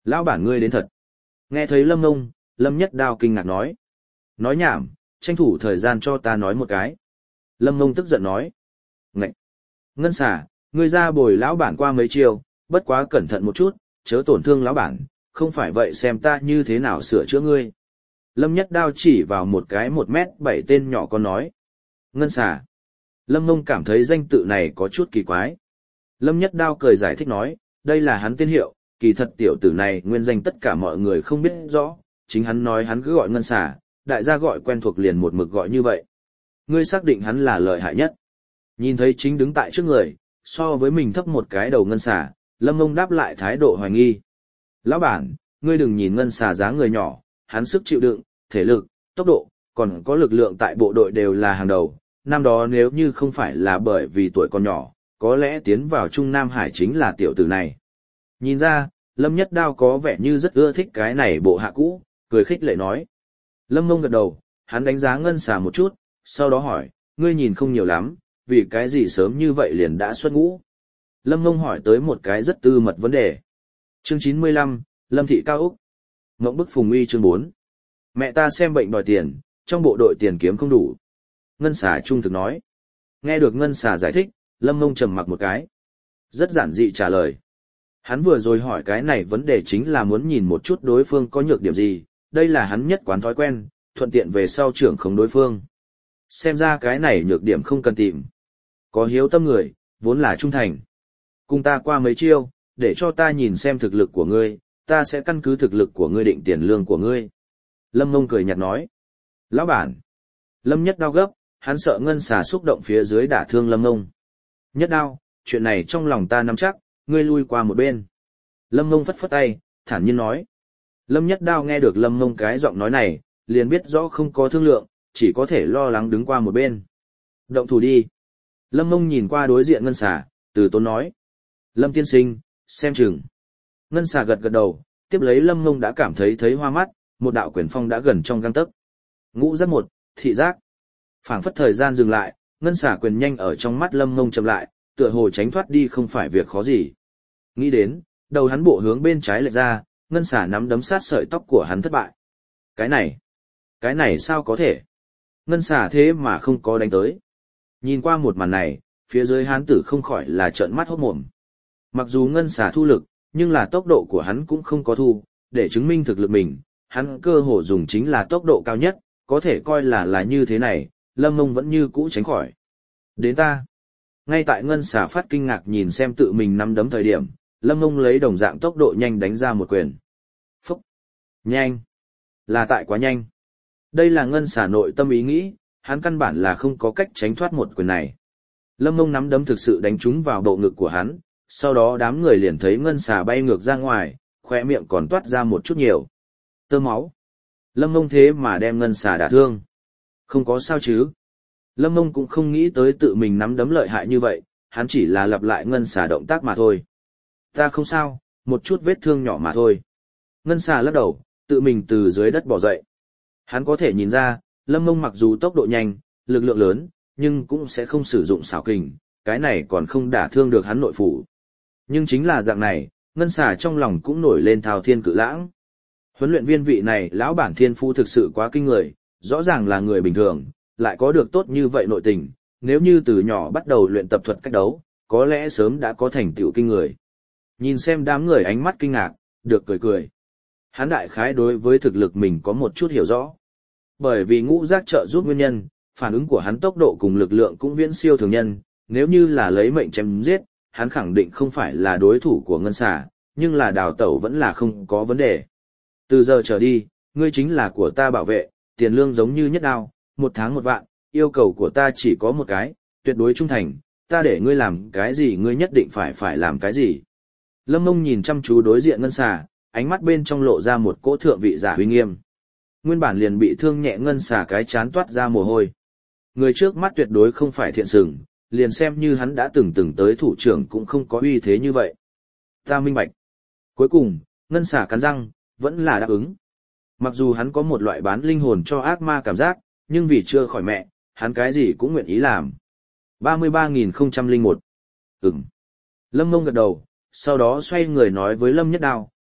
Lão bản ngươi đến thật. Nghe thấy Lâm Ngông, Lâm Nhất Đao kinh ngạc nói. Nói nhảm, tranh thủ thời gian cho ta nói một cái. Lâm Ngông tức giận nói. Ngậy! Ngân xà, ngươi ra bồi lão bản qua mấy chiều, bất quá cẩn thận một chút, chớ tổn thương lão bản, không phải vậy xem ta như thế nào sửa chữa ngươi. Lâm Nhất Đao chỉ vào một cái 1m7 tên nhỏ con nói. Ngân xà. Lâm Ngông cảm thấy danh tự này có chút kỳ quái. Lâm Nhất Đao cười giải thích nói, đây là hắn tên hiệu, kỳ thật tiểu tử này nguyên danh tất cả mọi người không biết rõ, chính hắn nói hắn cứ gọi Ngân xà, đại gia gọi quen thuộc liền một mực gọi như vậy. Ngươi xác định hắn là lợi hại nhất. Nhìn thấy chính đứng tại trước người, so với mình thấp một cái đầu Ngân xà, Lâm Ngông đáp lại thái độ hoài nghi. Lão bản, ngươi đừng nhìn Ngân xà dáng người nhỏ, hắn sức chịu đựng, thể lực, tốc độ, còn có lực lượng tại bộ đội đều là hàng đầu. Năm đó nếu như không phải là bởi vì tuổi còn nhỏ, có lẽ tiến vào Trung Nam Hải chính là tiểu tử này. Nhìn ra, Lâm Nhất Đao có vẻ như rất ưa thích cái này bộ hạ cũ, cười khích lệ nói. Lâm Ngông gật đầu, hắn đánh giá Ngân xà một chút, sau đó hỏi, ngươi nhìn không nhiều lắm, vì cái gì sớm như vậy liền đã xuất ngũ. Lâm Ngông hỏi tới một cái rất tư mật vấn đề. Chương 95, Lâm Thị Cao Úc. Ngỗng bức Phùng Uy chương 4. Mẹ ta xem bệnh đòi tiền, trong bộ đội tiền kiếm không đủ. Ngân xà trung thực nói. Nghe được Ngân xà giải thích, Lâm Ngông trầm mặc một cái. Rất giản dị trả lời. Hắn vừa rồi hỏi cái này vấn đề chính là muốn nhìn một chút đối phương có nhược điểm gì, đây là hắn nhất quán thói quen, thuận tiện về sau trưởng không đối phương. Xem ra cái này nhược điểm không cần tìm. Có hiếu tâm người, vốn là trung thành. Cùng ta qua mấy chiêu, để cho ta nhìn xem thực lực của ngươi, ta sẽ căn cứ thực lực của ngươi định tiền lương của ngươi. Lâm Ngông cười nhạt nói. Lão bản. Lâm Nhất Đao gấp, hắn sợ Ngân xà xúc động phía dưới đả thương Lâm Ngông. Nhất Đao, chuyện này trong lòng ta nắm chắc, ngươi lui qua một bên. Lâm Ngông phất phất tay, thản nhiên nói. Lâm Nhất Đao nghe được Lâm Ngông cái giọng nói này, liền biết rõ không có thương lượng, chỉ có thể lo lắng đứng qua một bên. Động thủ đi. Lâm Ngông nhìn qua đối diện Ngân xà, từ tốn nói. Lâm tiên sinh, xem chừng. Ngân xà gật gật đầu, tiếp lấy Lâm Ngông đã cảm thấy hoa mắt, một đạo quyền phong đã gần trong gang tấc. Ngũ giác một, thị giác. Phảng phất thời gian dừng lại, Ngân xà quyền nhanh ở trong mắt Lâm Ngông chậm lại, tựa hồ tránh thoát đi không phải việc khó gì. Nghĩ đến, đầu hắn bộ hướng bên trái lệch ra, Ngân xà nắm đấm sát sợi tóc của hắn thất bại. Cái này sao có thể? Ngân xà thế mà không có đánh tới. Nhìn qua một màn này, phía dưới hán tử không khỏi là trợn mắt hốt mồm. Mặc dù Ngân xà thu lực, nhưng là tốc độ của hắn cũng không có thu, để chứng minh thực lực mình, hắn cơ hồ dùng chính là tốc độ cao nhất, có thể coi là như thế này, Lâm Ngông vẫn như cũ tránh khỏi. Đến ta. Ngay tại Ngân xà phát kinh ngạc nhìn xem tự mình nắm đấm thời điểm, Lâm Ngông lấy đồng dạng tốc độ nhanh đánh ra một quyền. Phúc! Nhanh! Là tại quá nhanh. Đây là Ngân xà nội tâm ý nghĩ, hắn căn bản là không có cách tránh thoát một quyền này. Lâm Ngông nắm đấm thực sự đánh trúng vào bộ ngực của hắn, sau đó đám người liền thấy Ngân xà bay ngược ra ngoài, khóe miệng còn toát ra một chút nhiều tơ máu. Lâm Ngông thế mà đem Ngân xà đả thương. Không có sao chứ. Lâm Ngông cũng không nghĩ tới tự mình nắm đấm lợi hại như vậy, hắn chỉ là lặp lại Ngân xà động tác mà thôi. Ta không sao, một chút vết thương nhỏ mà thôi. Ngân xà lắc đầu, tự mình từ dưới đất bò dậy. Hắn có thể nhìn ra, Lâm Ngông mặc dù tốc độ nhanh, lực lượng lớn, nhưng cũng sẽ không sử dụng xảo kình, cái này còn không đả thương được hắn nội phủ. Nhưng chính là dạng này, Ngân xà trong lòng cũng nổi lên thao thiên cự lãng. Huấn luyện viên vị này lão bản thiên phu thực sự quá kinh người, rõ ràng là người bình thường, lại có được tốt như vậy nội tình, nếu như từ nhỏ bắt đầu luyện tập thuật cách đấu, có lẽ sớm đã có thành tựu kinh người. Nhìn xem đám người ánh mắt kinh ngạc, được cười cười. Hắn đại khái đối với thực lực mình có một chút hiểu rõ. Bởi vì ngũ giác trợ giúp nguyên nhân, phản ứng của hắn tốc độ cùng lực lượng cũng viễn siêu thường nhân, nếu như là lấy mệnh chém giết, hắn khẳng định không phải là đối thủ của Ngân xà, nhưng là đào tẩu vẫn là không có vấn đề. Từ giờ trở đi, ngươi chính là của ta bảo vệ, tiền lương giống như Nhất Đao, 1 tháng 1 vạn, yêu cầu của ta chỉ có một cái, tuyệt đối trung thành, ta để ngươi làm cái gì ngươi nhất định phải làm cái gì. Lâm Ngông nhìn chăm chú đối diện Ngân xà, ánh mắt bên trong lộ ra một cỗ thượng vị giả uy nghiêm. Nguyên bản liền bị thương nhẹ Ngân xà cái chán toát ra mồ hôi. Người trước mắt tuyệt đối không phải thiện sừng, liền xem như hắn đã từng tới thủ trưởng cũng không có uy thế như vậy. Ta minh bạch. Cuối cùng, Ngân xà cắn răng, vẫn là đáp ứng. Mặc dù hắn có một loại bán linh hồn cho ác ma cảm giác, nhưng vì chưa khỏi mẹ, hắn cái gì cũng nguyện ý làm. 33.001. Lâm Ngông gật đầu, sau đó xoay người nói với Lâm Nhất Đao,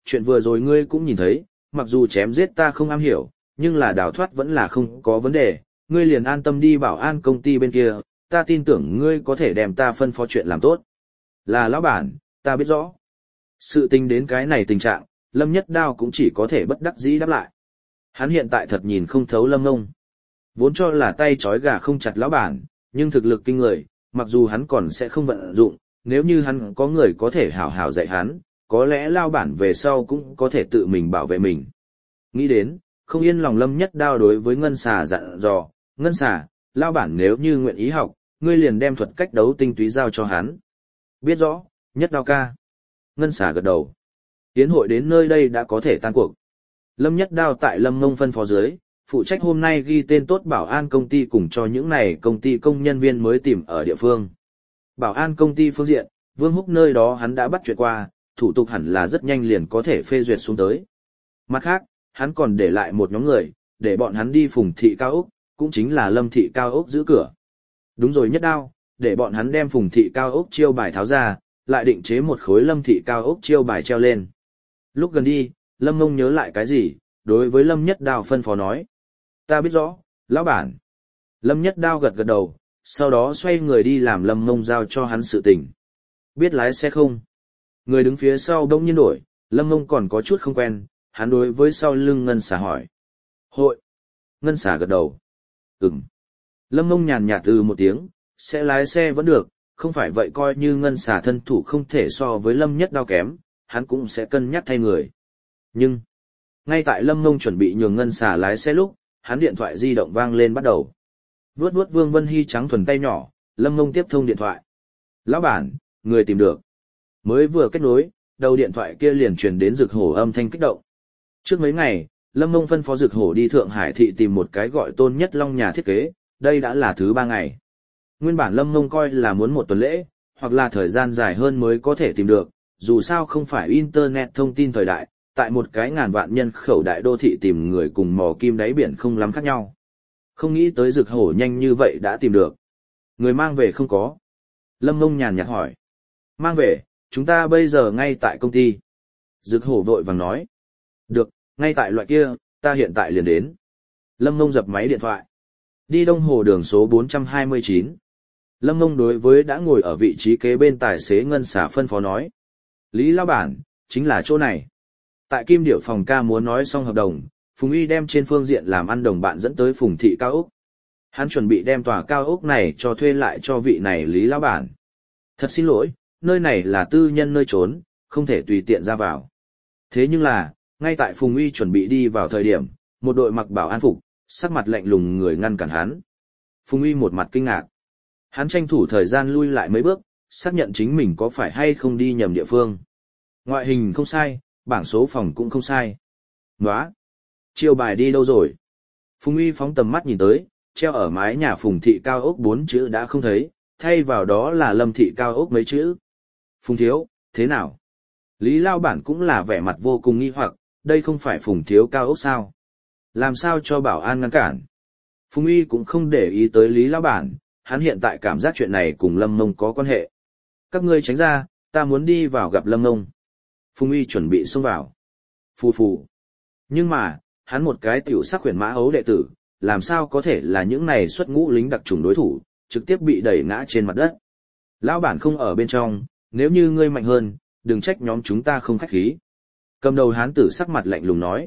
chuyện vừa rồi ngươi cũng nhìn thấy, mặc dù chém giết ta không am hiểu, nhưng là đào thoát vẫn là không có vấn đề, ngươi liền an tâm đi bảo an công ty bên kia, ta tin tưởng ngươi có thể đem ta phân phó chuyện làm tốt. Là lão bản, ta biết rõ. Sự tình đến cái này tình trạng, Lâm Nhất Đao cũng chỉ có thể bất đắc dĩ đáp lại. Hắn hiện tại thật nhìn không thấu Lâm Ngông. Vốn cho là tay trói gà không chặt lão bản, nhưng thực lực kinh người, mặc dù hắn còn sẽ không vận dụng, nếu như hắn có người có thể hảo hảo dạy hắn, có lẽ lao bản về sau cũng có thể tự mình bảo vệ mình. Nghĩ đến, không yên lòng Lâm Nhất Đao đối với Ngân Xà dặn dò, Ngân Xà, lao bản nếu như nguyện ý học, ngươi liền đem thuật cách đấu tinh túy giao cho hắn. Biết rõ, Nhất Đao ca. Ngân Xà gật đầu. Tiến hội đến nơi đây đã có thể tan cuộc. Lâm Nhất Đao tại Lâm Ngông phân phó dưới, phụ trách hôm nay ghi tên tốt bảo an công ty cùng cho những này công ty công nhân viên mới tìm ở địa phương. Bảo an công ty phương diện, Vương Húc nơi đó hắn đã bắt chuyện qua, thủ tục hẳn là rất nhanh liền có thể phê duyệt xuống tới. Mặt khác, hắn còn để lại một nhóm người, để bọn hắn đi Phùng Thị Cao Ốc, cũng chính là Lâm Thị Cao Ốc giữ cửa. Đúng rồi Nhất Đao, để bọn hắn đem Phùng Thị Cao Ốc chiêu bài tháo ra, lại định chế một khối Lâm Thị Cao Ốc chiêu bài treo lên. Lúc gần đi, Lâm Ngông nhớ lại cái gì, đối với Lâm Nhất Đao phân phó nói. Ta biết rõ, lão bản. Lâm Nhất Đao gật gật đầu, sau đó xoay người đi làm Lâm Ngông giao cho hắn sự tình. Biết lái xe không? Người đứng phía sau đông nhiên đổi, Lâm Ngông còn có chút không quen, hắn đối với sau lưng Ngân Xà hỏi. Hội. Ngân Xà gật đầu. Ừm. Lâm Ngông nhàn nhạt từ một tiếng, sẽ lái xe vẫn được, không phải vậy coi như Ngân Xà thân thủ không thể so với Lâm Nhất Đao kém, hắn cũng sẽ cân nhắc thay người. Nhưng, ngay tại Lâm Ngông chuẩn bị nhường Ngân Xà lái xe lúc, hắn điện thoại di động vang lên bắt đầu. Vuốt vuốt Vương Vân Hy trắng thuần tay nhỏ, Lâm Ngông tiếp thông điện thoại. Lão bản, người tìm được. Mới vừa kết nối, đầu điện thoại kia liền truyền đến Dực Hổ âm thanh kích động. Trước mấy ngày, Lâm Ngông phân phó Dực Hổ đi Thượng Hải thị tìm một cái gọi Tôn Nhất Long nhà thiết kế, đây đã là thứ 3 ngày. Nguyên bản Lâm Ngông coi là muốn một tuần lễ, hoặc là thời gian dài hơn mới có thể tìm được, dù sao không phải Internet thông tin thời đại, tại một cái ngàn vạn nhân khẩu đại đô thị tìm người cùng mò kim đáy biển không lắm khác nhau. Không nghĩ tới Dực Hổ nhanh như vậy đã tìm được. Người mang về không có. Lâm Ngông nhàn nhạt hỏi. Mang về, chúng ta bây giờ ngay tại công ty. Dực Hổ vội vàng nói. Được, ngay tại loại kia, ta hiện tại liền đến. Lâm Ngông dập máy điện thoại. Đi Đông Hồ đường số 429. Lâm Ngông đối với đã ngồi ở vị trí kế bên tài xế Ngân Xà phân phó nói. Lý lão bản, chính là chỗ này. Tại Kim Điệu phòng ca muốn nói xong hợp đồng, Phùng Uy đem trên phương diện làm ăn đồng bạn dẫn tới Phùng Thị Cao Ốc. Hắn chuẩn bị đem tòa cao ốc này cho thuê lại cho vị này Lý lão bản. Thật xin lỗi, nơi này là tư nhân nơi trốn, không thể tùy tiện ra vào. Thế nhưng là, ngay tại Phùng Uy chuẩn bị đi vào thời điểm, một đội mặc bảo an phục, sắc mặt lạnh lùng người ngăn cản hắn. Phùng Uy một mặt kinh ngạc. Hắn tranh thủ thời gian lui lại mấy bước, xác nhận chính mình có phải hay không đi nhầm địa phương. Ngoại hình không sai, bảng số phòng cũng không sai. Nóa! Chiêu bài đi đâu rồi? Phùng Uy phóng tầm mắt nhìn tới, treo ở mái nhà Phùng Thị Cao Ốc 4 chữ đã không thấy, thay vào đó là Lâm Thị Cao Ốc mấy chữ. Phùng Thiếu, thế nào? Lý Lao Bản cũng là vẻ mặt vô cùng nghi hoặc, đây không phải Phùng Thiếu Cao Ốc sao? Làm sao cho bảo an ngăn cản? Phùng Uy cũng không để ý tới Lý Lao Bản, hắn hiện tại cảm giác chuyện này cùng Lâm Ngông có quan hệ. Các ngươi tránh ra, ta muốn đi vào gặp Lâm Ngông. Phùng Uy chuẩn bị xông vào. Phù phù. Nhưng mà, hắn một cái tiểu sắc huyền mã ấu đệ tử, làm sao có thể là những này xuất ngũ lính đặc chủng đối thủ, trực tiếp bị đẩy ngã trên mặt đất. Lão bản không ở bên trong, nếu như ngươi mạnh hơn, đừng trách nhóm chúng ta không khách khí. Cầm đầu hán tử sắc mặt lạnh lùng nói.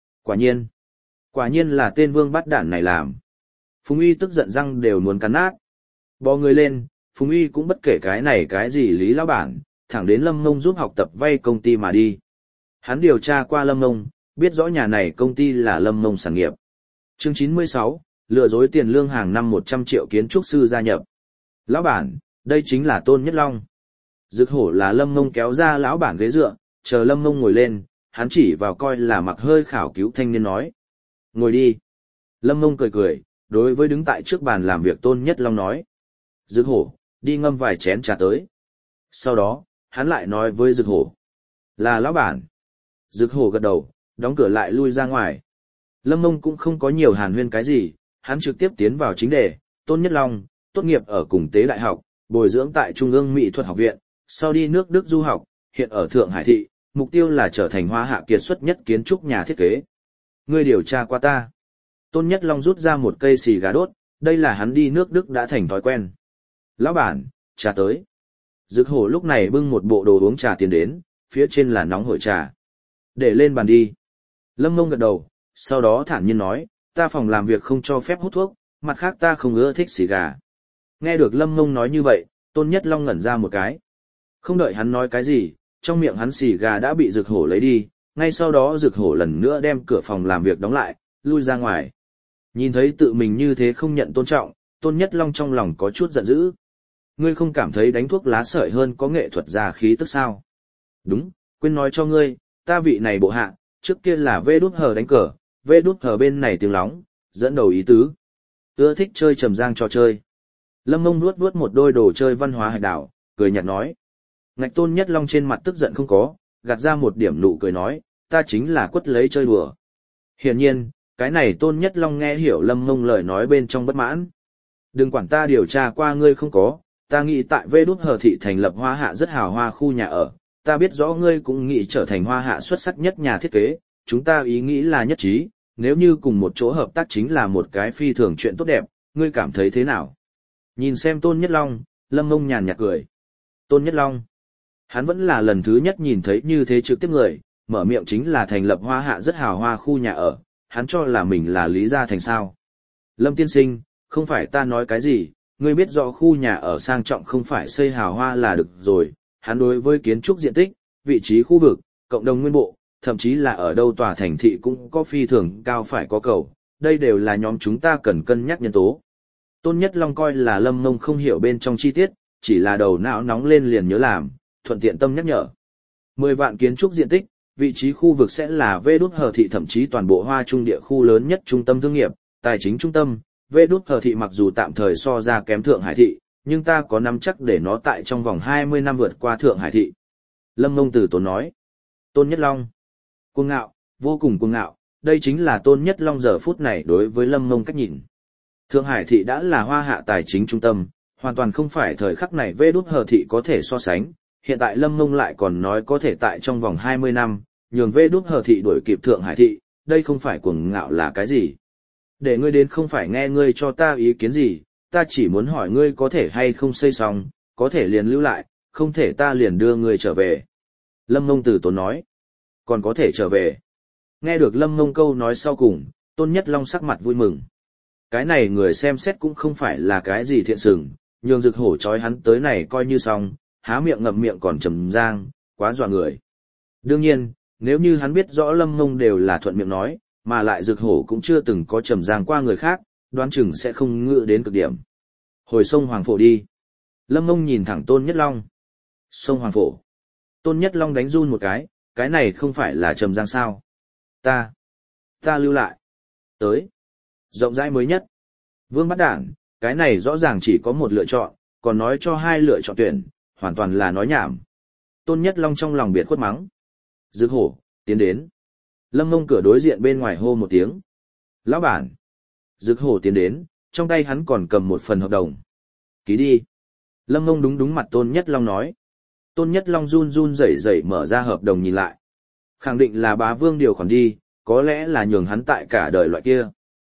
Quả nhiên là tên vương bắt đản này làm. Phùng Uy tức giận răng đều muốn cắn nát. Bò người lên, Phùng Uy cũng bất kể cái này cái gì Lý lão bản, thẳng đến Lâm Ngông giúp học tập vay công ty mà đi. Hắn điều tra qua Lâm Ngông, biết rõ nhà này công ty là Lâm Ngông sản nghiệp. Chương 96, lừa dối tiền lương hàng năm 100 triệu kiến trúc sư gia nhập. Lão bản, đây chính là Tôn Nhất Long. Dực Hổ là Lâm Ngông kéo ra lão bản ghế dựa, chờ Lâm Ngông ngồi lên, hắn chỉ vào coi là mặc hơi khảo cứu thanh niên nói. Ngồi đi. Lâm Ngông cười cười, đối với đứng tại trước bàn làm việc Tôn Nhất Long nói. Dực Hổ, đi ngâm vài chén trà tới. Sau đó, hắn lại nói với Dực Hổ. Là lão bản. Dực Hổ gật đầu, đóng cửa lại lui ra ngoài. Lâm Ngông cũng không có nhiều hàn huyên cái gì, hắn trực tiếp tiến vào chính đề. Tôn Nhất Long, tốt nghiệp ở Cùng Tế Đại học, bồi dưỡng tại Trung ương Mỹ thuật học viện, sau đi nước Đức du học, hiện ở Thượng Hải thị, mục tiêu là trở thành Hoa Hạ kiệt xuất nhất kiến trúc nhà thiết kế. Ngươi điều tra qua ta. Tôn Nhất Long rút ra một cây xì gà đốt, đây là hắn đi nước Đức đã thành thói quen. Lão bản, trà tới. Dực hổ lúc này bưng một bộ đồ uống trà tiến đến, phía trên là nóng hổi trà. Để lên bàn đi. Lâm Ngông gật đầu, sau đó thản nhiên nói, ta phòng làm việc không cho phép hút thuốc, mặt khác ta không ưa thích xì gà. Nghe được Lâm Ngông nói như vậy, Tôn Nhất Long ngẩn ra một cái. Không đợi hắn nói cái gì, trong miệng hắn xì gà đã bị Dực hổ lấy đi, ngay sau đó Dực hổ lần nữa đem cửa phòng làm việc đóng lại, lui ra ngoài. Nhìn thấy tự mình như thế không nhận tôn trọng, Tôn Nhất Long trong lòng có chút giận dữ. Ngươi không cảm thấy đánh thuốc lá sợi hơn có nghệ thuật ra khí tức sao? Đúng, quên nói cho ngươi, ta vị này bộ hạ, trước kia là vê đút hờ đánh cờ, vê đút hờ bên này tiếng lóng, dẫn đầu ý tứ. Ưa thích chơi trầm giang trò chơi. Lâm Mông nuốt vuốt một đôi đồ chơi văn hóa hải đảo, cười nhạt nói. Ngạch Tôn Nhất Long trên mặt tức giận không có, gạt ra một điểm nụ cười nói, ta chính là quất lấy chơi đùa. Hiển nhiên, cái này Tôn Nhất Long nghe hiểu Lâm Mông lời nói bên trong bất mãn. Đừng quản ta điều tra qua ngươi không có, ta nghĩ tại Vê Đút Hờ thị thành lập Hoa Hạ rất hào hoa khu nhà ở, ta biết rõ ngươi cũng nghĩ trở thành Hoa Hạ xuất sắc nhất nhà thiết kế, chúng ta ý nghĩ là nhất trí, nếu như cùng một chỗ hợp tác chính là một cái phi thường chuyện tốt đẹp, ngươi cảm thấy thế nào? Nhìn xem Tôn Nhất Long, Lâm Mông nhàn nhạt cười. Tôn Nhất Long, hắn vẫn là lần thứ nhất nhìn thấy như thế trực tiếp người, mở miệng chính là thành lập Hoa Hạ rất hào hoa khu nhà ở, hắn cho là mình là Lý Gia Thành sao. Lâm tiên sinh, không phải ta nói cái gì, ngươi biết rõ khu nhà ở sang trọng không phải xây hào hoa là được rồi, hắn đối với kiến trúc diện tích, vị trí khu vực, cộng đồng nguyên bộ, thậm chí là ở đâu tòa thành thị cũng có phi thường cao phải có cầu, đây đều là nhóm chúng ta cần cân nhắc nhân tố. Tôn Nhất Long coi là Lâm Mông không hiểu bên trong chi tiết, chỉ là đầu não nóng lên liền nhớ làm, thuận tiện tâm nhắc nhở. 10 vạn kiến trúc diện tích, vị trí khu vực sẽ là Vê Đút Hờ thị thậm chí toàn bộ Hoa Trung địa khu lớn nhất trung tâm thương nghiệp, tài chính trung tâm. Vê Đút Hờ thị mặc dù tạm thời so ra kém Thượng Hải thị, nhưng ta có nắm chắc để nó tại trong vòng 20 năm vượt qua Thượng Hải thị. Lâm Mông Tử Tốn nói. Tôn Nhất Long. Cuồng ngạo, vô cùng cuồng ngạo, đây chính là Tôn Nhất Long giờ phút này đối với Lâm Mông cách nhìn. Thượng Hải thị đã là Hoa Hạ tài chính trung tâm, hoàn toàn không phải thời khắc này Vê Đút Hờ thị có thể so sánh. Hiện tại Lâm Mông lại còn nói có thể tại trong vòng 20 năm, nhường Vê Đút Hờ thị đuổi kịp Thượng Hải thị, đây không phải cuồng ngạo là cái gì? Để ngươi đến không phải nghe ngươi cho ta ý kiến gì, ta chỉ muốn hỏi ngươi có thể hay không xây xong, có thể liền lưu lại, không thể ta liền đưa ngươi trở về. Lâm Mông Tử Tốn nói, còn có thể trở về. Nghe được Lâm Mông câu nói sau cùng, Tôn Nhất Long sắc mặt vui mừng. Cái này người xem xét cũng không phải là cái gì thiện sừng, nhường Dực hổ trói hắn tới này coi như xong, há miệng ngậm miệng còn trầm giang, quá dọa người. Đương nhiên, nếu như hắn biết rõ Lâm Mông đều là thuận miệng nói, mà lại Dực hổ cũng chưa từng có trầm giang qua người khác, đoán chừng sẽ không ngự đến cực điểm. Hồi sông Hoàng Phổ đi. Lâm Mông nhìn thẳng Tôn Nhất Long. Sông Hoàng Phổ. Tôn Nhất Long đánh run một cái này không phải là trầm giang sao. Ta lưu lại. Tới. Rộng rãi mới nhất. Vương bắt đản, cái này rõ ràng chỉ có một lựa chọn, còn nói cho hai lựa chọn tuyển, hoàn toàn là nói nhảm. Tôn Nhất Long trong lòng biệt khuất mắng. Dực hổ, tiến đến. Lâm Mông cửa đối diện bên ngoài hô một tiếng. Lão bản. Dực hổ tiến đến, trong tay hắn còn cầm một phần hợp đồng. Ký đi. Lâm Mông đúng mặt Tôn Nhất Long nói. Tôn Nhất Long run run rẩy rẩy mở ra hợp đồng nhìn lại. Khẳng định là bá vương điều khoản đi, có lẽ là nhường hắn tại cả đời loại kia.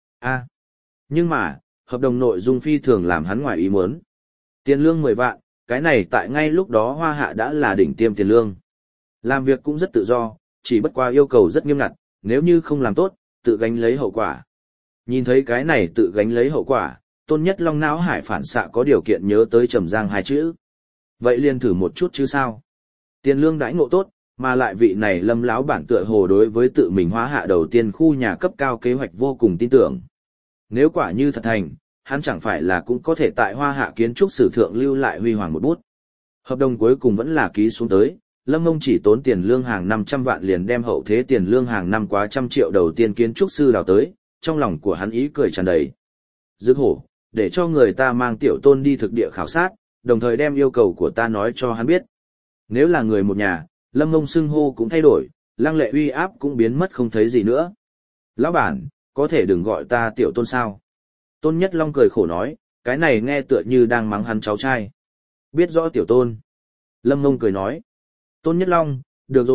Nhưng mà, hợp đồng nội dung phi thường làm hắn ngoài ý muốn. Tiền lương 10 vạn, cái này tại ngay lúc đó Hoa Hạ đã là đỉnh tiêm tiền lương. Làm việc cũng rất tự do, chỉ bất qua yêu cầu rất nghiêm ngặt, nếu như không làm tốt, tự gánh lấy hậu quả. Nhìn thấy cái này tự gánh lấy hậu quả, Tôn Nhất Long não hải phản xạ có điều kiện nhớ tới Trầm Giang hai chữ. Vậy liền thử một chút chứ sao? Tiền lương đãi ngộ tốt, mà lại vị này Lâm lão bản tựa hồ đối với tự mình Hoa Hạ đầu tiên khu nhà cấp cao kế hoạch vô cùng tin tưởng. Nếu quả như thật thành, hắn chẳng phải là cũng có thể tại Hoa Hạ kiến trúc sử thượng lưu lại huy hoàng một bút. Hợp đồng cuối cùng vẫn là ký xuống tới, Lâm Mông chỉ tốn tiền lương hàng 500 vạn liền đem hậu thế tiền lương hàng năm quá 100 triệu đầu tiên kiến trúc sư đào tới, trong lòng của hắn ý cười tràn đầy. Dực hổ, để cho người ta mang tiểu Tôn đi thực địa khảo sát, đồng thời đem yêu cầu của ta nói cho hắn biết. Nếu là người một nhà, Lâm Mông xưng hô cũng thay đổi, lăng lệ uy áp cũng biến mất không thấy gì nữa. Lão bản, có thể đừng gọi ta tiểu Tôn sao? Tôn Nhất Long cười khổ nói, cái này nghe tựa như đang mắng hắn cháu trai. Biết rõ tiểu Tôn. Lâm Mông cười nói. Tôn Nhất Long, được rồi,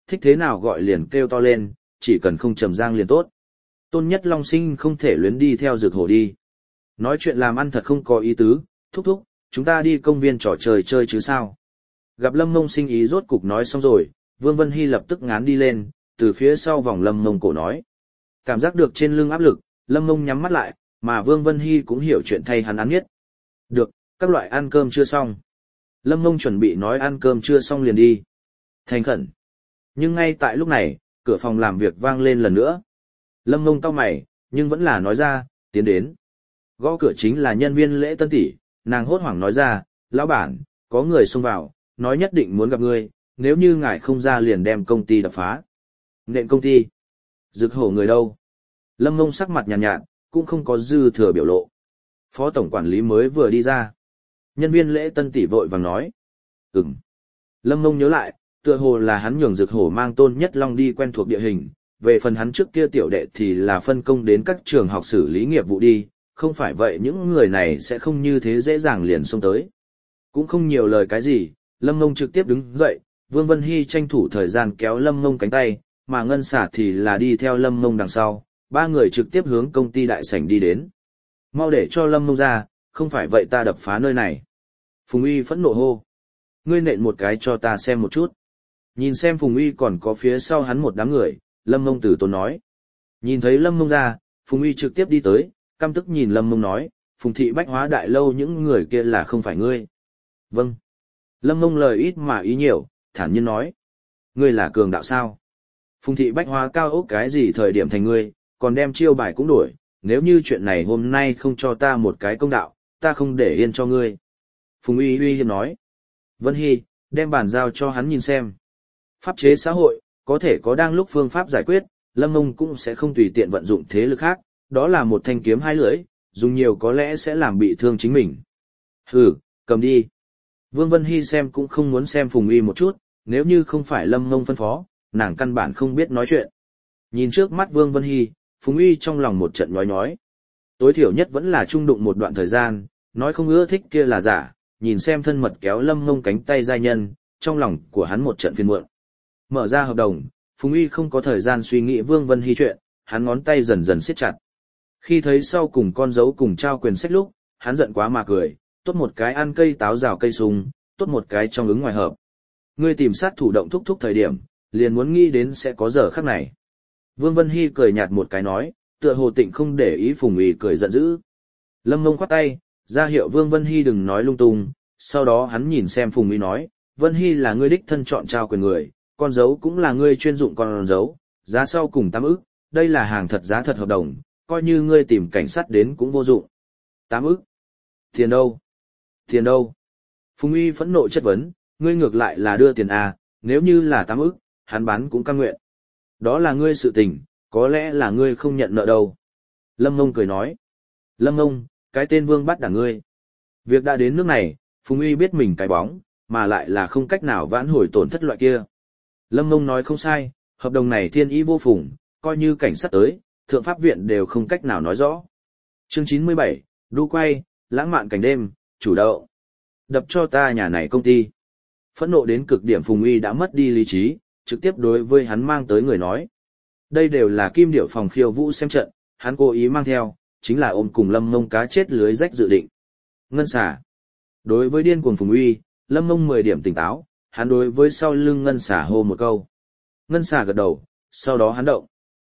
thích thế nào gọi liền kêu to lên, chỉ cần không trầm giang liền tốt. Tôn Nhất Long sinh không thể luyến đi theo Dược Hổ đi. Nói chuyện làm ăn thật không có ý tứ, thúc thúc, chúng ta đi công viên trò chơi chơi chứ sao. Gặp Lâm Mông sinh ý rốt cục nói xong rồi, Vương Vân Hy lập tức ngán đi lên, từ phía sau vòng Lâm Mông cổ nói. Cảm giác được trên lưng áp lực, Lâm Mông nhắm mắt lại, mà Vương Vân Hy cũng hiểu chuyện thay hắn án nhất. Được, các loại ăn cơm chưa xong. Lâm Mông chuẩn bị nói ăn cơm chưa xong liền đi. Thành khẩn. Nhưng ngay tại lúc này, cửa phòng làm việc vang lên lần nữa. Lâm Mông cau mày, nhưng vẫn là nói ra, tiến đến. Gõ cửa chính là nhân viên lễ tân tỷ, nàng hốt hoảng nói ra, lão bản, có người xông vào, nói nhất định muốn gặp ngươi, nếu như ngài không ra liền đem công ty đập phá. Nện công ty. Dược Hổ người đâu? Lâm Mông sắc mặt nhàn nhạt, cũng không có dư thừa biểu lộ. Phó tổng quản lý mới vừa đi ra. Nhân viên lễ tân tỷ vội vàng nói. Ừm. Lâm Mông nhớ lại, tựa hồ là hắn nhường Dược Hổ mang Tôn Nhất Long đi quen thuộc địa hình, về phần hắn trước kia tiểu đệ thì là phân công đến các trường học xử lý nghiệp vụ đi, không phải vậy những người này sẽ không như thế dễ dàng liền xông tới. Cũng không nhiều lời cái gì, Lâm Mông trực tiếp đứng dậy, Vương Vân Hy tranh thủ thời gian kéo Lâm Mông cánh tay, mà Ngân Xả thì là đi theo Lâm Mông đằng sau, ba người trực tiếp hướng công ty đại sảnh đi đến. Mau để cho Lâm Mông ra, không phải vậy ta đập phá nơi này. Phùng Uy phẫn nộ hô. Ngươi nện một cái cho ta xem một chút. Nhìn xem Phùng Uy còn có phía sau hắn một đám người, Lâm Mông từ tốn nói. Nhìn thấy Lâm Mông ra, Phùng Uy trực tiếp đi tới, căm tức nhìn Lâm Mông nói, Phùng thị bách hóa đại lâu những người kia là không phải ngươi. Vâng. Lâm Mông lời ít mà ý nhiều, thản nhiên nói. Ngươi là cường đạo sao? Phùng thị bách hóa cao ốc cái gì thời điểm thành ngươi, còn đem chiêu bài cũng đổi, nếu như chuyện này hôm nay không cho ta một cái công đạo, ta không để yên cho ngươi. Phùng Uy uy hiếp nói. Vân Hy, đem bản giao cho hắn nhìn xem. Pháp chế xã hội, có thể có đang lúc phương pháp giải quyết, Lâm Mông cũng sẽ không tùy tiện vận dụng thế lực khác, đó là một thanh kiếm hai lưỡi, dùng nhiều có lẽ sẽ làm bị thương chính mình. Hừ, cầm đi. Vương Vân Hy xem cũng không muốn xem Phùng Uy một chút, nếu như không phải Lâm Mông phân phó, nàng căn bản không biết nói chuyện. Nhìn trước mắt Vương Vân Hy, Phùng Uy trong lòng một trận nhói nhói. Tối thiểu nhất vẫn là trung đụng một đoạn thời gian, nói không ưa thích kia là giả, nhìn xem thân mật kéo Lâm Mông cánh tay giai nhân, trong lòng của hắn một trận phiền muộn. Mở ra hợp đồng, Phùng Uy không có thời gian suy nghĩ Vương Vân Hy chuyện, hắn ngón tay dần dần siết chặt. Khi thấy sau cùng con dấu cùng trao quyền sách lúc, hắn giận quá mà cười, tốt một cái ăn cây táo rào cây sung, tốt một cái trong ứng ngoài hợp. Ngươi tìm sát thủ động thúc thúc thời điểm, liền muốn nghĩ đến sẽ có giờ khắc này. Vương Vân Hy cười nhạt một cái nói, tựa hồ tịnh không để ý Phùng Uy cười giận dữ. Lâm Mông khoát tay, ra hiệu Vương Vân Hy đừng nói lung tung, sau đó hắn nhìn xem Phùng Uy nói, Vân Hy là ngươi đích thân chọn trao quyền người, con dấu cũng là ngươi chuyên dụng con dấu, giá sau cùng 8 ức, đây là hàng thật giá thật hợp đồng, coi như ngươi tìm cảnh sát đến cũng vô dụng. 8 ức? Tiền đâu? Tiền đâu? Phùng Uy phẫn nộ chất vấn, ngươi ngược lại là đưa tiền à, nếu như là 8 ức, hắn bán cũng cam nguyện. Đó là ngươi sự tình, có lẽ là ngươi không nhận nợ đâu. Lâm Mông cười nói. Lâm Mông, cái tên vương bắt đảng ngươi. Việc đã đến nước này, Phùng Uy biết mình cái bóng, mà lại là không cách nào vãn hồi tổn thất loại kia. Lâm Mông nói không sai, hợp đồng này thiên ý vô phùng, coi như cảnh sát tới, thượng pháp viện đều không cách nào nói rõ. Chương 97, đu quay, lãng mạn cảnh đêm, chủ đậu. Đập cho ta nhà này công ty. Phẫn nộ đến cực điểm Phùng Uy đã mất đi lý trí, trực tiếp đối với hắn mang tới người nói. Đây đều là kim điểu phòng khiêu vũ xem trận, hắn cố ý mang theo, chính là ôm cùng Lâm Mông cá chết lưới rách dự định. Ngân xả. Đối với điên cuồng Phùng Uy, Lâm Mông 10 điểm tỉnh táo, hắn đối với sau lưng Ngân xả hô một câu. Ngân xả gật đầu, sau đó hắn động.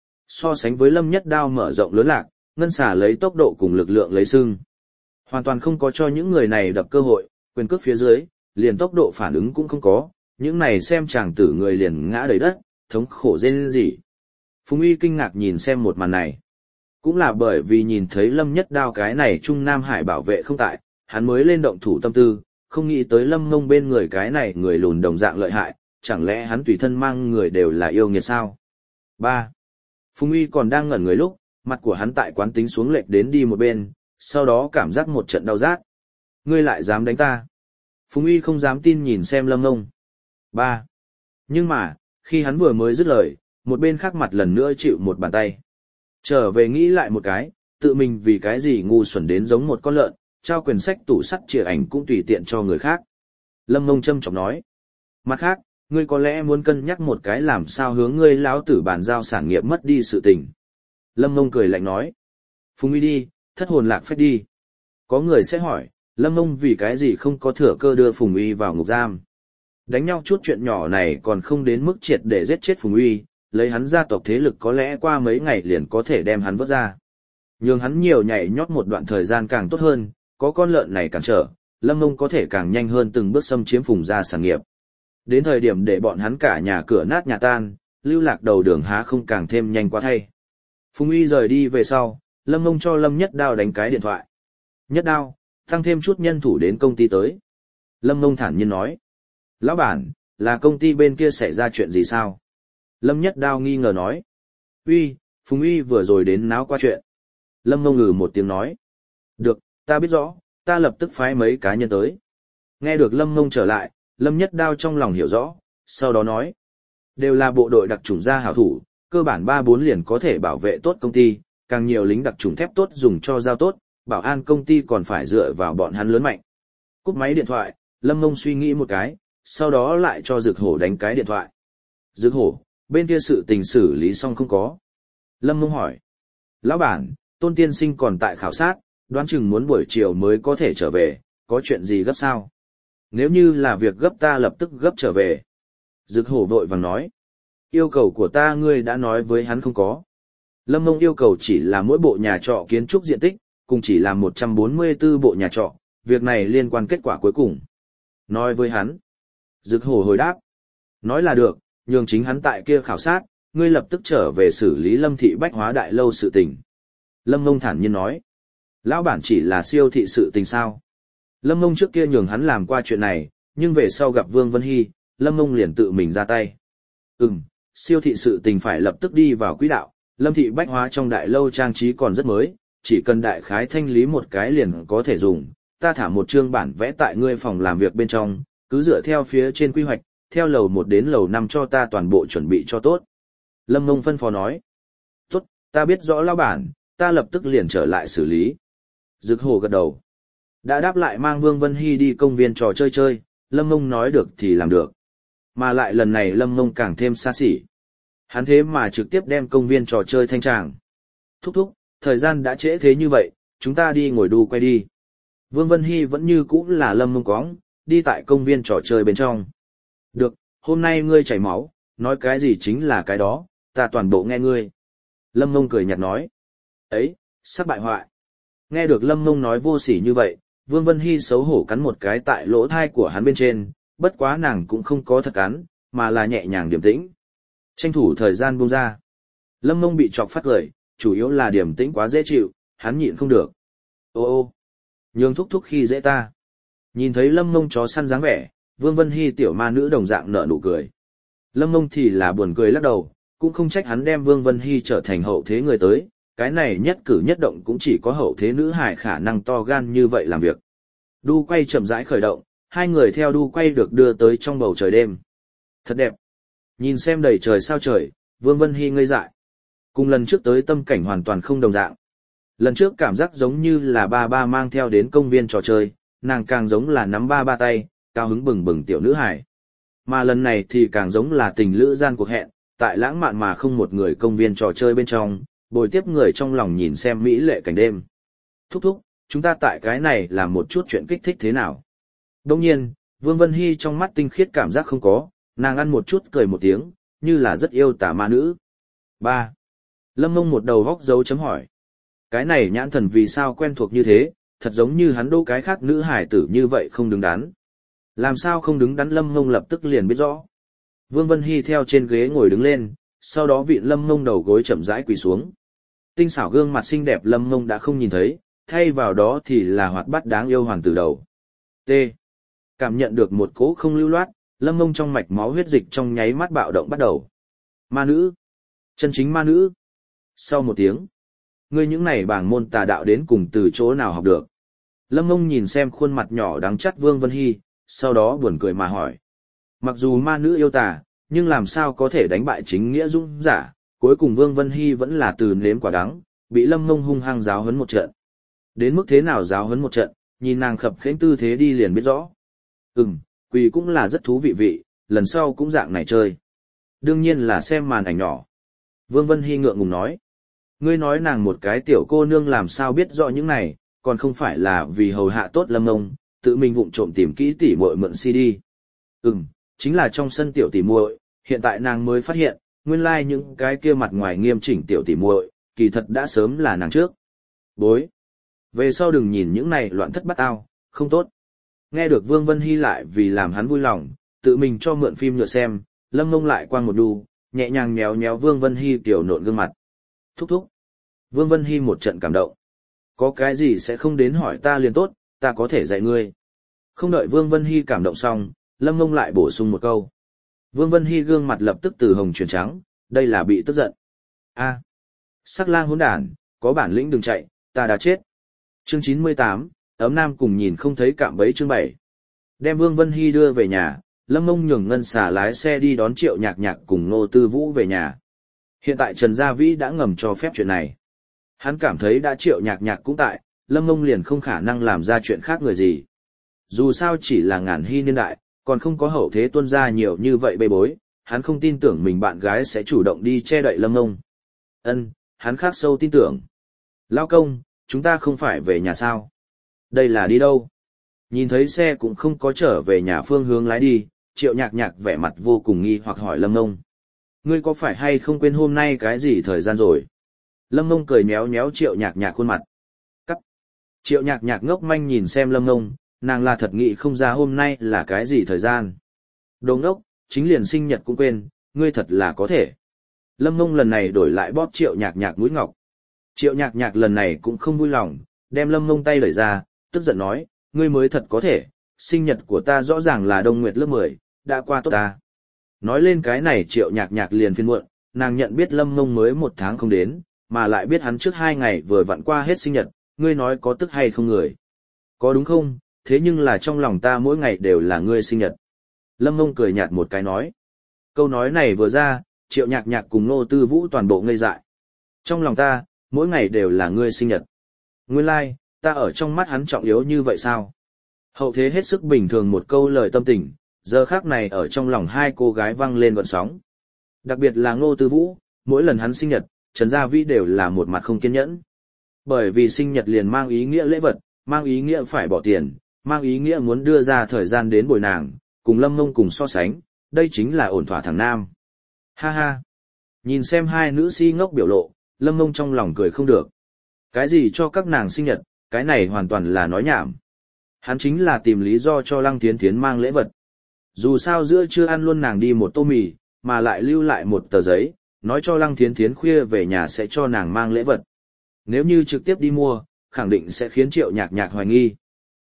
So sánh với Lâm Nhất Đao mở rộng lớn lạc, Ngân xả lấy tốc độ cùng lực lượng lấy sưng. Hoàn toàn không có cho những người này đập cơ hội, quyền cước phía dưới, liền tốc độ phản ứng cũng không có, những này xem chàng tử người liền ngã đầy đất, thống khổ rên rỉ. Phùng Uy kinh ngạc nhìn xem một màn này. Cũng là bởi vì nhìn thấy Lâm Nhất Đao cái này Trung Nam Hải bảo vệ không tại, hắn mới lên động thủ tâm tư, không nghĩ tới Lâm Mông bên người cái này người lùn đồng dạng lợi hại, chẳng lẽ hắn tùy thân mang người đều là yêu nghiệt sao? 3. Phùng Uy còn đang ngẩn người lúc, mặt của hắn tại quán tính xuống lệch đến đi một bên, sau đó cảm giác một trận đau rát. Ngươi lại dám đánh ta? Phùng Uy không dám tin nhìn xem Lâm Mông. 3. Nhưng mà, khi hắn vừa mới dứt lời, một bên khác mặt lần nữa chịu một bàn tay. Trở về nghĩ lại một cái, tự mình vì cái gì ngu xuẩn đến giống một con lợn, trao quyền sách tủ sắt chìa ảnh cũng tùy tiện cho người khác. Lâm Mông châm chọc nói. Mặt khác, ngươi có lẽ muốn cân nhắc một cái làm sao hướng ngươi lão tử bàn giao sản nghiệp mất đi sự tình. Lâm Ngông cười lạnh nói. Phùng Uy đi, thất hồn lạc phách đi. Có người sẽ hỏi, Lâm Ngông vì cái gì không có thừa cơ đưa Phùng Uy vào ngục giam. Đánh nhau chút chuyện nhỏ này còn không đến mức triệt để giết chết Phùng Uy, lấy hắn gia tộc thế lực có lẽ qua mấy ngày liền có thể đem hắn vớt ra. Nhưng hắn nhiều nhảy nhót một đoạn thời gian càng tốt hơn, có con lợn này cản trở, Lâm Ngông có thể càng nhanh hơn từng bước xâm chiếm Phùng gia sản nghiệp. Đến thời điểm để bọn hắn cả nhà cửa nát nhà tan, lưu lạc đầu đường há không càng thêm nhanh quá thay. Phùng Uy rời đi về sau, Lâm Ngông cho Lâm Nhất Đao đánh cái điện thoại. Nhất Đao, tăng thêm chút nhân thủ đến công ty tới. Lâm Ngông thản nhiên nói. Lão bản, là công ty bên kia xảy ra chuyện gì sao? Lâm Nhất Đao nghi ngờ nói. Uy, Phùng Uy vừa rồi đến náo qua chuyện. Lâm Ngông ngừ một tiếng nói. Được, ta biết rõ, ta lập tức phái mấy cá nhân tới. Nghe được Lâm Ngông trở lại, Lâm Nhất Đao trong lòng hiểu rõ, sau đó nói. Đều là bộ đội đặc chủng gia hảo thủ, cơ bản 3-4 liền có thể bảo vệ tốt công ty, càng nhiều lính đặc chủng thép tốt dùng cho giao tốt, bảo an công ty còn phải dựa vào bọn hắn lớn mạnh. Cúp máy điện thoại, Lâm Ngông suy nghĩ một cái, sau đó lại cho Dực Hổ đánh cái điện thoại. Dực Hổ, bên kia sự tình xử lý xong không có? Lâm Ngông hỏi. Lão bản, Tôn tiên sinh còn tại khảo sát, đoán chừng muốn buổi chiều mới có thể trở về, có chuyện gì gấp sao? Nếu như là việc gấp ta lập tức gấp trở về. Dực Hổ vội vàng nói. Yêu cầu của ta ngươi đã nói với hắn không có. Lâm Ngông yêu cầu chỉ là mỗi bộ nhà trọ kiến trúc diện tích, cùng chỉ là 144 bộ nhà trọ, việc này liên quan kết quả cuối cùng. Nói với hắn. Dực Hổ hồi đáp. Nói là được, nhường chính hắn tại kia khảo sát, ngươi lập tức trở về xử lý Lâm thị bách hóa đại lâu sự tình. Lâm Ngông thản nhiên nói. Lão bản chỉ là siêu thị sự tình sao? Lâm Ngông trước kia nhường hắn làm qua chuyện này, nhưng về sau gặp Vương Vân Hy, Lâm Ngông liền tự mình ra tay. Siêu thị sự tình phải lập tức đi vào quỹ đạo, Lâm thị bách hóa trong đại lâu trang trí còn rất mới, chỉ cần đại khái thanh lý một cái liền có thể dùng, ta thả một chương bản vẽ tại ngươi phòng làm việc bên trong, cứ dựa theo phía trên quy hoạch, theo lầu 1 đến lầu 5 cho ta toàn bộ chuẩn bị cho tốt. Lâm Ngông phân phó nói. Tốt, ta biết rõ lão bản, ta lập tức liền trở lại xử lý. Dực Hổ gật đầu. Đã đáp lại mang Vương Vân Hy đi công viên trò chơi chơi, Lâm Ngông nói được thì làm được. Mà lại lần này Lâm Ngông càng thêm xa xỉ. Hắn thế mà trực tiếp đem công viên trò chơi thanh tràng. Thúc thúc, thời gian đã trễ thế như vậy, chúng ta đi ngồi đu quay đi. Vương Vân Hy vẫn như cũ là Lâm Ngông cóng, đi tại công viên trò chơi bên trong. Được, hôm nay ngươi chảy máu, nói cái gì chính là cái đó, ta toàn bộ nghe ngươi. Lâm Ngông cười nhạt nói. Ấy, sắp bại hoại. Nghe được Lâm Ngông nói vô sỉ như vậy, Vương Vân Hy xấu hổ cắn một cái tại lỗ thai của hắn bên trên, bất quá nàng cũng không có thật cắn, mà là nhẹ nhàng điềm tĩnh. Tranh thủ thời gian buông ra. Lâm Ngông bị chọc phát cười, chủ yếu là điềm tĩnh quá dễ chịu, hắn nhịn không được. Ô, nhường thúc thúc khi dễ ta. Nhìn thấy Lâm Ngông chó săn dáng vẻ, Vương Vân Hy tiểu ma nữ đồng dạng nở nụ cười. Lâm Ngông thì là buồn cười lắc đầu, cũng không trách hắn đem Vương Vân Hy trở thành hậu thế người tới, cái này nhất cử nhất động cũng chỉ có hậu thế nữ hài khả năng to gan như vậy làm việc. Đu quay chậm rãi khởi động, hai người theo đu quay được đưa tới trong bầu trời đêm. Thật đẹp. Nhìn xem đầy trời sao trời, Vương Vân Hy ngây dại. Cùng lần trước tới tâm cảnh hoàn toàn không đồng dạng. Lần trước cảm giác giống như là ba mang theo đến công viên trò chơi, nàng càng giống là nắm ba tay, cao hứng bừng bừng tiểu nữ hài. Mà lần này thì càng giống là tình lữ gian cuộc hẹn, tại lãng mạn mà không một người công viên trò chơi bên trong, bồi tiếp người trong lòng nhìn xem mỹ lệ cảnh đêm. Thúc thúc, chúng ta tại cái này làm một chút chuyện kích thích thế nào? Đồng nhiên, Vương Vân Hy trong mắt tinh khiết cảm giác không có, nàng ăn một chút cười một tiếng, như là rất yêu tả ma nữ. 3. Lâm Ngông một đầu góc dấu chấm hỏi. Cái này nhãn thần vì sao quen thuộc như thế, thật giống như hắn đô cái khác nữ hải tử như vậy không đứng đắn. Làm sao không đứng đắn Lâm Ngông lập tức liền biết rõ. Vương Vân Hy theo trên ghế ngồi đứng lên, sau đó vịn Lâm Ngông đầu gối chậm rãi quỳ xuống. Tinh xảo gương mặt xinh đẹp Lâm Ngông đã không nhìn thấy, thay vào đó thì là hoạt bát đáng yêu hoàng tử đầu. T. Cảm nhận được một cỗ không lưu loát, Lâm Ngông trong mạch máu huyết dịch trong nháy mắt bạo động bắt đầu. Ma nữ. Chân chính ma nữ. Sau một tiếng, ngươi những này bảng môn tà đạo đến cùng từ chỗ nào học được. Lâm Ngông nhìn xem khuôn mặt nhỏ đắng chắt Vương Vân Hy, sau đó buồn cười mà hỏi. Mặc dù ma nữ yêu tà, nhưng làm sao có thể đánh bại chính nghĩa dũng giả, cuối cùng Vương Vân Hy vẫn là từ nếm quả đắng, bị Lâm Ngông hung hăng giáo huấn một trận. Đến mức thế nào giáo huấn một trận, nhìn nàng khập khiễng tư thế đi liền biết rõ. Quỳ cũng là rất thú vị vị, lần sau cũng dạng này chơi. Đương nhiên là xem màn ảnh nhỏ. Vương Vân Hy ngượng ngùng nói. Ngươi nói nàng một cái tiểu cô nương làm sao biết rõ những này, còn không phải là vì hầu hạ tốt Lâm Ngông, tự mình vụng trộm tìm kỹ tỉ muội mượn CD. Chính là trong sân tiểu tỉ muội, hiện tại nàng mới phát hiện, nguyên lai những cái kia mặt ngoài nghiêm chỉnh tiểu tỉ muội, kỳ thật đã sớm là nàng trước. Bối. Về sau đừng nhìn những này loạn thất bát ao, không tốt. Nghe được Vương Vân Hy lại vì làm hắn vui lòng, tự mình cho mượn phim nhựa xem, Lâm Ngông lại quang một đu, nhẹ nhàng méo méo Vương Vân Hy tiểu nộn gương mặt. Thúc thúc. Vương Vân Hy một trận cảm động. Có cái gì sẽ không đến hỏi ta liền tốt, ta có thể dạy ngươi. Không đợi Vương Vân Hy cảm động xong, Lâm Ngông lại bổ sung một câu. Vương Vân Hy gương mặt lập tức từ hồng chuyển trắng, đây là bị tức giận. A, sắc lang hỗn đản, có bản lĩnh đừng chạy, ta đã chết. Chương 98, ấm nam cùng nhìn không thấy cạm bẫy chương 7. Đem Vương Vân Hy đưa về nhà, Lâm Ngông nhường Ngân Xà lái xe đi đón Triệu Nhạc Nhạc cùng Ngô Tư Vũ về nhà. Hiện tại Trần Gia Vĩ đã ngầm cho phép chuyện này. Hắn cảm thấy đã Triệu Nhạc Nhạc cũng tại, Lâm Ngông liền không khả năng làm ra chuyện khác người gì. Dù sao chỉ là ngàn hy niên đại, còn không có hậu thế tuân ra nhiều như vậy bê bối, hắn không tin tưởng mình bạn gái sẽ chủ động đi che đậy Lâm Ngông. Hắn khắc sâu tin tưởng. Lao công, chúng ta không phải về nhà sao? Đây là đi đâu? Nhìn thấy xe cũng không có trở về nhà phương hướng lái đi, Triệu Nhạc Nhạc vẻ mặt vô cùng nghi hoặc hỏi Lâm Ngông. Ngươi có phải hay không quên hôm nay cái gì thời gian rồi? Lâm Ngông cười méo méo Triệu Nhạc Nhạc khuôn mặt. Cắt. Triệu Nhạc Nhạc ngốc manh nhìn xem Lâm Ngông, nàng là thật nghĩ không ra hôm nay là cái gì thời gian. Đồ ngốc, chính liền sinh nhật cũng quên, ngươi thật là có thể. Lâm Ngông lần này đổi lại bóp Triệu Nhạc Nhạc mũi ngọc. Triệu Nhạc Nhạc lần này cũng không vui lòng, đem Lâm Ngông tay đẩy ra, tức giận nói, ngươi mới thật có thể, sinh nhật của ta rõ ràng là Đông Nguyệt lớp 10, đã qua tốt ta. Nói lên cái này Triệu Nhạc Nhạc liền phiền muộn, nàng nhận biết Lâm Ngông mới 1 tháng không đến, mà lại biết hắn trước 2 ngày vừa vặn qua hết sinh nhật, ngươi nói có tức hay không người. Có đúng không, thế nhưng là trong lòng ta mỗi ngày đều là ngươi sinh nhật. Lâm Ngông cười nhạt một cái nói. Câu nói này vừa ra, Triệu Nhạc Nhạc cùng Ngô Tư Vũ toàn bộ ngây dại. Trong lòng ta, mỗi ngày đều là ngươi sinh nhật. Nguyên lai, ta ở trong mắt hắn trọng yếu như vậy sao? Hậu thế hết sức bình thường một câu lời tâm tình, giờ khác này ở trong lòng hai cô gái vang lên gợn sóng. Đặc biệt là Ngô Tư Vũ, mỗi lần hắn sinh nhật, Trần Gia Vĩ đều là một mặt không kiên nhẫn. Bởi vì sinh nhật liền mang ý nghĩa lễ vật, mang ý nghĩa phải bỏ tiền, mang ý nghĩa muốn đưa ra thời gian đến bồi nàng, cùng Lâm Ngông cùng so sánh, đây chính là ổn thỏa thằng nam. Ha ha! Nhìn xem hai nữ si ngốc biểu lộ, Lâm Ngông trong lòng cười không được. Cái gì cho các nàng sinh nhật, cái này hoàn toàn là nói nhảm. Hắn chính là tìm lý do cho Lăng Thiến Thiến mang lễ vật. Dù sao giữa trưa ăn luôn nàng đi một tô mì, mà lại lưu lại một tờ giấy, nói cho Lăng Thiến Thiến khuya về nhà sẽ cho nàng mang lễ vật. Nếu như trực tiếp đi mua, khẳng định sẽ khiến Triệu Nhạc Nhạc hoài nghi.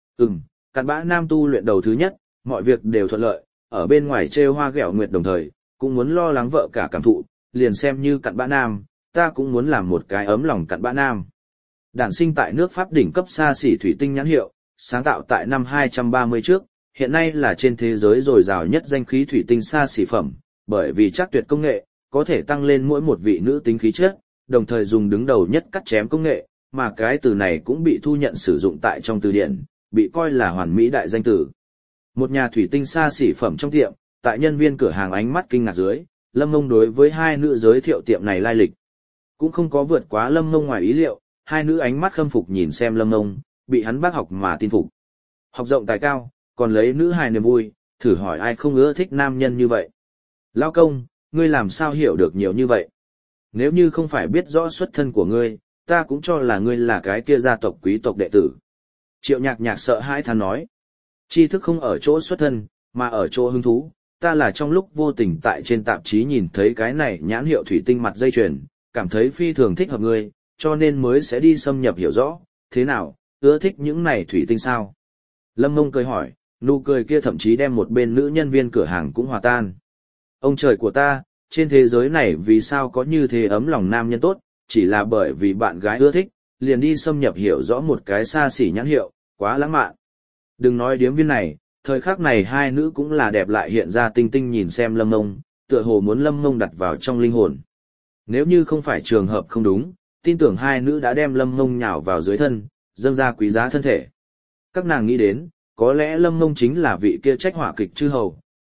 Cặn bã nam tu luyện đầu thứ nhất, mọi việc đều thuận lợi, ở bên ngoài trêu hoa ghẹo nguyệt đồng thời, cũng muốn lo lắng vợ cả cảm thụ, liền xem như cặn bã nam, ta cũng muốn làm một cái ấm lòng cặn bã nam. Đản sinh tại nước Pháp đỉnh cấp xa xỉ thủy tinh nhãn hiệu, sáng tạo tại năm 230 trước, hiện nay là trên thế giới dồi dào nhất danh khí thủy tinh xa xỉ phẩm, bởi vì chắc tuyệt công nghệ, có thể tăng lên mỗi một vị nữ tính khí chất, đồng thời dùng đứng đầu nhất cắt chém công nghệ, mà cái từ này cũng bị thu nhận sử dụng tại trong từ điển, bị coi là hoàn mỹ đại danh từ. Một nhà thủy tinh xa xỉ phẩm trong tiệm, tại nhân viên cửa hàng ánh mắt kinh ngạc dưới, Lâm Ngông đối với hai nữ giới thiệu tiệm này lai lịch. Cũng không có vượt quá Lâm Ngông ngoài ý liệu, hai nữ ánh mắt khâm phục nhìn xem Lâm Ngông, bị hắn bác học mà tin phục. Học rộng tài cao, còn lấy nữ hài niềm vui, thử hỏi ai không ưa thích nam nhân như vậy. Lao công, ngươi làm sao hiểu được nhiều như vậy? Nếu như không phải biết rõ xuất thân của ngươi, ta cũng cho là ngươi là cái kia gia tộc quý tộc đệ tử. Triệu Nhạc Nhạc sợ hãi than nói. Tri thức không ở chỗ xuất thân, mà ở chỗ hứng thú. Ta là trong lúc vô tình tại trên tạp chí nhìn thấy cái này nhãn hiệu thủy tinh mặt dây chuyền, cảm thấy phi thường thích hợp ngươi, cho nên mới sẽ đi xâm nhập hiểu rõ. Thế nào, ưa thích những này thủy tinh sao? Lâm Ngông cười hỏi, nụ cười kia thậm chí đem một bên nữ nhân viên cửa hàng cũng hòa tan. Ông trời của ta, trên thế giới này vì sao có như thế ấm lòng nam nhân tốt, chỉ là bởi vì bạn gái ưa thích, liền đi xâm nhập hiểu rõ một cái xa xỉ nhãn hiệu, quá lãng mạn. Đừng nói điếm viên này, thời khắc này hai nữ cũng là đẹp lại hiện ra tinh tinh nhìn xem Lâm Ngông, tựa hồ muốn Lâm Ngông đặt vào trong linh hồn. Nếu như không phải trường hợp không đúng, tin tưởng hai nữ đã đem Lâm Ngông nhào vào dưới thân, dâng ra quý giá thân thể. Các nàng nghĩ đến, có lẽ Lâm Ngông chính là vị kia trách hỏa kịch chư hầu,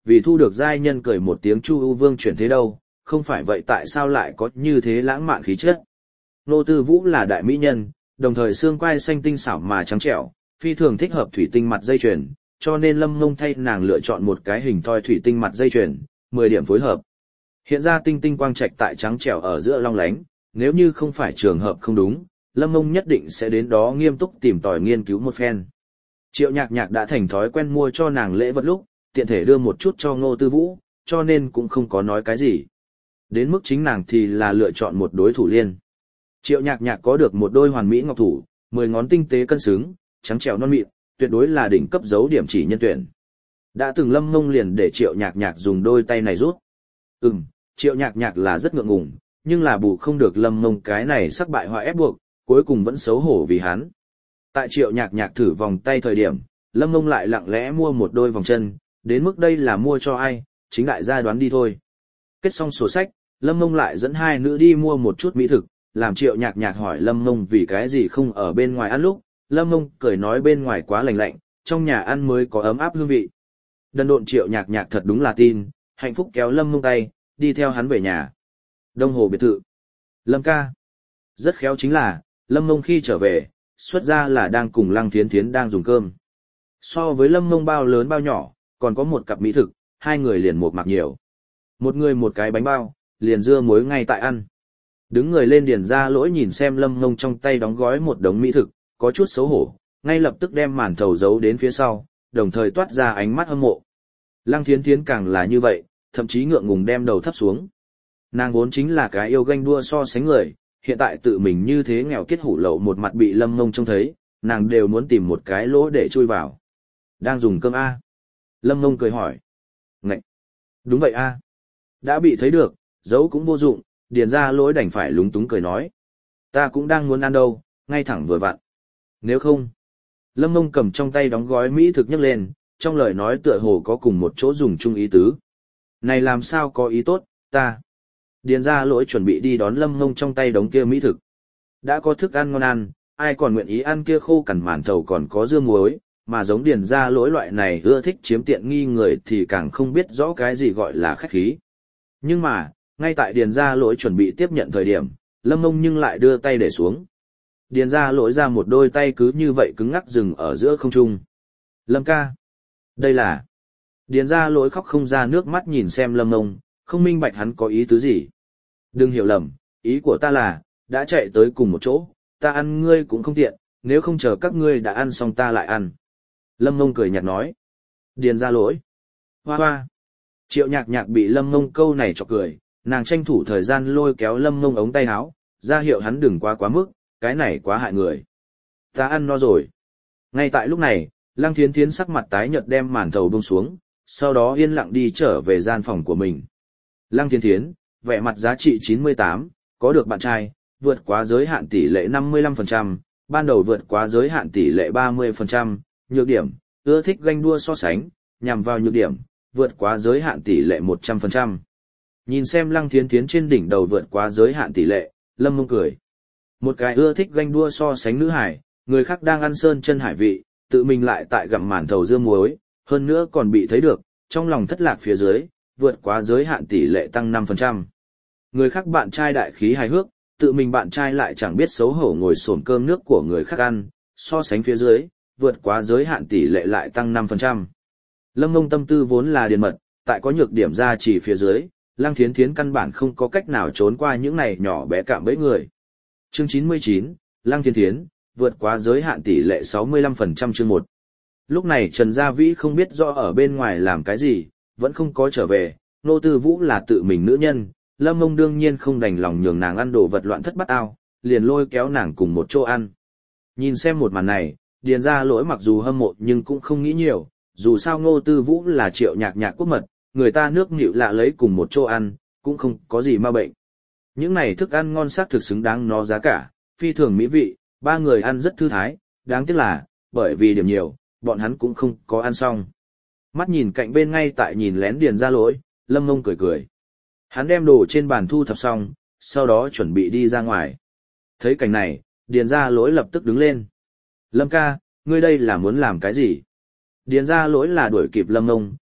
vì thu được giai nhân cười một tiếng Chu ưu vương chuyển thế đâu, không phải vậy tại sao lại có như thế lãng mạn khí chất. Ngô Tư Vũ là đại mỹ nhân, đồng thời xương quai xanh tinh xảo mà trắng trẻo, phi thường thích hợp thủy tinh mặt dây chuyền, cho nên Lâm Ngông thay nàng lựa chọn một cái hình thoi thủy tinh mặt dây chuyền, 10 điểm phối hợp. Hiện ra tinh tinh quang trạch tại trắng trẻo ở giữa long lánh, nếu như không phải trường hợp không đúng, Lâm Ngông nhất định sẽ đến đó nghiêm túc tìm tòi nghiên cứu một phen. Triệu Nhạc Nhạc đã thành thói quen mua cho nàng lễ vật lúc, tiện thể đưa một chút cho Ngô Tư Vũ, cho nên cũng không có nói cái gì. Đến mức chính nàng thì là lựa chọn một đối thủ liên. Triệu Nhạc Nhạc có được một đôi hoàn mỹ ngọc thủ, 10 ngón tinh tế cân xứng, trắng trẻo non mịn, tuyệt đối là đỉnh cấp dấu điểm chỉ nhân tuyển. Đã từng Lâm Ngông liền để Triệu Nhạc Nhạc dùng đôi tay này rút. Triệu Nhạc Nhạc là rất ngượng ngùng, nhưng là bù không được Lâm Ngông cái này sắc bại hoại ép buộc, cuối cùng vẫn xấu hổ vì hắn. Tại Triệu Nhạc Nhạc thử vòng tay thời điểm, Lâm Ngông lại lặng lẽ mua một đôi vòng chân, đến mức đây là mua cho ai, chính đại gia đoán đi thôi. Kết xong sổ sách, Lâm Ngông lại dẫn hai nữ đi mua một chút mỹ thực, làm Triệu Nhạc Nhạc hỏi Lâm Ngông vì cái gì không ở bên ngoài ăn lúc, Lâm Ngông cười nói bên ngoài quá lạnh lạnh, trong nhà ăn mới có ấm áp hương vị. Đần độn Triệu Nhạc Nhạc thật đúng là tin, hạnh phúc kéo Lâm Ngông tay, đi theo hắn về nhà. Đông Hồ biệt thự. Lâm ca. Rất khéo chính là, Lâm Ngông khi trở về, xuất ra là đang cùng Lăng Thiến Thiến đang dùng cơm. So với Lâm Ngông bao lớn bao nhỏ, còn có một cặp mỹ thực, hai người liền một mặc nhiều. Một người một cái bánh bao, liền dưa muối ngay tại ăn. Đứng người lên Điền Ra Lỗi nhìn xem Lâm Ngông trong tay đóng gói một đống mỹ thực, có chút xấu hổ, ngay lập tức đem màn thầu giấu đến phía sau, đồng thời toát ra ánh mắt hâm mộ. Lăng Thiến Thiến càng là như vậy, thậm chí ngượng ngùng đem đầu thấp xuống. Nàng vốn chính là cái yêu ganh đua so sánh người, hiện tại tự mình như thế nghèo kiết hủ lậu một mặt bị Lâm Ngông trông thấy, nàng đều muốn tìm một cái lỗ để chui vào. Đang dùng cơm A. Lâm Ngông cười hỏi. Ngậy! Đúng vậy A. Đã bị thấy được, giấu cũng vô dụng, Điền Ra Lỗi đành phải lúng túng cười nói. Ta cũng đang muốn ăn đâu, ngay thẳng vừa vặn. Nếu không. Lâm Ngông cầm trong tay đóng gói mỹ thực nhấc lên, trong lời nói tựa hồ có cùng một chỗ dùng chung ý tứ. Này làm sao có ý tốt, ta. Điền Ra Lỗi chuẩn bị đi đón Lâm Ngông trong tay đống kia mỹ thực. Đã có thức ăn ngon ăn, ai còn nguyện ý ăn kia khô cằn màn thầu còn có dưa muối, mà giống Điền Ra Lỗi loại này ưa thích chiếm tiện nghi người thì càng không biết rõ cái gì gọi là khách khí. Nhưng mà, ngay tại Điền Ra Lỗi chuẩn bị tiếp nhận thời điểm, Lâm Ngông nhưng lại đưa tay để xuống. Điền Ra Lỗi ra một đôi tay cứ như vậy cứng ngắc dừng ở giữa không trung. Lâm ca. Đây là. Điền Ra Lỗi khóc không ra nước mắt nhìn xem Lâm Ngông, không minh bạch hắn có ý tứ gì. Đừng hiểu lầm, ý của ta là, đã chạy tới cùng một chỗ, ta ăn ngươi cũng không tiện, nếu không chờ các ngươi đã ăn xong ta lại ăn. Lâm Ngông cười nhạt nói. Điền Ra Lỗi. Hoa hoa. Triệu Nhạc Nhạc bị Lâm Ngông câu này chọc cười, nàng tranh thủ thời gian lôi kéo Lâm Ngông ống tay áo, ra hiệu hắn đừng quá mức, cái này quá hại người. Ta ăn no rồi. Ngay tại lúc này, Lăng Thiến Thiến sắc mặt tái nhợt đem màn thầu buông xuống, sau đó yên lặng đi trở về gian phòng của mình. Lăng Thiến Thiến, vẻ mặt giá trị 98, có được bạn trai, vượt quá giới hạn tỷ lệ 55%, ban đầu vượt quá giới hạn tỷ lệ 30%, nhược điểm, ưa thích ganh đua so sánh, nhằm vào nhược điểm, vượt quá giới hạn tỷ lệ 100%. Nhìn xem Lăng Thiến Thiến trên đỉnh đầu vượt quá giới hạn tỷ lệ, Lâm Ngông cười. Một cái ưa thích ganh đua so sánh nữ hải, người khác đang ăn sơn chân hải vị, tự mình lại tại gặm màn thầu dưa muối, hơn nữa còn bị thấy được, trong lòng thất lạc phía dưới, vượt quá giới hạn tỷ lệ tăng 5%. Người khác bạn trai đại khí hài hước, tự mình bạn trai lại chẳng biết xấu hổ ngồi xổm cơm nước của người khác ăn, so sánh phía dưới, vượt quá giới hạn tỷ lệ lại tăng 5%. Lâm Ngông tâm tư vốn là điền mật, tại có nhược điểm ra chỉ phía dưới, Lăng Thiến Thiến căn bản không có cách nào trốn qua những này nhỏ bé cạm bẫy người. Chương 99, Lăng Thiến Thiến, vượt quá giới hạn tỷ lệ 65% chương 1. Lúc này Trần Gia Vĩ không biết rõ ở bên ngoài làm cái gì, vẫn không có trở về, Nô Tư Vũ là tự mình nữ nhân, Lâm Ngông đương nhiên không đành lòng nhường nàng ăn đồ vật loạn thất bát ao, liền lôi kéo nàng cùng một chỗ ăn. Nhìn xem một màn này, Điền Ra Lỗi mặc dù hâm mộ nhưng cũng không nghĩ nhiều, dù sao Ngô Tư Vũ là Triệu Nhạc Nhạc quốc mật, người ta nước nhịu lạ lấy cùng một chỗ ăn, cũng không có gì ma bệnh. Những này thức ăn ngon xác thực xứng đáng nó giá cả, phi thường mỹ vị, ba người ăn rất thư thái, đáng tiếc là, bởi vì điểm nhiều, bọn hắn cũng không có ăn xong. Mắt nhìn cạnh bên ngay tại nhìn lén Điền Ra Lỗi, Lâm Ngông cười cười. Hắn đem đồ trên bàn thu thập xong, sau đó chuẩn bị đi ra ngoài. Thấy cảnh này, Điền Ra Lỗi lập tức đứng lên. Lâm ca, ngươi đây là muốn làm cái gì? Điền Ra Lỗi là đuổi kịp Lâm Ngông,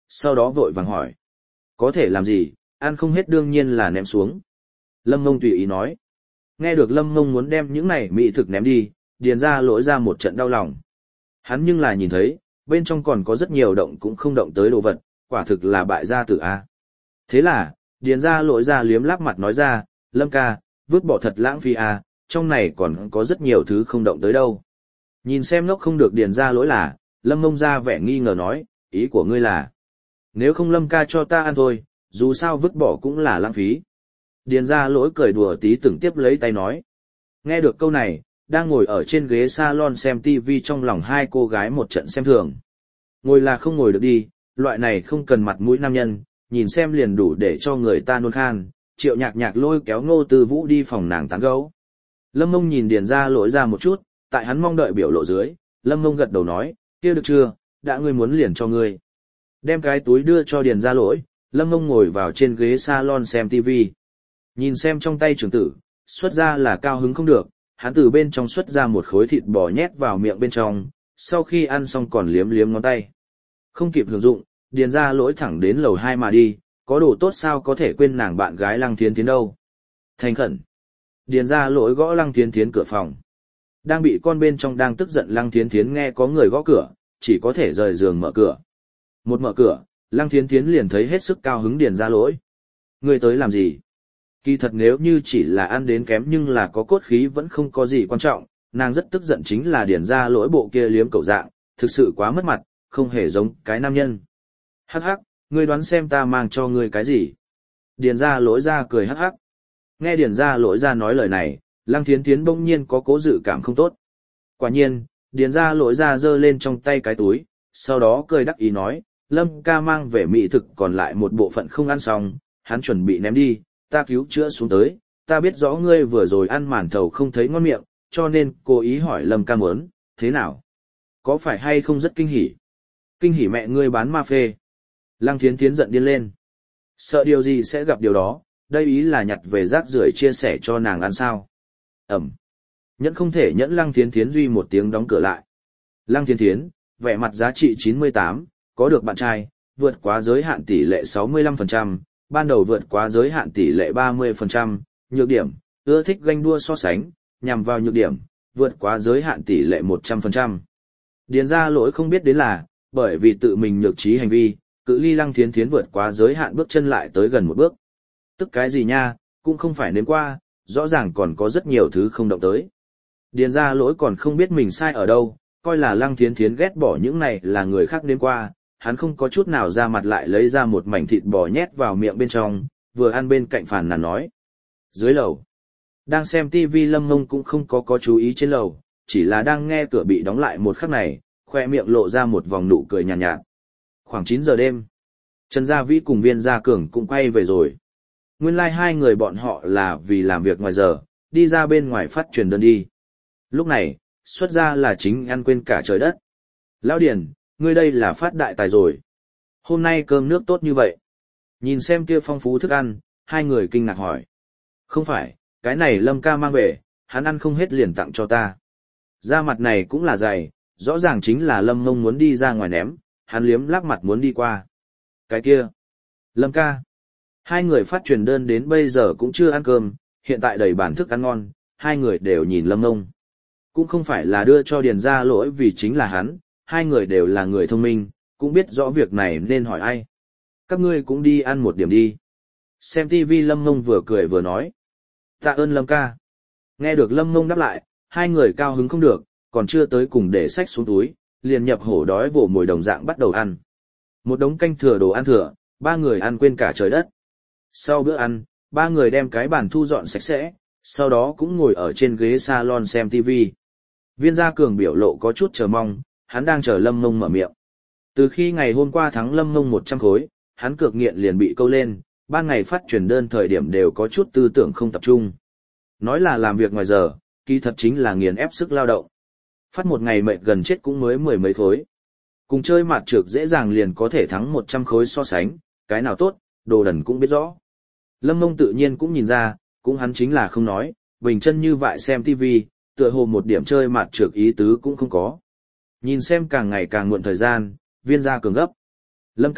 Sau đó vội vàng hỏi. Có thể làm gì, ăn không hết đương nhiên là ném xuống. Lâm Ngông tùy ý nói. Nghe được Lâm Ngông muốn đem những này mỹ thực ném đi, Điền Gia Lỗi ra một trận đau lòng. Hắn nhưng là nhìn thấy, bên trong còn có rất nhiều động cũng không động tới đồ vật, quả thực là bại gia tử A. Thế là, Điền Gia Lỗi ra liếm láp mặt nói ra, Lâm ca, vứt bỏ thật lãng phí A, trong này còn có rất nhiều thứ không động tới đâu. Nhìn xem ngốc không được Điền Gia Lỗi là, Lâm Ngông ra vẻ nghi ngờ nói, ý của ngươi là, nếu không Lâm ca cho ta ăn thôi, dù sao vứt bỏ cũng là lãng phí. Điền Gia Lỗi cười đùa tí từng tiếp lấy tay nói. Nghe được câu này, đang ngồi ở trên ghế salon xem TV trong lòng hai cô gái một trận xem thường. Ngồi là không ngồi được đi, loại này không cần mặt mũi nam nhân, nhìn xem liền đủ để cho người ta nôn khan, Triệu Nhạc Nhạc lôi kéo Ngô Tư Vũ đi phòng nàng tán gẫu. Lâm Mông nhìn Điền Gia Lỗi ra một chút, tại hắn mong đợi biểu lộ dưới, Lâm Mông gật đầu nói, kia được chưa, đã ngươi muốn liền cho ngươi. Đem cái túi đưa cho Điền Gia Lỗi, Lâm Mông ngồi vào trên ghế salon xem TV. Nhìn xem trong tay trưởng tử, xuất ra là cao hứng không được, hắn từ bên trong xuất ra một khối thịt bò nhét vào miệng bên trong, sau khi ăn xong còn liếm liếm ngón tay. Không kịp hưởng dụng, Điền Gia Lỗi thẳng đến lầu 2 mà đi, có đồ tốt sao có thể quên nàng bạn gái Lăng Thiến Thiến đâu. Thành khẩn. Điền Gia Lỗi gõ Lăng Thiến Thiến cửa phòng. Đang bị con bên trong đang tức giận Lăng Thiến Thiến nghe có người gõ cửa, chỉ có thể rời giường mở cửa. Một mở cửa, Lăng Thiến Thiến liền thấy hết sức cao hứng Điền Gia Lỗi. Người tới làm gì? Kỳ thật nếu như chỉ là ăn đến kém nhưng là có cốt khí vẫn không có gì quan trọng, nàng rất tức giận chính là Điền Gia Lỗi bộ kia liếm cẩu dạng, thực sự quá mất mặt, không hề giống cái nam nhân. Hắc hắc, ngươi đoán xem ta mang cho ngươi cái gì? Điền Gia Lỗi ra cười hắc hắc. Nghe Điền Gia Lỗi ra nói lời này, Lăng Thiến Thiến bỗng nhiên có cố dự cảm không tốt. Quả nhiên, Điền Gia Lỗi ra giơ lên trong tay cái túi, sau đó cười đắc ý nói, Lâm ca mang về mỹ thực còn lại một bộ phận không ăn xong, hắn chuẩn bị ném đi, ta cứu chữa xuống tới, ta biết rõ ngươi vừa rồi ăn màn thầu không thấy ngon miệng, cho nên cố ý hỏi Lâm ca muốn, thế nào? Có phải hay không rất kinh hỉ? Kinh hỉ mẹ ngươi bán ma phê. Lăng Thiến Thiến giận điên lên. Sợ điều gì sẽ gặp điều đó, đây ý là nhặt về rác rưởi chia sẻ cho nàng ăn sao. Ẩm. Nhẫn không thể nhẫn Lăng Thiến Thiến duy một tiếng đóng cửa lại. Lăng Thiến Thiến, vẻ mặt giá trị 98, có được bạn trai, vượt quá giới hạn tỷ lệ 65%, ban đầu vượt quá giới hạn tỷ lệ 30%, nhược điểm, ưa thích ganh đua so sánh, nhằm vào nhược điểm, vượt quá giới hạn tỷ lệ 100%. Điền Gia Lỗi không biết đến là, bởi vì tự mình nhược trí hành vi, cự ly Lăng Thiến Thiến vượt quá giới hạn bước chân lại tới gần một bước. Tức cái gì nha, cũng không phải nếm qua, rõ ràng còn có rất nhiều thứ không động tới. Điền Gia Lỗi còn không biết mình sai ở đâu, coi là Lăng Thiến Thiến ghét bỏ những này là người khác nếm qua, hắn không có chút nào ra mặt lại lấy ra một mảnh thịt bò nhét vào miệng bên trong, vừa ăn bên cạnh phàn nàn nói. Dưới lầu, đang xem TV Lâm Mông cũng không có chú ý trên lầu, chỉ là đang nghe cửa bị đóng lại một khắc này, khoe miệng lộ ra một vòng nụ cười nhàn nhạt. Khoảng 9 giờ đêm, Trần Gia Vĩ cùng Viên Gia Cường cũng quay về rồi. Nguyên lai hai người bọn họ là vì làm việc ngoài giờ, đi ra bên ngoài phát truyền đơn đi. Lúc này, xuất ra là chính ăn quên cả trời đất. Lão Điền, ngươi đây là phát đại tài rồi. Hôm nay cơm nước tốt như vậy. Nhìn xem kia phong phú thức ăn, hai người kinh ngạc hỏi. Không phải, cái này Lâm ca mang về, hắn ăn không hết liền tặng cho ta. Da mặt này cũng là dày, rõ ràng chính là Lâm Mông muốn đi ra ngoài ném, hắn liếm lắc mặt muốn đi qua. Cái kia, Lâm ca. Hai người phát truyền đơn đến bây giờ cũng chưa ăn cơm, hiện tại đầy bàn thức ăn ngon, hai người đều nhìn Lâm Mông. Cũng không phải là đưa cho Điền Gia Lỗi vì chính là hắn, hai người đều là người thông minh, cũng biết rõ việc này nên hỏi ai. Các ngươi cũng đi ăn một điểm đi. Xem TV Lâm Mông vừa cười vừa nói. Tạ ơn Lâm ca. Nghe được Lâm Mông đáp lại, hai người cao hứng không được, còn chưa tới cùng để sách xuống túi, liền nhập hổ đói vồ mồi đồng dạng bắt đầu ăn. Một đống canh thừa đồ ăn thừa, ba người ăn quên cả trời đất. Sau bữa ăn, ba người đem cái bàn thu dọn sạch sẽ, sau đó cũng ngồi ở trên ghế salon xem TV. Viên Gia Cường biểu lộ có chút chờ mong, hắn đang chờ Lâm Mông mở miệng. Từ khi ngày hôm qua thắng Lâm Mông 100 khối, hắn cược nghiện liền bị câu lên, ban ngày phát truyền đơn thời điểm đều có chút tư tưởng không tập trung. Nói là làm việc ngoài giờ, kỳ thật chính là nghiền ép sức lao động. Phát một ngày mệt gần chết cũng mới 10 mấy khối. Cùng chơi mạt trược dễ dàng liền có thể thắng 100 khối so sánh, cái nào tốt, đồ đần cũng biết rõ. Lâm Mông tự nhiên cũng nhìn ra, cũng hắn chính là không nói, bình chân như vậy xem TV, tựa hồ một điểm chơi mạt trược ý tứ cũng không có. Nhìn xem càng ngày càng muộn thời gian, Viên Gia Cường gấp. Lâm ca,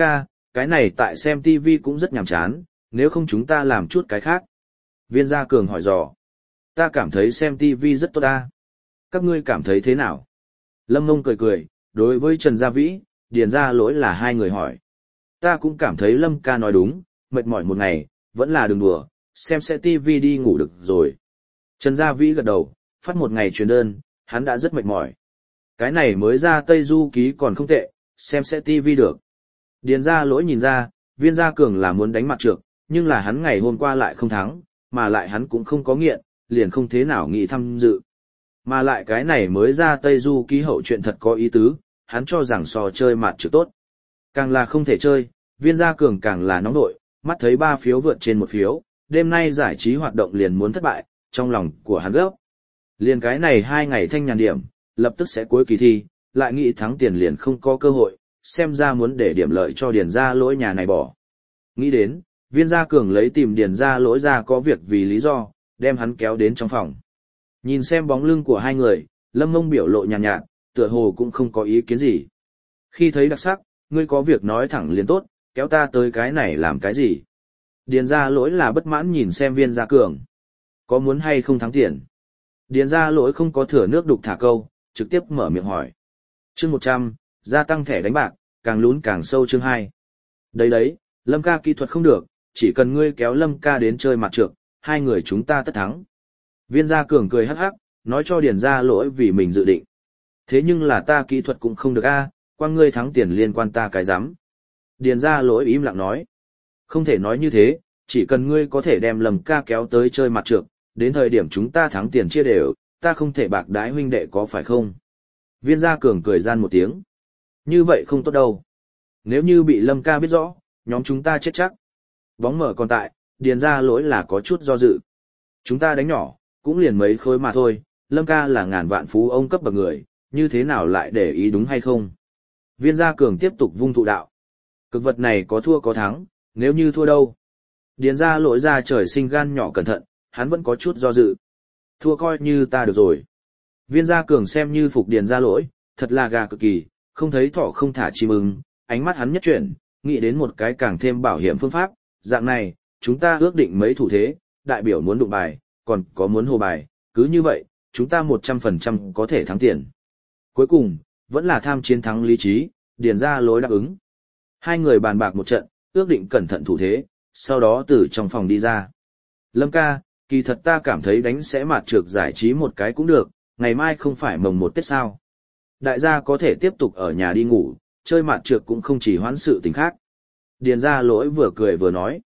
cái này tại xem TV cũng rất nhàm chán, nếu không chúng ta làm chút cái khác. Viên Gia Cường hỏi dò. Ta cảm thấy xem TV rất tốt ta. Các ngươi cảm thấy thế nào? Lâm Mông cười cười, đối với Trần Gia Vĩ, Điền Gia Lỗi là hai người hỏi. Ta cũng cảm thấy Lâm ca nói đúng, mệt mỏi một ngày, vẫn là đừng đùa, xem sẽ TV đi ngủ được rồi. Trần Gia Vĩ gật đầu, phát một ngày truyền đơn, hắn đã rất mệt mỏi. Cái này mới ra Tây Du Ký còn không tệ, xem sẽ TV được. Điền Gia Lỗi nhìn ra, Viên Gia Cường là muốn đánh mặt trược, nhưng là hắn ngày hôm qua lại không thắng, mà lại hắn cũng không có nghiện, liền không thế nào nghĩ tham dự. Mà lại cái này mới ra Tây Du Ký hậu chuyện thật có ý tứ, hắn cho rằng so chơi mặt trược tốt. Càng là không thể chơi, Viên Gia Cường càng là nóng nội, mắt thấy 3 phiếu vượt trên 1 phiếu, đêm nay giải trí hoạt động liền muốn thất bại, trong lòng của hắn gấp. Liền cái này 2 ngày thanh nhàn điểm, lập tức sẽ cuối kỳ thi, lại nghĩ thắng tiền liền không có cơ hội, xem ra muốn để điểm lợi cho Điền Gia Lỗi nhà này bỏ. Nghĩ đến, Viên Gia Cường lấy tìm Điền Gia Lỗi ra có việc vì lý do, đem hắn kéo đến trong phòng. Nhìn xem bóng lưng của hai người, Lâm Mông biểu lộ nhàn nhạt, tựa hồ cũng không có ý kiến gì. Khi thấy đặc sắc, ngươi có việc nói thẳng liền tốt, kéo ta tới cái này làm cái gì? Điền Gia Lỗi là bất mãn nhìn xem Viên Gia Cường. Có muốn hay không thắng tiền? Điền Gia Lỗi không có thừa nước đục thả câu, trực tiếp mở miệng hỏi. Chương 100, gia tăng thẻ đánh bạc, càng lún càng sâu chương 2. Đấy, Lâm ca kỹ thuật không được, chỉ cần ngươi kéo Lâm ca đến chơi mặt trược, hai người chúng ta tất thắng. Viên Gia Cường cười hắc hắc, nói cho Điền Gia Lỗi vì mình dự định. Thế nhưng là ta kỹ thuật cũng không được a, quan ngươi thắng tiền liên quan ta cái rắm. Điền Gia Lỗi im lặng nói. Không thể nói như thế, chỉ cần ngươi có thể đem Lâm ca kéo tới chơi mặt trược, đến thời điểm chúng ta thắng tiền chia đều, ta không thể bạc đái huynh đệ có phải không? Viên Gia Cường cười gian một tiếng. Như vậy không tốt đâu. Nếu như bị Lâm ca biết rõ, nhóm chúng ta chết chắc. Bóng mở còn tại, Điền Gia Lỗi là có chút do dự. Chúng ta đánh nhỏ, cũng liền mấy khối mà thôi, Lâm ca là ngàn vạn phú ông cấp bậc người, như thế nào lại để ý đúng hay không? Viên Gia Cường tiếp tục vung thụ đạo. Cực vật này có thua có thắng, nếu như thua đâu? Điền Gia Lỗi ra trời sinh gan nhỏ cẩn thận, hắn vẫn có chút do dự. Thua coi như ta được rồi. Viên Gia Cường xem như phục Điền Gia Lỗi, thật là gà cực kỳ, không thấy thỏ không thả chim ưng, ánh mắt hắn nhất chuyển, nghĩ đến một cái càng thêm bảo hiểm phương pháp, dạng này, chúng ta ước định mấy thủ thế, đại biểu muốn đụng bài, còn có muốn hồ bài, cứ như vậy, chúng ta 100% có thể thắng tiền. Cuối cùng, vẫn là tham chiến thắng lý trí, Điền Gia Lỗi đáp ứng. Hai người bàn bạc một trận, ước định cẩn thận thủ thế, sau đó từ trong phòng đi ra. Lâm ca, kỳ thật ta cảm thấy đánh sẽ mặt trược giải trí một cái cũng được, ngày mai không phải mồng 1 Tết sao. Đại gia có thể tiếp tục ở nhà đi ngủ, chơi mặt trược cũng không chỉ hoãn sự tình khác. Điền Gia Lỗi vừa cười vừa nói.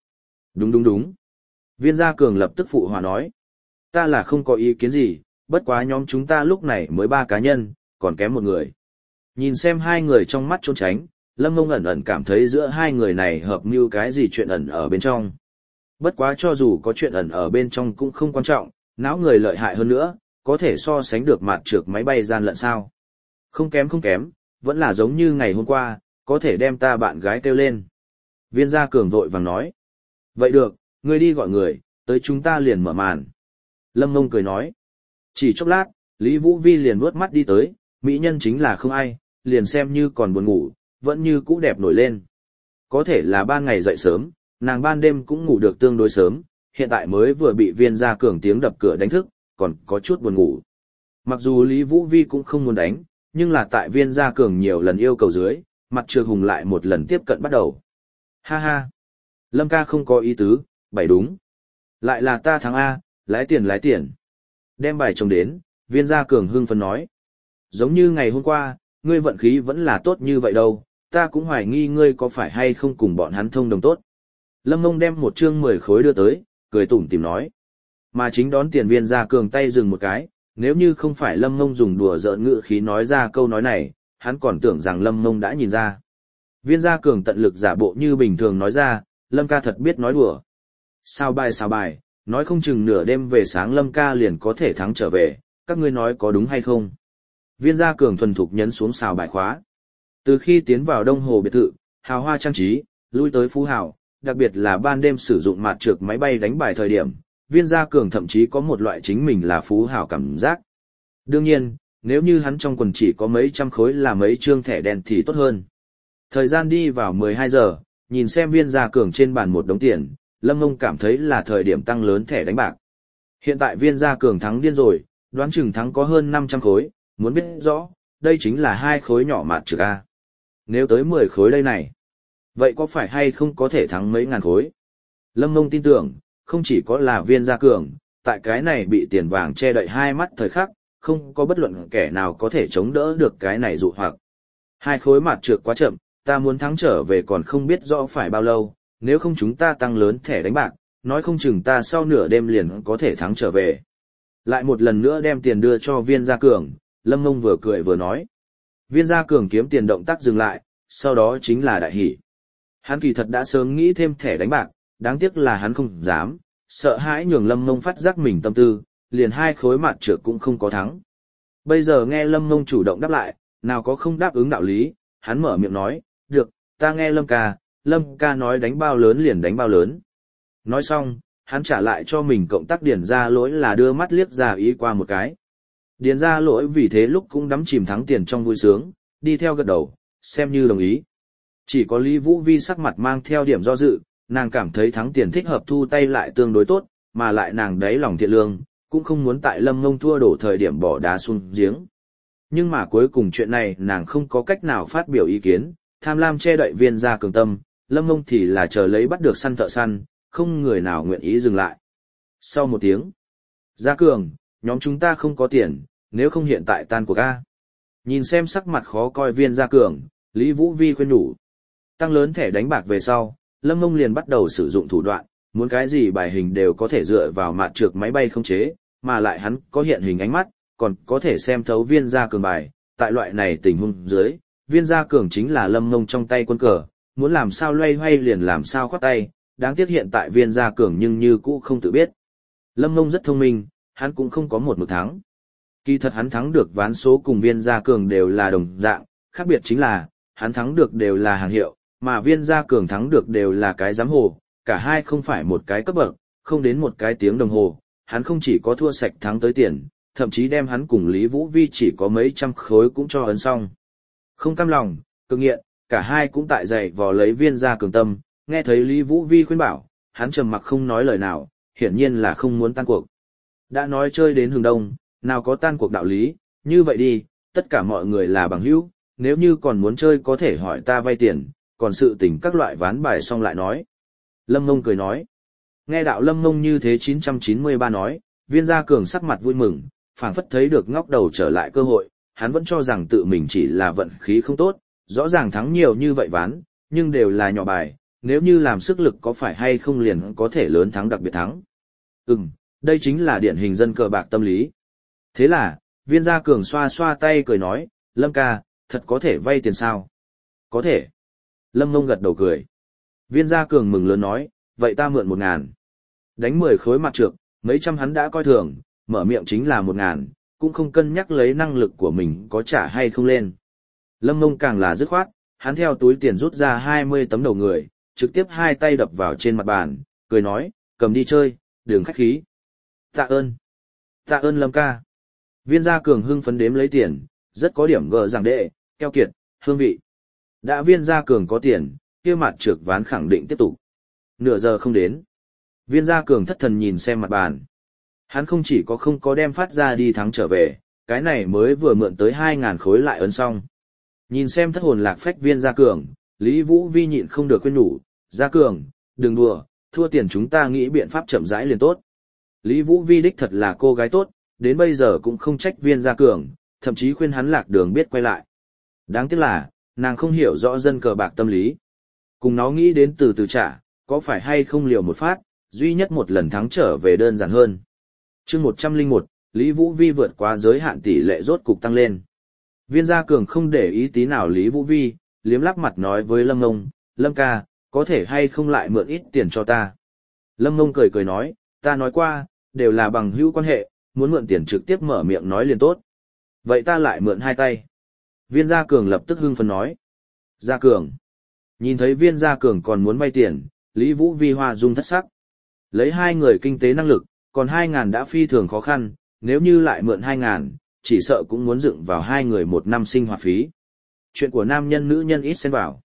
Đúng. Viên Gia Cường lập tức phụ hòa nói. Ta là không có ý kiến gì, bất quá nhóm chúng ta lúc này mới 3 cá nhân, còn kém một người. Nhìn xem hai người trong mắt trốn tránh, Lâm Mông ẩn cảm thấy giữa hai người này hợp mưu cái gì chuyện ẩn ở bên trong. Bất quá cho dù có chuyện ẩn ở bên trong cũng không quan trọng, não người lợi hại hơn nữa, có thể so sánh được mặt trược máy bay gian lận sao. Không kém, vẫn là giống như ngày hôm qua, có thể đem ta bạn gái kêu lên. Viên Gia Cường vội vàng nói. Vậy được, ngươi đi gọi người, tới chúng ta liền mở màn. Lâm Mông cười nói. Chỉ chốc lát, Lý Vũ Vi liền vuốt mắt đi tới, mỹ nhân chính là không ai, liền xem như còn buồn ngủ, vẫn như cũ đẹp nổi lên. Có thể là ban ngày dậy sớm, nàng ban đêm cũng ngủ được tương đối sớm, hiện tại mới vừa bị Viên Gia Cường tiếng đập cửa đánh thức, còn có chút buồn ngủ. Mặc dù Lý Vũ Vi cũng không muốn đánh, nhưng là tại Viên Gia Cường nhiều lần yêu cầu dưới, mặt trược hùng lại một lần tiếp cận bắt đầu. Ha ha! Lâm ca không có ý tứ, bảy đúng. Lại là ta thắng A, lái tiền. Đem bài chồng đến, Viên Gia Cường hưng phấn nói. Giống như ngày hôm qua, ngươi vận khí vẫn là tốt như vậy đâu, ta cũng hoài nghi ngươi có phải hay không cùng bọn hắn thông đồng tốt. Lâm Mông đem một chương 10 khối đưa tới, cười tủm tỉm nói. Mà chính đón tiền Viên Gia Cường tay dừng một cái, nếu như không phải Lâm Mông dùng đùa giỡn ngữ khí nói ra câu nói này, hắn còn tưởng rằng Lâm Mông đã nhìn ra. Viên Gia Cường tận lực giả bộ như bình thường nói ra, Lâm ca thật biết nói đùa. Sao bài, nói không chừng nửa đêm về sáng Lâm ca liền có thể thắng trở về, các ngươi nói có đúng hay không? Viên Gia Cường thuần thục nhấn xuống xào bài khóa. Từ khi tiến vào Đông Hồ biệt thự, hào hoa trang trí, lui tới phú hào, đặc biệt là ban đêm sử dụng mặt trược máy bay đánh bài thời điểm, Viên Gia Cường thậm chí có một loại chính mình là phú hào cảm giác. Đương nhiên, nếu như hắn trong quần chỉ có mấy trăm khối là mấy trương thẻ đen thì tốt hơn. Thời gian đi vào 12 giờ, Nhìn xem Viên Gia Cường trên bàn một đống tiền, Lâm Ngông cảm thấy là thời điểm tăng lớn thẻ đánh bạc. Hiện tại Viên Gia Cường thắng điên rồi, đoán chừng thắng có hơn 500 khối, muốn biết rõ, đây chính là 2 khối nhỏ mạt trực A. Nếu tới 10 khối đây này, vậy có phải hay không có thể thắng mấy ngàn khối? Lâm Ngông tin tưởng, không chỉ có là Viên Gia Cường, tại cái này bị tiền vàng che đậy hai mắt thời khắc, không có bất luận kẻ nào có thể chống đỡ được cái này dụ hoặc. 2 khối mạt trược quá chậm, ta muốn thắng trở về còn không biết rõ phải bao lâu, nếu không chúng ta tăng lớn thẻ đánh bạc, nói không chừng ta sau nửa đêm liền có thể thắng trở về. Lại một lần nữa đem tiền đưa cho Viên Gia Cường, Lâm Ngông vừa cười vừa nói. Viên Gia Cường kiếm tiền động tác dừng lại, sau đó chính là đại hỷ. Hắn kỳ thật đã sớm nghĩ thêm thẻ đánh bạc, đáng tiếc là hắn không dám, sợ hãi nhường Lâm Ngông phát giác mình tâm tư, liền 2 khối mạt trược cũng không có thắng. Bây giờ nghe Lâm Ngông chủ động đáp lại, nào có không đáp ứng đạo lý, hắn mở miệng nói, được, ta nghe Lâm ca nói đánh bao lớn liền đánh bao lớn. Nói xong, hắn trả lại cho mình cộng tác Điền Gia Lỗi là đưa mắt liếc ra ý qua một cái. Điền Gia Lỗi vì thế lúc cũng đắm chìm thắng tiền trong vui sướng, đi theo gật đầu, xem như đồng ý. Chỉ có Lý Vũ Vi sắc mặt mang theo điểm do dự, nàng cảm thấy thắng tiền thích hợp thu tay lại tương đối tốt, mà lại nàng đáy lòng thiện lương, cũng không muốn tại Lâm Ngông thua đổ thời điểm bỏ đá xuống giếng. Nhưng mà cuối cùng chuyện này nàng không có cách nào phát biểu ý kiến, tham lam che đậy Viên Gia Cường tâm, Lâm Ngông thì là chờ lấy bắt được săn thợ săn, không người nào nguyện ý dừng lại. Sau một tiếng, Gia Cường, nhóm chúng ta không có tiền, nếu không hiện tại tan cuộc A. Nhìn xem sắc mặt khó coi Viên Gia Cường, Lý Vũ Vi khuyên nhủ. Tăng lớn thẻ đánh bạc về sau, Lâm Ngông liền bắt đầu sử dụng thủ đoạn, muốn cái gì bài hình đều có thể dựa vào mạt trược máy bay không chế, mà lại hắn có hiện hình ánh mắt, còn có thể xem thấu Viên Gia Cường bài. Tại loại này tình huống dưới, Viên Gia Cường chính là Lâm Ngông trong tay quân cờ, muốn làm sao loay hoay liền làm sao khoát tay, đáng tiếc hiện tại Viên Gia Cường nhưng như cũ không tự biết. Lâm Ngông rất thông minh, hắn cũng không có một thắng. Kỳ thật hắn thắng được ván số cùng Viên Gia Cường đều là đồng dạng, khác biệt chính là, hắn thắng được đều là hàng hiệu, mà Viên Gia Cường thắng được đều là cái giám hồ, cả hai không phải một cái cấp bậc, không đến một cái tiếng đồng hồ, hắn không chỉ có thua sạch thắng tới tiền, thậm chí đem hắn cùng Lý Vũ Vi chỉ có mấy trăm khối cũng cho ấn xong. Không cam lòng, cực nghiện, cả hai cũng tại dậy vò lấy Viên Gia Cường tâm, nghe thấy Lý Vũ Vi khuyên bảo, hắn trầm mặc không nói lời nào, hiển nhiên là không muốn tan cuộc. Đã nói chơi đến hừng đông, nào có tan cuộc đạo lý, như vậy đi, tất cả mọi người là bằng hữu, nếu như còn muốn chơi có thể hỏi ta vay tiền, còn sự tình các loại ván bài xong lại nói. Lâm Ngông cười nói. Nghe đạo Lâm Ngông như thế 993 nói, Viên Gia Cường sắc mặt vui mừng, phảng phất thấy được ngóc đầu trở lại cơ hội, hắn vẫn cho rằng tự mình chỉ là vận khí không tốt, rõ ràng thắng nhiều như vậy ván, nhưng đều là nhỏ bài, nếu như làm sức lực có phải hay không liền có thể lớn thắng đặc biệt thắng. Đây chính là điển hình dân cờ bạc tâm lý. Thế là, Viên Gia Cường xoa xoa tay cười nói, Lâm ca, thật có thể vay tiền sao? Có thể. Lâm Ngông gật đầu cười. Viên Gia Cường mừng lớn nói, vậy ta mượn 1.000. Đánh 10 khối mặt trược, mấy trăm hắn đã coi thường, mở miệng chính là 1.000, cũng không cân nhắc lấy năng lực của mình có trả hay không lên. Lâm Ngông càng là dứt khoát, hắn theo túi tiền rút ra 20 tấm đầu người, trực tiếp hai tay đập vào trên mặt bàn, cười nói, cầm đi chơi, đừng khách khí. Tạ ơn. Tạ ơn Lâm ca. Viên Gia Cường hưng phấn đếm lấy tiền, rất có điểm gờ giảng đệ, keo kiệt, hương vị. Đã Viên Gia Cường có tiền, kia mặt trược ván khẳng định tiếp tục. Nửa giờ không đến. Viên Gia Cường thất thần nhìn xem mặt bàn. Hắn không chỉ có không có đem phát ra đi thắng trở về, cái này mới vừa mượn tới 2.000 khối lại ấn xong. Nhìn xem thất hồn lạc phách Viên Gia Cường, Lý Vũ Vi nhịn không được khuyên nhủ, Gia Cường, đừng đùa, thua tiền chúng ta nghĩ biện pháp chậm rãi liền tốt. Lý Vũ Vi đích thật là cô gái tốt, đến bây giờ cũng không trách Viên Gia Cường, thậm chí khuyên hắn lạc đường biết quay lại. Đáng tiếc là, nàng không hiểu rõ dân cờ bạc tâm lý. Cùng nó nghĩ đến từ từ trả, có phải hay không liều một phát, duy nhất một lần thắng trở về đơn giản hơn. Chương 101, Lý Vũ Vi vượt qua giới hạn tỷ lệ rốt cục tăng lên. Viên Gia Cường không để ý tí nào Lý Vũ Vi, liếm lắc mặt nói với Lâm Ngông, Lâm ca, có thể hay không lại mượn ít tiền cho ta. Lâm Ngông cười cười nói, ta nói qua, đều là bằng hữu quan hệ, muốn mượn tiền trực tiếp mở miệng nói liền tốt. Vậy ta lại mượn hai tay. Viên Gia Cường lập tức hưng phấn nói. Gia Cường. Nhìn thấy Viên Gia Cường còn muốn vay tiền, Lý Vũ Vi hoa dung thất sắc. Lấy hai người kinh tế năng lực, còn 2.000 đã phi thường khó khăn, nếu như lại mượn 2.000, chỉ sợ cũng muốn dựng vào hai người một năm sinh hoạt phí. Chuyện của nam nhân nữ nhân ít xen vào.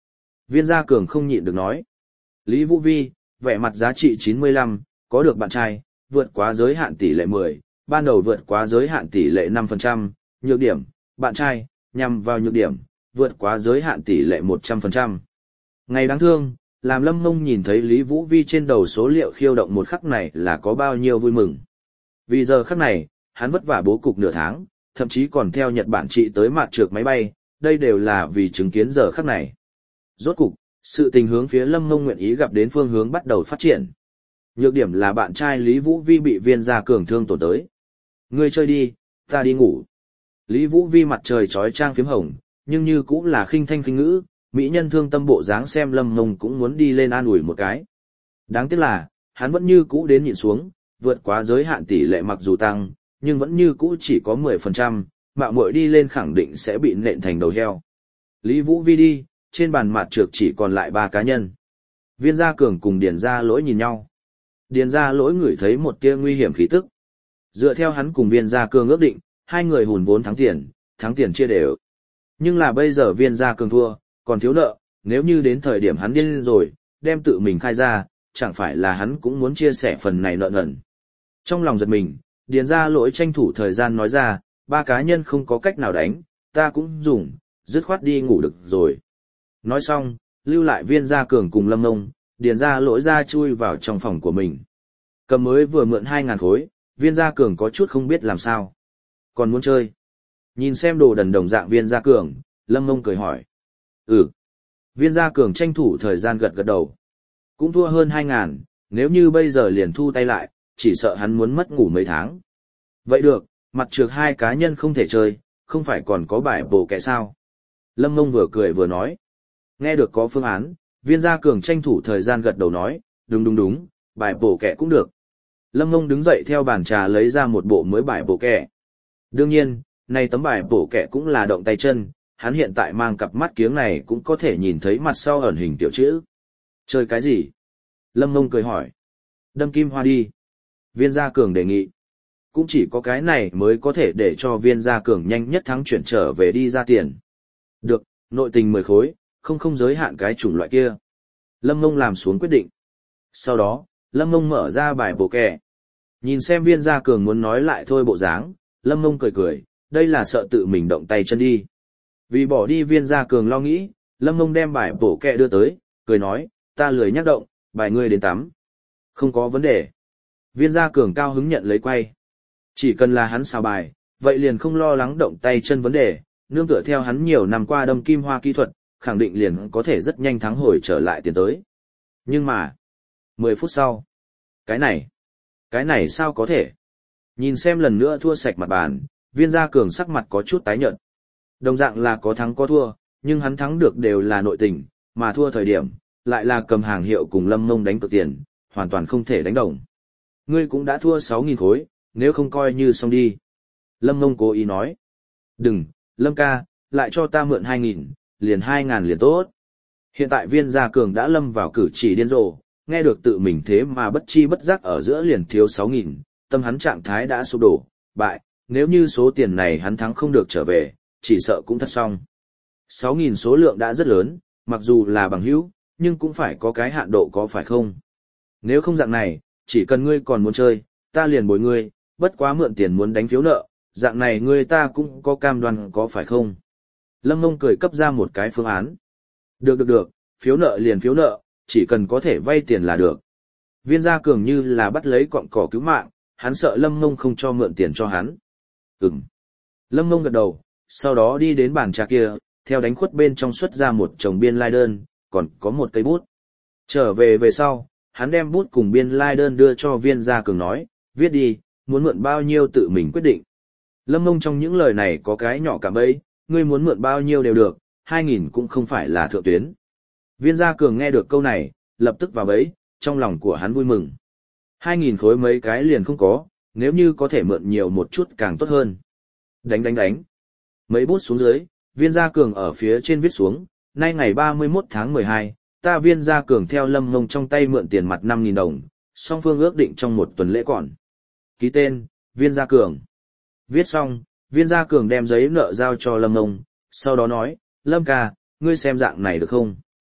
Viên Gia Cường không nhịn được nói. Lý Vũ Vi, vẻ mặt giá trị 95, có được bạn trai, vượt quá giới hạn tỷ lệ 10, ban đầu vượt quá giới hạn tỷ lệ 5%, nhược điểm, bạn trai, nhằm vào nhược điểm, vượt quá giới hạn tỷ lệ 100%. Ngày đáng thương, làm Lâm Mông nhìn thấy Lý Vũ Vi trên đầu số liệu khiêu động một khắc này là có bao nhiêu vui mừng. Vì giờ khắc này, hắn vất vả bố cục nửa tháng, thậm chí còn theo Nhật Bản trị tới mặt trược máy bay, đây đều là vì chứng kiến giờ khắc này. Rốt cục, sự tình hướng phía Lâm Mông nguyện ý gặp đến phương hướng bắt đầu phát triển. Nhược điểm là bạn trai Lý Vũ Vi bị Viên Gia Cường thương tổn tới. Ngươi chơi đi, ta đi ngủ. Lý Vũ Vi mặt trời trói trang phím hồng, nhưng như cũng là khinh thanh khinh ngữ, mỹ nhân thương tâm bộ dáng xem Lâm Mông cũng muốn đi lên an ủi một cái. Đáng tiếc là, hắn vẫn như cũ đến nhịn xuống, vượt quá giới hạn tỷ lệ mặc dù tăng, nhưng vẫn như cũ chỉ có 10%, mạo muội đi lên khẳng định sẽ bị nện thành đầu heo. Lý Vũ Vi đi, trên bàn mặt trược chỉ còn lại 3 cá nhân. Viên Gia Cường cùng Điền Gia Lỗi nhìn nhau. Điền Gia Lỗi ngửi thấy một tia nguy hiểm khí tức. Dựa theo hắn cùng Viên Gia Cường ước định, hai người hùn vốn thắng tiền chia đều. Nhưng là bây giờ Viên Gia Cường thua, còn thiếu nợ, nếu như đến thời điểm hắn điên rồi, đem tự mình khai ra, chẳng phải là hắn cũng muốn chia sẻ phần này nợ nần. Trong lòng giật mình, Điền Gia Lỗi tranh thủ thời gian nói ra, 3 cá nhân không có cách nào đánh, ta cũng dùng, dứt khoát đi ngủ được rồi. Nói xong, lưu lại Viên Gia Cường cùng Lâm Mông, Điền Gia Lỗi ra chui vào trong phòng của mình. Cầm mới vừa mượn 2.000 khối, Viên Gia Cường có chút không biết làm sao. Còn muốn chơi? Nhìn xem đồ đần đồng dạng Viên Gia Cường, Lâm Mông cười hỏi. Ừ. Viên Gia Cường tranh thủ thời gian gật gật đầu. Cũng thua hơn 2.000, nếu như bây giờ liền thu tay lại, chỉ sợ hắn muốn mất ngủ mấy tháng. Vậy được, mặt trược 2 cá nhân không thể chơi, không phải còn có bài bổ kẻ sao? Lâm Mông vừa cười vừa nói. Nghe được có phương án, Viên Gia Cường tranh thủ thời gian gật đầu nói, đúng, bài bổ kẻ cũng được. Lâm Mông đứng dậy theo bàn trà lấy ra một bộ mới bài bổ kẻ. Đương nhiên, này tấm bài bổ kẻ cũng là động tay chân, hắn hiện tại mang cặp mắt kiếng này cũng có thể nhìn thấy mặt sau ẩn hình tiểu chữ. Chơi cái gì? Lâm Mông cười hỏi. Đâm kim hoa đi. Viên Gia Cường đề nghị. Cũng chỉ có cái này mới có thể để cho Viên Gia Cường nhanh nhất thắng chuyển trở về đi ra tiền. Được, nội tình 10 khối, không giới hạn cái chủng loại kia. Lâm Mông làm xuống quyết định. Sau đó, Lâm Mông mở ra bài bổ kẻ. Nhìn xem Viên Gia Cường muốn nói lại thôi bộ dáng, Lâm Mông cười, đây là sợ tự mình động tay chân đi. Vì bỏ đi Viên Gia Cường lo nghĩ, Lâm Mông đem bài bổ kẹ đưa tới, cười nói, ta lười nhắc động, bài ngươi đến tắm. Không có vấn đề. Viên Gia Cường cao hứng nhận lấy quay. Chỉ cần là hắn xào bài, vậy liền không lo lắng động tay chân vấn đề, nương tựa theo hắn nhiều năm qua đâm kim hoa kỹ thuật, khẳng định liền có thể rất nhanh thắng hồi trở lại tiền tới. Nhưng mà, 10 phút sau, cái này sao có thể? Nhìn xem lần nữa thua sạch mặt bàn, Viên Gia Cường sắc mặt có chút tái nhợt. Đồng dạng là có thắng có thua, nhưng hắn thắng được đều là nội tình, mà thua thời điểm, lại là cầm hàng hiệu cùng Lâm Mông đánh cược tiền, hoàn toàn không thể đánh đồng. Ngươi cũng đã thua 6.000 khối, nếu không coi như xong đi. Lâm Mông cố ý nói. Đừng, Lâm ca, lại cho ta mượn 2.000, liền 2.000 liền tốt. Hiện tại Viên Gia Cường đã lâm vào cử chỉ điên rồ, nghe được tự mình thế mà bất chi bất giác ở giữa liền thiếu 6.000, tâm hắn trạng thái đã sụp đổ, bại, nếu như số tiền này hắn thắng không được trở về, chỉ sợ cũng thật xong. 6.000 số lượng đã rất lớn, mặc dù là bằng hữu, nhưng cũng phải có cái hạn độ có phải không? Nếu không dạng này, chỉ cần ngươi còn muốn chơi, ta liền bồi ngươi, bất quá mượn tiền muốn đánh phiếu nợ, dạng này ngươi ta cũng có cam đoan có phải không? Lâm Mông cười cấp ra một cái phương án. Được, phiếu nợ liền phiếu nợ, chỉ cần có thể vay tiền là được. Viên Gia Cường như là bắt lấy cọng cỏ cứu mạng, hắn sợ Lâm Mông không cho mượn tiền cho hắn. Lâm Mông gật đầu, sau đó đi đến bàn trà kia, theo đánh khuất bên trong xuất ra một chồng biên lai đơn, còn có một cây bút. Trở về sau, hắn đem bút cùng biên lai đơn đưa cho Viên Gia Cường nói, viết đi, muốn mượn bao nhiêu tự mình quyết định. Lâm Mông trong những lời này có cái nhỏ cảm bẫy, ngươi muốn mượn bao nhiêu đều được, 2.000 cũng không phải là thượng tuyến. Viên Gia Cường nghe được câu này, lập tức vào bẫy, trong lòng của hắn vui mừng. 2.000 khối mấy cái liền không có, nếu như có thể mượn nhiều một chút càng tốt hơn. Đánh. Mấy bút xuống dưới, Viên Gia Cường ở phía trên viết xuống, nay ngày 31 tháng 12, ta Viên Gia Cường theo Lâm Mông trong tay mượn tiền mặt 5.000 đồng, song phương ước định trong một tuần lễ còn. Ký tên, Viên Gia Cường. Viết xong, Viên Gia Cường đem giấy nợ giao cho Lâm Mông, sau đó nói, Lâm ca, ngươi xem dạng này được không?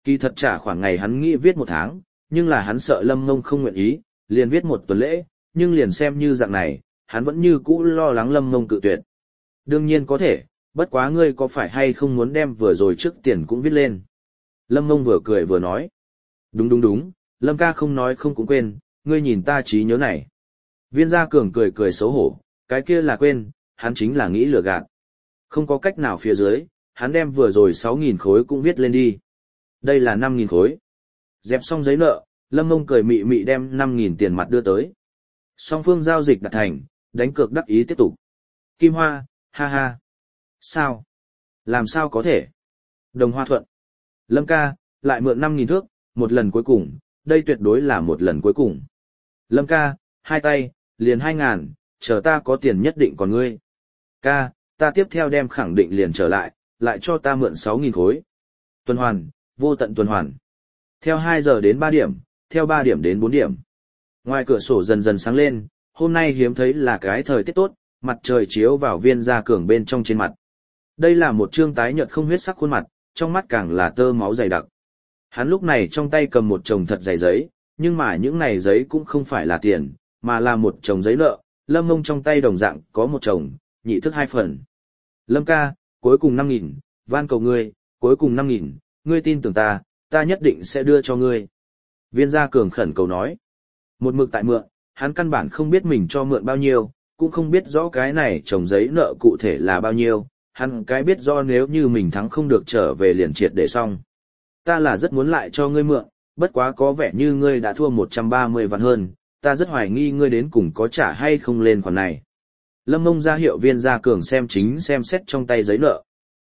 Kỳ thật trả khoản ngày hắn nghĩ viết 1 tháng, nhưng là hắn sợ Lâm Ngông không nguyện ý, liền viết 1 tuần lễ, nhưng liền xem như dạng này, hắn vẫn như cũ lo lắng Lâm Ngông cự tuyệt. Đương nhiên có thể, bất quá ngươi có phải hay không muốn đem vừa rồi trước tiền cũng viết lên. Lâm Ngông vừa cười vừa nói. Đúng, Lâm ca không nói không cũng quên, ngươi nhìn ta trí nhớ này. Viên Gia Cường cười cười xấu hổ, cái kia là quên, hắn chính là nghĩ lừa gạt. Không có cách nào phía dưới, hắn đem vừa rồi 6.000 khối cũng viết lên đi. Đây là 5.000 khối. Dẹp xong giấy nợ, Lâm Ngông cười mị mị đem 5.000 tiền mặt đưa tới. Song phương giao dịch đạt thành, đánh cược đắc ý tiếp tục. Kim Hoa, ha ha. Sao? Làm sao có thể? Đồng Hoa thuận. Lâm ca, lại mượn 5.000 thước, một lần cuối cùng, đây tuyệt đối là một lần cuối cùng. Lâm ca, hai tay, liền 2.000, chờ ta có tiền nhất định còn ngươi. Ca, ta tiếp theo đem khẳng định liền trở lại cho ta mượn 6.000 khối. Tuần hoàn, vô tận tuần hoàn. Theo 2 giờ đến 3 điểm, theo 3 điểm đến 4 điểm. Ngoài cửa sổ dần dần sáng lên, hôm nay hiếm thấy là cái thời tiết tốt, mặt trời chiếu vào Viên Gia Cường bên trong trên mặt. Đây là một trương tái nhợt không huyết sắc khuôn mặt, trong mắt càng là tơ máu dày đặc. Hắn lúc này trong tay cầm một chồng thật dày giấy, nhưng mà những này giấy cũng không phải là tiền, mà là một chồng giấy nợ. Lâm Ngông trong tay đồng dạng có một chồng, nhị thức 2 phần. Lâm ca, cuối cùng 5.000, van cầu ngươi, cuối cùng 5.000, ngươi tin tưởng ta nhất định sẽ đưa cho ngươi. Viên Gia Cường khẩn cầu nói. Một mực tại mượn, hắn căn bản không biết mình cho mượn bao nhiêu, cũng không biết rõ cái này chồng giấy nợ cụ thể là bao nhiêu, hắn cái biết rõ nếu như mình thắng không được trở về liền triệt để xong. Ta là rất muốn lại cho ngươi mượn, bất quá có vẻ như ngươi đã thua 130 vạn hơn, ta rất hoài nghi ngươi đến cùng có trả hay không lên khoản này. Lâm Ngông ra hiệu Viên Gia Cường xem xét trong tay giấy nợ.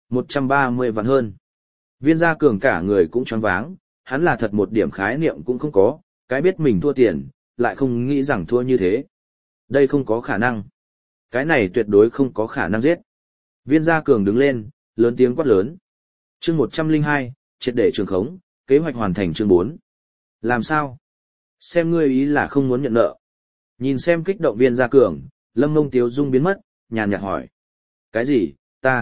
130 vạn hơn. Viên Gia Cường cả người cũng choáng váng, hắn là thật một điểm khái niệm cũng không có, cái biết mình thua tiền, lại không nghĩ rằng thua như thế. Đây không có khả năng. Cái này tuyệt đối không có khả năng giết. Viên Gia Cường đứng lên, lớn tiếng quát lớn. Chương 102, triệt để trường khống, kế hoạch hoàn thành chương 4. Làm sao? Xem ngươi ý là không muốn nhận nợ. Nhìn xem kích động Viên Gia Cường, Lâm Ngông tiếu dung biến mất, nhàn nhạt hỏi. Cái gì?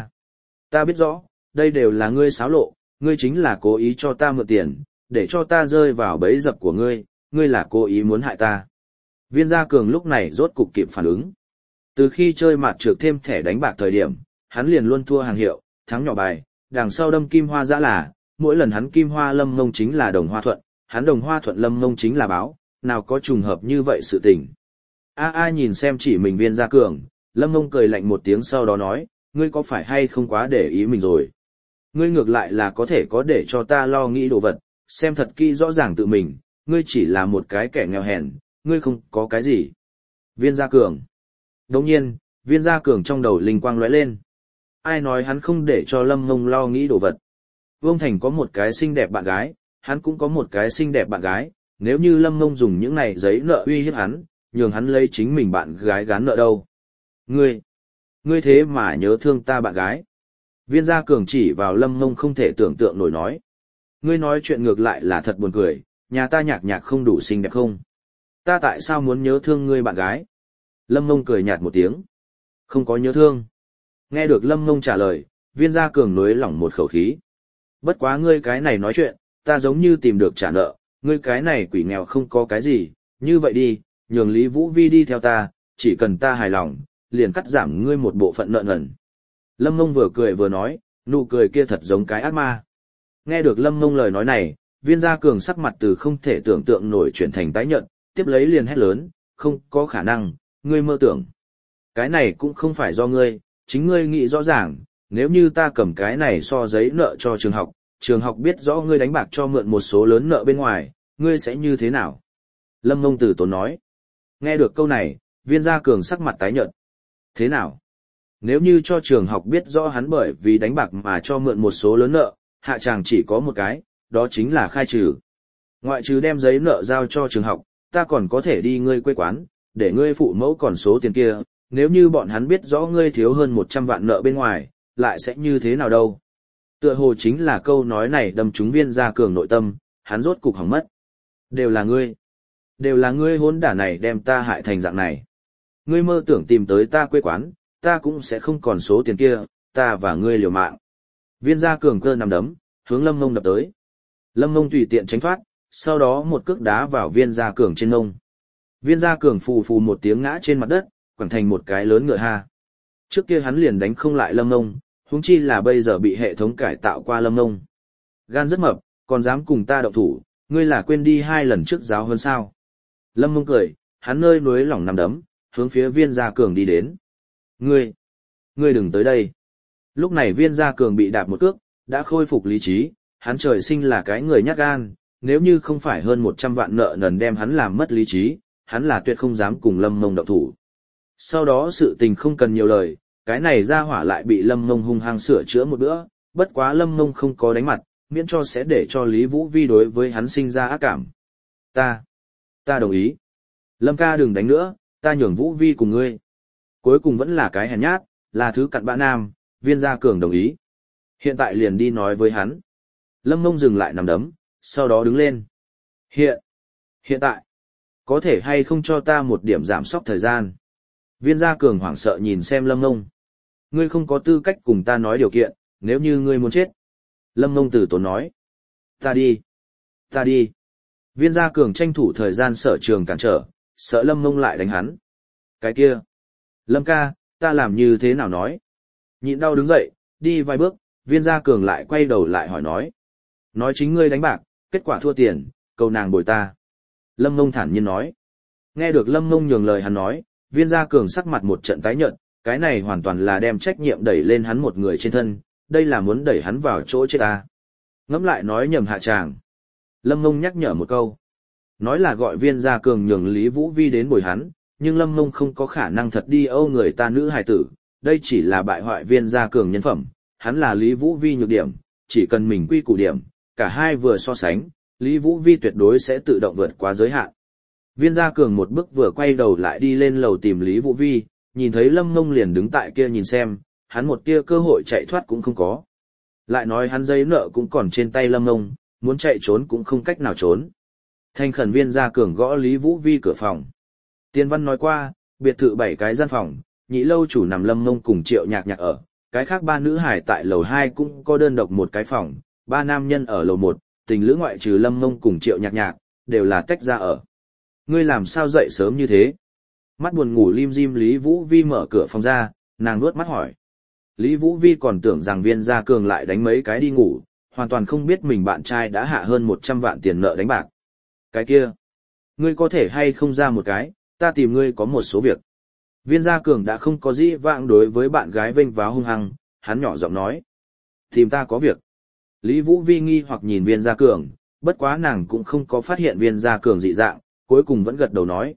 Ta biết rõ, đây đều là ngươi xáo lộ, ngươi chính là cố ý cho ta mượn tiền, để cho ta rơi vào bẫy dập của ngươi là cố ý muốn hại ta. Viên Gia Cường lúc này rốt cục kịp phản ứng. Từ khi chơi mặt trược thêm thẻ đánh bạc thời điểm, hắn liền luôn thua hàng hiệu, thắng nhỏ bài, đằng sau đâm kim hoa dã là, mỗi lần hắn kim hoa Lâm Ngông chính là đồng hoa thuận, hắn đồng hoa thuận Lâm Ngông chính là báo, nào có trùng hợp như vậy sự tình. A nhìn xem chỉ mình Viên Gia Cường, Lâm Ngông cười lạnh một tiếng sau đó nói, ngươi có phải hay không quá để ý mình rồi? Ngươi ngược lại là có thể có để cho ta lo nghĩ đồ vật, xem thật kỹ rõ ràng tự mình, ngươi chỉ là một cái kẻ nghèo hèn, ngươi không có cái gì. Viên Gia Cường. Đồng nhiên, Viên Gia Cường trong đầu linh quang lóe lên. Ai nói hắn không để cho Lâm Ngông lo nghĩ đồ vật? Vương Thành có một cái xinh đẹp bạn gái, hắn cũng có một cái xinh đẹp bạn gái, nếu như Lâm Ngông dùng những này giấy nợ uy hiếp hắn, nhường hắn lấy chính mình bạn gái gán nợ đâu. Ngươi thế mà nhớ thương ta bạn gái. Viên Gia Cường chỉ vào Lâm Ngông không thể tưởng tượng nổi nói. Ngươi nói chuyện ngược lại là thật buồn cười, nhà ta nhạc không đủ xinh đẹp không? Ta tại sao muốn nhớ thương ngươi bạn gái? Lâm Ngông cười nhạt một tiếng. Không có nhớ thương. Nghe được Lâm Ngông trả lời, Viên Gia Cường nối lỏng một khẩu khí. Bất quá ngươi cái này nói chuyện, ta giống như tìm được trả nợ, ngươi cái này quỷ nghèo không có cái gì, như vậy đi, nhường Lý Vũ Vi đi theo ta, chỉ cần ta hài lòng, liền cắt giảm ngươi một bộ phận nợ nần. Lâm Ngông vừa cười vừa nói, nụ cười kia thật giống cái ác ma. Nghe được Lâm Ngông lời nói này, Viên Gia Cường sắc mặt từ không thể tưởng tượng nổi chuyển thành tái nhợt, tiếp lấy liền hét lớn, không có khả năng, ngươi mơ tưởng. Cái này cũng không phải do ngươi, chính ngươi nghĩ rõ ràng, nếu như ta cầm cái này so giấy nợ cho trường học biết rõ ngươi đánh bạc cho mượn một số lớn nợ bên ngoài, ngươi sẽ như thế nào? Lâm Ngông từ tốn nói. Nghe được câu này, Viên Gia Cường sắc mặt tái nhợt. Thế nào? Nếu như cho trường học biết rõ hắn bởi vì đánh bạc mà cho mượn một số lớn nợ, hạ tràng chỉ có một cái, đó chính là khai trừ. Ngoại trừ đem giấy nợ giao cho trường học, ta còn có thể đi ngươi quê quán, để ngươi phụ mẫu còn số tiền kia, nếu như bọn hắn biết rõ ngươi thiếu hơn 100 vạn nợ bên ngoài, lại sẽ như thế nào đâu? Tựa hồ chính là câu nói này đâm trúng Viên Gia Cường nội tâm, hắn rốt cục hỏng mất. Đều là ngươi hỗn đản này đem ta hại thành dạng này. Ngươi mơ tưởng tìm tới ta quê quán, ta cũng sẽ không còn số tiền kia, ta và ngươi liều mạng. Viên Gia Cường cơ nằm đấm, hướng Lâm Ngông đập tới. Lâm Ngông tùy tiện tránh thoát, sau đó một cước đá vào Viên Gia Cường trên ngông. Viên Gia Cường phù phù một tiếng ngã trên mặt đất, quẳng thành một cái lớn ngựa ha. Trước kia hắn liền đánh không lại Lâm Ngông, huống chi là bây giờ bị hệ thống cải tạo qua Lâm Ngông. Gan rất mập, còn dám cùng ta động thủ, ngươi là quên đi 2 lần trước giáo hơn sao. Lâm Ngông cười, hắn nơi núi lỏng nằm đấm, hướng phía Viên Gia Cường đi đến. Ngươi đừng tới đây. Lúc này Viên Gia Cường bị đạp một cước, đã khôi phục lý trí, hắn trời sinh là cái người nhát gan, nếu như không phải hơn 100 vạn nợ nần đem hắn làm mất lý trí, hắn là tuyệt không dám cùng Lâm Ngông động thủ. Sau đó sự tình không cần nhiều lời, cái này ra hỏa lại bị Lâm Ngông hung hăng sửa chữa một bữa, bất quá Lâm Ngông không có đánh mặt, miễn cho sẽ để cho Lý Vũ Vi đối với hắn sinh ra ác cảm. Ta đồng ý. Lâm ca đừng đánh nữa, ta nhường Vũ Vi cùng ngươi. Cuối cùng vẫn là cái hèn nhát, là thứ cặn bã nam, Viên Gia Cường đồng ý. Hiện tại liền đi nói với hắn. Lâm Ngông dừng lại nằm đấm, sau đó đứng lên. Hiện tại, có thể hay không cho ta một điểm giảm sóc thời gian? Viên Gia Cường hoảng sợ nhìn xem Lâm Ngông. Ngươi không có tư cách cùng ta nói điều kiện, nếu như ngươi muốn chết. Lâm Ngông từ tốn nói. Ta đi. Viên Gia Cường tranh thủ thời gian sở trường cản trở, sợ Lâm Ngông lại đánh hắn. Cái kia. Lâm ca, ta làm như thế nào nói? Nhịn đau đứng dậy, đi vài bước, Viên Gia Cường lại quay đầu lại hỏi nói. Nói chính ngươi đánh bạc, kết quả thua tiền, cầu nàng bồi ta. Lâm Ngông thản nhiên nói. Nghe được Lâm Ngông nhường lời hắn nói, Viên Gia Cường sắc mặt một trận tái nhợt, cái này hoàn toàn là đem trách nhiệm đẩy lên hắn một người trên thân, đây là muốn đẩy hắn vào chỗ chết ta. Ngẫm lại nói nhầm hạ tràng. Lâm Ngông nhắc nhở một câu. Nói là gọi Viên Gia Cường nhường Lý Vũ Vi đến bồi hắn, nhưng Lâm Ngông không có khả năng thật đi âu người ta nữ hài tử, đây chỉ là bại hoại Viên Gia Cường nhân phẩm, hắn là Lý Vũ Vi nhược điểm, chỉ cần mình quy củ điểm, cả hai vừa so sánh, Lý Vũ Vi tuyệt đối sẽ tự động vượt qua giới hạn. Viên Gia Cường một bước vừa quay đầu lại đi lên lầu tìm Lý Vũ Vi, nhìn thấy Lâm Ngông liền đứng tại kia nhìn xem, hắn một tia cơ hội chạy thoát cũng không có. Lại nói hắn giấy nợ cũng còn trên tay Lâm Ngông, muốn chạy trốn cũng không cách nào trốn. Thành khẩn Viên Gia Cường gõ Lý Vũ Vi cửa phòng. Tiên văn nói qua, biệt thự 7 cái gian phòng, nhị lâu chủ nằm Lâm Ngông cùng Triệu Nhạc Nhạc ở, cái khác 3 nữ hải tại lầu 2 cũng có đơn độc một cái phòng, 3 nam nhân ở lầu 1, tình lữ ngoại trừ Lâm Ngông cùng Triệu Nhạc Nhạc, đều là tách ra ở. Ngươi làm sao dậy sớm như thế? Mắt buồn ngủ lim dim Lý Vũ Vi mở cửa phòng ra, nàng nuốt mắt hỏi. Lý Vũ Vi còn tưởng rằng Viên Gia Cường lại đánh mấy cái đi ngủ, hoàn toàn không biết mình bạn trai đã hạ hơn 100 vạn tiền nợ đánh bạc. Cái kia, ngươi có thể hay không ra một cái, ta tìm ngươi có một số việc. Viên Gia Cường đã không có dĩ vãng đối với bạn gái vênh váo hung hăng, hắn nhỏ giọng nói. Tìm ta có việc. Lý Vũ Vi nghi hoặc nhìn Viên Gia Cường, bất quá nàng cũng không có phát hiện Viên Gia Cường dị dạng, cuối cùng vẫn gật đầu nói,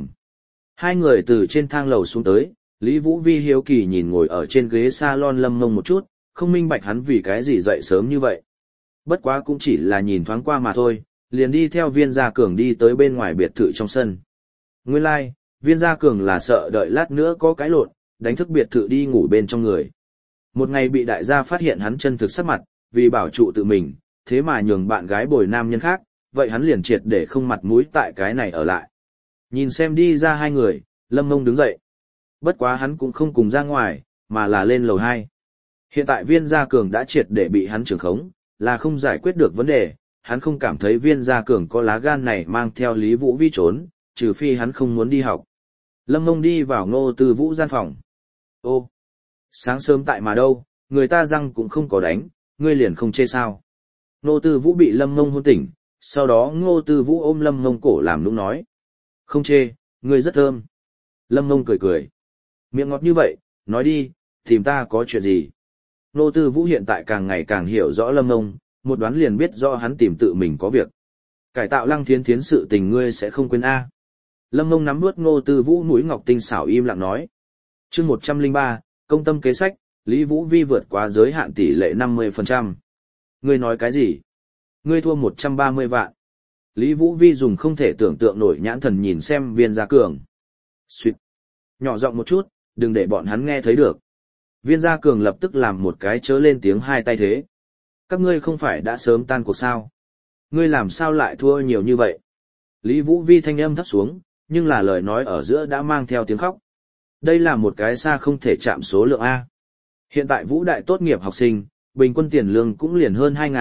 Hai người từ trên thang lầu xuống tới, Lý Vũ Vi hiếu kỳ nhìn ngồi ở trên ghế salon Lâm Ngông một chút, không minh bạch hắn vì cái gì dậy sớm như vậy. Bất quá cũng chỉ là nhìn thoáng qua mà thôi, liền đi theo Viên Gia Cường đi tới bên ngoài biệt thự trong sân. Nguyên lai, Viên Gia Cường là sợ đợi lát nữa có cái lộn, đánh thức biệt thự đi ngủ bên trong người. Một ngày bị đại gia phát hiện hắn chân thực sắc mặt, vì bảo trụ tự mình, thế mà nhường bạn gái bồi nam nhân khác, vậy hắn liền triệt để không mặt mũi tại cái này ở lại. Nhìn xem đi ra 2 người, Lâm Ngông đứng dậy. Bất quá hắn cũng không cùng ra ngoài, mà là lên lầu 2. Hiện tại Viên Gia Cường đã triệt để bị hắn trưởng khống, là không giải quyết được vấn đề, hắn không cảm thấy Viên Gia Cường có lá gan này mang theo Lý Vũ Vi trốn, trừ phi hắn không muốn đi học. Lâm Ngông đi vào Ngô Tư Vũ gian phòng. Ô, sáng sớm tại mà đâu, người ta răng cũng không có đánh, ngươi liền không chê sao. Ngô Tư Vũ bị Lâm Ngông hôn tỉnh, sau đó Ngô Tư Vũ ôm Lâm Ngông cổ làm nũng nói. Không chê, ngươi rất thơm. Lâm Ngông cười cười. Miệng ngọt như vậy, nói đi, tìm ta có chuyện gì. Ngô Tư Vũ hiện tại càng ngày càng hiểu rõ Lâm Ngông, một đoán liền biết rõ hắn tìm tự mình có việc. Cải tạo Lăng Thiến Thiến sự tình ngươi sẽ không quên a. Lâm Ngông nắm nuốt Ngô Tư Vũ mũi ngọc tinh xảo im lặng nói. Chương 103, công tâm kế sách, Lý Vũ Vi vượt quá giới hạn tỷ lệ 50%. Ngươi nói cái gì? Ngươi thua 130 vạn. Lý Vũ Vi dùng không thể tưởng tượng nổi nhãn thần nhìn xem Viên Gia Cường. Xuyệt. Nhỏ giọng một chút, đừng để bọn hắn nghe thấy được. Viên Gia Cường lập tức làm một cái chớ lên tiếng hai tay thế. Các ngươi không phải đã sớm tan cuộc sao? Ngươi làm sao lại thua nhiều như vậy? Lý Vũ Vi thanh âm thấp xuống, nhưng là lời nói ở giữa đã mang theo tiếng khóc. Đây là một cái xa không thể chạm số lượng A. Hiện tại Vũ Đại tốt nghiệp học sinh, bình quân tiền lương cũng liền hơn 2.000,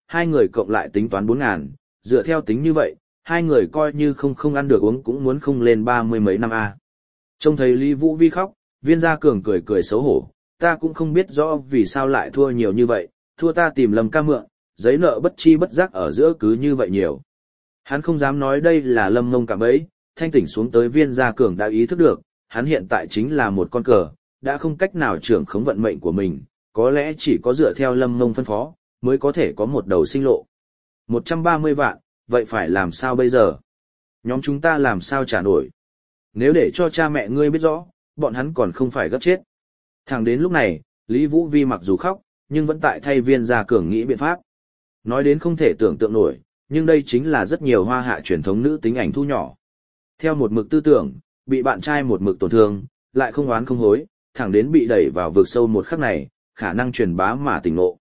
hai người cộng lại tính toán 4.000, dựa theo tính như vậy, hai người coi như không ăn được uống cũng muốn không lên 30 mấy năm a. Trông thấy Lý Vũ Vi khóc, Viên Gia Cường cười cười xấu hổ, ta cũng không biết rõ vì sao lại thua nhiều như vậy, thua ta tìm Lâm ca mượn, giấy nợ bất chi bất giác ở giữa cứ như vậy nhiều. Hắn không dám nói đây là Lâm Mông cạm bẫy, thanh tỉnh xuống tới Viên Gia Cường đã ý thức được, hắn hiện tại chính là một con cờ, đã không cách nào trưởng khống vận mệnh của mình, có lẽ chỉ có dựa theo Lâm Mông phân phó, mới có thể có một đầu sinh lộ. 130 vạn, vậy phải làm sao bây giờ? Nhóm chúng ta làm sao trả nổi? Nếu để cho cha mẹ ngươi biết rõ, bọn hắn còn không phải gấp chết. Thẳng đến lúc này, Lý Vũ Vi mặc dù khóc, nhưng vẫn tại thay Viên Gia Cường nghĩ biện pháp. Nói đến không thể tưởng tượng nổi, nhưng đây chính là rất nhiều hoa hạ truyền thống nữ tính ảnh thu nhỏ. Theo một mực tư tưởng, bị bạn trai một mực tổn thương, lại không oán không hối, thẳng đến bị đẩy vào vực sâu một khắc này, khả năng truyền bá mà tỉnh ngộ.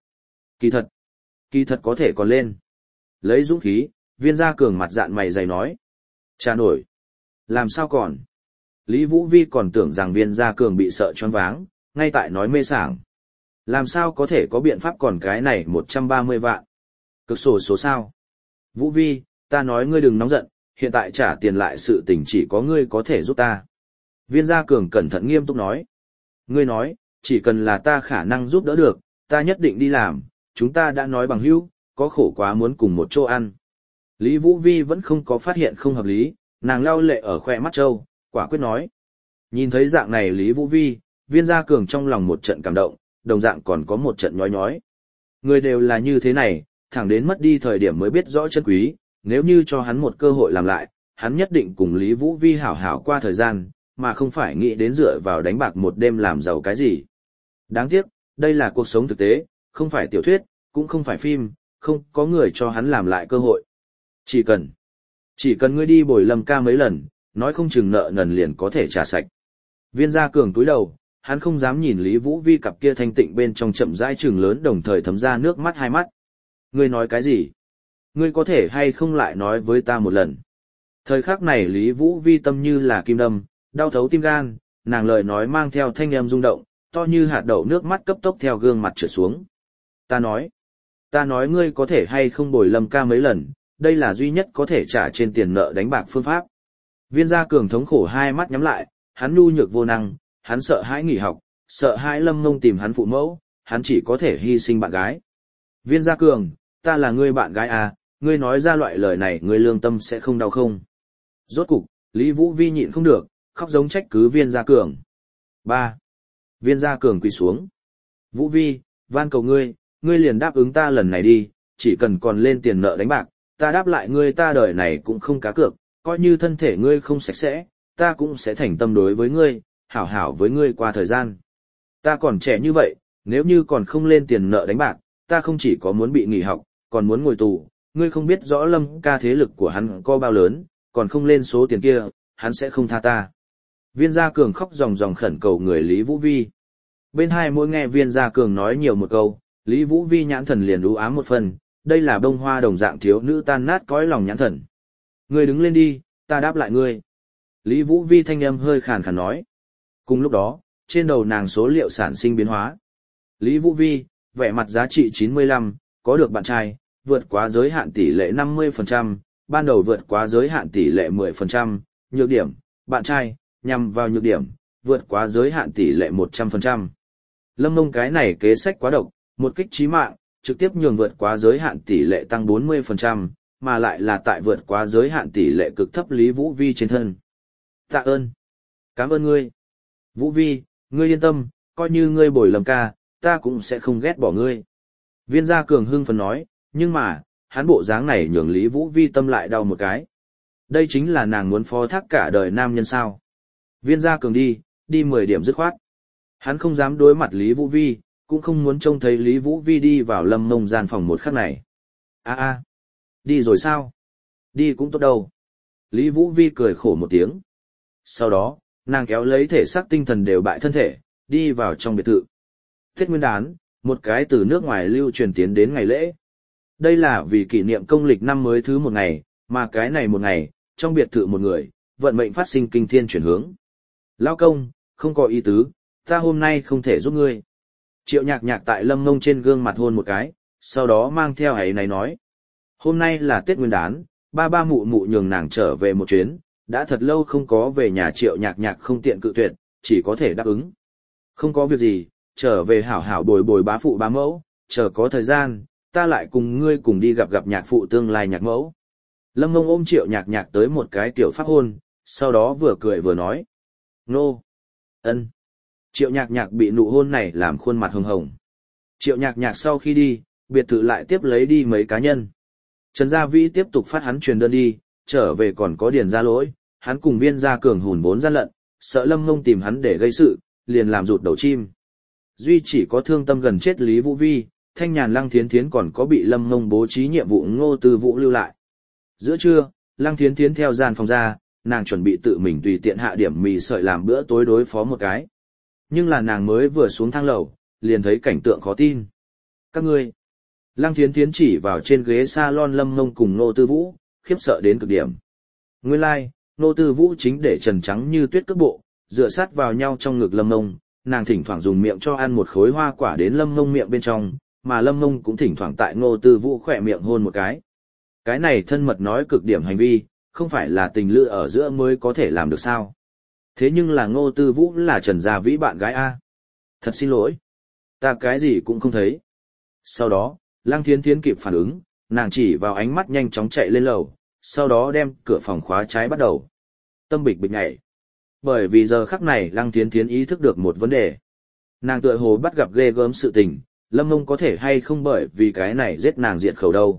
Kỳ thật có thể còn lên. Lấy dũng khí, Viên Gia Cường mặt dạn mày dày nói. Trả nổi. Làm sao còn? Lý Vũ Vi còn tưởng rằng Viên Gia Cường bị sợ choáng váng, ngay tại nói mê sảng. Làm sao có thể có biện pháp còn cái này 130 vạn? Cực sổ số sao? Vũ Vi, ta nói ngươi đừng nóng giận, hiện tại trả tiền lại sự tình chỉ có ngươi có thể giúp ta. Viên Gia Cường cẩn thận nghiêm túc nói. Ngươi nói, chỉ cần là ta khả năng giúp đỡ được, ta nhất định đi làm, chúng ta đã nói bằng hữu, có khổ quá muốn cùng một chỗ ăn. Lý Vũ Vi vẫn không có phát hiện không hợp lý, nàng lau lệ ở khoe mắt trâu, quả quyết nói. Nhìn thấy dạng này Lý Vũ Vi, Viên Gia Cường trong lòng một trận cảm động, đồng dạng còn có một trận nhói nhói. Người đều là như thế này, thẳng đến mất đi thời điểm mới biết rõ chân quý, nếu như cho hắn một cơ hội làm lại, hắn nhất định cùng Lý Vũ Vi hảo hảo qua thời gian, mà không phải nghĩ đến dựa vào đánh bạc một đêm làm giàu cái gì. Đáng tiếc, đây là cuộc sống thực tế, không phải tiểu thuyết, cũng không phải phim, không có người cho hắn làm lại cơ hội. Chỉ cần ngươi đi bồi Lâm ca mấy lần, nói không chừng nợ nần liền có thể trả sạch. Viên Gia Cường túi đầu, hắn không dám nhìn Lý Vũ Vi cặp kia thanh tịnh bên trong chậm rãi trừng lớn đồng thời thấm ra nước mắt hai mắt. Ngươi nói cái gì? Ngươi có thể hay không lại nói với ta một lần? Thời khắc này Lý Vũ Vi tâm như là kim đâm, đau thấu tim gan, nàng lời nói mang theo thanh âm rung động, to như hạt đậu nước mắt cấp tốc theo gương mặt trượt xuống. Ta nói ngươi có thể hay không bồi Lâm ca mấy lần, đây là duy nhất có thể trả trên tiền nợ đánh bạc phương pháp. Viên Gia Cường thống khổ hai mắt nhắm lại, hắn nhu nhược vô năng, hắn sợ hãi nghỉ học, sợ hãi Lâm Mông tìm hắn phụ mẫu, hắn chỉ có thể hy sinh bạn gái. Viên Gia Cường, ta là ngươi bạn gái à, ngươi nói ra loại lời này ngươi lương tâm sẽ không đau không? Rốt cục, Lý Vũ Vi nhịn không được, khóc giống trách cứ Viên Gia Cường. 3. Viên Gia Cường quỳ xuống. Vũ Vi, van cầu ngươi liền đáp ứng ta lần này đi, chỉ cần còn lên tiền nợ đánh bạc, ta đáp lại ngươi ta đời này cũng không cá cược, coi như thân thể ngươi không sạch sẽ, ta cũng sẽ thành tâm đối với ngươi, hảo hảo với ngươi qua thời gian. Ta còn trẻ như vậy, nếu như còn không lên tiền nợ đánh bạc, ta không chỉ có muốn bị nghỉ học, còn muốn ngồi tù, ngươi không biết rõ Lâm ca thế lực của hắn có bao lớn, còn không lên số tiền kia, hắn sẽ không tha ta. Viên Gia Cường khóc ròng ròng khẩn cầu người Lý Vũ Vi. Bên hai mỗi nghe Viên Gia Cường nói nhiều một câu, Lý Vũ Vi nhãn thần liền u ám một phần, đây là bông hoa đồng dạng thiếu nữ tan nát cõi lòng nhãn thần. Ngươi đứng lên đi, ta đáp lại ngươi. Lý Vũ Vi thanh âm hơi khàn khàn nói. Cùng lúc đó, trên đầu nàng số liệu sản sinh biến hóa. Lý Vũ Vi, vẻ mặt giá trị 95, có được bạn trai, vượt quá giới hạn tỷ lệ 50%, ban đầu vượt quá giới hạn tỷ lệ 10%, nhược điểm, bạn trai, nhằm vào nhược điểm, vượt quá giới hạn tỷ lệ 100%. Lâm Mông cái này kế sách quá độc, một kích chí mạng, trực tiếp nhường vượt quá giới hạn tỷ lệ tăng 40%, mà lại là tại vượt quá giới hạn tỷ lệ cực thấp Lý Vũ Vi trên thân. Tạ ơn. Cảm ơn ngươi. Vũ Vi, ngươi yên tâm, coi như ngươi bồi Lâm ca, ta cũng sẽ không ghét bỏ ngươi. Viên Gia Cường hưng phấn nói, nhưng mà, hắn bộ dáng này nhường Lý Vũ Vi tâm lại đau một cái. Đây chính là nàng muốn phó thác cả đời nam nhân sao. Viên Gia Cường đi 10 điểm dứt khoát. Hắn không dám đối mặt Lý Vũ Vi, cũng không muốn trông thấy Lý Vũ Vi đi vào Lâm Mông gian phòng một khắc này. Đi rồi sao? Đi cũng tốt đâu. Lý Vũ Vi cười khổ một tiếng. Sau đó, nàng kéo lấy thể xác tinh thần đều bại thân thể, đi vào trong biệt thự. Tết Nguyên đán, một cái từ nước ngoài lưu truyền tiến đến ngày lễ. Đây là vì kỷ niệm công lịch năm mới thứ một ngày, mà cái này một ngày, trong biệt thự một người, vận mệnh phát sinh kinh thiên chuyển hướng. Lao công, không có ý tứ, ta hôm nay không thể giúp ngươi. Triệu Nhạc Nhạc tại Lâm Mông trên gương mặt hôn một cái, sau đó mang theo ấy này nói. Hôm nay là Tết Nguyên đán, ba ba mụ mụ nhường nàng trở về một chuyến, đã thật lâu không có về nhà Triệu Nhạc Nhạc không tiện cự tuyệt, chỉ có thể đáp ứng. Không có việc gì, trở về hảo hảo bồi bồi bá phụ bá mẫu, chờ có thời gian, ta lại cùng ngươi cùng đi gặp gặp nhạc phụ tương lai nhạc mẫu. Lâm Ngông ôm Triệu Nhạc Nhạc tới một cái tiểu pháp hôn, sau đó vừa cười vừa nói. Nô! Ân! Triệu Nhạc Nhạc bị nụ hôn này làm khuôn mặt hồng hồng. Triệu Nhạc Nhạc sau khi đi, biệt thự lại tiếp lấy đi mấy cá nhân. Trần Gia Vĩ tiếp tục phát hắn truyền đơn đi, trở về còn có Điền Gia Lỗi, hắn cùng Viên Gia Cường hùn vốn gian lận, sợ Lâm Ngông tìm hắn để gây sự, liền làm rụt đầu chim. Duy chỉ có thương tâm gần chết Lý Vũ Vi, Thanh Nhàn Lăng Thiến Thiến còn có bị Lâm Ngông bố trí nhiệm vụ Ngô Tư Vũ lưu lại. Giữa trưa, Lăng Thiến Thiến theo gian phòng ra, nàng chuẩn bị tự mình tùy tiện hạ điểm mì sợi làm bữa tối đối phó một cái. Nhưng là nàng mới vừa xuống thang lầu, liền thấy cảnh tượng khó tin. Các ngươi. Lăng Thiến Thiến chỉ vào trên ghế salon Lâm Ngông cùng Ngô Tư Vũ, khiếp sợ đến cực điểm. Nguyên lai, Ngô Tư Vũ chính để trần trắng như tuyết cước bộ, dựa sát vào nhau trong ngực Lâm Ngông, nàng thỉnh thoảng dùng miệng cho ăn một khối hoa quả đến Lâm Ngông miệng bên trong, mà Lâm Ngông cũng thỉnh thoảng tại Ngô Tư Vũ khỏe miệng hôn một cái. Cái này thân mật nói cực điểm hành vi, không phải là tình lữ ở giữa mới có thể làm được sao? Thế nhưng là Ngô Tư Vũ là Trần Gia Vĩ bạn gái A. Thật xin lỗi. Ta cái gì cũng không thấy. Sau đó, Lăng Thiến Thiến kịp phản ứng, nàng chỉ vào ánh mắt nhanh chóng chạy lên lầu, sau đó đem cửa phòng khóa trái bắt đầu. Tâm bịch bịch nhảy. Bởi vì giờ khắc này Lăng Thiến Thiến ý thức được một vấn đề. Nàng tựa hồ bắt gặp ghê gớm sự tình, Lâm Ngông có thể hay không bởi vì cái này giết nàng diệt khẩu đâu.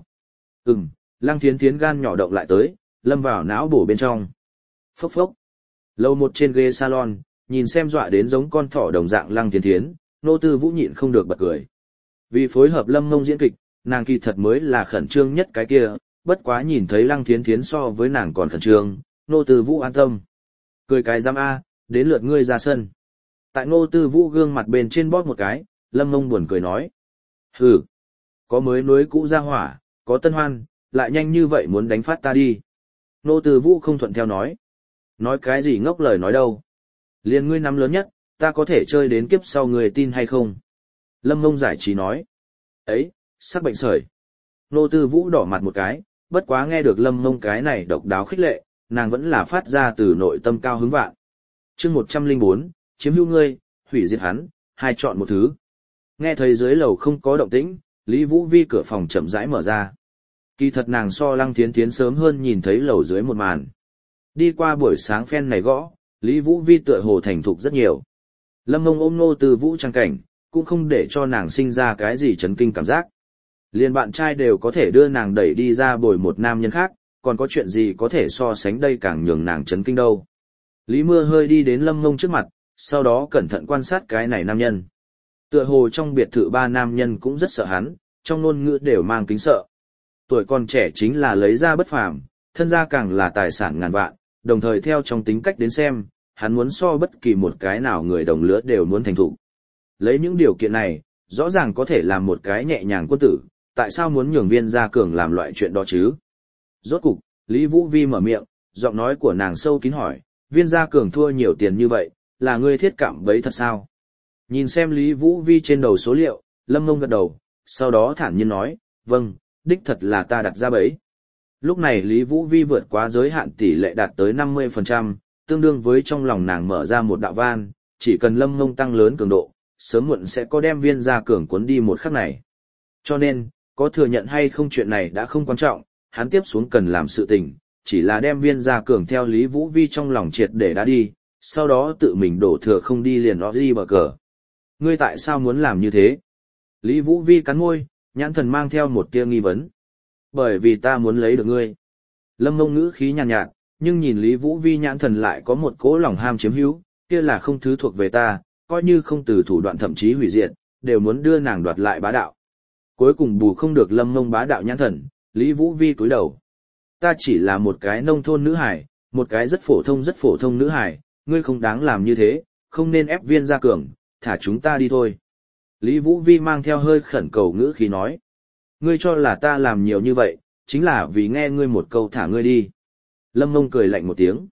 Lăng Thiến Thiến gan nhỏ động lại tới, lâm vào não bổ bên trong. Phốc phốc. Lầu một trên ghế salon, nhìn xem dọa đến giống con thỏ đồng dạng Lăng Thiến Thiến, Ngô Tư Vũ nhịn không được bật cười. Vì phối hợp Lâm Ngông diễn kịch, nàng kỳ thật mới là khẩn trương nhất cái kia, bất quá nhìn thấy Lăng Thiến Thiến so với nàng còn khẩn trương, Ngô Tư Vũ an tâm. Cười cái giam A, đến lượt ngươi ra sân. Tại Ngô Tư Vũ gương mặt bên trên bóp một cái, Lâm Ngông buồn cười nói. Hừ, có mới nối cũ ra hỏa, có tân hoan, lại nhanh như vậy muốn đánh phát ta đi. Ngô Tư Vũ không thuận theo nói. Nói cái gì ngốc lời nói đâu. Liền ngươi nắm lớn nhất, ta có thể chơi đến kiếp sau người tin hay không? Lâm Ngông giải trí nói. Ấy, sắc bệnh sởi. Ngô Tư Vũ đỏ mặt một cái, bất quá nghe được Lâm Ngông cái này độc đáo khích lệ, nàng vẫn là phát ra từ nội tâm cao hứng vạn. Chương 104, chiếm hữu ngươi, hủy diệt hắn, hai chọn một thứ. Nghe thấy dưới lầu không có động tĩnh, Lý Vũ Vi cửa phòng chậm rãi mở ra. Kỳ thật nàng so Lăng Thiến Thiến sớm hơn nhìn thấy lầu dưới một màn. Đi qua buổi sáng phen này gõ, Lý Vũ Vi tựa hồ thành thục rất nhiều. Lâm Ngông ôm Ngô Tư Vũ trang cảnh, cũng không để cho nàng sinh ra cái gì chấn kinh cảm giác. Liền bạn trai đều có thể đưa nàng đẩy đi ra bồi một nam nhân khác, còn có chuyện gì có thể so sánh đây càng nhường nàng chấn kinh đâu. Lý Mưa hơi đi đến Lâm Ngông trước mặt, sau đó cẩn thận quan sát cái này nam nhân. Tựa hồ trong biệt thự ba nam nhân cũng rất sợ hắn, trong ngôn ngữ đều mang kính sợ. Tuổi còn trẻ chính là lấy ra bất phàm, thân gia càng là tài sản ngàn vạn, đồng thời theo trong tính cách đến xem, hắn muốn so bất kỳ một cái nào người đồng lứa đều muốn thành thục. Lấy những điều kiện này, rõ ràng có thể làm một cái nhẹ nhàng quân tử, tại sao muốn nhường Viên Gia Cường làm loại chuyện đó chứ? Rốt cục, Lý Vũ Vi mở miệng, giọng nói của nàng sâu kín hỏi, Viên Gia Cường thua nhiều tiền như vậy, là ngươi thiết cạm bẫy thật sao? Nhìn xem Lý Vũ Vi trên đầu số liệu, Lâm Ngông gật đầu, sau đó thản nhiên nói, vâng, đích thật là ta đặt ra bẫy. Lúc này Lý Vũ Vi vượt quá giới hạn tỷ lệ đạt tới 50%, tương đương với trong lòng nàng mở ra một đạo van, chỉ cần Lâm Ngông tăng lớn cường độ, sớm muộn sẽ có đem Viên Gia Cường cuốn đi một khắc này. Cho nên, có thừa nhận hay không chuyện này đã không quan trọng, hắn tiếp xuống cần làm sự tình, chỉ là đem Viên Gia Cường theo Lý Vũ Vi trong lòng triệt để đã đi, sau đó tự mình đổ thừa không đi liền Ozzy bờ cờ. Ngươi tại sao muốn làm như thế? Lý Vũ Vi cắn môi, nhãn thần mang theo một tia nghi vấn. Bởi vì ta muốn lấy được ngươi. Lâm Ngông ngữ khí nhàn nhạt, nhưng nhìn Lý Vũ Vi nhãn thần lại có một cỗ lòng ham chiếm hữu, kia là không thứ thuộc về ta, coi như không từ thủ đoạn thậm chí hủy diệt, đều muốn đưa nàng đoạt lại bá đạo. Cuối cùng bù không được Lâm Ngông bá đạo nhãn thần, Lý Vũ Vi cúi đầu. Ta chỉ là một cái nông thôn nữ hải, một cái rất phổ thông nữ hải, ngươi không đáng làm như thế, không nên ép Viên Gia Cường, thả chúng ta đi thôi. Lý Vũ Vi mang theo hơi khẩn cầu ngữ khí nói. Ngươi cho là ta làm nhiều như vậy, chính là vì nghe ngươi một câu thả ngươi đi. Lâm Ngông cười lạnh một tiếng.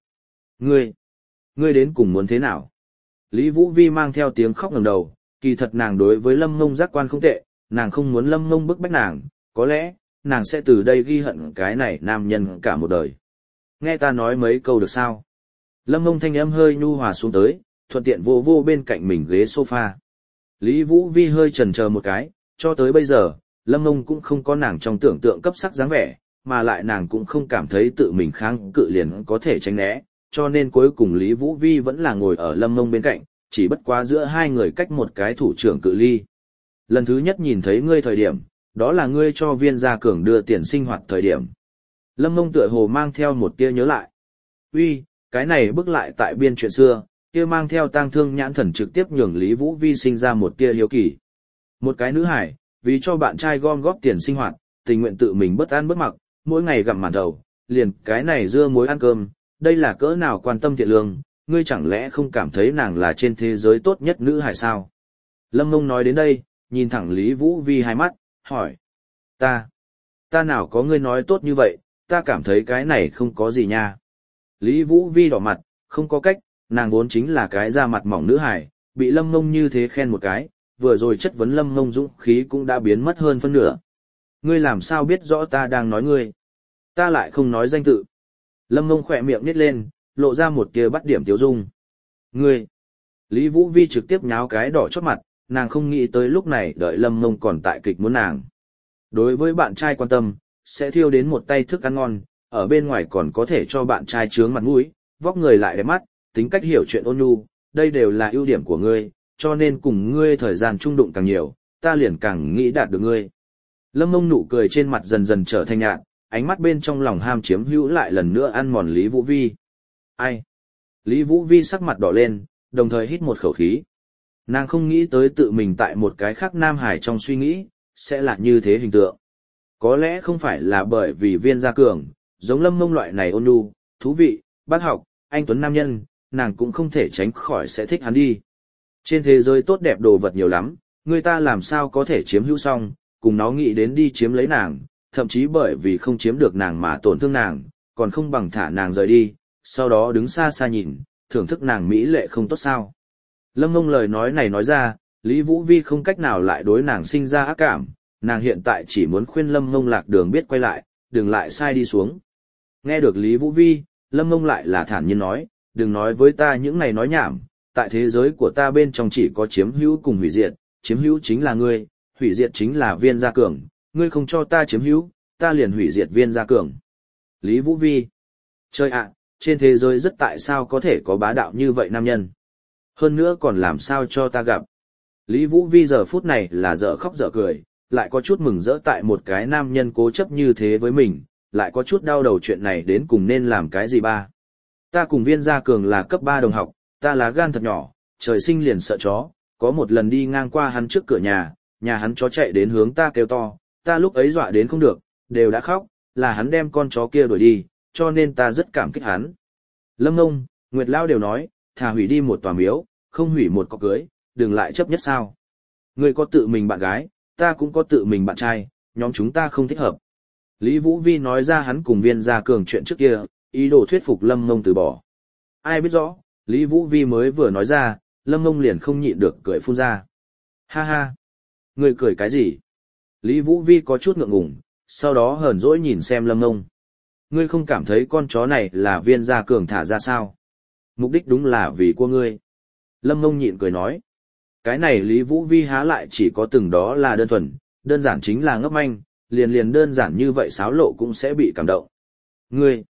Ngươi đến cùng muốn thế nào? Lý Vũ Vi mang theo tiếng khóc ngẩng đầu, kỳ thật nàng đối với Lâm Ngông giác quan không tệ, nàng không muốn Lâm Ngông bức bách nàng, có lẽ, nàng sẽ từ đây ghi hận cái này nam nhân cả một đời. Nghe ta nói mấy câu được sao? Lâm Ngông thanh âm hơi nhu hòa xuống tới, thuận tiện vô vô bên cạnh mình ghế sofa. Lý Vũ Vi hơi chần chờ một cái, cho tới bây giờ, Lâm Ngông cũng không có nàng trong tưởng tượng cấp sắc dáng vẻ, mà lại nàng cũng không cảm thấy tự mình kháng cự liền có thể tránh né, cho nên cuối cùng Lý Vũ Vi vẫn là ngồi ở Lâm Ngông bên cạnh, chỉ bất quá giữa hai người cách một cái thủ trưởng cự ly. Lần thứ nhất nhìn thấy ngươi thời điểm, đó là ngươi cho Viên Gia Cường đưa tiền sinh hoạt thời điểm. Lâm Ngông tựa hồ mang theo một tia nhớ lại. Uy, cái này bước lại tại biên chuyện xưa, kia mang theo tang thương nhãn thần trực tiếp nhường Lý Vũ Vi sinh ra một tia hiếu kỳ. Một cái nữ hải, vì cho bạn trai gom góp tiền sinh hoạt, tình nguyện tự mình bất ăn bất mặc, mỗi ngày gặm màn đầu, liền cái này dưa muối ăn cơm, đây là cỡ nào quan tâm thiện lương, ngươi chẳng lẽ không cảm thấy nàng là trên thế giới tốt nhất nữ hải sao? Lâm Ngông nói đến đây, nhìn thẳng Lý Vũ Vi hai mắt, hỏi. Ta nào có ngươi nói tốt như vậy, ta cảm thấy cái này không có gì nha. Lý Vũ Vi đỏ mặt, không có cách, nàng vốn chính là cái da mặt mỏng nữ hải, bị Lâm Ngông như thế khen một cái, vừa rồi chất vấn Lâm Ngông dũng khí cũng đã biến mất hơn phân nửa. Ngươi làm sao biết rõ ta đang nói ngươi? Ta lại không nói danh tự. Lâm Ngông khỏe miệng nít lên, lộ ra một tia bắt điểm tiếu dung. Ngươi! Lý Vũ Vi trực tiếp nháo cái đỏ chót mặt, nàng không nghĩ tới lúc này đợi Lâm Ngông còn tại kịch muốn nàng. Đối với bạn trai quan tâm, sẽ thiêu đến một tay thức ăn ngon, ở bên ngoài còn có thể cho bạn trai trướng mặt mũi, vóc người lại đẹp mắt, tính cách hiểu chuyện ôn nhu, đây đều là ưu điểm của ngươi, cho nên cùng ngươi thời gian chung đụng càng nhiều, ta liền càng nghĩ đạt được ngươi. Lâm Ngông nụ cười trên mặt dần dần trở thành nhạt, ánh mắt bên trong lòng ham chiếm hữu lại lần nữa ăn mòn Lý Vũ Vi. Ai? Lý Vũ Vi sắc mặt đỏ lên, đồng thời hít một khẩu khí. Nàng không nghĩ tới tự mình tại một cái khác Nam Hải trong suy nghĩ, sẽ là như thế hình tượng. Có lẽ không phải là bởi vì Viên Gia Cường, giống Lâm Ngông loại này ôn nhu, thú vị, bác học, anh tuấn nam nhân, nàng cũng không thể tránh khỏi sẽ thích hắn đi. Trên thế giới tốt đẹp đồ vật nhiều lắm, người ta làm sao có thể chiếm hữu xong, cùng nó nghĩ đến đi chiếm lấy nàng, thậm chí bởi vì không chiếm được nàng mà tổn thương nàng, còn không bằng thả nàng rời đi, sau đó đứng xa xa nhìn, thưởng thức nàng mỹ lệ không tốt sao. Lâm Ngông lời nói này nói ra, Lý Vũ Vi không cách nào lại đối nàng sinh ra ác cảm, nàng hiện tại chỉ muốn khuyên Lâm Ngông lạc đường biết quay lại, đừng lại sai đi xuống. Nghe được Lý Vũ Vi, Lâm Ngông lại là thản nhiên nói, đừng nói với ta những này nói nhảm, tại thế giới của ta bên trong chỉ có chiếm hữu cùng hủy diệt, chiếm hữu chính là ngươi, hủy diệt chính là Viên Gia Cường, ngươi không cho ta chiếm hữu, ta liền hủy diệt Viên Gia Cường. Lý Vũ Vi. Trời ạ, trên thế giới rất tại sao có thể có bá đạo như vậy nam nhân. Hơn nữa còn làm sao cho ta gặp. Lý Vũ Vi giờ phút này là dở khóc dở cười, lại có chút mừng rỡ tại một cái nam nhân cố chấp như thế với mình, lại có chút đau đầu chuyện này đến cùng nên làm cái gì ba. Ta cùng Viên Gia Cường là cấp 3 đồng học, ta là gan thật nhỏ, trời sinh liền sợ chó, có một lần đi ngang qua hắn trước cửa nhà hắn chó chạy đến hướng ta kêu to, ta lúc ấy dọa đến không được, đều đã khóc, là hắn đem con chó kia đuổi đi, cho nên ta rất cảm kích hắn. Lâm Ngông, Nguyệt Lao đều nói, thà hủy đi một tòa miếu, không hủy một cọc cưới, đừng lại chấp nhất sao. Ngươi có tự mình bạn gái, ta cũng có tự mình bạn trai, nhóm chúng ta không thích hợp. Lý Vũ Vi nói ra hắn cùng Viên Gia Cường chuyện trước kia, ý đồ thuyết phục Lâm Ngông từ bỏ. Ai biết rõ, Lý Vũ Vi mới vừa nói ra, Lâm Ngông liền không nhịn được cười phun ra. Ha ha! Ngươi cười cái gì? Lý Vũ Vi có chút ngượng ngùng, sau đó hờn dỗi nhìn xem Lâm Ngông. Ngươi không cảm thấy con chó này là Viên Gia Cường thả ra sao? Mục đích đúng là vì của ngươi. Lâm Ngông nhịn cười nói. Cái này Lý Vũ Vi há lại chỉ có từng đó là đơn thuần, đơn giản chính là ngốc manh, liền đơn giản như vậy xáo lộ cũng sẽ bị cảm động. Ngươi,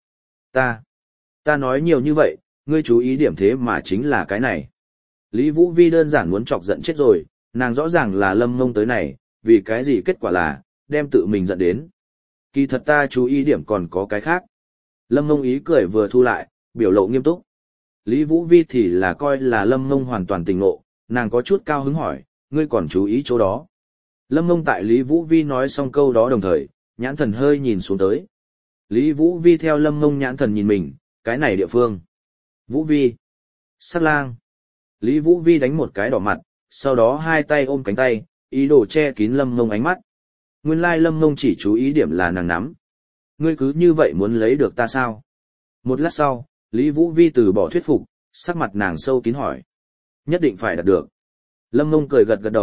ta nói nhiều như vậy, ngươi chú ý điểm thế mà chính là cái này. Lý Vũ Vi đơn giản muốn chọc giận chết rồi, nàng rõ ràng là Lâm Ngông tới này, vì cái gì kết quả là, đem tự mình giận đến. Kỳ thật ta chú ý điểm còn có cái khác. Lâm Ngông ý cười vừa thu lại, biểu lộ nghiêm túc. Lý Vũ Vi thì là coi là Lâm Ngông hoàn toàn tỉnh ngộ, nàng có chút cao hứng hỏi, ngươi còn chú ý chỗ đó. Lâm Ngông tại Lý Vũ Vi nói xong câu đó đồng thời, nhãn thần hơi nhìn xuống tới. Lý Vũ Vi theo Lâm Ngông nhãn thần nhìn mình, cái này địa phương. Vũ Vi. Sát lang. Lý Vũ Vi đánh một cái đỏ mặt, sau đó hai tay ôm cánh tay, ý đồ che kín Lâm Ngông ánh mắt. Nguyên lai Lâm Ngông chỉ chú ý điểm là nàng nắm. Ngươi cứ như vậy muốn lấy được ta sao? Một lát sau, Lý Vũ Vi từ bỏ thuyết phục, sắc mặt nàng sâu kín hỏi. Nhất định phải đạt được. Lâm Ngông cười gật gật đầu,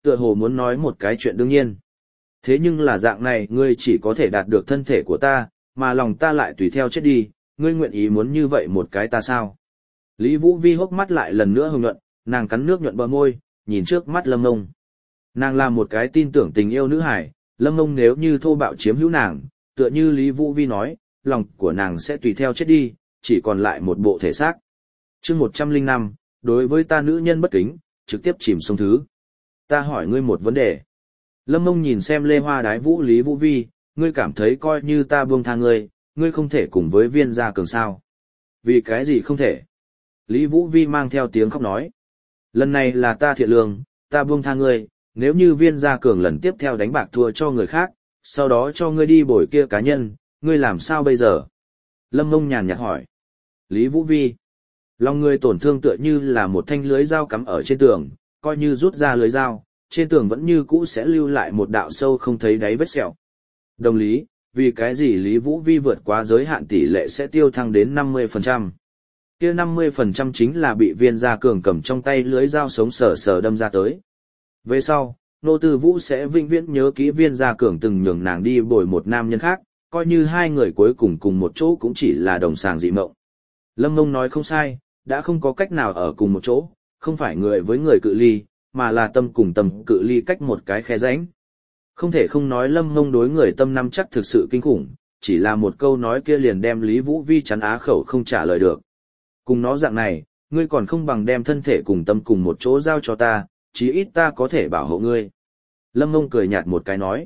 Tựa hồ muốn nói một cái chuyện đương nhiên. Thế nhưng là dạng này ngươi chỉ có thể đạt được thân thể của ta, mà lòng ta lại tùy theo chết đi, ngươi nguyện ý muốn như vậy một cái ta sao? Lý Vũ Vi hốc mắt lại lần nữa hồng nhuận, nàng cắn nước nhuận bờ môi, nhìn trước mắt Lâm Ngông. Nàng là một cái tin tưởng tình yêu nữ hải, Lâm Ngông nếu như thô bạo chiếm hữu nàng, tựa như Lý Vũ Vi nói, lòng của nàng sẽ tùy theo chết đi, chỉ còn lại một bộ thể xác. Chương 105, đối với ta nữ nhân bất kính, trực tiếp chìm sông thứ. Ta hỏi ngươi một vấn đề. Lâm Ngông nhìn xem Lê Hoa đái vũ Lý Vũ Vi, ngươi cảm thấy coi như ta buông tha ngươi, ngươi không thể cùng với Viên Gia Cường sao? Vì cái gì không thể? Lý Vũ Vi mang theo tiếng khóc nói. Lần này là ta thiện lương, ta buông tha ngươi, nếu như Viên Gia Cường lần tiếp theo đánh bạc thua cho người khác, sau đó cho ngươi đi bồi kia cá nhân, ngươi làm sao bây giờ? Lâm Ngông nhàn nhạt hỏi. Lý Vũ Vi. Lòng ngươi tổn thương tựa như là một thanh lưới dao cắm ở trên tường, coi như rút ra lưới dao, trên tường vẫn như cũ sẽ lưu lại một đạo sâu không thấy đáy vết sẹo. Đồng lý, vì cái gì Lý Vũ Vi vượt quá giới hạn tỷ lệ sẽ tiêu thăng đến 50%. Kia 50% chính là bị Viên Gia Cường cầm trong tay lưới dao sống sờ sờ đâm ra tới. Về sau, Nô Tư Vũ sẽ vĩnh viễn nhớ kỹ Viên Gia Cường từng nhường nàng đi bồi một nam nhân khác, coi như hai người cuối cùng cùng một chỗ cũng chỉ là đồng sàng dị mộng. Lâm Ngông nói không sai, đã không có cách nào ở cùng một chỗ, không phải người với người cự ly, mà là tâm cùng tâm cự ly cách một cái khe rãnh. Không thể không nói Lâm Ngông đối người tâm năm chắc thực sự kinh khủng, chỉ là một câu nói kia liền đem Lý Vũ Vi chắn á khẩu không trả lời được. Cùng nó dạng này, ngươi còn không bằng đem thân thể cùng tâm cùng một chỗ giao cho ta, chí ít ta có thể bảo hộ ngươi. Lâm Ngông cười nhạt một cái nói.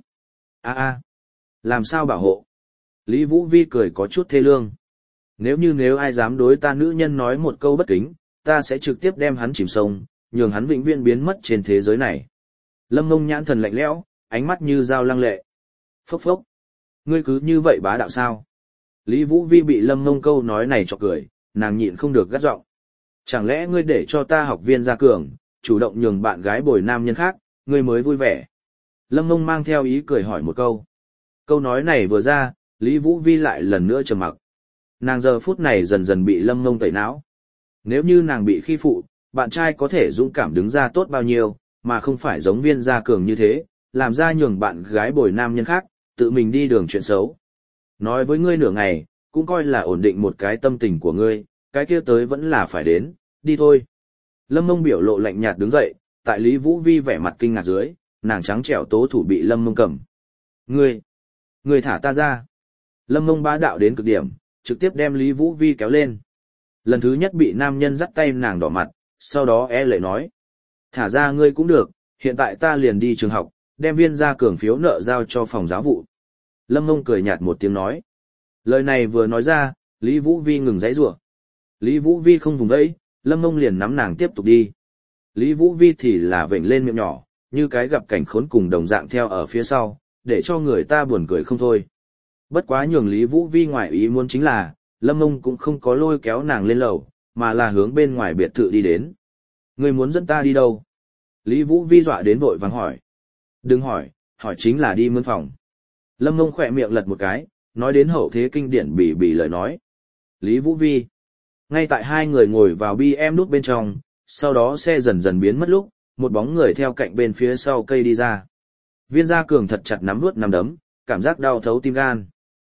Làm sao bảo hộ? Lý Vũ Vi cười có chút thê lương. Nếu ai dám đối ta nữ nhân nói một câu bất kính, ta sẽ trực tiếp đem hắn chìm sông, nhường hắn vĩnh viễn biến mất trên thế giới này. Lâm Ngông nhãn thần lạnh lẽo, ánh mắt như dao lăng lệ. Phốc phốc. Ngươi cứ như vậy bá đạo sao? Lý Vũ Vi bị Lâm Ngông câu nói này chọc cười, nàng nhịn không được gắt giọng. Chẳng lẽ ngươi để cho ta học Viên Gia Cường, chủ động nhường bạn gái bồi nam nhân khác, ngươi mới vui vẻ? Lâm Ngông mang theo ý cười hỏi một câu. Câu nói này vừa ra, Lý Vũ Vi lại lần nữa trầm mặc. Nàng giờ phút này dần dần bị Lâm Ngông tẩy não. Nếu như nàng bị khi phụ, bạn trai có thể dũng cảm đứng ra tốt bao nhiêu, mà không phải giống Viên Gia Cường như thế, làm ra nhường bạn gái bồi nam nhân khác, tự mình đi đường chuyện xấu. Nói với ngươi nửa ngày, cũng coi là ổn định một cái tâm tình của ngươi, cái kia tới vẫn là phải đến, đi thôi. Lâm Mông biểu lộ lạnh nhạt đứng dậy, tại Lý Vũ Vi vẻ mặt kinh ngạc dưới, nàng trắng trẻo tố thủ bị Lâm Mông cầm. Ngươi thả ta ra. Lâm Mông bá đạo đến cực điểm, trực tiếp đem Lý Vũ Vi kéo lên. Lần thứ nhất bị nam nhân dắt tay nàng đỏ mặt, sau đó lệ nói. Thả ra ngươi cũng được, hiện tại ta liền đi trường học, đem Viên Gia Cường phiếu nợ giao cho phòng giáo vụ. Lâm Mông cười nhạt một tiếng nói. Lời này vừa nói ra, Lý Vũ Vi ngừng giãy giụa. Lý Vũ Vi không vùng vẫy, Lâm Mông liền nắm nàng tiếp tục đi. Lý Vũ Vi thì là vểnh lên miệng nhỏ, như cái gặp cảnh khốn cùng đồng dạng theo ở phía sau, để cho người ta buồn cười không thôi. Bất quá nhường Lý Vũ Vi ngoại ý muốn chính là, Lâm Mông cũng không có lôi kéo nàng lên lầu, mà là hướng bên ngoài biệt thự đi đến. Ngươi muốn dẫn ta đi đâu? Lý Vũ Vi dọa đến vội vàng hỏi. Đừng hỏi, hỏi chính là đi mướn phòng. Lâm Mông khỏe miệng lật một cái, nói đến hậu thế kinh điển bỉ lời nói. Lý Vũ Vi. Ngay tại hai người ngồi vào BM nút bên trong, sau đó xe dần dần biến mất lúc, một bóng người theo cạnh bên phía sau cây đi ra. Viên Gia Cường thật chặt nắm nuốt nắm đấm, cảm giác đau thấu tim gan.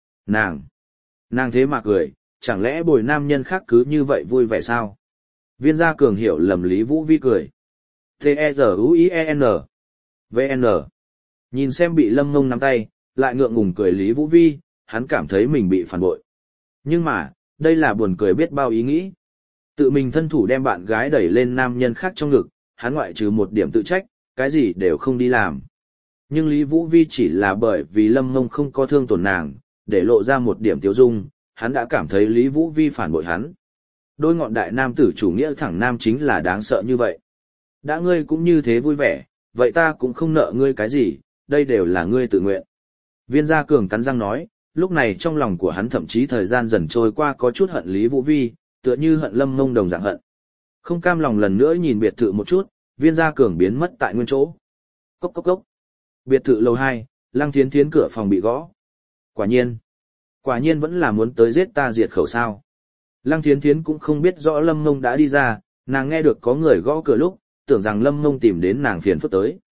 Nàng thế mà cười, chẳng lẽ bồi nam nhân khác cứ như vậy vui vẻ sao? Viên Gia Cường hiểu lầm Lý Vũ Vi cười. T-E-Z-U-I-E-N V-N. Nhìn xem bị Lâm Ngông nắm tay, lại ngượng ngùng cười Lý Vũ Vi, hắn cảm thấy mình bị phản bội. Nhưng mà, đây là buồn cười biết bao ý nghĩ. Tự mình thân thủ đem bạn gái đẩy lên nam nhân khác trong ngực, hắn ngoại trừ một điểm tự trách, cái gì đều không đi làm. Nhưng Lý Vũ Vi chỉ là bởi vì Lâm Ngông không có thương tổn nàng, để lộ ra một điểm tiêu dung, hắn đã cảm thấy Lý Vũ Vi phản bội hắn. Đôi ngọn đại nam tử chủ nghĩa thẳng nam chính là đáng sợ như vậy. Đã ngươi cũng như thế vui vẻ, vậy ta cũng không nợ ngươi cái gì, đây đều là ngươi tự nguyện. Viên Gia Cường cắn răng nói, lúc này trong lòng của hắn thậm chí thời gian dần trôi qua có chút hận Lý Vũ Vi, tựa như hận Lâm Ngông đồng dạng hận. Không cam lòng lần nữa nhìn biệt thự một chút, Viên Gia Cường biến mất tại nguyên chỗ. Cốc cốc cốc. Biệt thự lầu 2, Lăng Thiến Thiến cửa phòng bị gõ. Quả nhiên vẫn là muốn tới giết ta diệt khẩu sao. Lăng Thiến Thiến cũng không biết rõ Lâm Ngông đã đi ra, nàng nghe được có người gõ cửa lúc, tưởng rằng Lâm Ngông tìm đến nàng phiền phức tới.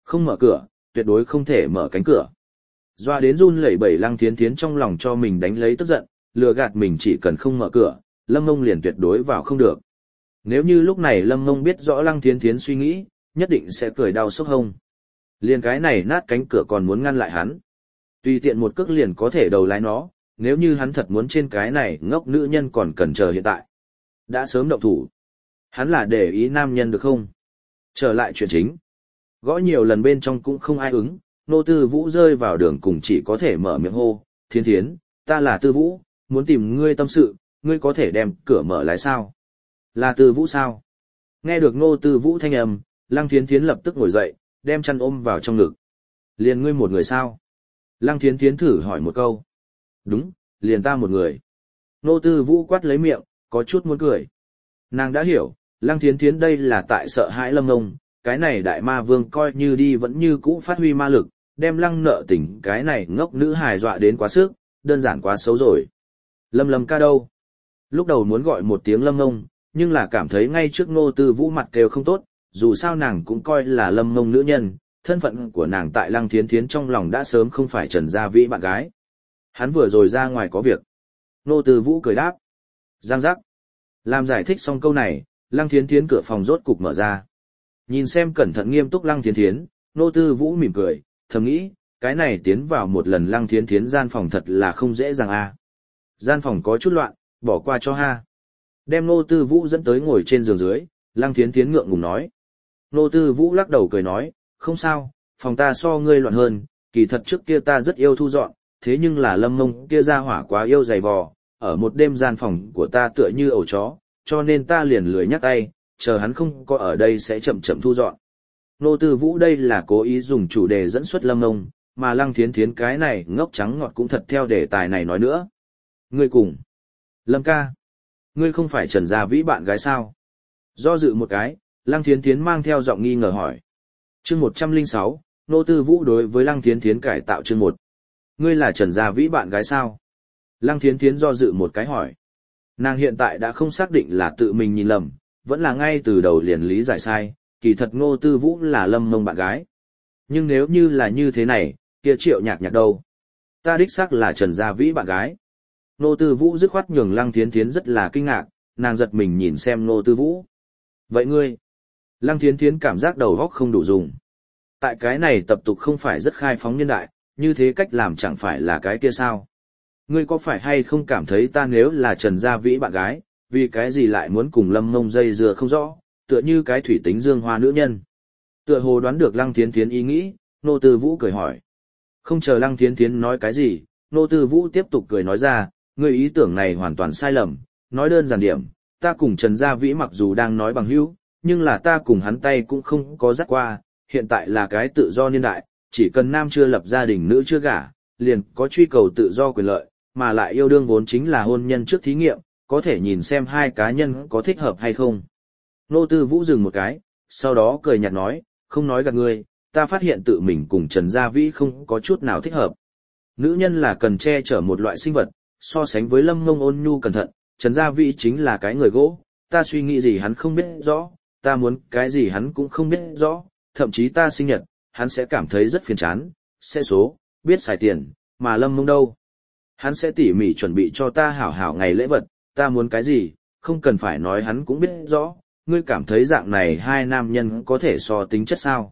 Không mở cửa, tuyệt đối không thể mở cánh cửa. Doa đến run lẩy bẩy Lăng Thiến Thiến trong lòng cho mình đánh lấy tức giận, lừa gạt mình chỉ cần không mở cửa, Lâm Ngông liền tuyệt đối vào không được. Nếu như lúc này Lâm Ngông biết rõ Lăng Thiến Thiến suy nghĩ, nhất định sẽ cười đau sốc hông. Liền cái này nát cánh cửa còn muốn ngăn lại hắn. Tùy tiện một cước liền có thể đầu lái nó, nếu như hắn thật muốn trên cái này ngốc nữ nhân còn cần chờ hiện tại. Đã sớm động thủ. Hắn là để ý nam nhân được không? Trở lại chuyện chính. Gõ nhiều lần bên trong cũng không ai ứng, Nô Tư Vũ rơi vào đường cùng chỉ có thể mở miệng hô, Thiến Thiến, ta là Tư Vũ, muốn tìm ngươi tâm sự, ngươi có thể đem cửa mở lại sao? Là Tư Vũ sao? Nghe được Nô Tư Vũ thanh âm, Lăng Thiến Thiến lập tức ngồi dậy, đem chăn ôm vào trong ngực. Liền ngươi một người sao? Lăng Thiến Thiến thử hỏi một câu. Đúng, liền ta một người. Nô Tư Vũ quát lấy miệng, có chút muốn cười. Nàng đã hiểu, Lăng Thiến Thiến đây là tại sợ hãi Lâm Ngông, cái này đại ma vương coi như đi vẫn như cũ phát huy ma lực, đem Lăng Nợ Tình cái này ngốc nữ hài dọa đến quá sức, đơn giản quá xấu rồi. Lâm Lâm ca đâu? Lúc đầu muốn gọi một tiếng Lâm Ngông, nhưng là cảm thấy ngay trước Nô Tư Vũ mặt kêu không tốt, dù sao nàng cũng coi là Lâm Ngông nữ nhân, thân phận của nàng tại Lăng Thiến Thiến trong lòng đã sớm không phải Trần Gia Vĩ bạn gái. Hắn vừa rồi ra ngoài có việc. Nô Tư Vũ cười đáp. Giang giác. Làm giải thích xong câu này, Lăng Thiến Thiến cửa phòng rốt cục mở ra. Nhìn xem cẩn thận nghiêm túc Lăng Thiến Thiến, Nô Tư Vũ mỉm cười, thầm nghĩ, cái này tiến vào một lần Lăng Thiến Thiến gian phòng thật là không dễ dàng a. Gian phòng có chút loạn, bỏ qua cho ha. Đem Nô Tư Vũ dẫn tới ngồi trên giường dưới, Lăng Thiến Thiến ngượng ngùng nói. Nô Tư Vũ lắc đầu cười nói, không sao, phòng ta so ngươi loạn hơn, kỳ thật trước kia ta rất yêu thu dọn, thế nhưng là Lâm Ngông kia ra hỏa quá yêu dày vò, ở một đêm gian phòng của ta tựa như ổ chó, cho nên ta liền lười nhắc tay, chờ hắn không có ở đây sẽ chậm chậm thu dọn. Nô Tư Vũ đây là cố ý dùng chủ đề dẫn xuất Lâm Ngông, mà Lăng Thiến Thiến cái này ngốc trắng ngọt cũng thật theo đề tài này nói nữa. Ngươi cùng. Lâm ca. Ngươi không phải Trần Gia Vĩ bạn gái sao? Do dự một cái, Lăng Thiến Thiến mang theo giọng nghi ngờ hỏi. Chương 106, Nô Tư Vũ đối với Lăng Thiến Thiến cải tạo chương 1. Ngươi là Trần Gia Vĩ bạn gái sao? Lăng Thiến Thiến do dự một cái hỏi. Nàng hiện tại đã không xác định là tự mình nhìn lầm, vẫn là ngay từ đầu liền lý giải sai, kỳ thật Ngô Tư Vũ là Lâm Ngông bạn gái. Nhưng nếu như là như thế này, kia Triệu Nhạc Nhạc đâu? Ta đích xác là Trần Gia Vĩ bạn gái. Ngô Tư Vũ dứt khoát nhường Lăng Thiến Thiến rất là kinh ngạc, nàng giật mình nhìn xem Ngô Tư Vũ. Vậy ngươi? Lăng Thiến Thiến cảm giác đầu óc không đủ dùng. Tại cái này tập tục không phải rất khai phóng nhân đại, như thế cách làm chẳng phải là cái kia sao? Ngươi có phải hay không cảm thấy ta nếu là Trần Gia Vĩ bạn gái, vì cái gì lại muốn cùng Lâm Ngông dây dưa không rõ, tựa như cái thủy tính dương hoa nữ nhân? Tựa hồ đoán được Lăng Thiến Thiến ý nghĩ, Nô Tư Vũ cười hỏi. Không chờ Lăng Thiến Thiến nói cái gì, Nô Tư Vũ tiếp tục cười nói ra, ngươi ý tưởng này hoàn toàn sai lầm, nói đơn giản điểm, ta cùng Trần Gia Vĩ mặc dù đang nói bằng hữu, nhưng là ta cùng hắn tay cũng không có dắt qua, hiện tại là cái tự do niên đại, chỉ cần nam chưa lập gia đình nữ chưa gả, liền có truy cầu tự do quyền lợi, mà lại yêu đương vốn chính là hôn nhân trước thí nghiệm, có thể nhìn xem hai cá nhân có thích hợp hay không. Nô Tư Vũ dừng một cái, sau đó cười nhạt nói, không nói gạt ngươi, ta phát hiện tự mình cùng Trần Gia Vĩ không có chút nào thích hợp. Nữ nhân là cần che chở một loại sinh vật, so sánh với Lâm Ngông ôn nhu cẩn thận, Trần Gia Vĩ chính là cái người gỗ, ta suy nghĩ gì hắn không biết rõ, ta muốn cái gì hắn cũng không biết rõ, thậm chí ta sinh nhật, hắn sẽ cảm thấy rất phiền chán, sẽ số, biết xài tiền, mà Lâm Ngông đâu. Hắn sẽ tỉ mỉ chuẩn bị cho ta hảo hảo ngày lễ vật, ta muốn cái gì, không cần phải nói hắn cũng biết rõ, ngươi cảm thấy dạng này hai nam nhân có thể so tính chất sao.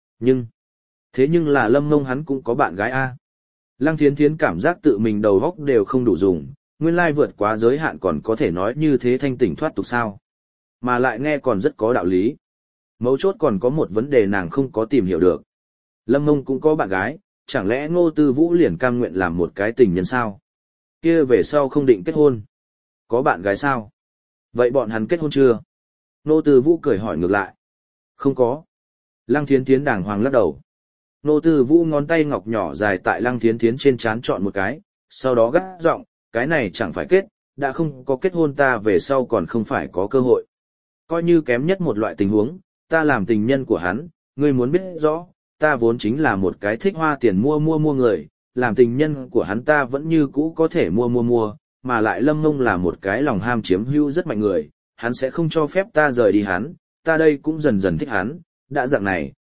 Thế nhưng là Lâm Ngông hắn cũng có bạn gái a. Lăng Thiến Thiến cảm giác tự mình đầu óc đều không đủ dùng, nguyên lai vượt quá giới hạn còn có thể nói như thế thanh tỉnh thoát tục sao. Mà lại nghe còn rất có đạo lý. Mấu chốt còn có một vấn đề nàng không có tìm hiểu được. Lâm Ngông cũng có bạn gái, chẳng lẽ Ngô Tư Vũ liền cam nguyện làm một cái tình nhân sao? Kia về sau không định kết hôn. Có bạn gái sao? Vậy bọn hắn kết hôn chưa? Ngô Tư Vũ cười hỏi ngược lại. Không có. Lăng Thiến Thiến đàng hoàng lắc đầu. Ngô Tư Vũ ngón tay ngọc nhỏ dài tại Lăng Thiến Thiến trên trán chọn một cái, sau đó gắt giọng, cái này chẳng phải kết, đã không có kết hôn ta về sau còn không phải có cơ hội. Coi như kém nhất một loại tình huống, ta làm tình nhân của hắn, ngươi muốn biết rõ, ta vốn chính là một cái thích hoa tiền mua người, làm tình nhân của hắn ta vẫn như cũ có thể mua, mà lại Lâm Ngông là một cái lòng ham chiếm hữu rất mạnh người, hắn sẽ không cho phép ta rời đi hắn, ta đây cũng dần dần thích hắn, đã dạng này,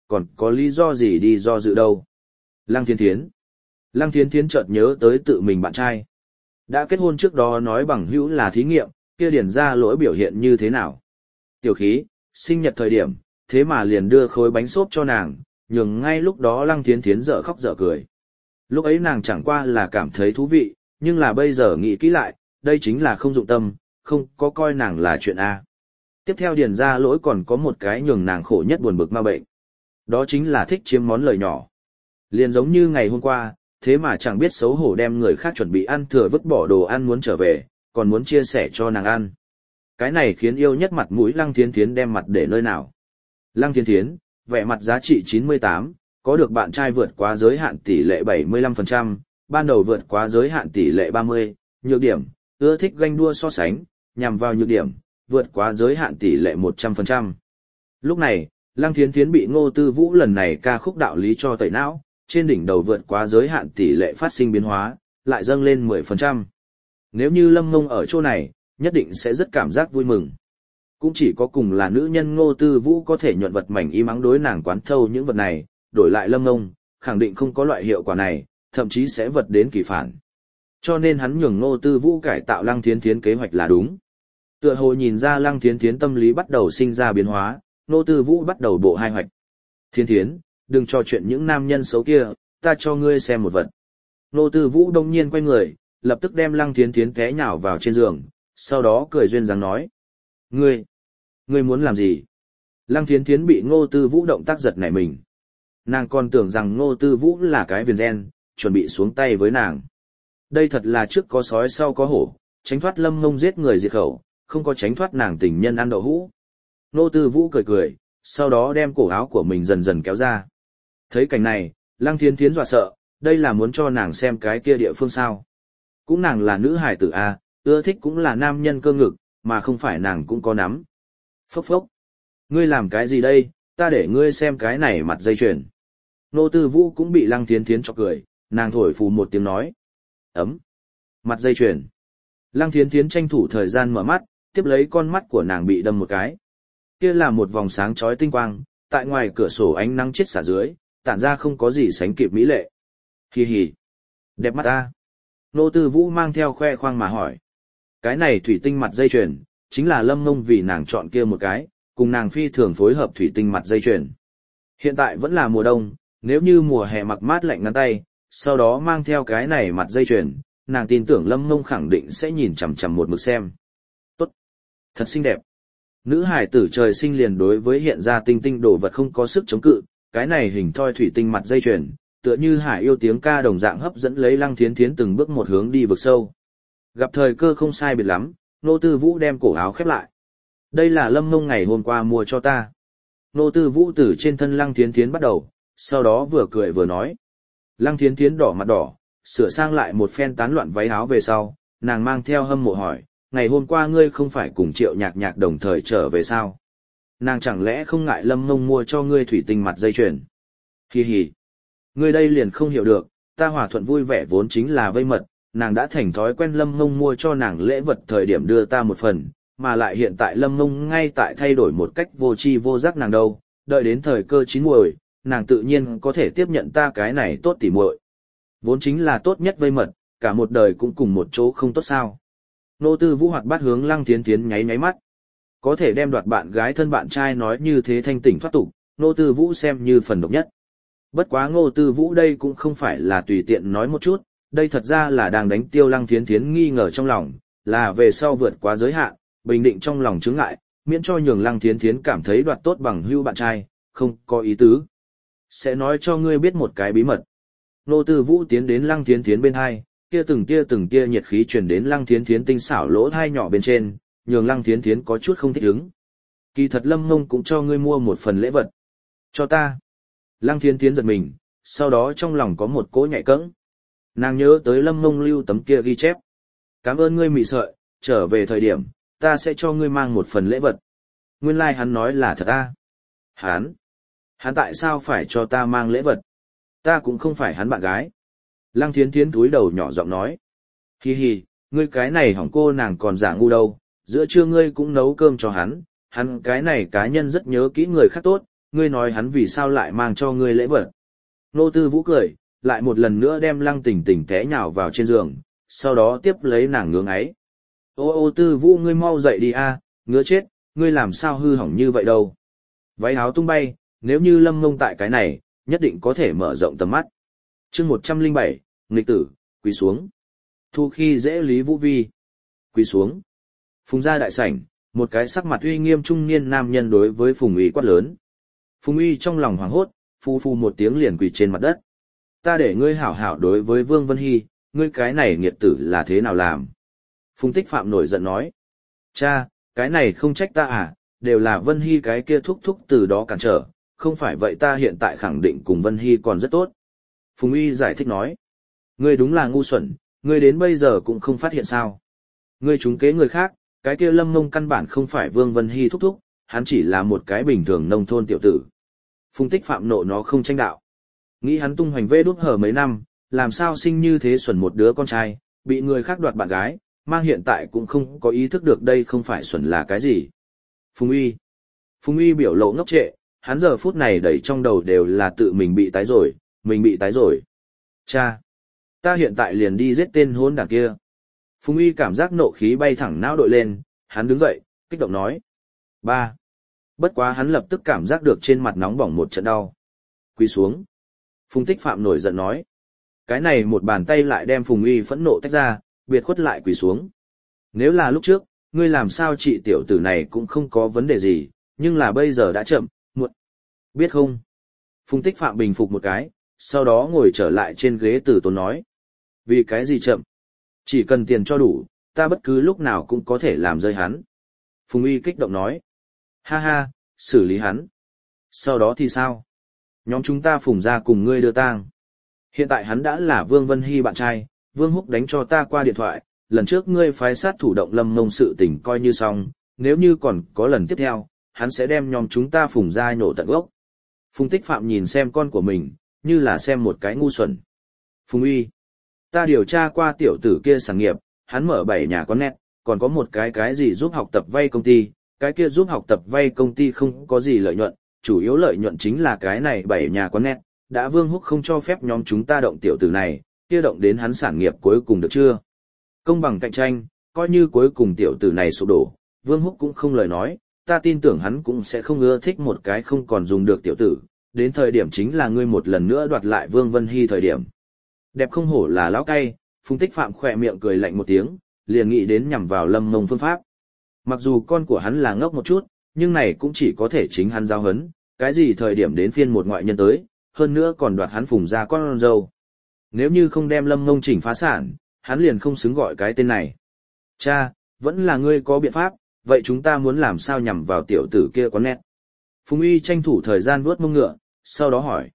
còn có lý do gì đi do dự đâu. Lăng Thiến Thiến. Lăng Thiến Thiến chợt nhớ tới tự mình bạn trai. Đã kết hôn trước đó nói bằng hữu là thí nghiệm, kia điển ra lỗi biểu hiện như thế nào. Tiểu khí, sinh nhật thời điểm, thế mà liền đưa khối bánh xốp cho nàng, nhường ngay lúc đó Lăng Thiến Thiến dở khóc dở cười. Lúc ấy nàng chẳng qua là cảm thấy thú vị, nhưng là bây giờ nghĩ kỹ lại, đây chính là không dụng tâm, không có coi nàng là chuyện A. Tiếp theo điền ra lỗi còn có một cái nhường nàng khổ nhất buồn bực ma bệnh. Đó chính là thích chiếm món lời nhỏ. Liền giống như ngày hôm qua, thế mà chẳng biết xấu hổ đem người khác chuẩn bị ăn thừa vứt bỏ đồ ăn muốn trở về, còn muốn chia sẻ cho nàng ăn. Cái này khiến yêu nhất mặt mũi Lăng Thiến Thiến đem mặt để nơi nào. Lăng Thiến Thiến, vẻ mặt giá trị 98, có được bạn trai vượt quá giới hạn tỷ lệ 75%, ban đầu vượt quá giới hạn tỷ lệ 30, nhược điểm, ưa thích ganh đua so sánh, nhằm vào nhược điểm, vượt quá giới hạn tỷ lệ 100%. Lúc này, Lăng Thiến Thiến bị Ngô Tư Vũ lần này ca khúc đạo lý cho tẩy não, trên đỉnh đầu vượt quá giới hạn tỷ lệ phát sinh biến hóa, lại dâng lên 10%. Nếu như Lâm Ngông ở chỗ này, nhất định sẽ rất cảm giác vui mừng. Cũng chỉ có cùng là nữ nhân Ngô Tư Vũ có thể nhuận vật mảnh y mắng đối nàng quán thâu những vật này, đổi lại Lâm Ngông, khẳng định không có loại hiệu quả này, thậm chí sẽ vật đến kỳ phản. Cho nên hắn nhường Ngô Tư Vũ cải tạo Lăng Thiến Thiến kế hoạch là đúng. Tựa hồ nhìn ra Lăng Thiến Thiến tâm lý bắt đầu sinh ra biến hóa, Ngô Tư Vũ bắt đầu bộ hai hoạch. Thiến Thiến, đừng trò chuyện những nam nhân xấu kia, ta cho ngươi xem một vật. Ngô Tư Vũ đông nhiên quay người, lập tức đem Lăng Thiến Thiến té nhào vào trên giường, sau đó cười duyên dáng nói. Ngươi muốn làm gì? Lăng Thiến Thiến bị Ngô Tư Vũ động tác giật nảy mình. Nàng còn tưởng rằng Ngô Tư Vũ là cái viền gen, chuẩn bị xuống tay với nàng. Đây thật là trước có sói sau có hổ, tránh thoát Lâm Ngông giết người diệt khẩu, không có tránh thoát nàng tình nhân ăn đậu hũ. Ngô Tư Vũ cười cười, sau đó đem cổ áo của mình dần dần kéo ra. Thấy cảnh này, Lăng Thiến Thiến dọa sợ, đây là muốn cho nàng xem cái kia địa phương sao. Cũng nàng là nữ hài tử A, ưa thích cũng là nam nhân cơ ngực, mà không phải nàng cũng có nắm. Phốc phốc. Ngươi làm cái gì đây, ta để ngươi xem cái này mặt dây chuyền. Ngô Tư Vũ cũng bị Lăng Thiến Thiến chọc cười, nàng thổi phù một tiếng nói. Ấm. Mặt dây chuyền. Lăng Thiến Thiến tranh thủ thời gian mở mắt, tiếp lấy con mắt của nàng bị đâm một cái. Kia là một vòng sáng chói tinh quang, tại ngoài cửa sổ ánh nắng chiết xả dưới, tản ra không có gì sánh kịp mỹ lệ. Hì hì. Đẹp mắt ta. Ngô Tư Vũ mang theo khoe khoang mà hỏi. Cái này thủy tinh mặt dây chuyền, chính là Lâm Ngông vì nàng chọn kia một cái, cùng nàng phi thường phối hợp thủy tinh mặt dây chuyền. Hiện tại vẫn là mùa đông, nếu như mùa hè mặc mát lạnh ngắn tay, sau đó mang theo cái này mặt dây chuyền, nàng tin tưởng Lâm Ngông khẳng định sẽ nhìn chằm chằm một mực xem. Tốt, thật xinh đẹp. Nữ hải tử trời sinh liền đối với hiện ra tinh tinh đồ vật không có sức chống cự, cái này hình thoi thủy tinh mặt dây chuyền, tựa như hải yêu tiếng ca đồng dạng hấp dẫn lấy Lăng Thiến Thiến từng bước một hướng đi vực sâu. Gặp thời cơ không sai biệt lắm, Ngô Tư Vũ đem cổ áo khép lại. Đây là Lâm Ngông ngày hôm qua mua cho ta. Ngô Tư Vũ từ trên thân Lăng Thiến Thiến bắt đầu, sau đó vừa cười vừa nói. Lăng Thiến Thiến đỏ mặt đỏ, sửa sang lại một phen tán loạn váy áo về sau, nàng mang theo hâm mộ hỏi, ngày hôm qua ngươi không phải cùng Triệu Nhạc Nhạc đồng thời trở về sao? Nàng chẳng lẽ không ngại Lâm Ngông mua cho ngươi thủy tinh mặt dây chuyền? Hi hi. Ngươi đây liền không hiểu được, ta hòa thuận vui vẻ vốn chính là vây mật, nàng đã thành thói quen Lâm Ngông mua cho nàng lễ vật thời điểm đưa ta một phần, mà lại hiện tại Lâm Ngông ngay tại thay đổi một cách vô tri vô giác nàng đâu, đợi đến thời cơ chín muồi, nàng tự nhiên có thể tiếp nhận ta cái này tốt tỉ muội. Vốn chính là tốt nhất vây mật, cả một đời cũng cùng một chỗ không tốt sao. Ngô Tư Vũ hoạt bát hướng Lăng Thiến Thiến nháy nháy mắt. Có thể đem đoạt bạn gái thân bạn trai nói như thế thanh tỉnh thoát tục, Ngô Tư Vũ xem như phần độc nhất. Bất quá Ngô Tư Vũ đây cũng không phải là tùy tiện nói một chút, đây thật ra là đang đánh tiêu Lăng Thiến Thiến nghi ngờ trong lòng, là về sau vượt quá giới hạn, bình định trong lòng chướng ngại, miễn cho nhường Lăng Thiến Thiến cảm thấy đoạt tốt bằng hữu bạn trai, không có ý tứ. Sẽ nói cho ngươi biết một cái bí mật. Ngô Tư Vũ tiến đến Lăng Thiến Thiến bên hai, kia từng tia nhiệt khí truyền đến Lăng Thiến Thiến tinh xảo lỗ thai nhỏ bên trên, nhường Lăng Thiến Thiến có chút không thích ứng. Kỳ thật Lâm Ngông cũng cho ngươi mua một phần lễ vật. Cho ta. Lăng Thiến Thiến giật mình, sau đó trong lòng có một cỗ nhạy cẫng. Nàng nhớ tới Lâm Ngông lưu tấm kia ghi chép. Cảm ơn ngươi mị sợi, trở về thời điểm, ta sẽ cho ngươi mang một phần lễ vật. Nguyên lai hắn nói là thật à? Hắn tại sao phải cho ta mang lễ vật? Ta cũng không phải hắn bạn gái. Lăng Thiến Thiến cúi đầu nhỏ giọng nói. Hi hi, ngươi cái này hỏng cô nàng còn giả ngu đâu, giữa trưa ngươi cũng nấu cơm cho hắn cái này cá nhân rất nhớ kỹ người khác tốt, ngươi nói hắn vì sao lại mang cho ngươi lễ vật. Nô Tư Vũ cười, lại một lần nữa đem Lăng Tỉnh Tỉnh té nhào vào trên giường, sau đó tiếp lấy nàng ngưỡng ấy. Ô Tư Vũ, ngươi mau dậy đi a, ngứa chết, ngươi làm sao hư hỏng như vậy đâu. Váy áo tung bay, nếu như Lâm Ngông tại cái này, nhất định có thể mở rộng tầm mắt. Chương 107, nghịch tử, quỳ xuống. Thu khi dễ Lý Vũ Vi. Quỳ xuống. Phùng gia đại sảnh, một cái sắc mặt uy nghiêm trung niên nam nhân đối với Phùng Uy quát lớn. Phùng Uy trong lòng hoảng hốt, phu phu một tiếng liền quỳ trên mặt đất. Ta để ngươi hảo hảo đối với Vương Vân Hy, ngươi cái này nghiệt tử là thế nào làm? Phùng Tích Phạm nổi giận nói. Cha, cái này không trách ta à, đều là Vân Hy cái kia thúc thúc từ đó cản trở, không phải vậy ta hiện tại khẳng định cùng Vân Hy còn rất tốt. Phùng Uy giải thích nói. Ngươi đúng là ngu xuẩn, ngươi đến bây giờ cũng không phát hiện sao. Ngươi trúng kế người khác, cái kia Lâm Ngông căn bản không phải Vương Vân Hy thúc thúc, hắn chỉ là một cái bình thường nông thôn tiểu tử. Phùng Tích Phạm nộ nó không tranh đạo. Nghĩ hắn tung hoành vê đút hở mấy năm, làm sao sinh như thế xuẩn một đứa con trai, bị người khác đoạt bạn gái, mang hiện tại cũng không có ý thức được đây không phải xuẩn là cái gì. Phùng Uy biểu lộ ngốc trệ, hắn giờ phút này đẩy trong đầu đều là tự mình bị tái rồi, mình bị tái rồi. Cha! Ta hiện tại liền đi giết tên hôn đảng kia. Phùng Uy cảm giác nộ khí bay thẳng não đội lên, hắn đứng dậy, kích động nói. Ba! Bất quá hắn lập tức cảm giác được trên mặt nóng bỏng một trận đau. Quỳ xuống. Phùng Tích Phạm nổi giận nói. Cái này một bàn tay lại đem Phùng Uy phẫn nộ tách ra, biệt khuất lại quỳ xuống. Nếu là lúc trước, ngươi làm sao chị tiểu tử này cũng không có vấn đề gì, nhưng là bây giờ đã chậm, muộn. Biết không? Phùng Tích Phạm bình phục một cái, sau đó ngồi trở lại trên ghế từ tốn nói. Vì cái gì chậm? Chỉ cần tiền cho đủ, ta bất cứ lúc nào cũng có thể làm rơi hắn. Phùng Uy kích động nói. Ha ha, xử lý hắn. Sau đó thì sao? Nhóm chúng ta Phùng ra cùng ngươi đưa tang. Hiện tại hắn đã là Vương Vân Hy bạn trai, Vương Húc đánh cho ta qua điện thoại, lần trước ngươi phái sát thủ động Lâm Ngông sự tình coi như xong, nếu như còn có lần tiếp theo, hắn sẽ đem nhóm chúng ta Phùng ra nhổ tận gốc. Phùng Tích Phạm nhìn xem con của mình, như là xem một cái ngu xuẩn. Phùng Uy, ta điều tra qua tiểu tử kia sản nghiệp, hắn mở 7 nhà quán net, còn có một cái gì giúp học tập vay công ty, cái kia giúp học tập vay công ty không có gì lợi nhuận, chủ yếu lợi nhuận chính là cái này 7 nhà quán net, đã Vương Húc không cho phép nhóm chúng ta động tiểu tử này, kia động đến hắn sản nghiệp cuối cùng được chưa? Công bằng cạnh tranh, coi như cuối cùng tiểu tử này sụp đổ, Vương Húc cũng không lời nói, ta tin tưởng hắn cũng sẽ không ưa thích một cái không còn dùng được tiểu tử, đến thời điểm chính là ngươi một lần nữa đoạt lại Vương Vân Hy thời điểm. Đẹp không hổ là lão cay, Phùng Tích Phạm khỏe miệng cười lạnh một tiếng, liền nghĩ đến nhằm vào Lâm Ngông phương pháp. Mặc dù con của hắn là ngốc một chút, nhưng này cũng chỉ có thể chính hắn giao hấn, cái gì thời điểm đến phiên một ngoại nhân tới, hơn nữa còn đoạt hắn Phùng ra con dâu. Nếu như không đem Lâm Ngông chỉnh phá sản, hắn liền không xứng gọi cái tên này. Cha, vẫn là ngươi có biện pháp, vậy chúng ta muốn làm sao nhằm vào tiểu tử kia có nét. Phùng Uy tranh thủ thời gian vuốt mông ngựa, sau đó hỏi.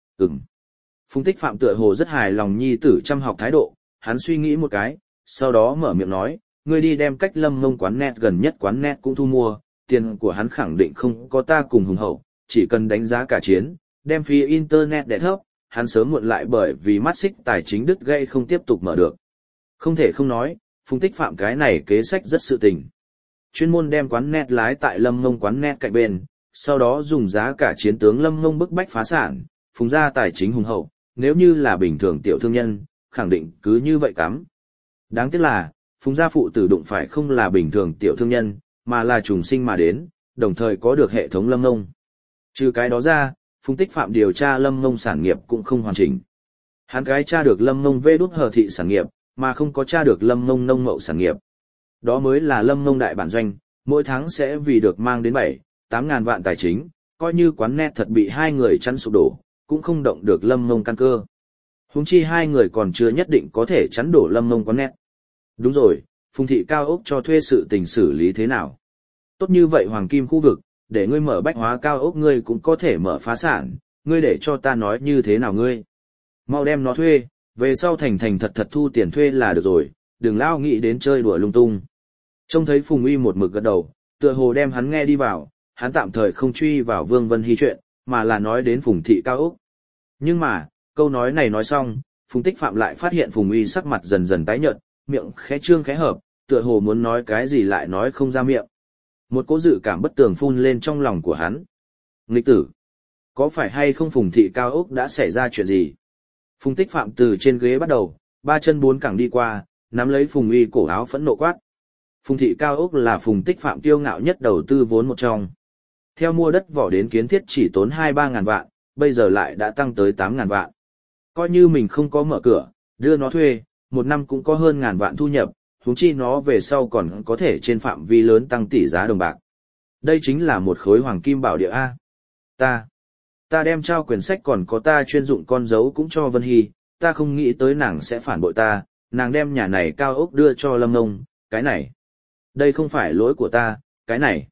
Phùng Tích Phạm tựa hồ rất hài lòng nhi tử chăm học thái độ, hắn suy nghĩ một cái, sau đó mở miệng nói, ngươi đi đem cách Lâm Ngông quán net gần nhất quán net cũng thu mua, tiền của hắn khẳng định không có ta cùng hùng hậu, chỉ cần đánh giá cả chiến, đem phí internet đẻ thấp, hắn sớm muộn lại bởi vì mắt xích tài chính đứt gãy không tiếp tục mở được. Không thể không nói, Phùng Tích Phạm cái này kế sách rất sự tình. Chuyên môn đem quán net lái tại Lâm Ngông quán net cạnh bên, sau đó dùng giá cả chiến tướng Lâm Ngông bức bách phá sản, Phùng gia tài chính hùng hậu, nếu như là bình thường tiểu thương nhân, khẳng định cứ như vậy cắm. Đáng tiếc là, Phùng gia phụ tử đụng phải không là bình thường tiểu thương nhân, mà là trùng sinh mà đến, đồng thời có được hệ thống Lâm Ngông. Trừ cái đó ra, Phùng Tích Phạm điều tra Lâm Ngông sản nghiệp cũng không hoàn chỉnh. Hắn cái tra được Lâm Ngông vê đút hờ thị sản nghiệp, mà không có tra được Lâm Ngông nông mậu sản nghiệp. Đó mới là Lâm Ngông đại bản doanh, mỗi tháng sẽ vì được mang đến 7-8 ngàn vạn tài chính, coi như quán net thật bị hai người chắn sụp đổ, cũng không động được Lâm Ngông căn cơ. Huống chi hai người còn chưa nhất định có thể chắn đổ Lâm Ngông quán net. Đúng rồi, Phùng thị cao ốc cho thuê sự tình xử lý thế nào? Tốt như vậy hoàng kim khu vực, để ngươi mở bách hóa cao ốc ngươi cũng có thể mở phá sản, ngươi để cho ta nói như thế nào ngươi? Mau đem nó thuê, về sau thành thật thu tiền thuê là được rồi, đừng lao nghĩ đến chơi đùa lung tung. Trông thấy Phùng Uy một mực gật đầu, tựa hồ đem hắn nghe đi vào, hắn tạm thời không truy vào Vương Vân Hy chuyện, mà là nói đến Phùng thị cao ốc. Nhưng mà, câu nói này nói xong, Phùng Tích Phạm lại phát hiện Phùng Uy sắc mặt dần dần tái nhợt, miệng khẽ trương khẽ hợp, tựa hồ muốn nói cái gì lại nói không ra miệng. Một cỗ dự cảm bất tường phun lên trong lòng của hắn. Nghịch tử, Có phải hay không Phùng thị cao ốc đã xảy ra chuyện gì? Phùng Tích Phạm từ trên ghế bắt đầu, ba chân bốn cẳng đi qua, nắm lấy Phùng Uy cổ áo phẫn nộ quát. Phùng thị cao ốc là Phùng Tích Phạm kiêu ngạo nhất đầu tư vốn một trong. Theo mua đất vỏ đến kiến thiết chỉ tốn 2-3 ngàn vạn, bây giờ lại đã tăng tới 8 ngàn vạn. Coi như mình không có mở cửa, đưa nó thuê, một năm cũng có hơn ngàn vạn thu nhập, huống chi nó về sau còn có thể trên phạm vi lớn tăng tỷ giá đồng bạc. Đây chính là một khối hoàng kim bảo địa A. Ta đem trao quyển sách còn có ta chuyên dụng con dấu cũng cho Vân Hy, ta không nghĩ tới nàng sẽ phản bội ta, nàng đem nhà này cao ốc đưa cho Lâm Ngông, cái này. Đây không phải lỗi của ta, cái này.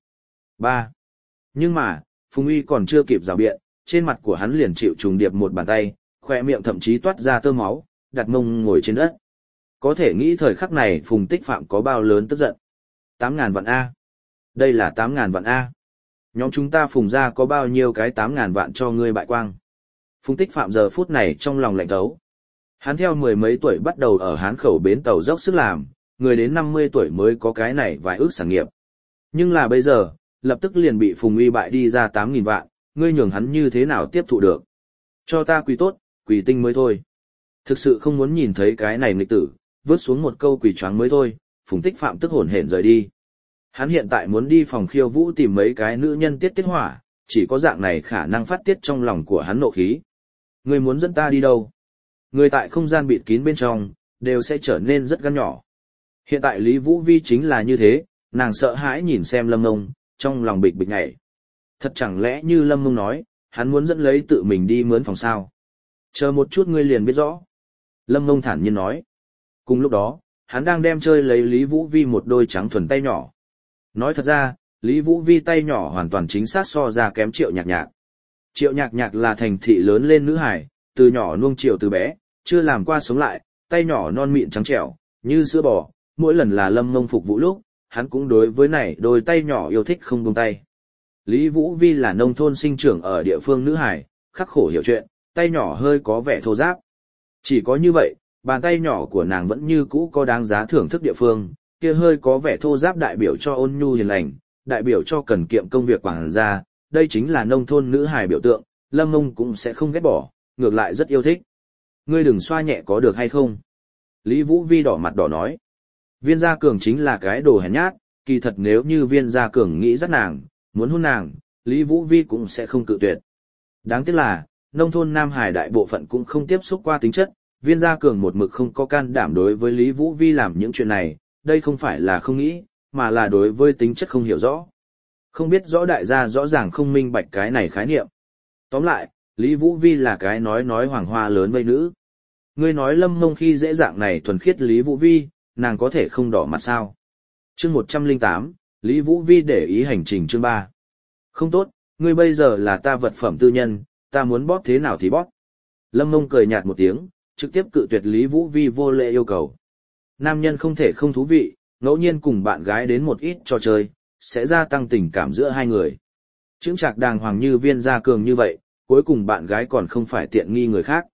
3. Nhưng mà, Phùng Uy còn chưa kịp rào biện, trên mặt của hắn liền chịu trùng điệp một bàn tay, khỏe miệng thậm chí toát ra tơ máu, đặt mông ngồi trên đất. Có thể nghĩ thời khắc này Phùng Tích Phạm có bao lớn tức giận. 8.000 vạn A. Đây là 8.000 vạn A. Nhóm chúng ta Phùng ra có bao nhiêu cái 8.000 vạn cho ngươi bại quang. Phùng Tích Phạm giờ phút này trong lòng lạnh thấu. Hắn theo mười mấy tuổi bắt đầu ở Hán Khẩu bến tàu dốc sức làm, người đến 50 tuổi mới có cái này vài ước sản nghiệp. Nhưng là bây giờ, lập tức liền bị Phùng Uy bại đi ra 8.000 vạn, ngươi nhường hắn như thế nào tiếp thụ được. Cho ta quỳ tốt, quỳ tinh mới thôi. Thực sự không muốn nhìn thấy cái này nghịch tử, vớt xuống một câu quỳ choáng mới thôi, Phùng Tích Phạm tức hổn hển rời đi. Hắn hiện tại muốn đi phòng khiêu vũ tìm mấy cái nữ nhân tiết hỏa, chỉ có dạng này khả năng phát tiết trong lòng của hắn nộ khí. Ngươi muốn dẫn ta đi đâu? Người tại không gian bịt kín bên trong, đều sẽ trở nên rất gan nhỏ. Hiện tại Lý Vũ Vi chính là như thế, nàng sợ hãi nhìn xem Lâm Ngông, trong lòng bịch bịch nhảy. Thật chẳng lẽ như Lâm Ngông nói, hắn muốn dẫn lấy tự mình đi mướn phòng sao? Chờ một chút ngươi liền biết rõ. Lâm Ngông thản nhiên nói. Cùng lúc đó, hắn đang đem chơi lấy Lý Vũ Vi một đôi trắng thuần tay nhỏ. Nói thật ra, Lý Vũ Vi tay nhỏ hoàn toàn chính xác so ra kém Triệu Nhạc Nhạc. Triệu Nhạc Nhạc là thành thị lớn lên nữ hải, từ nhỏ nuông chiều từ bé, chưa làm qua sống lại, tay nhỏ non mịn trắng trẻo, như sữa bò, mỗi lần là Lâm Ngông phục vụ lúc, hắn cũng đối với này đôi tay nhỏ yêu thích không buông tay. Lý Vũ Vi là nông thôn sinh trưởng ở địa phương nữ hải, khắc khổ hiểu chuyện, tay nhỏ hơi có vẻ thô ráp. Chỉ có như vậy, bàn tay nhỏ của nàng vẫn như cũ có đáng giá thưởng thức địa phương, kia hơi có vẻ thô ráp đại biểu cho ôn nhu hiền lành, đại biểu cho cần kiệm công việc quảng gia, đây chính là nông thôn nữ hài biểu tượng, Lâm Ngông cũng sẽ không ghét bỏ, ngược lại rất yêu thích. Ngươi đừng xoa nhẹ có được hay không? Lý Vũ Vi đỏ mặt đỏ nói. Viên Gia Cường chính là cái đồ hèn nhát, kỳ thật nếu như Viên Gia Cường nghĩ dắt nàng, muốn hôn nàng, Lý Vũ Vi cũng sẽ không cự tuyệt. Đáng tiếc là, nông thôn Nam Hải đại bộ phận cũng không tiếp xúc qua tính chất, Viên Gia Cường một mực không có can đảm đối với Lý Vũ Vi làm những chuyện này, đây không phải là không nghĩ, mà là đối với tính chất không hiểu rõ. Không biết rõ đại gia rõ ràng không minh bạch cái này khái niệm. Tóm lại, Lý Vũ Vi là cái nói hoàng hoa lớn vây nữ. Ngươi nói Lâm Ngông khi dễ dạng này thuần khiết Lý Vũ Vi, nàng có thể không đỏ mặt sao? Chương 108, Lý Vũ Vi để ý hành trình chương 3. Không tốt, ngươi bây giờ là ta vật phẩm tư nhân, ta muốn bóp thế nào thì bóp. Lâm Ngông cười nhạt một tiếng, trực tiếp cự tuyệt Lý Vũ Vi vô lễ yêu cầu. Nam nhân không thể không thú vị, ngẫu nhiên cùng bạn gái đến một ít trò chơi, sẽ gia tăng tình cảm giữa hai người. Chững chạc đàng hoàng như Viên Gia Cường như vậy, cuối cùng bạn gái còn không phải tiện nghi người khác.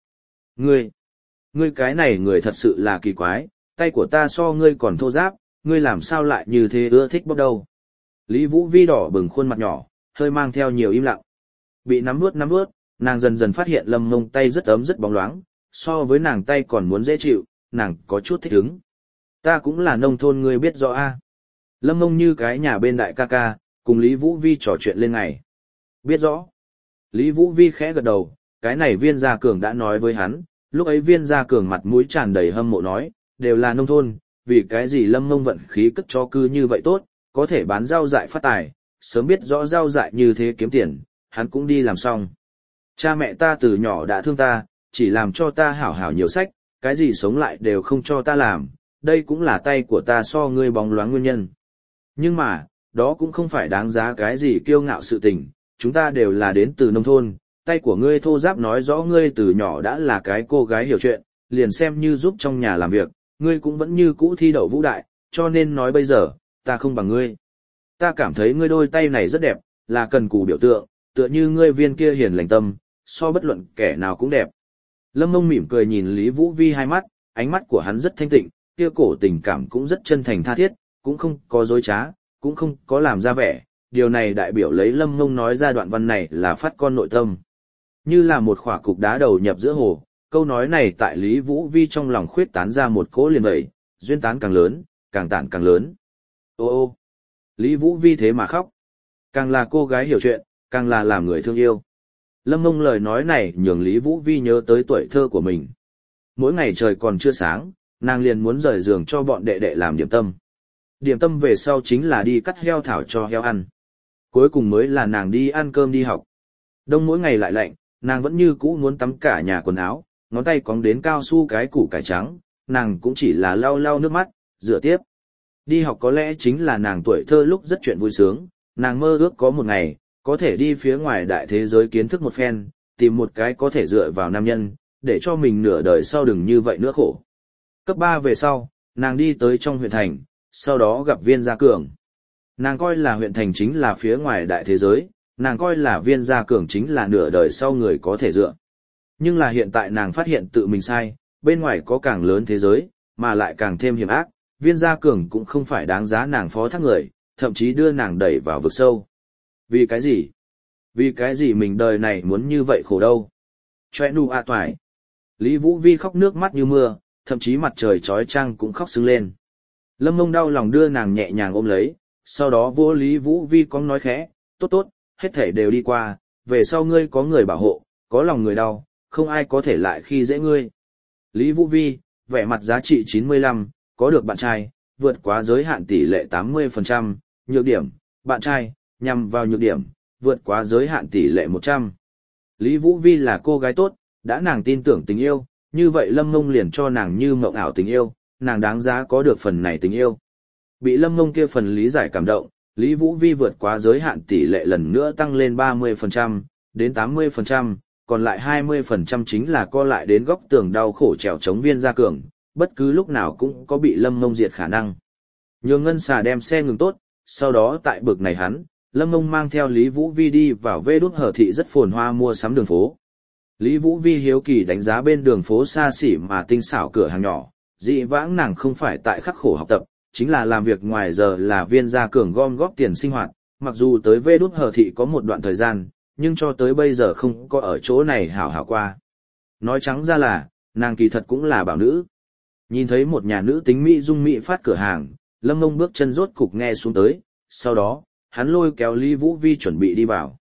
Ngươi cái này người thật sự là kỳ quái, tay của ta so ngươi còn thô ráp, ngươi làm sao lại như thế ưa thích bóp đâu. Lý Vũ Vi đỏ bừng khuôn mặt nhỏ, hơi mang theo nhiều im lặng. Bị nắm nuốt, nàng dần dần phát hiện Lâm Ngông tay rất ấm rất bóng loáng, so với nàng tay còn muốn dễ chịu, nàng có chút thích ứng. Ta cũng là nông thôn ngươi biết rõ a. Lâm Ngông như cái nhà bên đại ca ca, cùng Lý Vũ Vi trò chuyện lên ngày. Biết rõ. Lý Vũ Vi khẽ gật đầu, cái này Viên Gia Cường đã nói với hắn, lúc ấy Viên Gia Cường mặt mũi tràn đầy hâm mộ nói, đều là nông thôn, vì cái gì Lâm Ngông vận khí cất cho cư như vậy tốt, có thể bán rau dại phát tài, sớm biết rõ rau dại như thế kiếm tiền, hắn cũng đi làm xong. Cha mẹ ta từ nhỏ đã thương ta, chỉ làm cho ta hảo hảo nhiều sách, cái gì sống lại đều không cho ta làm, đây cũng là tay của ta so ngươi bóng loáng nguyên nhân. Nhưng mà, đó cũng không phải đáng giá cái gì kiêu ngạo sự tình, chúng ta đều là đến từ nông thôn, tay của ngươi thô ráp nói rõ ngươi từ nhỏ đã là cái cô gái hiểu chuyện, liền xem như giúp trong nhà làm việc, ngươi cũng vẫn như cũ thi đậu vũ đại, cho nên nói bây giờ, ta không bằng ngươi. Ta cảm thấy ngươi đôi tay này rất đẹp, là cần cù biểu tượng, tựa như ngươi Viên kia hiền lành tâm, so bất luận kẻ nào cũng đẹp. Lâm Ngông mỉm cười nhìn Lý Vũ Vi hai mắt, ánh mắt của hắn rất thanh tịnh, kia cổ tình cảm cũng rất chân thành tha thiết, cũng không có dối trá, cũng không có làm ra vẻ, điều này đại biểu lấy Lâm Ngông nói ra đoạn văn này là phát con nội tâm. Như là một khỏa cục đá đầu nhập giữa hồ, câu nói này tại Lý Vũ Vi trong lòng khuyết tán ra một cỗ liền vậy, duyên tán càng lớn, càng tản càng lớn. Ô ô, Lý Vũ Vi thế mà khóc. Càng là cô gái hiểu chuyện, càng là làm người thương yêu. Lâm Mông lời nói này nhường Lý Vũ Vi nhớ tới tuổi thơ của mình. Mỗi ngày trời còn chưa sáng, nàng liền muốn rời giường cho bọn đệ đệ làm điểm tâm. Điểm tâm về sau chính là đi cắt heo thảo cho heo ăn. Cuối cùng mới là nàng đi ăn cơm đi học. Đông mỗi ngày lại lạnh, nàng vẫn như cũ muốn tắm cả nhà quần áo, ngón tay cóng đến cao su cái củ cải trắng, nàng cũng chỉ là lau lau nước mắt, rửa tiếp. Đi học có lẽ chính là nàng tuổi thơ lúc rất chuyện vui sướng, nàng mơ ước có một ngày, có thể đi phía ngoài đại thế giới kiến thức một phen, tìm một cái có thể dựa vào nam nhân, để cho mình nửa đời sau đừng như vậy nữa khổ. Cấp 3 về sau, nàng đi tới trong huyện thành, sau đó gặp Viên Gia Cường. Nàng coi là huyện thành chính là phía ngoài đại thế giới, nàng coi là Viên Gia Cường chính là nửa đời sau người có thể dựa. Nhưng là hiện tại nàng phát hiện tự mình sai, bên ngoài có càng lớn thế giới, mà lại càng thêm hiểm ác, Viên Gia Cường cũng không phải đáng giá nàng phó thác người, thậm chí đưa nàng đẩy vào vực sâu. Vì cái gì? Vì cái gì mình đời này muốn như vậy khổ đâu? Choe nu a toại. Lý Vũ Vi khóc nước mắt như mưa, thậm chí mặt trời chói chang cũng khóc sưng lên. Lâm Mông đau lòng đưa nàng nhẹ nhàng ôm lấy, sau đó vô Lý Vũ Vi có nói khẽ, tốt tốt, hết thể đều đi qua, về sau ngươi có người bảo hộ, có lòng người đau, không ai có thể lại khi dễ ngươi. Lý Vũ Vi, vẻ mặt giá trị 95, có được bạn trai, vượt quá giới hạn tỷ lệ 80%, nhược điểm, bạn trai, nhằm vào nhược điểm, vượt quá giới hạn tỷ lệ 100. Lý Vũ Vi là cô gái tốt, đã nàng tin tưởng tình yêu, như vậy Lâm Mông liền cho nàng như mộng ảo tình yêu, nàng đáng giá có được phần này tình yêu. Bị Lâm Mông kia phần lý giải cảm động, Lý Vũ Vi vượt quá giới hạn tỷ lệ lần nữa tăng lên 30%, đến 80%, còn lại 20% chính là co lại đến góc tường đau khổ trèo chống Viên Gia Cường, bất cứ lúc nào cũng có bị Lâm Mông diệt khả năng. Nhường Ngân Xà đem xe ngừng tốt, sau đó tại bực này hắn, Lâm Mông mang theo Lý Vũ Vi đi vào Vê Đút Hở thị rất phồn hoa mua sắm đường phố. Lý Vũ Vi hiếu kỳ đánh giá bên đường phố xa xỉ mà tinh xảo cửa hàng nhỏ, dị vãng nàng không phải tại khắc khổ học tập, chính là làm việc ngoài giờ là Viên Gia Cường gom góp tiền sinh hoạt, mặc dù tới Vê Đút Hở thị có một đoạn thời gian, nhưng cho tới bây giờ không có ở chỗ này hảo hảo qua. Nói trắng ra là, nàng kỳ thật cũng là bảo nữ. Nhìn thấy một nhà nữ tính mỹ dung mỹ phát cửa hàng, Lâm Mông bước chân rốt cục nghe xuống tới, sau đó, hắn lôi kéo Lý Vũ Vi chuẩn bị đi vào.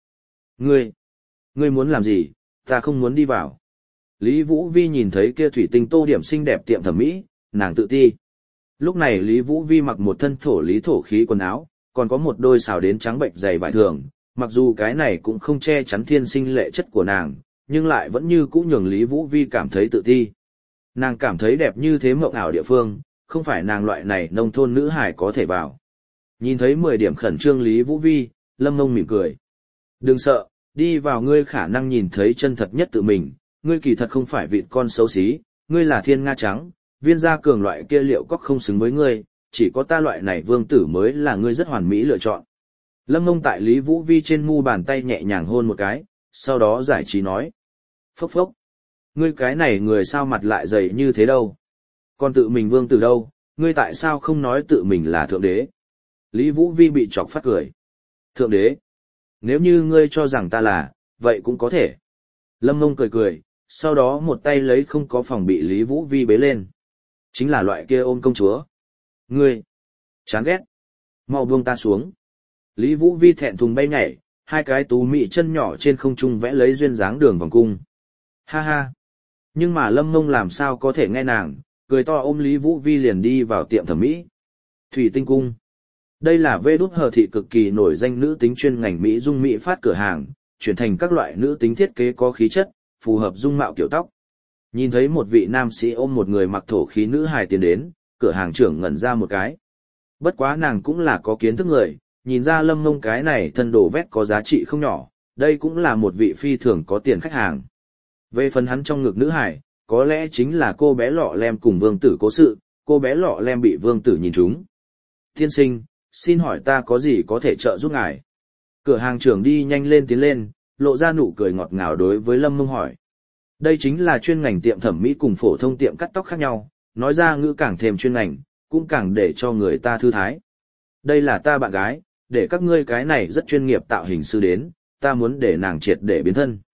Ngươi muốn làm gì, ta không muốn đi vào. Lý Vũ Vi nhìn thấy kia thủy tinh tô điểm xinh đẹp tiệm thẩm mỹ, nàng tự ti. Lúc này Lý Vũ Vi mặc một thân thổ lý thổ khí quần áo, còn có một đôi xào đến trắng bệnh dày vải thường, mặc dù cái này cũng không che chắn thiên sinh lệ chất của nàng, nhưng lại vẫn như cũ nhường Lý Vũ Vi cảm thấy tự ti. Nàng cảm thấy đẹp như thế mộng ảo địa phương, không phải nàng loại này nông thôn nữ hài có thể vào. Nhìn thấy 10 điểm khẩn trương Lý Vũ Vi, Lâm Mông mỉm cười. Đừng sợ, đi vào ngươi khả năng nhìn thấy chân thật nhất tự mình, ngươi kỳ thật không phải vịt con xấu xí, ngươi là thiên nga trắng, Viên Gia Cường loại kia liệu có không xứng với ngươi, chỉ có ta loại này vương tử mới là ngươi rất hoàn mỹ lựa chọn. Lâm Mông tại Lý Vũ Vi trên mu bàn tay nhẹ nhàng hôn một cái, sau đó giải trí nói. Phốc phốc. Ngươi cái này người sao mặt lại dày như thế đâu? Còn tự mình vương tử đâu, ngươi tại sao không nói tự mình là thượng đế? Lý Vũ Vi bị chọc phát cười. Thượng đế? Nếu như ngươi cho rằng ta là, vậy cũng có thể. Lâm Mông cười cười, sau đó một tay lấy không có phòng bị Lý Vũ Vi bế lên. Chính là loại kia ôm công chúa. Ngươi! Chán ghét! Mau buông ta xuống. Lý Vũ Vi thẹn thùng bay nhảy, hai cái tú mị chân nhỏ trên không trung vẽ lấy duyên dáng đường vòng cung. Ha ha! Nhưng mà Lâm Mông làm sao có thể nghe nàng, cười to ôm Lý Vũ Vi liền đi vào tiệm thẩm mỹ. Thủy Tinh Cung. Đây là Vê Đút Hở thị cực kỳ nổi danh nữ tính chuyên ngành mỹ dung mỹ phát cửa hàng, chuyển thành các loại nữ tính thiết kế có khí chất, phù hợp dung mạo kiểu tóc. Nhìn thấy một vị nam sĩ ôm một người mặc thổ khí nữ hài tiến đến, cửa hàng trưởng ngẩn ra một cái. Bất quá nàng cũng là có kiến thức người, nhìn ra Lâm Mông cái này thân đồ vét có giá trị không nhỏ, đây cũng là một vị phi thường có tiền khách hàng. Về phần hắn trong ngực nữ hài, có lẽ chính là cô bé lọ lem cùng vương tử cố sự, cô bé lọ lem bị vương tử nhìn trúng. Tiên sinh, xin hỏi ta có gì có thể trợ giúp ngài? Cửa hàng trưởng đi nhanh lên tiến lên, lộ ra nụ cười ngọt ngào đối với Lâm Mông hỏi. Đây chính là chuyên ngành tiệm thẩm mỹ cùng phổ thông tiệm cắt tóc khác nhau, nói ra ngữ càng thêm chuyên ngành, cũng càng để cho người ta thư thái. Đây là ta bạn gái, để các ngươi cái này rất chuyên nghiệp tạo hình sư đến, ta muốn để nàng triệt để biến thân.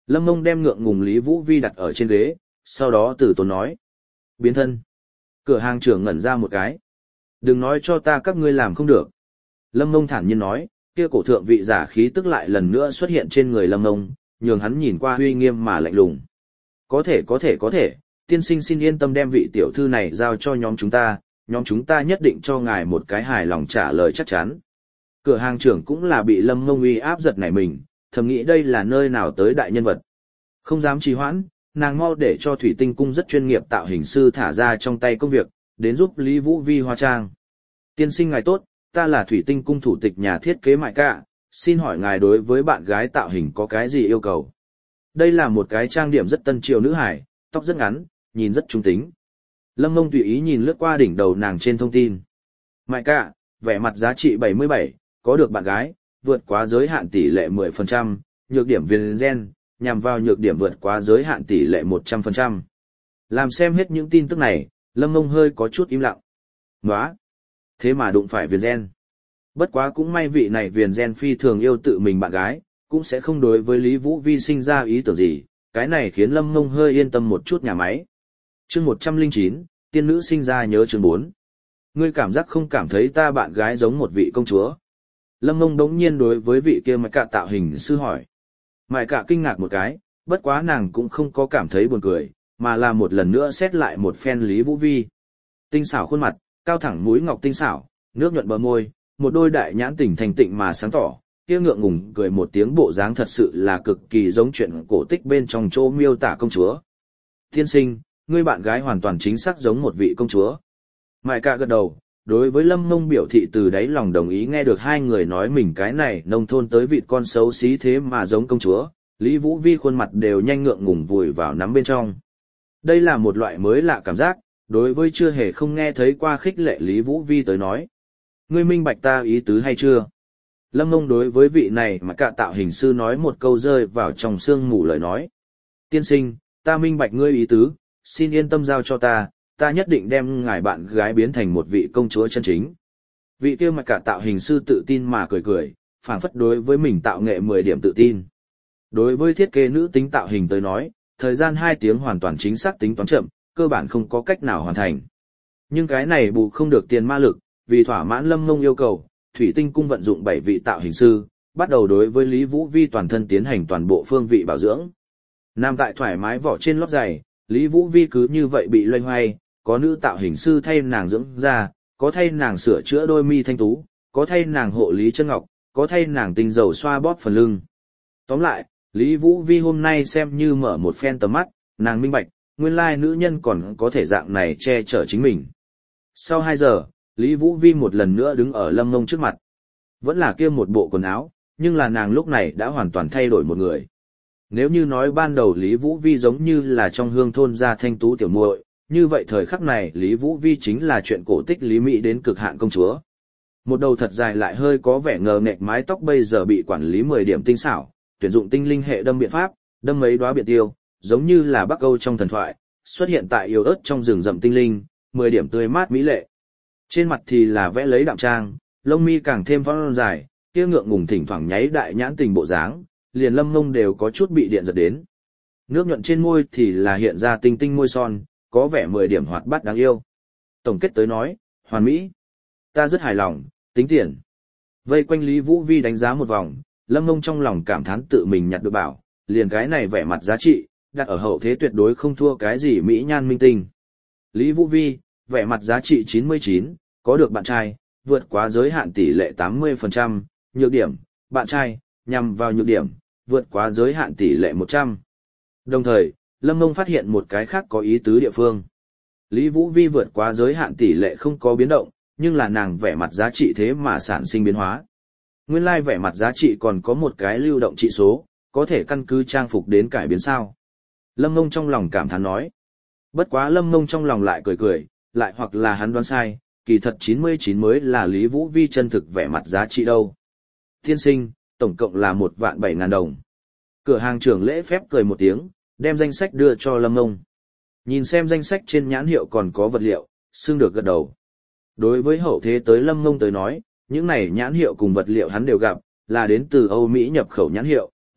Lâm Mông đem ngượng ngùng Lý Vũ Vi đặt ở trên ghế, sau đó từ tốn nói. Biến thân. Cửa hàng trưởng ngẩn ra một cái. Đừng nói cho ta các ngươi làm không được. Lâm Mông thản nhiên nói, kia cổ thượng vị giả khí tức lại lần nữa xuất hiện trên người Lâm Mông, nhường hắn nhìn qua uy nghiêm mà lạnh lùng. Có thể, tiên sinh xin yên tâm đem vị tiểu thư này giao cho nhóm chúng ta nhất định cho ngài một cái hài lòng trả lời chắc chắn. Cửa hàng trưởng cũng là bị Lâm Mông uy áp giật nảy mình, thầm nghĩ đây là nơi nào tới đại nhân vật. Không dám trì hoãn, nàng mau để cho Thủy Tinh Cung rất chuyên nghiệp tạo hình sư thả ra trong tay công việc, đến giúp Lý Vũ Vi hóa trang. Tiên sinh ngài tốt, ta là Thủy Tinh Cung thủ tịch nhà thiết kế Mại Cả, xin hỏi ngài đối với bạn gái tạo hình có cái gì yêu cầu? Đây là một cái trang điểm rất tân triều nữ hải, tóc rất ngắn, nhìn rất trung tính. Lâm Mông tùy ý nhìn lướt qua đỉnh đầu nàng trên thông tin. Mại Cả, vẻ mặt giá trị 77, có được bạn gái, vượt quá giới hạn tỷ lệ 10%, nhược điểm viền gen, nhằm vào nhược điểm vượt quá giới hạn tỷ lệ 100%. Làm xem hết những tin tức này, Lâm Mông hơi có chút im lặng. Nóa! Thế mà đụng phải viền gen. Bất quá cũng may vị này viền gen phi thường yêu tự mình bạn gái, cũng sẽ không đối với Lý Vũ Vi sinh ra ý tưởng gì, cái này khiến Lâm Mông hơi yên tâm một chút nhà máy. Chương 109, tiên nữ sinh ra nhớ chương 4. Ngươi cảm giác không cảm thấy ta bạn gái giống một vị công chúa? Lâm Mông đống nhiên đối với vị kia Mại Cả tạo hình sư hỏi. Mại Cả kinh ngạc một cái, bất quá nàng cũng không có cảm thấy buồn cười, mà là một lần nữa xét lại một phen Lý Vũ Vi. Tinh xảo khuôn mặt, cao thẳng mũi ngọc tinh xảo, nước nhuận bờ môi, một đôi đại nhãn tỉnh thành tịnh mà sáng tỏ, kia ngượng ngùng cười một tiếng bộ dáng thật sự là cực kỳ giống chuyện cổ tích bên trong chỗ miêu tả công chúa. Tiên sinh, ngươi bạn gái hoàn toàn chính xác giống một vị công chúa. Mại Cả gật đầu, đối với Lâm Mông biểu thị từ đáy lòng đồng ý nghe được hai người nói mình cái này nông thôn tới vịt con xấu xí thế mà giống công chúa, Lý Vũ Vi khuôn mặt đều nhanh ngượng ngùng vùi vào nắm bên trong. Đây là một loại mới lạ cảm giác, đối với chưa hề không nghe thấy qua khích lệ Lý Vũ Vi tới nói. Ngươi minh bạch ta ý tứ hay chưa? Lâm Mông đối với vị này mà cả tạo hình sư nói một câu rơi vào trong sương mù lời nói. Tiên sinh, ta minh bạch ngươi ý tứ, xin yên tâm giao cho ta nhất định đem ngài bạn gái biến thành một vị công chúa chân chính. Vị kia mà cả tạo hình sư tự tin mà cười, phảng phất đối với mình tạo nghệ 10 điểm tự tin. Đối với thiết kế nữ tính tạo hình tới nói, thời gian 2 tiếng hoàn toàn chính xác tính toán chậm, cơ bản không có cách nào hoàn thành. Nhưng cái này bù không được tiền ma lực, vì thỏa mãn Lâm Mông yêu cầu, Thủy Tinh Cung vận dụng 7 vị tạo hình sư, bắt đầu đối với Lý Vũ Vi toàn thân tiến hành toàn bộ phương vị bảo dưỡng. Nam tại thoải mái vỏ trên lót giày, Lý Vũ Vi cứ như vậy bị loay hoay, có nữ tạo hình sư thay nàng dưỡng da, có thay nàng sửa chữa đôi mi thanh tú, có thay nàng hộ lý chân ngọc, có thay nàng tinh dầu xoa bóp phần lưng. Tóm lại, Lý Vũ Vi hôm nay xem như mở một phen tầm mắt, nàng minh bạch, nguyên lai nữ nhân còn có thể dạng này che chở chính mình. Sau 2 giờ, Lý Vũ Vi một lần nữa đứng ở Lâm Mông trước mặt. Vẫn là kia một bộ quần áo, nhưng là nàng lúc này đã hoàn toàn thay đổi một người. Nếu như nói ban đầu Lý Vũ Vi giống như là trong hương thôn gia thanh tú tiểu muội, như vậy thời khắc này Lý Vũ Vi chính là chuyện cổ tích Lý Mỹ đến cực hạn công chúa. Một đầu thật dài lại hơi có vẻ ngờ nghệch mái tóc bây giờ bị quản lý 10 điểm tinh xảo, tuyển dụng tinh linh hệ đâm biện pháp, đâm mấy đóa biệt tiêu, giống như là Bắc Âu trong thần thoại, xuất hiện tại yếu ớt trong rừng rậm tinh linh, 10 điểm tươi mát mỹ lệ. Trên mặt thì là vẽ lấy đạm trang, lông mi càng thêm phong dài, kia ngượng ngùng thỉnh thoảng nháy đại nhãn tình bộ dáng, liền Lâm Mông đều có chút bị điện giật đến. Nước nhuận trên môi thì là hiện ra tinh tinh môi son, có vẻ 10 điểm hoạt bát đáng yêu. Tổng kết tới nói, hoàn mỹ. Ta rất hài lòng, tính tiền. Vây quanh Lý Vũ Vi đánh giá một vòng, Lâm Mông trong lòng cảm thán tự mình nhặt được bảo, liền cái này vẻ mặt giá trị, đặt ở hậu thế tuyệt đối không thua cái gì mỹ nhan minh tinh. Lý Vũ Vi, vẻ mặt giá trị 99, có được bạn trai, vượt quá giới hạn tỷ lệ 80%, nhược điểm, bạn trai, nhằm vào nhược điểm, vượt quá giới hạn tỷ lệ 100. Đồng thời, Lâm Mông phát hiện một cái khác có ý tứ địa phương. Lý Vũ Vi vượt quá giới hạn tỷ lệ không có biến động, nhưng là nàng vẻ mặt giá trị thế mà sản sinh biến hóa. Nguyên lai vẻ mặt giá trị còn có một cái lưu động trị số, có thể căn cứ trang phục đến cải biến sao. Lâm Mông trong lòng cảm thán nói. Bất quá Lâm Mông trong lòng lại cười, lại hoặc là hắn đoán sai, kỳ thật 99 mới là Lý Vũ Vi chân thực vẻ mặt giá trị đâu. Tiên sinh, tổng cộng là 1.700.000 đồng. Cửa hàng trưởng lễ phép cười một tiếng, đem danh sách đưa cho Lâm Mông. Nhìn xem danh sách trên nhãn hiệu còn có vật liệu, xương được gật đầu. Đối với hậu thế tới Lâm Mông tới nói, những này nhãn hiệu cùng vật liệu hắn đều gặp, là đến từ Âu Mỹ nhập khẩu nhãn hiệu,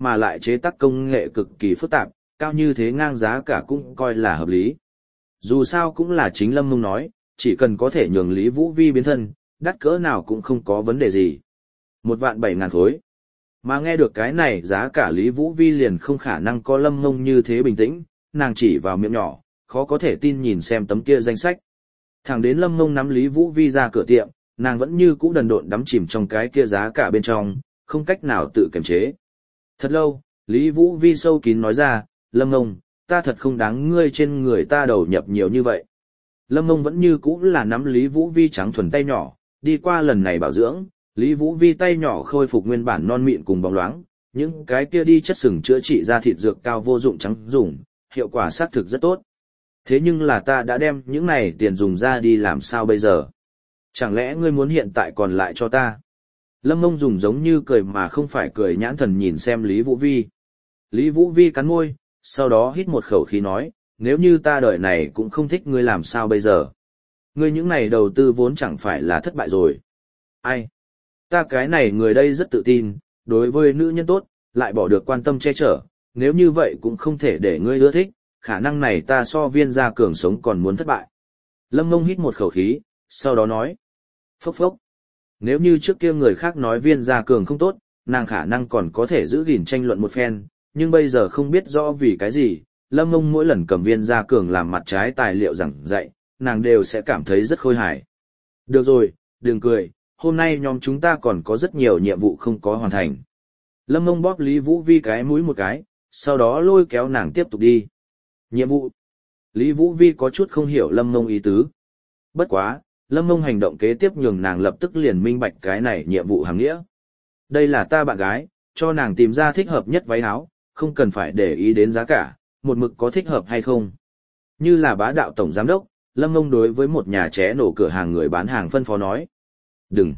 mà lại chế tác công nghệ cực kỳ phức tạp, cao như thế ngang giá cả cũng coi là hợp lý. Dù sao cũng là chính Lâm Mông nói, chỉ cần có thể nhường Lý Vũ Vi biến thân, đắt cỡ nào cũng không có vấn đề gì. 1.700.000 khối. Mà nghe được cái này giá cả Lý Vũ Vi liền không khả năng có Lâm Mông như thế bình tĩnh, nàng chỉ vào miệng nhỏ, khó có thể tin nhìn xem tấm kia danh sách. Thẳng đến Lâm Mông nắm Lý Vũ Vi ra cửa tiệm, nàng vẫn như cũ đần độn đắm chìm trong cái kia giá cả bên trong, không cách nào tự kiềm chế. Thật lâu, Lý Vũ Vi sâu kín nói ra, Lâm Mông, ta thật không đáng ngươi trên người ta đầu nhập nhiều như vậy. Lâm Mông vẫn như cũ là nắm Lý Vũ Vi trắng thuần tay nhỏ, đi qua lần này bảo dưỡng, Lý Vũ Vi tay nhỏ khôi phục nguyên bản non mịn cùng bóng loáng, những cái kia đi chất sừng chữa trị ra thịt dược cao vô dụng trắng dùng, hiệu quả xác thực rất tốt. Thế nhưng là ta đã đem những này tiền dùng ra đi làm sao bây giờ? Chẳng lẽ ngươi muốn hiện tại còn lại cho ta? Lâm Mông dùng giống như cười mà không phải cười nhãn thần nhìn xem Lý Vũ Vi. Lý Vũ Vi cắn môi, sau đó hít một khẩu khí nói, nếu như ta đời này cũng không thích ngươi làm sao bây giờ? Ngươi những này đầu tư vốn chẳng phải là thất bại rồi. Ai? Ta cái này người đây rất tự tin, đối với nữ nhân tốt, lại bỏ được quan tâm che chở, nếu như vậy cũng không thể để ngươi ưa thích, khả năng này ta so Viên Gia Cường sống còn muốn thất bại. Lâm Mông hít một khẩu khí, sau đó nói, phốc phốc. Nếu như trước kia người khác nói Viên Gia Cường không tốt, nàng khả năng còn có thể giữ gìn tranh luận một phen, nhưng bây giờ không biết rõ vì cái gì, Lâm Mông mỗi lần cầm Viên Gia Cường làm mặt trái tài liệu giảng dạy, nàng đều sẽ cảm thấy rất khôi hài. Được rồi, đừng cười, hôm nay nhóm chúng ta còn có rất nhiều nhiệm vụ không có hoàn thành. Lâm Mông bóp Lý Vũ Vi cái mũi một cái, sau đó lôi kéo nàng tiếp tục đi. Nhiệm vụ. Lý Vũ Vi có chút không hiểu Lâm Mông ý tứ. Bất quá, Lâm Mông hành động kế tiếp nhường nàng lập tức liền minh bạch cái này nhiệm vụ hàng nghĩa. Đây là ta bạn gái, cho nàng tìm ra thích hợp nhất váy áo, không cần phải để ý đến giá cả, một mực có thích hợp hay không. Như là bá đạo tổng giám đốc, Lâm Mông đối với một nhà ché nổ cửa hàng người bán hàng phân phó nói. Đừng.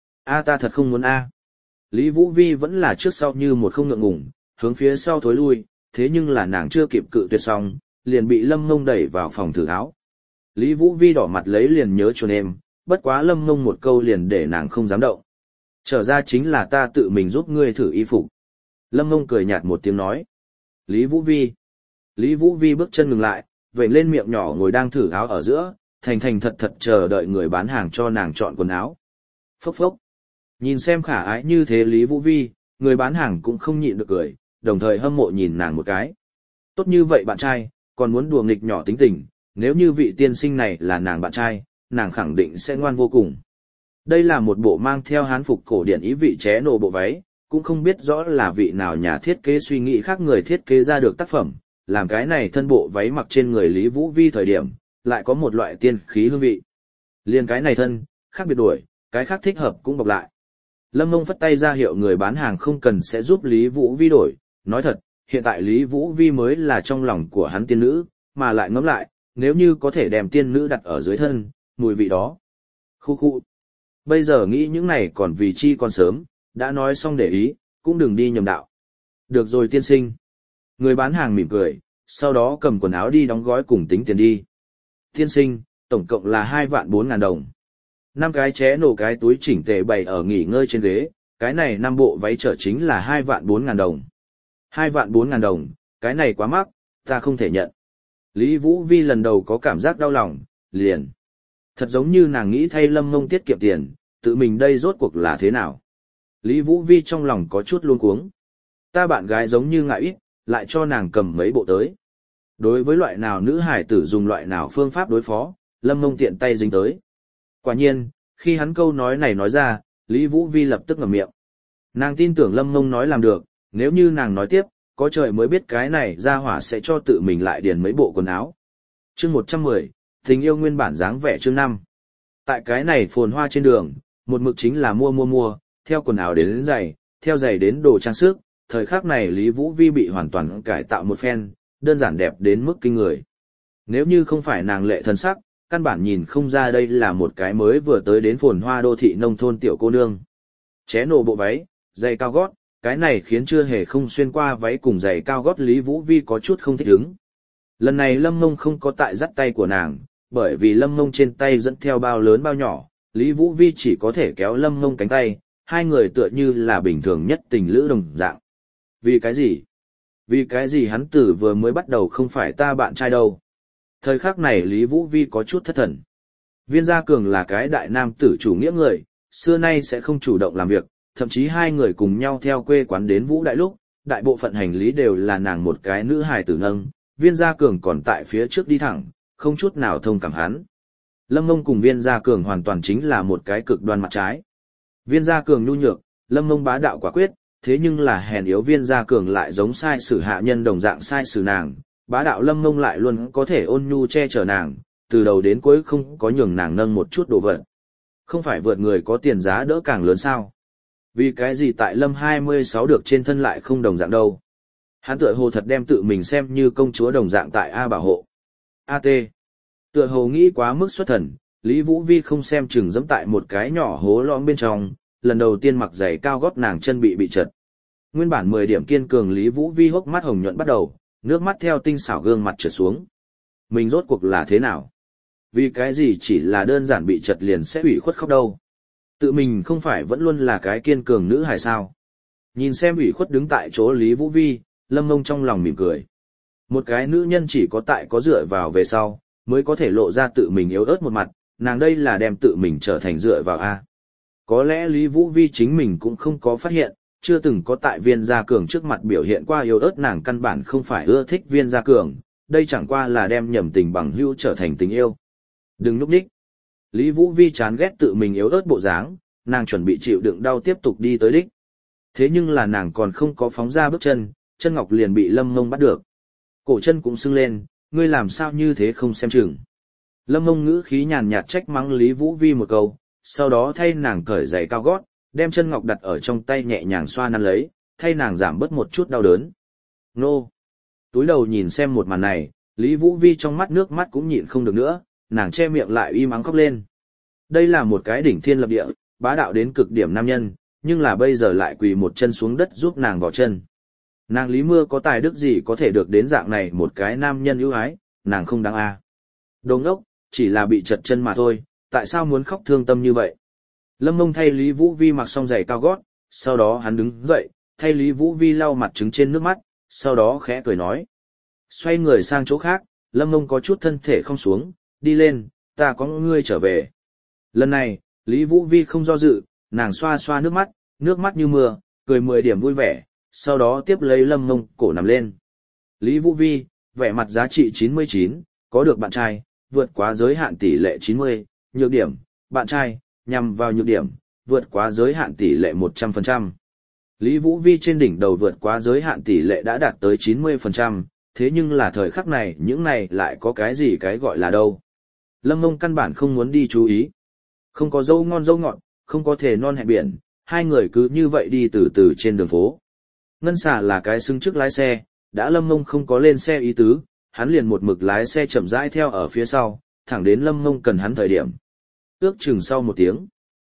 Ta thật không muốn Lý Vũ Vi vẫn là trước sau như một không ngượng ngùng, hướng phía sau thối lui, thế nhưng là nàng chưa kịp cự tuyệt xong, liền bị Lâm Mông đẩy vào phòng thử áo. Lý Vũ Vi đỏ mặt lấy liền nhớ chuồn em, bất quá Lâm Mông một câu liền để nàng không dám động. Trở ra chính là ta tự mình giúp ngươi thử y phục. Lâm Mông cười nhạt một tiếng nói. Lý Vũ Vi. Lý Vũ Vi bước chân ngừng lại, vểnh lên miệng nhỏ ngồi đang thử áo ở giữa, thành thành thật thật chờ đợi người bán hàng cho nàng chọn quần áo. Phốc phốc. Nhìn xem khả ái như thế Lý Vũ Vi, người bán hàng cũng không nhịn được cười, đồng thời hâm mộ nhìn nàng một cái. Tốt như vậy bạn trai, còn muốn đùa nghịch nhỏ tính tình, nếu như vị tiên sinh này là nàng bạn trai, nàng khẳng định sẽ ngoan vô cùng. Đây là một bộ mang theo hán phục cổ điển ý vị ché nổ bộ váy, cũng không biết rõ là vị nào nhà thiết kế suy nghĩ khác người thiết kế ra được tác phẩm, làm cái này thân bộ váy mặc trên người Lý Vũ Vi thời điểm, lại có một loại tiên khí hương vị. Liên cái này thân, khác biệt đuổi, cái khác thích hợp cũng bọc lại. Lâm Mông phất tay ra hiệu người bán hàng không cần sẽ giúp Lý Vũ Vi đổi, nói thật, hiện tại Lý Vũ Vi mới là trong lòng của hắn tiên nữ, mà lại ngẫm lại, nếu như có thể đem tiên nữ đặt ở dưới thân, mùi vị đó. Khu khu. Bây giờ nghĩ những này còn vì chi còn sớm, đã nói xong để ý, cũng đừng đi nhầm đạo. Được rồi tiên sinh. Người bán hàng mỉm cười, sau đó cầm quần áo đi đóng gói cùng tính tiền đi. Tiên sinh, tổng cộng là 2.400.000 đồng. 5 cái ché nổ cái túi chỉnh tề bày ở nghỉ ngơi trên ghế, cái này 5 bộ váy trở chính là 2.400.000 đồng. 2.400.000 đồng, cái này quá mắc, ta không thể nhận. Lý Vũ Vi lần đầu có cảm giác đau lòng, liền. Thật giống như nàng nghĩ thay Lâm Mông tiết kiệm tiền, tự mình đây rốt cuộc là thế nào. Lý Vũ Vi trong lòng có chút luống cuống. Ta bạn gái giống như ngại ít, lại cho nàng cầm mấy bộ tới. Đối với loại nào nữ hải tử dùng loại nào phương pháp đối phó, Lâm Mông tiện tay dính tới. Quả nhiên, khi hắn câu nói này nói ra, Lý Vũ Vi lập tức ngậm miệng. Nàng tin tưởng Lâm Mông nói làm được, nếu như nàng nói tiếp, có trời mới biết cái này ra hỏa sẽ cho tự mình lại điền mấy bộ quần áo. Chương 110, tình yêu nguyên bản dáng vẻ chương 5. Tại cái này phồn hoa trên đường, một mực chính là mua, theo quần áo đến giày, theo giày đến đồ trang sức, thời khắc này Lý Vũ Vi bị hoàn toàn cải tạo một phen, đơn giản đẹp đến mức kinh người. Nếu như không phải nàng lệ thân sắc, căn bản nhìn không ra đây là một cái mới vừa tới đến phồn hoa đô thị nông thôn tiểu cô nương. Ché nổ bộ váy, giày cao gót, cái này khiến chưa hề không xuyên qua váy cùng giày cao gót Lý Vũ Vi có chút không thích ứng. Lần này Lâm Mông không có tại dắt tay của nàng, bởi vì Lâm Mông trên tay dẫn theo bao lớn bao nhỏ, Lý Vũ Vi chỉ có thể kéo Lâm Mông cánh tay, hai người tựa như là bình thường nhất tình lữ đồng dạng. Vì cái gì? Vì cái gì hắn tử vừa mới bắt đầu không phải ta bạn trai đâu? Thời khắc này Lý Vũ Vi có chút thất thần. Viên Gia Cường là cái đại nam tử chủ nghĩa người, xưa nay sẽ không chủ động làm việc, thậm chí hai người cùng nhau theo quê quán đến Vũ Đại lúc, đại bộ phận hành lý đều là nàng một cái nữ hài tử nâng, Viên Gia Cường còn tại phía trước đi thẳng, không chút nào thông cảm hắn. Lâm Ngông cùng Viên Gia Cường hoàn toàn chính là một cái cực đoan mặt trái. Viên Gia Cường nhu nhược, Lâm Ngông bá đạo quả quyết, thế nhưng là hèn yếu Viên Gia Cường lại giống sai sử hạ nhân đồng dạng sai sử nàng, bá đạo Lâm Ngông lại luôn có thể ôn nhu che chở nàng, từ đầu đến cuối không có nhường nàng nâng một chút đồ vật. Không phải vượt người có tiền giá đỡ càng lớn sao? Vì cái gì tại Lâm 26 được trên thân lại không đồng dạng đâu? Hắn tựa hồ thật đem tự mình xem như công chúa đồng dạng tại A bảo hộ. AT. Tựa hồ nghĩ quá mức xuất thần, Lý Vũ Vi không xem chừng dẫm tại một cái nhỏ hố lõm bên trong, lần đầu tiên mặc giày cao gót nàng chân bị trật. Nguyên bản 10 điểm kiên cường Lý Vũ Vi hốc mắt hồng nhuận bắt đầu, nước mắt theo tinh xảo gương mặt trượt xuống. Mình rốt cuộc là thế nào? Vì cái gì chỉ là đơn giản bị trật liền sẽ ủy khuất khóc đâu? Tự mình không phải vẫn luôn là cái kiên cường nữ hài sao? Nhìn xem ủy khuất đứng tại chỗ Lý Vũ Vi, Lâm Ngông trong lòng mỉm cười. Một cái nữ nhân chỉ có tại có dựa vào về sau, mới có thể lộ ra tự mình yếu ớt một mặt, nàng đây là đem tự mình trở thành dựa vào A. Có lẽ Lý Vũ Vi chính mình cũng không có phát hiện, chưa từng có tại Viên Gia Cường trước mặt biểu hiện qua yếu ớt, nàng căn bản không phải ưa thích Viên Gia Cường, đây chẳng qua là đem nhầm tình bằng hữu trở thành tình yêu. Đừng núp ních. Lý Vũ Vi chán ghét tự mình yếu ớt bộ dáng, nàng chuẩn bị chịu đựng đau tiếp tục đi tới đích. Thế nhưng là nàng còn không có phóng ra bước chân, chân ngọc liền bị Lâm Ngông bắt được. Cổ chân cũng sưng lên, ngươi làm sao như thế không xem chừng. Lâm Ngông ngữ khí nhàn nhạt trách mắng Lý Vũ Vi một câu, sau đó thay nàng cởi giày cao gót, đem chân ngọc đặt ở trong tay nhẹ nhàng xoa nắn lấy, thay nàng giảm bớt một chút đau đớn. Nô! Túi đầu nhìn xem một màn này, Lý Vũ Vi trong mắt nước mắt cũng nhịn không được nữa, nàng che miệng lại im ắng khóc lên. Đây là một cái đỉnh thiên lập địa, bá đạo đến cực điểm nam nhân, nhưng là bây giờ lại quỳ một chân xuống đất giúp nàng vào chân. Nàng Lý Mưa có tài đức gì có thể được đến dạng này một cái nam nhân ưu ái, nàng không đáng a. Đồ ngốc, chỉ là bị trật chân mà thôi, tại sao muốn khóc thương tâm như vậy? Lâm Ngông thay Lý Vũ Vi mặc xong giày cao gót, sau đó hắn đứng dậy, thay Lý Vũ Vi lau mặt trứng trên nước mắt, sau đó khẽ cười nói. Xoay người sang chỗ khác, Lâm Ngông có chút thân thể không xuống, đi lên, ta có ngươi trở về. Lần này, Lý Vũ Vi không do dự, nàng xoa xoa nước mắt như mưa, cười 10 điểm vui vẻ, sau đó tiếp lấy Lâm Ngông cổ nằm lên. Lý Vũ Vi, vẻ mặt giá trị 99, có được bạn trai, vượt quá giới hạn tỷ lệ 90, nhược điểm, bạn trai, nhằm vào nhược điểm, vượt quá giới hạn tỷ lệ 100%. Lý Vũ Vi trên đỉnh đầu vượt quá giới hạn tỷ lệ đã đạt tới 90%, thế nhưng là thời khắc này những này lại có cái gì cái gọi là đâu. Lâm Ngông căn bản không muốn đi chú ý. Không có dâu ngon dâu ngọt, không có thề non hẹn biển, hai người cứ như vậy đi từ từ trên đường phố. Ngân Xà là cái xưng trước lái xe, đã Lâm Ngông không có lên xe ý tứ, hắn liền một mực lái xe chậm rãi theo ở phía sau, thẳng đến Lâm Ngông cần hắn thời điểm. Ước chừng sau một tiếng.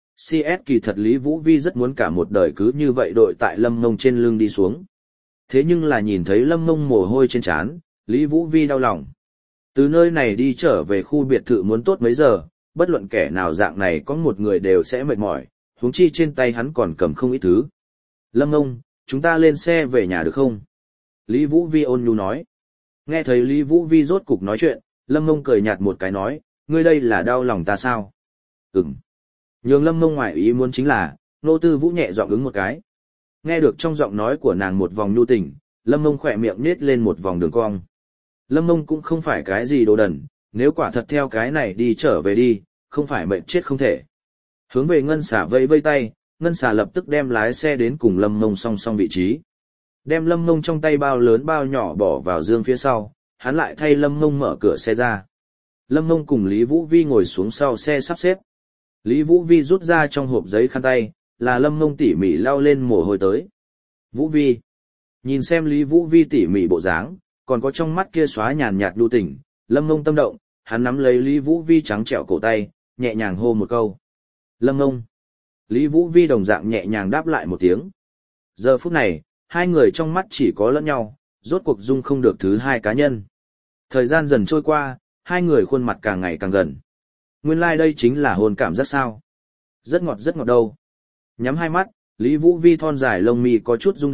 CS kỳ thật Lý Vũ Vi rất muốn cả một đời cứ như vậy đội tại Lâm Ngông trên lưng đi xuống. Thế nhưng là nhìn thấy Lâm Ngông mồ hôi trên trán, Lý Vũ Vi đau lòng. Từ nơi này đi trở về khu biệt thự muốn tốt mấy giờ, bất luận kẻ nào dạng này có một người đều sẽ mệt mỏi, huống chi trên tay hắn còn cầm không ít thứ. Lâm Ngông, chúng ta lên xe về nhà được không? Lý Vũ Vi ôn nhu nói. Nghe thấy Lý Vũ Vi rốt cục nói chuyện, Lâm Ngông cười nhạt một cái nói, ngươi đây là đau lòng ta sao? Ừm. Nhường Lâm Ngông ngoại ý muốn chính là, Nô Tư Vũ nhẹ giọng ứng một cái. Nghe được trong giọng nói của nàng một vòng nhu tình, Lâm Ngông khỏe miệng nết lên một vòng đường cong. Lâm Ngông cũng không phải cái gì đồ đần, nếu quả thật theo cái này đi trở về đi, không phải mệnh chết không thể. Hướng về Ngân Xà vẫy vây tay, Ngân Xà lập tức đem lái xe đến cùng Lâm Ngông song song vị trí. Đem Lâm Ngông trong tay bao lớn bao nhỏ bỏ vào dương phía sau, hắn lại thay Lâm Ngông mở cửa xe ra. Lâm Ngông cùng Lý Vũ Vi ngồi xuống sau xe sắp xếp. Lý Vũ Vi rút ra trong hộp giấy khăn tay, là Lâm Ngông tỉ mỉ lau lên mồ hôi tới. Vũ Vi. Nhìn xem Lý Vũ Vi tỉ mỉ bộ dáng, còn có trong mắt kia xóa nhàn nhạt lưu tình, Lâm Ngông tâm động, hắn nắm lấy Lý Vũ Vi trắng trẻo cổ tay, nhẹ nhàng hô một câu. Lâm Ngông. Lý Vũ Vi đồng dạng nhẹ nhàng đáp lại một tiếng. Giờ phút này, hai người trong mắt chỉ có lẫn nhau, rốt cuộc dung không được thứ hai cá nhân. Thời gian dần trôi qua, hai người khuôn mặt càng ngày càng gần. Nguyên lai đây chính là hôn cảm giác sao. Rất ngọt đâu. Nhắm hai mắt, Lý Vũ Vi thon dài lông mi có chút rung động,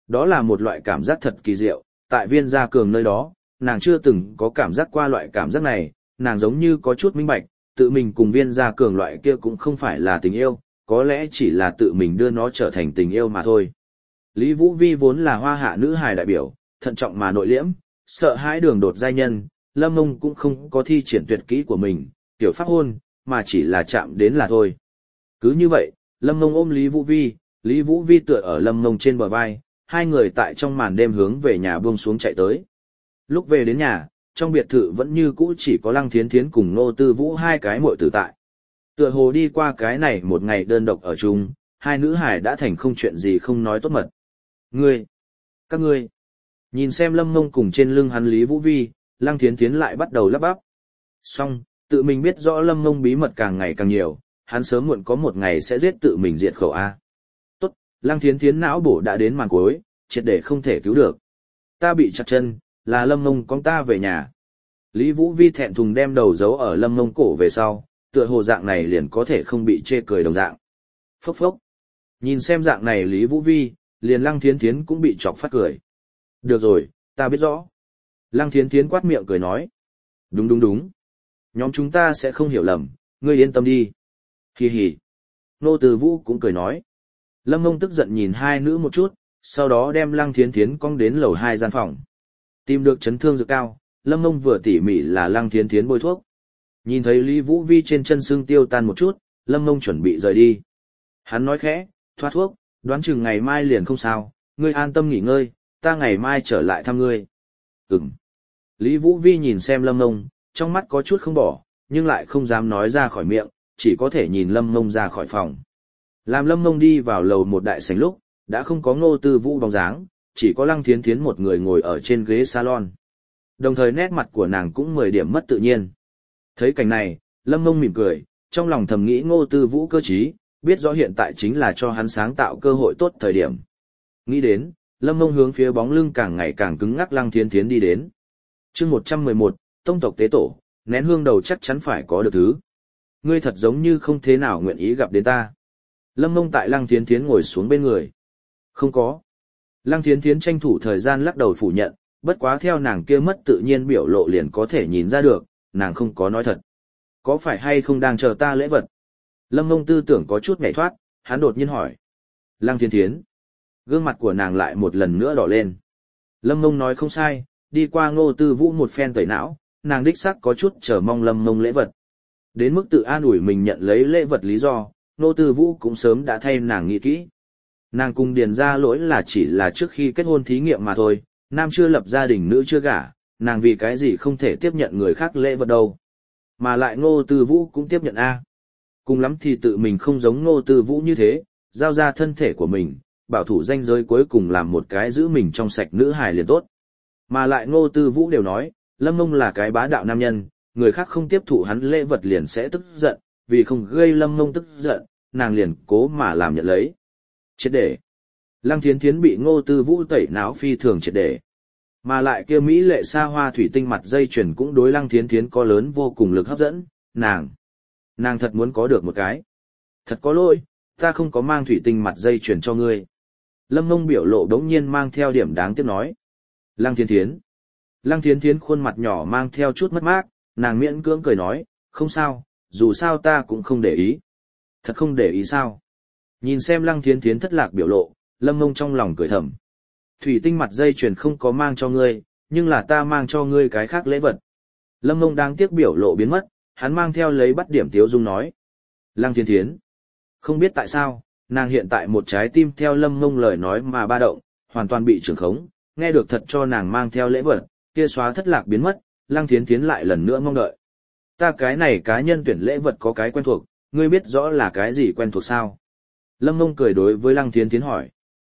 đó là một loại cảm giác thật kỳ diệu, tại Viên Gia Cường nơi đó, nàng chưa từng có cảm giác qua loại cảm giác này, nàng giống như có chút minh bạch, tự mình cùng Viên Gia Cường loại kia cũng không phải là tình yêu, có lẽ chỉ là tự mình đưa nó trở thành tình yêu mà thôi. Lý Vũ Vi vốn là hoa hạ nữ hài đại biểu, thận trọng mà nội liễm, sợ hãi đường đột giai nhân, Lâm Mông cũng không có thi triển tuyệt kỹ của mình, tiểu pháp hôn, mà chỉ là chạm đến là thôi. Cứ như vậy, Lâm Mông ôm Lý Vũ Vi tựa ở Lâm Mông trên bờ vai, hai người tại trong màn đêm hướng về nhà buông xuống chạy tới. Lúc về đến nhà, trong biệt thự vẫn như cũ chỉ có Lăng Thiến Thiến cùng Ngô Tư Vũ hai cái muội tử tại. Tựa hồ đi qua cái này một ngày đơn độc ở chung, hai nữ hải đã thành không chuyện gì không nói tốt mật. Các ngươi, nhìn xem Lâm Mông cùng trên lưng hắn Lý Vũ Vi, Lăng Thiến Thiến lại bắt đầu lắp bắp. Xong, tự mình biết rõ Lâm Mông bí mật càng ngày càng nhiều, hắn sớm muộn có một ngày sẽ giết tự mình diệt khẩu A. Tốt, Lăng Thiến Thiến não bổ đã đến màn cuối, triệt để không thể cứu được. Ta bị chặt chân, là Lâm Mông con ta về nhà. Lý Vũ Vi thẹn thùng đem đầu giấu ở Lâm Mông cổ về sau, tựa hồ dạng này liền có thể không bị chê cười đồng dạng. Phốc phốc. Nhìn xem dạng này Lý Vũ Vi, liền Lăng Thiến Thiến cũng bị chọc phát cười. Được rồi, ta biết rõ. Lăng Thiến Thiến quát miệng cười nói. Đúng. Nhóm chúng ta sẽ không hiểu lầm, ngươi yên tâm đi. Hì hì. Nô Từ Vũ cũng cười nói. Lâm Mông tức giận nhìn hai nữ một chút, sau đó đem Lăng Thiến Thiến cong đến lầu 2 gian phòng. Tìm được chấn thương dược cao, Lâm Mông vừa tỉ mỉ là Lăng Thiến Thiến bôi thuốc. Nhìn thấy Lý Vũ Vi trên chân xương tiêu tan một chút, Lâm Mông chuẩn bị rời đi. Hắn nói khẽ, thoát thuốc, đoán chừng ngày mai liền không sao, ngươi an tâm nghỉ ngơi, ta ngày mai trở lại thăm ngươi. Lý Vũ Vi nhìn xem Lâm Mông, trong mắt có chút không bỏ, nhưng lại không dám nói ra khỏi miệng, chỉ có thể nhìn Lâm Mông ra khỏi phòng. Làm Lâm Mông đi vào lầu một đại sảnh lúc, đã không có Ngô Tư Vũ bóng dáng, chỉ có Lăng Thiến Thiến một người ngồi ở trên ghế salon. Đồng thời nét mặt của nàng cũng 10 điểm mất tự nhiên. Thấy cảnh này, Lâm Mông mỉm cười, trong lòng thầm nghĩ Ngô Tư Vũ cơ trí, biết rõ hiện tại chính là cho hắn sáng tạo cơ hội tốt thời điểm. Nghĩ đến, Lâm Mông hướng phía bóng lưng càng ngày càng cứng ngắc Lăng Thiến Thiến đi đến. Chương 111, Tông tộc tế tổ, nén hương đầu chắc chắn phải có được thứ. Ngươi thật giống như không thế nào nguyện ý gặp đến ta. Lâm Mông tại Lăng Thiến Thiến ngồi xuống bên người. Không có. Lăng Thiến Thiến tranh thủ thời gian lắc đầu phủ nhận, bất quá theo nàng kia mất tự nhiên biểu lộ liền có thể nhìn ra được, nàng không có nói thật. Có phải hay không đang chờ ta lễ vật? Lâm Mông tư tưởng có chút nhảy thoát, hắn đột nhiên hỏi. Lăng Thiến Thiến. Gương mặt của nàng lại một lần nữa đỏ lên. Lâm Mông nói không sai, đi qua Ngô Tư Vũ một phen tẩy não, nàng đích xác có chút chờ mong Lâm Mông lễ vật. Đến mức tự an ủi mình nhận lấy lễ vật lý do, Ngô Tư Vũ cũng sớm đã thay nàng nghĩ kỹ. Nàng cùng điền ra lỗi là chỉ là trước khi kết hôn thí nghiệm mà thôi, nam chưa lập gia đình nữ chưa gả, nàng vì cái gì không thể tiếp nhận người khác lễ vật đâu. Mà lại Ngô Tư Vũ cũng tiếp nhận A. Cùng lắm thì tự mình không giống Ngô Tư Vũ như thế, giao ra thân thể của mình, bảo thủ danh giới cuối cùng làm một cái giữ mình trong sạch nữ hài liền tốt. Mà lại Ngô Tư Vũ đều nói, Lâm Mông là cái bá đạo nam nhân, người khác không tiếp thụ hắn lễ vật liền sẽ tức giận, vì không gây Lâm Mông tức giận, nàng liền cố mà làm nhận lấy. Triệt để. Lăng Thiến Thiến bị Ngô Tư Vũ tẩy não phi thường triệt để. Mà lại kia mỹ lệ xa hoa thủy tinh mặt dây chuyền cũng đối Lăng Thiến Thiến có lớn vô cùng lực hấp dẫn, nàng thật muốn có được một cái. Thật có lỗi, ta không có mang thủy tinh mặt dây chuyền cho ngươi. Lâm Mông biểu lộ đống nhiên mang theo điểm đáng tiếc nói. Lăng Thiến Thiến khuôn mặt nhỏ mang theo chút mất mát, nàng miễn cưỡng cười nói, không sao, dù sao ta cũng không để ý. Thật không để ý sao? Nhìn xem Lăng Thiến Thiến thất lạc biểu lộ, Lâm Mông trong lòng cười thầm. Thủy tinh mặt dây chuyền không có mang cho ngươi, nhưng là ta mang cho ngươi cái khác lễ vật. Lâm Mông đang tiếc biểu lộ biến mất, hắn mang theo lấy bắt điểm tiếu dung nói. Lăng Thiến Thiến. Không biết tại sao, nàng hiện tại một trái tim theo Lâm Mông lời nói mà ba động, hoàn toàn bị trưởng khống, nghe được thật cho nàng mang theo lễ vật, kia xóa thất lạc biến mất, Lăng Thiến Thiến lại lần nữa mong đợi. Ta cái này cá nhân tuyển lễ vật có cái quen thuộc, ngươi biết rõ là cái gì quen thuộc sao? Lâm Mông cười đối với Lăng Thiến Thiến hỏi.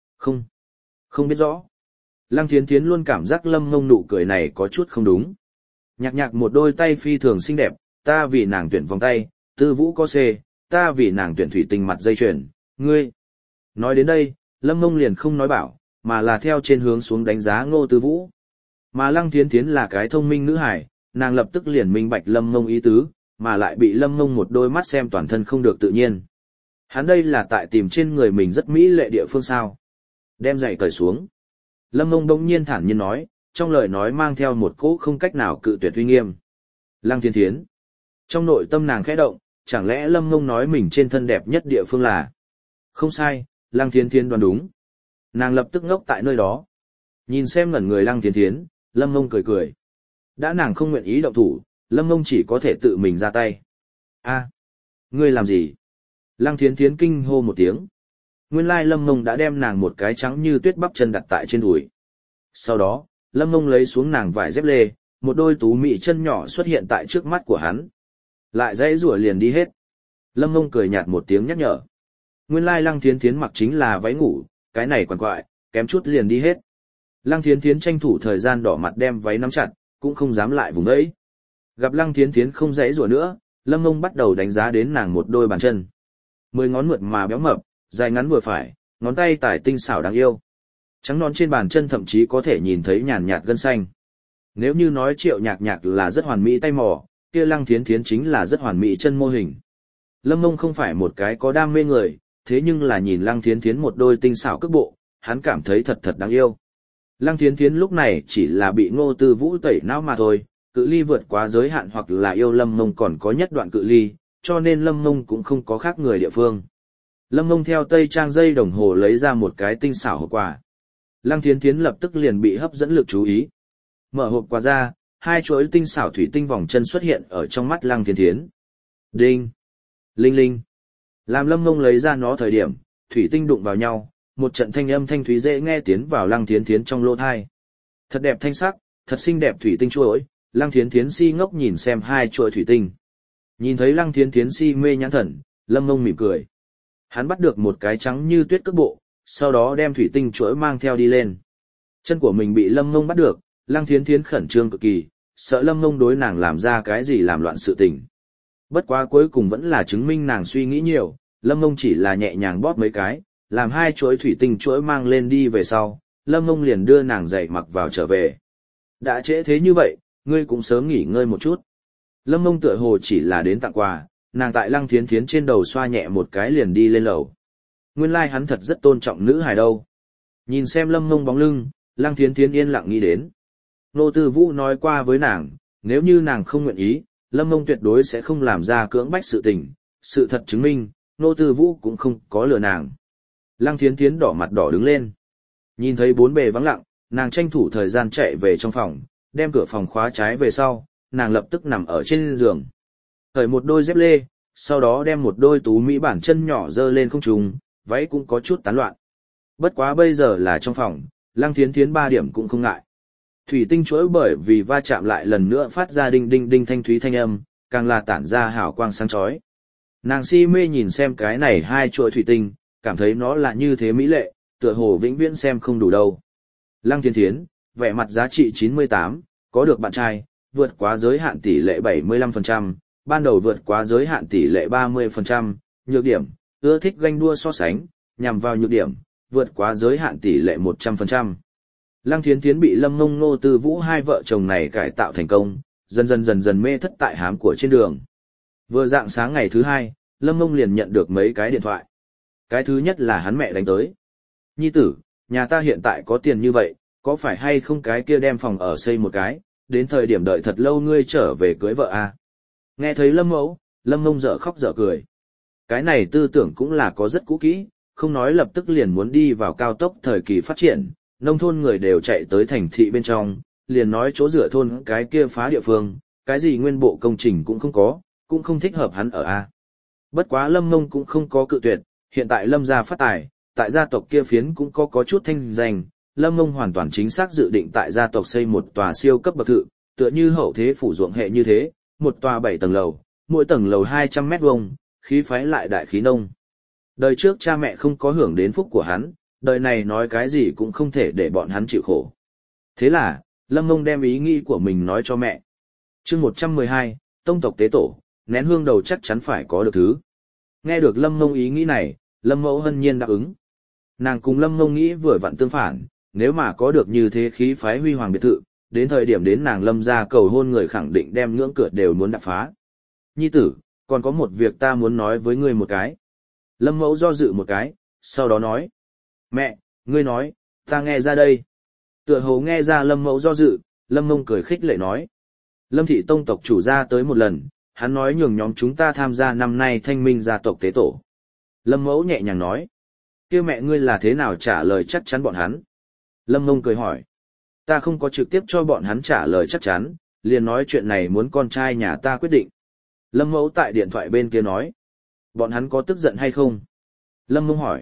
Không biết rõ. Lăng Thiến Thiến luôn cảm giác Lâm Mông nụ cười này có chút không đúng. Nhạc một đôi tay phi thường xinh đẹp, ta vì nàng tuyển vòng tay, Tư Vũ có xê, ta vì nàng tuyển thủy tinh mặt dây chuyền, ngươi. Nói đến đây, Lâm Mông liền không nói bảo, mà là theo trên hướng xuống đánh giá Ngô Tư Vũ. Mà Lăng Thiến Thiến là cái thông minh nữ hải, nàng lập tức liền minh bạch Lâm Mông ý tứ, mà lại bị Lâm Mông một đôi mắt xem toàn thân không được tự nhiên. Hắn đây là tại tìm trên người mình rất mỹ lệ địa phương sao. Đem giày cởi xuống. Lâm Ngông đông nhiên thản nhiên nói, trong lời nói mang theo một cỗ không cách nào cự tuyệt uy nghiêm. Lăng Thiên Thiến. Trong nội tâm nàng khẽ động, chẳng lẽ Lâm Ngông nói mình trên thân đẹp nhất địa phương là... Không sai, Lăng Thiên Thiến đoán đúng. Nàng lập tức ngốc tại nơi đó. Nhìn xem ngẩn người Lăng Thiên Thiến, Lâm Ngông cười cười. Đã nàng không nguyện ý động thủ, Lâm Ngông chỉ có thể tự mình ra tay. A, ngươi làm gì? Lăng Thiên Thiến kinh hô một tiếng. Nguyên lai Lâm Ngông đã đem nàng một cái trắng như tuyết bắp chân đặt tại trên đùi. Sau đó, Lâm Ngông lấy xuống nàng vải dép lê, một đôi tú mị chân nhỏ xuất hiện tại trước mắt của hắn. Lại dãy rủa liền đi hết. Lâm Ngông cười nhạt một tiếng nhắc nhở. Nguyên lai Lăng Thiến Thiến mặc chính là váy ngủ, cái này quằn quại, kém chút liền đi hết. Lăng Thiến Thiến tranh thủ thời gian đỏ mặt đem váy nắm chặt, cũng không dám lại vùng ấy. Gặp Lăng Thiến Thiến không dãy rủa nữa, Lâm Ngông bắt đầu đánh giá đến nàng một đôi bàn chân. 10 ngón mượt mà béo mập, dài ngắn vừa phải, ngón tay tải tinh xảo đáng yêu. Trắng nón trên bàn chân thậm chí có thể nhìn thấy nhàn nhạt gân xanh. Nếu như nói Triệu Nhạc Nhạc là rất hoàn mỹ tay mò, kia Lăng Thiến Thiến chính là rất hoàn mỹ chân mô hình. Lâm Ngông không phải một cái có đam mê người, thế nhưng là nhìn Lăng Thiến Thiến một đôi tinh xảo cước bộ, hắn cảm thấy thật thật đáng yêu. Lăng Thiến Thiến lúc này chỉ là bị Ngô Tư Vũ tẩy não mà thôi, cự ly vượt quá giới hạn hoặc là yêu Lâm Ngông còn có nhất đoạn cự ly, cho nên Lâm Ngông cũng không có khác người địa phương. Lâm Ngông theo tây trang dây đồng hồ lấy ra một cái tinh xảo hộp quà. Lăng Thiến Thiến lập tức liền bị hấp dẫn lực chú ý. Mở hộp quà ra, hai chuỗi tinh xảo thủy tinh vòng chân xuất hiện ở trong mắt Lăng Thiến Thiến. Đinh! Linh linh! Làm Lâm Ngông lấy ra nó thời điểm, thủy tinh đụng vào nhau, một trận thanh âm thanh thúy dễ nghe tiến vào Lăng Thiến Thiến trong lỗ tai. Thật đẹp thanh sắc, thật xinh đẹp thủy tinh chuỗi, Lăng Thiến Thiến si ngốc nhìn xem hai chuỗi thủy tinh. Nhìn thấy Lăng Thiến Thiến si mê nhãn thần, Lâm Ngông mỉm cười. Hắn bắt được một cái trắng như tuyết cước bộ, sau đó đem thủy tinh chuỗi mang theo đi lên. Chân của mình bị Lâm Ngông bắt được, Lăng Thiến Thiến khẩn trương cực kỳ, sợ Lâm Ngông đối nàng làm ra cái gì làm loạn sự tình. Bất quá cuối cùng vẫn là chứng minh nàng suy nghĩ nhiều, Lâm Ngông chỉ là nhẹ nhàng bóp mấy cái, làm hai chuỗi thủy tinh chuỗi mang lên đi về sau, Lâm Ngông liền đưa nàng dậy mặc vào trở về. Đã trễ thế như vậy, ngươi cũng sớm nghỉ ngơi một chút. Lâm Ngông tựa hồ chỉ là đến tặng quà, nàng tại Lăng Thiến Thiến trên đầu xoa nhẹ một cái liền đi lên lầu. Nguyên lai hắn thật rất tôn trọng nữ hài đâu. Nhìn xem Lâm Ngông bóng lưng, Lăng Thiến Thiến yên lặng nghĩ đến. Nô Tư Vũ nói qua với nàng, nếu như nàng không nguyện ý, Lâm Ngông tuyệt đối sẽ không làm ra cưỡng bách sự tình. Sự thật chứng minh, Nô Tư Vũ cũng không có lừa nàng. Lăng Thiến Thiến đỏ mặt đỏ đứng lên. Nhìn thấy bốn bề vắng lặng, nàng tranh thủ thời gian chạy về trong phòng, đem cửa phòng khóa trái về sau, nàng lập tức nằm ở trên giường. Cởi một đôi dép lê, sau đó đem một đôi tú mỹ bản chân nhỏ dơ lên không trung, váy cũng có chút tán loạn. Bất quá bây giờ là trong phòng, Lăng Thiến Thiến 3 điểm cũng không ngại. Thủy tinh chuỗi bởi vì va chạm lại lần nữa phát ra đinh đinh đinh thanh thúy thanh âm, càng là tản ra hào quang sáng chói. Nàng si mê nhìn xem cái này hai chuỗi thủy tinh, cảm thấy nó là như thế mỹ lệ, tựa hồ vĩnh viễn xem không đủ đâu. Lăng Thiến Thiến, vẻ mặt giá trị 98, có được bạn trai, vượt quá giới hạn tỷ lệ 75%, ban đầu vượt quá giới hạn tỷ lệ 30%, nhược điểm, ưa thích ganh đua so sánh, nhằm vào nhược điểm, vượt quá giới hạn tỷ lệ 100%. Lăng Thiến Thiến bị Lâm Ngông Nô Tư Vũ hai vợ chồng này cải tạo thành công, dần dần mê thất tại hám của trên đường. Vừa dạng sáng ngày thứ hai, Lâm Ngông liền nhận được mấy cái điện thoại. Cái thứ nhất là hắn mẹ đánh tới. Nhi tử, nhà ta hiện tại có tiền như vậy, có phải hay không cái kia đem phòng ở xây một cái, đến thời điểm đợi thật lâu ngươi trở về cưới vợ à? Nghe thấy Lâm Mẫu, Lâm Ngông dở khóc dở cười. Cái này tư tưởng cũng là có rất cũ kỹ, không nói lập tức liền muốn đi vào cao tốc thời kỳ phát triển, nông thôn người đều chạy tới thành thị bên trong, liền nói chỗ dựa thôn cái kia phá địa phương, cái gì nguyên bộ công trình cũng không có, cũng không thích hợp hắn ở a. Bất quá Lâm Ngông cũng không có cự tuyệt, hiện tại Lâm gia phát tài, tại gia tộc kia phiến cũng có chút thanh danh, Lâm Ngông hoàn toàn chính xác dự định tại gia tộc xây một tòa siêu cấp bậc thự, tựa như hậu thế phủ ruộng hệ như thế, một tòa 7 tầng lầu, mỗi tầng lầu 200 mét vuông, khí phái lại đại khí nông. Đời trước cha mẹ không có hưởng đến phúc của hắn, đời này nói cái gì cũng không thể để bọn hắn chịu khổ. Thế là, Lâm Ngông đem ý nghĩ của mình nói cho mẹ. Chương 112, Tông tộc tế tổ, nén hương đầu chắc chắn phải có được thứ. Nghe được Lâm Ngông ý nghĩ này, Lâm Mẫu hân nhiên đáp ứng. Nàng cùng Lâm Ngông nghĩ vừa vặn tương phản, nếu mà có được như thế khí phái huy hoàng biệt thự, đến thời điểm đến nàng Lâm gia cầu hôn người khẳng định đem ngưỡng cửa đều muốn đập phá. Nhi tử, còn có một việc ta muốn nói với ngươi một cái. Lâm Mẫu do dự một cái, sau đó nói. Mẹ, ngươi nói, ta nghe ra đây. Tựa hồ nghe ra Lâm Mẫu do dự, Lâm Mông cười khích lệ nói. Lâm thị tông tộc chủ ra tới một lần, hắn nói nhường nhóm chúng ta tham gia năm nay thanh minh gia tộc tế tổ. Lâm Mẫu nhẹ nhàng nói. Kia mẹ ngươi là thế nào trả lời chắc chắn bọn hắn? Lâm Mông cười hỏi. Ta không có trực tiếp cho bọn hắn trả lời chắc chắn, liền nói chuyện này muốn con trai nhà ta quyết định. Lâm Mẫu tại điện thoại bên kia nói. Bọn hắn có tức giận hay không? Lâm Mông hỏi.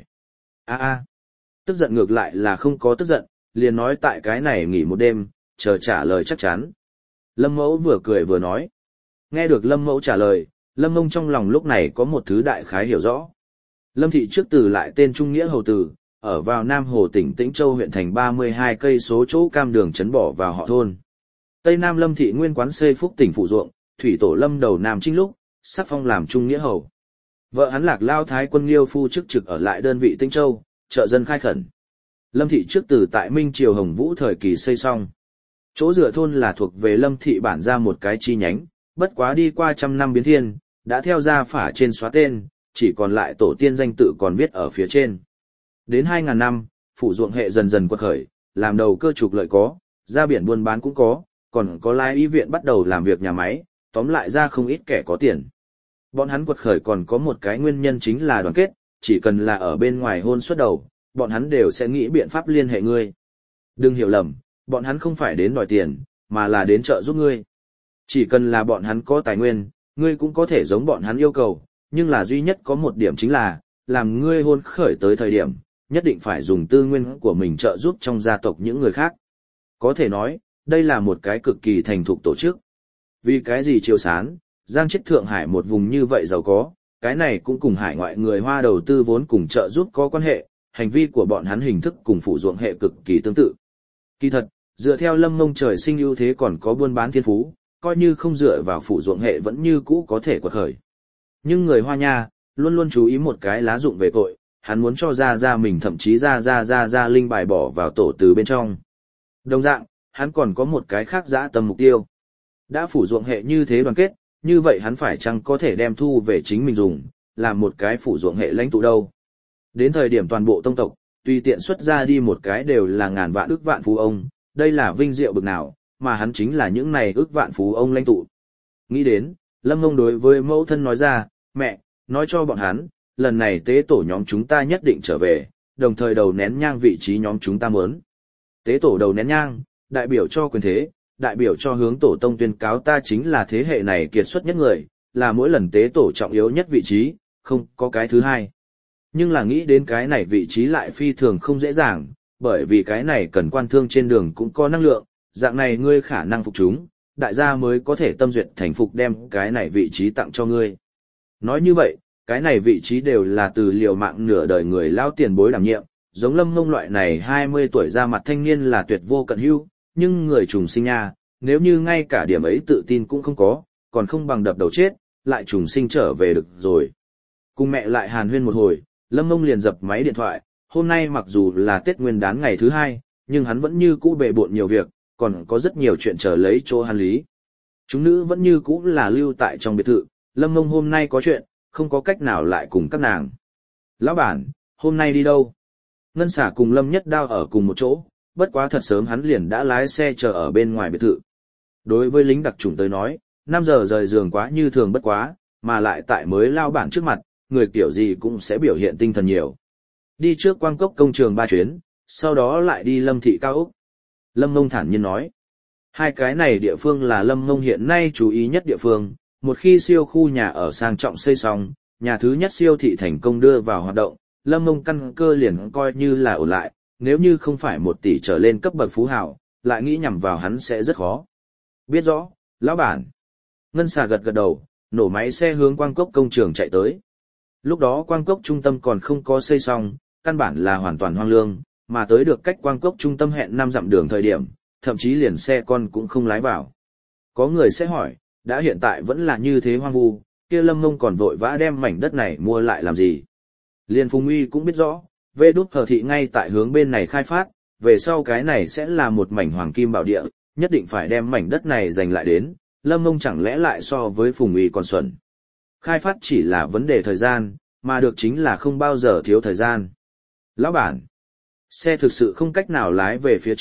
Tức giận ngược lại là không có tức giận, liền nói tại cái này nghỉ một đêm, chờ trả lời chắc chắn. Lâm Mẫu vừa cười vừa nói. Nghe được Lâm Mẫu trả lời, Lâm Mông trong lòng lúc này có một thứ đại khái hiểu rõ. Lâm thị trước từ lại tên Trung Nghĩa Hầu Tử, ở vào Nam Hồ tỉnh Tĩnh Châu huyện thành 32 cây số chỗ cam đường trấn bỏ vào họ thôn. Tây Nam Lâm thị nguyên quán xây Phúc tỉnh phụ ruộng, thủy tổ Lâm đầu Nam Trinh lúc, sắc phong làm Trung Nghĩa Hầu. Vợ hắn Lạc Lao Thái quân Liêu phu chức trực ở lại đơn vị Tĩnh Châu, trợ dân khai khẩn. Lâm thị trước từ tại Minh Triều Hồng Vũ thời kỳ xây xong. Chỗ dựa thôn là thuộc về Lâm thị bản ra một cái chi nhánh, bất quá đi qua trăm năm biến thiên, đã theo gia phả trên xóa tên, chỉ còn lại tổ tiên danh tự còn viết ở phía trên. Đến 2000 năm, phủ ruộng hệ dần dần quật khởi, làm đầu cơ trục lợi có, ra biển buôn bán cũng có, còn có lái y viện bắt đầu làm việc nhà máy, tóm lại ra không ít kẻ có tiền. Bọn hắn quật khởi còn có một cái nguyên nhân chính là đoàn kết, chỉ cần là ở bên ngoài hôn suất đầu, bọn hắn đều sẽ nghĩ biện pháp liên hệ ngươi. Đừng hiểu lầm, bọn hắn không phải đến đòi tiền, mà là đến trợ giúp ngươi. Chỉ cần là bọn hắn có tài nguyên, ngươi cũng có thể giống bọn hắn yêu cầu, nhưng là duy nhất có một điểm chính là, làm ngươi hôn khởi tới thời điểm, nhất định phải dùng tư nguyên của mình trợ giúp trong gia tộc những người khác. Có thể nói, đây là một cái cực kỳ thành thục tổ chức. Vì cái gì Triều Sán, Giang Chết Thượng Hải một vùng như vậy giàu có, cái này cũng cùng hải ngoại người Hoa đầu tư vốn cùng trợ giúp có quan hệ, hành vi của bọn hắn hình thức cùng phụ ruộng hệ cực kỳ tương tự. Kỳ thật, dựa theo Lâm Mông trời sinh ưu thế còn có buôn bán thiên phú, coi như không dựa vào phụ ruộng hệ vẫn như cũ có thể quật khởi. Nhưng người Hoa Nha, luôn luôn chú ý một cái lá dụng về tội, hắn muốn cho ra mình thậm chí ra linh bài bỏ vào tổ từ bên trong. Đồng dạng, hắn còn có một cái khác dã tâm mục tiêu. Đã phủ ruộng hệ như thế đoàn kết, như vậy hắn phải chăng có thể đem thu về chính mình dùng, làm một cái phủ ruộng hệ lãnh tụ đâu. Đến thời điểm toàn bộ tông tộc, tùy tiện xuất ra đi một cái đều là ngàn vạn ức vạn phú ông, đây là vinh diệu bực nào, mà hắn chính là những này ức vạn phú ông lãnh tụ. Nghĩ đến, Lâm Mông đối với mẫu thân nói ra, mẹ, nói cho bọn hắn, lần này tế tổ nhóm chúng ta nhất định trở về, đồng thời đầu nén nhang vị trí nhóm chúng ta muốn. Tế tổ đầu nén nhang, đại biểu cho quyền thế, đại biểu cho hướng tổ tông tuyên cáo ta chính là thế hệ này kiệt xuất nhất người, là mỗi lần tế tổ trọng yếu nhất vị trí, không có cái thứ hai. Nhưng là nghĩ đến cái này vị trí lại phi thường không dễ dàng, bởi vì cái này cần quan thương trên đường cũng có năng lượng, dạng này ngươi khả năng phục chúng, đại gia mới có thể tâm duyệt thành phục đem cái này vị trí tặng cho ngươi. Nói như vậy, cái này vị trí đều là từ liều mạng nửa đời người lao tiền bối đảm nhiệm, giống Lâm Mông loại này 20 tuổi ra mặt thanh niên là tuyệt vô cận hưu, nhưng người trùng sinh nha, nếu như ngay cả điểm ấy tự tin cũng không có, còn không bằng đập đầu chết, lại trùng sinh trở về được rồi. Cùng mẹ lại hàn huyên một hồi, Lâm Mông liền dập máy điện thoại, hôm nay mặc dù là Tết Nguyên đán ngày thứ 2, nhưng hắn vẫn như cũ bề bộn nhiều việc, còn có rất nhiều chuyện chờ lấy chỗ hắn lý. Chúng nữ vẫn như cũ là lưu tại trong biệt thự, Lâm Mông hôm nay có chuyện, không có cách nào lại cùng các nàng. Lão bản, hôm nay đi đâu? Ngân Xả cùng Lâm Nhất Đao ở cùng một chỗ, bất quá thật sớm hắn liền đã lái xe chờ ở bên ngoài biệt thự. Đối với lính đặc chủng tới nói, 5 giờ rời giường quá như thường bất quá, mà lại tại mới lao bản trước mặt, người kiểu gì cũng sẽ biểu hiện tinh thần nhiều. Đi trước Quang Cốc công trường 3 chuyến, sau đó lại đi Lâm thị cao ốc. Lâm Mông thản nhiên nói. Hai cái này địa phương là Lâm Mông hiện nay chú ý nhất địa phương, một khi siêu khu nhà ở sang trọng xây xong, nhà thứ nhất siêu thị thành công đưa vào hoạt động, Lâm Mông căn cơ liền coi như là ổn lại, nếu như không phải 1 tỷ trở lên cấp bậc phú hào, lại nghĩ nhằm vào hắn sẽ rất khó. Biết rõ, lão bản. Ngân Xà gật gật đầu, nổ máy xe hướng Quang Cốc công trường chạy tới. Lúc đó Quang Cốc trung tâm còn không có xây xong, căn bản là hoàn toàn hoang lương, mà tới được cách Quang Cốc trung tâm hẹn 5 dặm đường thời điểm, thậm chí liền xe con cũng không lái vào. Có người sẽ hỏi, đã hiện tại vẫn là như thế hoang vu, kia Lâm Mông còn vội vã đem mảnh đất này mua lại làm gì? Liên Phùng Uy cũng biết rõ, Vê Đút Hờ Thị ngay tại hướng bên này khai phát, về sau cái này sẽ là một mảnh hoàng kim bảo địa, nhất định phải đem mảnh đất này giành lại đến, Lâm Mông chẳng lẽ lại so với Phùng Uy còn xuẩn. Khai phát chỉ là vấn đề thời gian, mà được chính là không bao giờ thiếu thời gian. Lão bản, xe thực sự không cách nào lái về phía trước,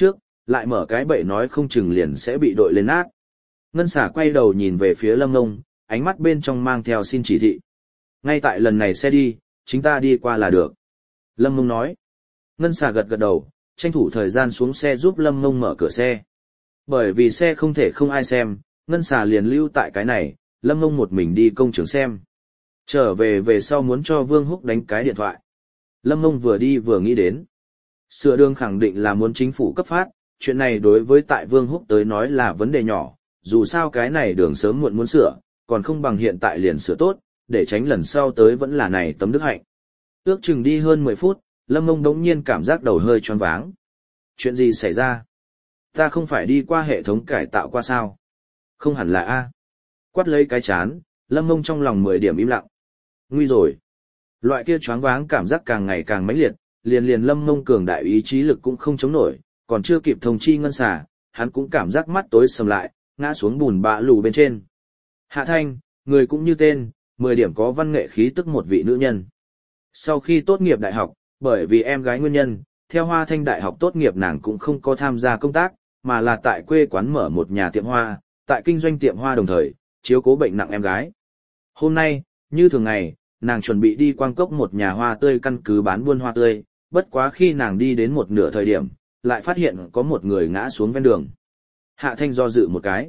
lại mở cái bậy nói không chừng liền sẽ bị đội lên nát. Ngân xà quay đầu nhìn về phía Lâm Ngông, ánh mắt bên trong mang theo xin chỉ thị. Ngay tại lần này xe đi, chính ta đi qua là được. Lâm Ngông nói. Ngân xà gật gật đầu, tranh thủ thời gian xuống xe giúp Lâm Ngông mở cửa xe. Bởi vì xe không thể không ai xem, Ngân xà liền lưu tại cái này, Lâm Ngông một mình đi công trường xem. Trở về sau muốn cho Vương Húc đánh cái điện thoại. Lâm Ngông vừa đi vừa nghĩ đến. Sửa đường khẳng định là muốn chính phủ cấp phát, chuyện này đối với tại Vương Húc tới nói là vấn đề nhỏ, dù sao cái này đường sớm muộn muốn sửa, còn không bằng hiện tại liền sửa tốt, để tránh lần sau tới vẫn là này tấm đức hạnh. Ước chừng đi hơn 10 phút, Lâm Ngông đống nhiên cảm giác đầu hơi choáng váng. Chuyện gì xảy ra? Ta không phải đi qua hệ thống cải tạo qua sao? Không hẳn là A. Quát lấy cái chán, Lâm Ngông trong lòng 10 điểm im lặng. Nguy rồi. Loại kia choáng váng cảm giác càng ngày càng mãnh liệt, liền Lâm Ngông cường đại ý chí lực cũng không chống nổi, còn chưa kịp thông chi ngân xà, hắn cũng cảm giác mắt tối sầm lại, ngã xuống bùn bã lù bên trên. Hạ Thanh, người cũng như tên, 10 điểm có văn nghệ khí tức một vị nữ nhân. Sau khi tốt nghiệp đại học, bởi vì em gái nguyên nhân, theo Hoa Thanh đại học tốt nghiệp nàng cũng không có tham gia công tác, mà là tại quê quán mở một nhà tiệm hoa, tại kinh doanh tiệm hoa đồng thời, chiếu cố bệnh nặng em gái. Hôm nay, như thường ngày, nàng chuẩn bị đi quang cốc một nhà hoa tươi căn cứ bán buôn hoa tươi, bất quá khi nàng đi đến một nửa thời điểm, lại phát hiện có một người ngã xuống ven đường. Hạ Thanh do dự một cái.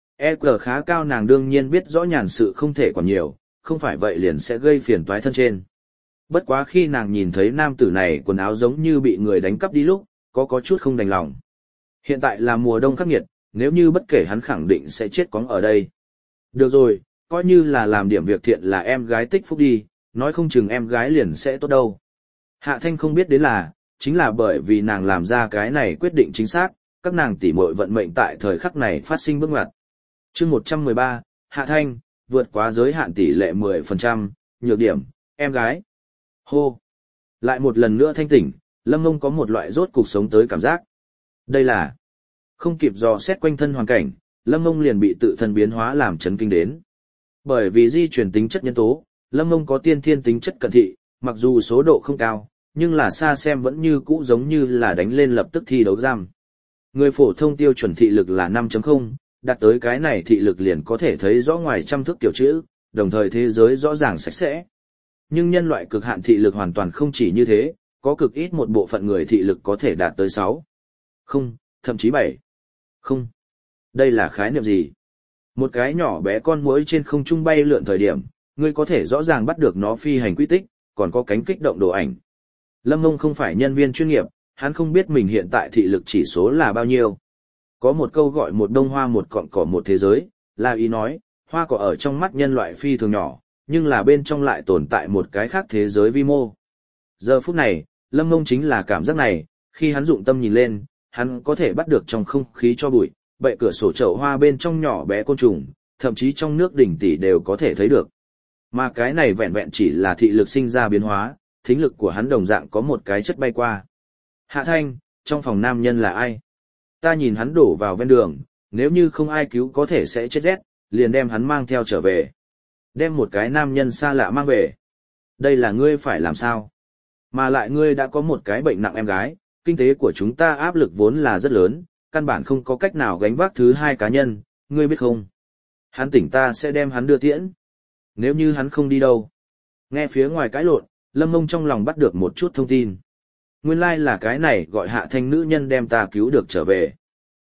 EQ khá cao, nàng đương nhiên biết rõ nhàn sự không thể còn nhiều, không phải vậy liền sẽ gây phiền toái thân trên. Bất quá khi nàng nhìn thấy nam tử này quần áo giống như bị người đánh cắp đi lúc, có chút không đành lòng. Hiện tại là mùa đông khắc nghiệt, nếu như bất kể hắn khẳng định sẽ chết cóng ở đây. Được rồi, coi như là làm điểm việc thiện là em gái tích phúc đi, nói không chừng em gái liền sẽ tốt đâu. Hạ Thanh không biết đến là, chính là bởi vì nàng làm ra cái này quyết định chính xác, các nàng tỉ muội vận mệnh tại thời khắc này phát sinh bước ngoặt. Chương 113, Hạ Thanh, vượt quá giới hạn tỷ lệ 10%, nhược điểm, em gái. Hô. Lại một lần nữa thanh tỉnh, Lâm Ngông có một loại rốt cục sống tới cảm giác. Đây là không kịp dò xét quanh thân hoàn cảnh, Lâm Ngông liền bị tự thân biến hóa làm chấn kinh đến. Bởi vì di chuyển tính chất nhân tố, Lâm Ngông có tiên thiên tính chất cận thị, mặc dù số độ không cao, nhưng là xa xem vẫn như cũ giống như là đánh lên lập tức thi đấu giam. Người phổ thông tiêu chuẩn thị lực là 5.0, đạt tới cái này thị lực liền có thể thấy rõ ngoài trăm thước kiểu chữ, đồng thời thế giới rõ ràng sạch sẽ. Nhưng nhân loại cực hạn thị lực hoàn toàn không chỉ như thế, có cực ít một bộ phận người thị lực có thể đạt tới 6. Không, thậm chí 7. Không. Đây là khái niệm gì? Một cái nhỏ bé con muỗi trên không trung bay lượn thời điểm, ngươi có thể rõ ràng bắt được nó phi hành quy tích, còn có cánh kích động đồ ảnh. Lâm Ngông không phải nhân viên chuyên nghiệp, hắn không biết mình hiện tại thị lực chỉ số là bao nhiêu. Có một câu gọi một đông hoa một cọng cỏ một thế giới, là ý nói, hoa cỏ ở trong mắt nhân loại phi thường nhỏ, nhưng là bên trong lại tồn tại một cái khác thế giới vi mô. Giờ phút này, Lâm Ngông chính là cảm giác này, khi hắn dụng tâm nhìn lên, hắn có thể bắt được trong không khí cho bụi, bệ cửa sổ chậu hoa bên trong nhỏ bé côn trùng, thậm chí trong nước đỉnh tỷ đều có thể thấy được. Mà cái này vẹn vẹn chỉ là thị lực sinh ra biến hóa, thính lực của hắn đồng dạng có một cái chất bay qua. Hạ Thanh, trong phòng nam nhân là ai? Ta nhìn hắn đổ vào ven đường, nếu như không ai cứu có thể sẽ chết rét, liền đem hắn mang theo trở về. Đem một cái nam nhân xa lạ mang về. Đây là ngươi phải làm sao? Mà lại ngươi đã có một cái bệnh nặng em gái, kinh tế của chúng ta áp lực vốn là rất lớn, căn bản không có cách nào gánh vác thứ hai cá nhân, ngươi biết không? Hắn tỉnh ta sẽ đem hắn đưa tiễn. Nếu như hắn không đi đâu. Nghe phía ngoài cãi lộn, Lâm Ngông trong lòng bắt được một chút thông tin. Nguyên lai là cái này gọi Hạ Thanh nữ nhân đem ta cứu được trở về.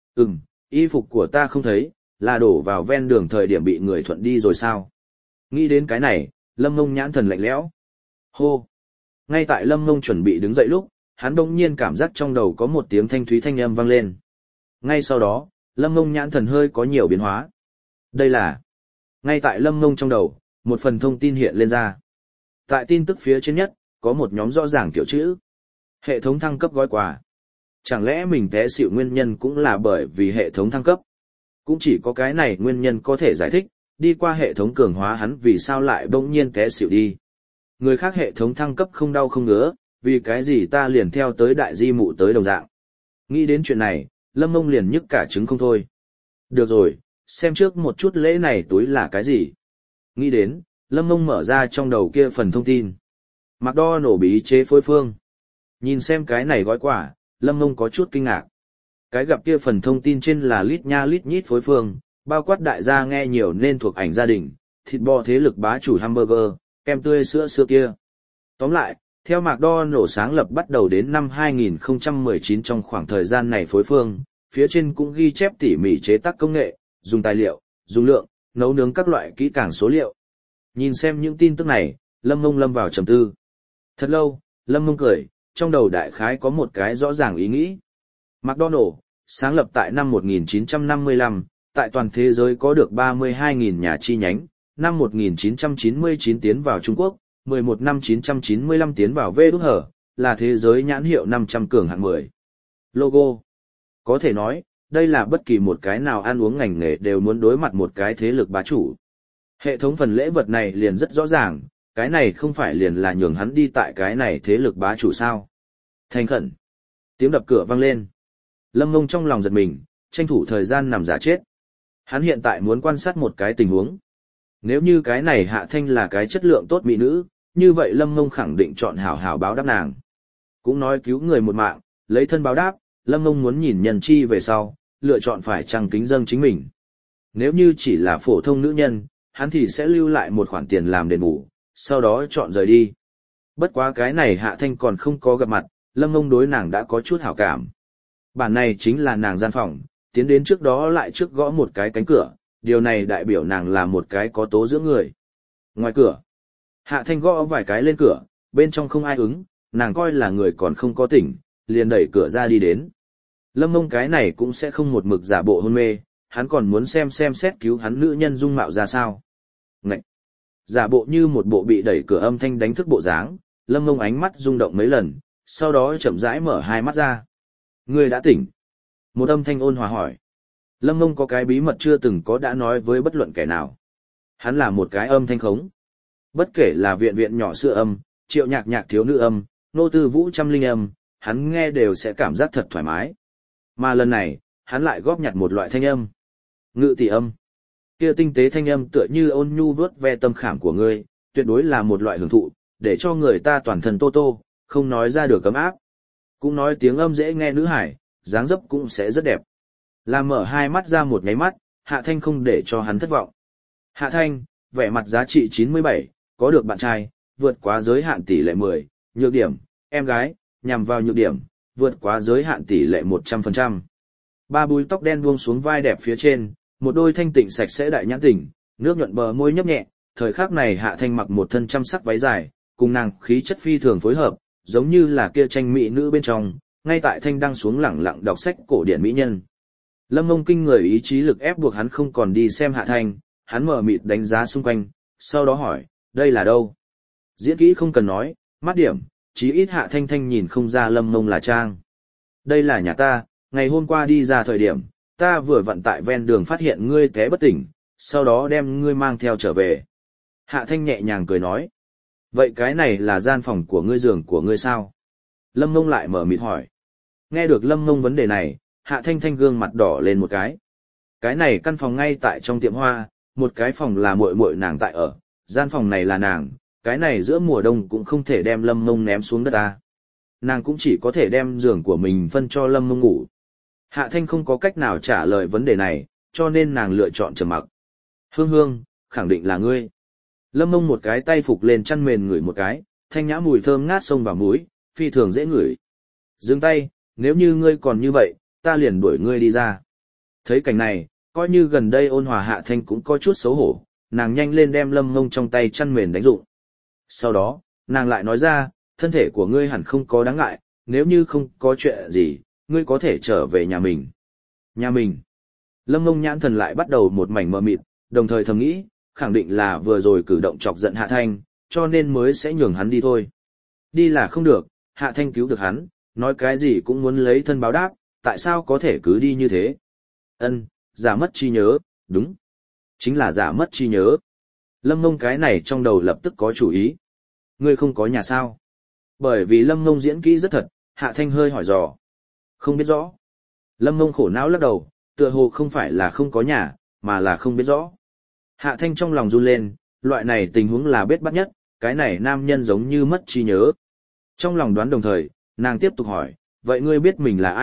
Y phục của ta không thấy, là đổ vào ven đường thời điểm bị người thuận đi rồi sao? Nghĩ đến cái này, Lâm Ngông nhãn thần lạnh lẽo. Hô! Ngay tại Lâm Ngông chuẩn bị đứng dậy lúc, hắn đột nhiên cảm giác trong đầu có một tiếng thanh thúy thanh âm vang lên. Ngay sau đó, Lâm Ngông nhãn thần hơi có nhiều biến hóa. Đây là... Ngay tại Lâm Ngông trong đầu, một phần thông tin hiện lên ra. Tại tin tức phía trên nhất, có một nhóm rõ ràng kiểu chữ. Hệ thống thăng cấp gói quà. Chẳng lẽ mình té xỉu nguyên nhân cũng là bởi vì hệ thống thăng cấp? Cũng chỉ có cái này nguyên nhân có thể giải thích, đi qua hệ thống cường hóa hắn vì sao lại bỗng nhiên té xỉu đi. Người khác hệ thống thăng cấp không đau không ngứa, vì cái gì ta liền theo tới đại di mụ tới đồng dạng. Nghĩ đến chuyện này, Lâm Ngông liền nhức cả trứng không thôi. Được rồi, xem trước một chút lễ này túi là cái gì. Nghĩ đến, Lâm Ngông mở ra trong đầu kia phần thông tin. Mặc đo nổ bí chế phối phương. Nhìn xem cái này gói quà, Lâm Ngông có chút kinh ngạc. Cái gặp kia phần thông tin trên là lít nha lít nhít phối phương, bao quát đại gia nghe nhiều nên thuộc ảnh gia đình, thịt bò thế lực bá chủ hamburger, kem tươi sữa xưa kia. Tóm lại, theo McDonald's sáng lập bắt đầu đến năm 2019 trong khoảng thời gian này phối phương, phía trên cũng ghi chép tỉ mỉ chế tác công nghệ, dùng tài liệu, dùng lượng, nấu nướng các loại kỹ càng số liệu. Nhìn xem những tin tức này, Lâm Mông lâm vào trầm tư. Thật lâu, Lâm Mông cười, trong đầu đại khái có một cái rõ ràng ý nghĩ. McDonald's, sáng lập tại năm 1955, tại toàn thế giới có được 32.000 nhà chi nhánh, năm 1999 tiến vào Trung Quốc, 11 năm 995 tiến vào V.H., là thế giới nhãn hiệu 500 cường hạng 10. Logo. Có thể nói, đây là bất kỳ một cái nào ăn uống ngành nghề đều muốn đối mặt một cái thế lực bá chủ. Hệ thống phần lễ vật này liền rất rõ ràng, cái này không phải liền là nhường hắn đi tại cái này thế lực bá chủ sao. Thành khẩn. Tiếng đập cửa vang lên. Lâm Mông trong lòng giật mình, tranh thủ thời gian nằm giả chết. Hắn hiện tại muốn quan sát một cái tình huống. Nếu như cái này Hạ Thanh là cái chất lượng tốt mỹ nữ, như vậy Lâm Mông khẳng định chọn hảo hảo báo đáp nàng. Cũng nói cứu người một mạng, lấy thân báo đáp, Lâm Mông muốn nhìn nhân chi về sau, lựa chọn phải chăng kính dâng chính mình. Nếu như chỉ là phổ thông nữ nhân, hắn thì sẽ lưu lại một khoản tiền làm đền bù, sau đó chọn rời đi. Bất quá cái này Hạ Thanh còn không có gặp mặt, Lâm Mông đối nàng đã có chút hảo cảm. Bản này chính là nàng gian phòng, tiến đến trước đó lại trước gõ một cái cánh cửa, điều này đại biểu nàng là một cái có tố dưỡng người. Ngoài cửa, Hạ Thanh gõ vài cái lên cửa, bên trong không ai ứng, nàng coi là người còn không có tỉnh, liền đẩy cửa ra đi đến. Lâm Mông cái này cũng sẽ không một mực giả bộ hôn mê, hắn còn muốn xem xét cứu hắn nữ nhân dung mạo ra sao. Ngậy! Giả bộ như một bộ bị đẩy cửa âm thanh đánh thức bộ dáng, Lâm Mông ánh mắt rung động mấy lần, sau đó chậm rãi mở hai mắt ra. Ngươi đã tỉnh. Một âm thanh ôn hòa hỏi. Lâm Mông có cái bí mật chưa từng có đã nói với bất luận kẻ nào. Hắn là một cái âm thanh khống. Bất kể là viện viện nhỏ xưa âm, triệu nhạc nhạc thiếu nữ âm, nô tư vũ trăm linh âm, hắn nghe đều sẽ cảm giác thật thoải mái. Mà lần này, hắn lại góp nhặt một loại thanh âm. Ngự tỷ âm. Kia tinh tế thanh âm tựa như ôn nhu vớt ve tâm khảm của ngươi, tuyệt đối là một loại hưởng thụ, để cho người ta toàn thân tô tô, không nói ra được cấm áp. Cũng nói tiếng âm dễ nghe nữ hải, dáng dấp cũng sẽ rất đẹp. Làm mở hai mắt ra một nháy mắt, Hạ Thanh không để cho hắn thất vọng. Hạ Thanh, vẻ mặt giá trị 97, có được bạn trai, vượt quá giới hạn tỷ lệ 10, nhược điểm, em gái, nhằm vào nhược điểm, vượt quá giới hạn tỷ lệ 100%. Ba búi tóc đen buông xuống vai đẹp phía trên, một đôi thanh tịnh sạch sẽ đại nhãn tỉnh, nước nhuận bờ môi nhấp nhẹ, thời khắc này Hạ Thanh mặc một thân trăm sắc váy dài, cùng nàng khí chất phi thường phối hợp, giống như là kia tranh mỹ nữ bên trong, ngay tại Thanh đang xuống lẳng lặng đọc sách cổ điển mỹ nhân. Lâm Mông kinh người ý chí lực ép buộc hắn không còn đi xem Hạ Thanh, hắn mở mịt đánh giá xung quanh, sau đó hỏi, đây là đâu? Diễn kỹ không cần nói, mắt điểm, chí ít Hạ Thanh Thanh nhìn không ra Lâm Mông là trang. Đây là nhà ta, ngày hôm qua đi ra thời điểm, ta vừa vặn tại ven đường phát hiện ngươi té bất tỉnh, sau đó đem ngươi mang theo trở về. Hạ Thanh nhẹ nhàng cười nói, vậy cái này là gian phòng của ngươi, giường của ngươi sao? Lâm Mông lại mở mịt hỏi. Nghe được Lâm Mông vấn đề này, Hạ Thanh Thanh gương mặt đỏ lên một cái. Cái này căn phòng ngay tại trong tiệm hoa, một cái phòng là muội muội nàng tại ở, gian phòng này là nàng, cái này giữa mùa đông cũng không thể đem Lâm Mông ném xuống đất ta. Nàng cũng chỉ có thể đem giường của mình phân cho Lâm Mông ngủ. Hạ Thanh không có cách nào trả lời vấn đề này, cho nên nàng lựa chọn trầm mặc. Hương Hương, khẳng định là ngươi. Lâm Mông một cái tay phục lên chăn mền ngửi một cái, thanh nhã mùi thơm ngát xông vào mũi, phi thường dễ ngửi. Dừng tay, nếu như ngươi còn như vậy, ta liền đuổi ngươi đi ra. Thấy cảnh này, coi như gần đây ôn hòa Hạ Thanh cũng có chút xấu hổ, nàng nhanh lên đem Lâm Mông trong tay chăn mền đánh rụng. Sau đó, nàng lại nói ra, thân thể của ngươi hẳn không có đáng ngại, nếu như không có chuyện gì, ngươi có thể trở về nhà mình. Nhà mình. Lâm Mông nhãn thần lại bắt đầu một mảnh mờ mịt, đồng thời thầm nghĩ, khẳng định là vừa rồi cử động chọc giận Hạ Thanh, cho nên mới sẽ nhường hắn đi thôi. Đi là không được, Hạ Thanh cứu được hắn, nói cái gì cũng muốn lấy thân báo đáp, tại sao có thể cứ đi như thế? Giả mất trí nhớ, đúng. Chính là giả mất trí nhớ. Lâm Mông cái này trong đầu lập tức có chủ ý. Ngươi không có nhà sao? Bởi vì Lâm Mông diễn kỹ rất thật, Hạ Thanh hơi hỏi dò. Không biết rõ. Lâm Mông khổ não lắc đầu, tựa hồ không phải là không có nhà, mà là không biết rõ. Hạ Thanh trong lòng run lên, loại này tình huống là bết bắt nhất, cái này nam nhân giống như mất trí nhớ. Trong lòng đoán đồng thời, nàng tiếp tục hỏi, vậy ngươi biết mình là ai,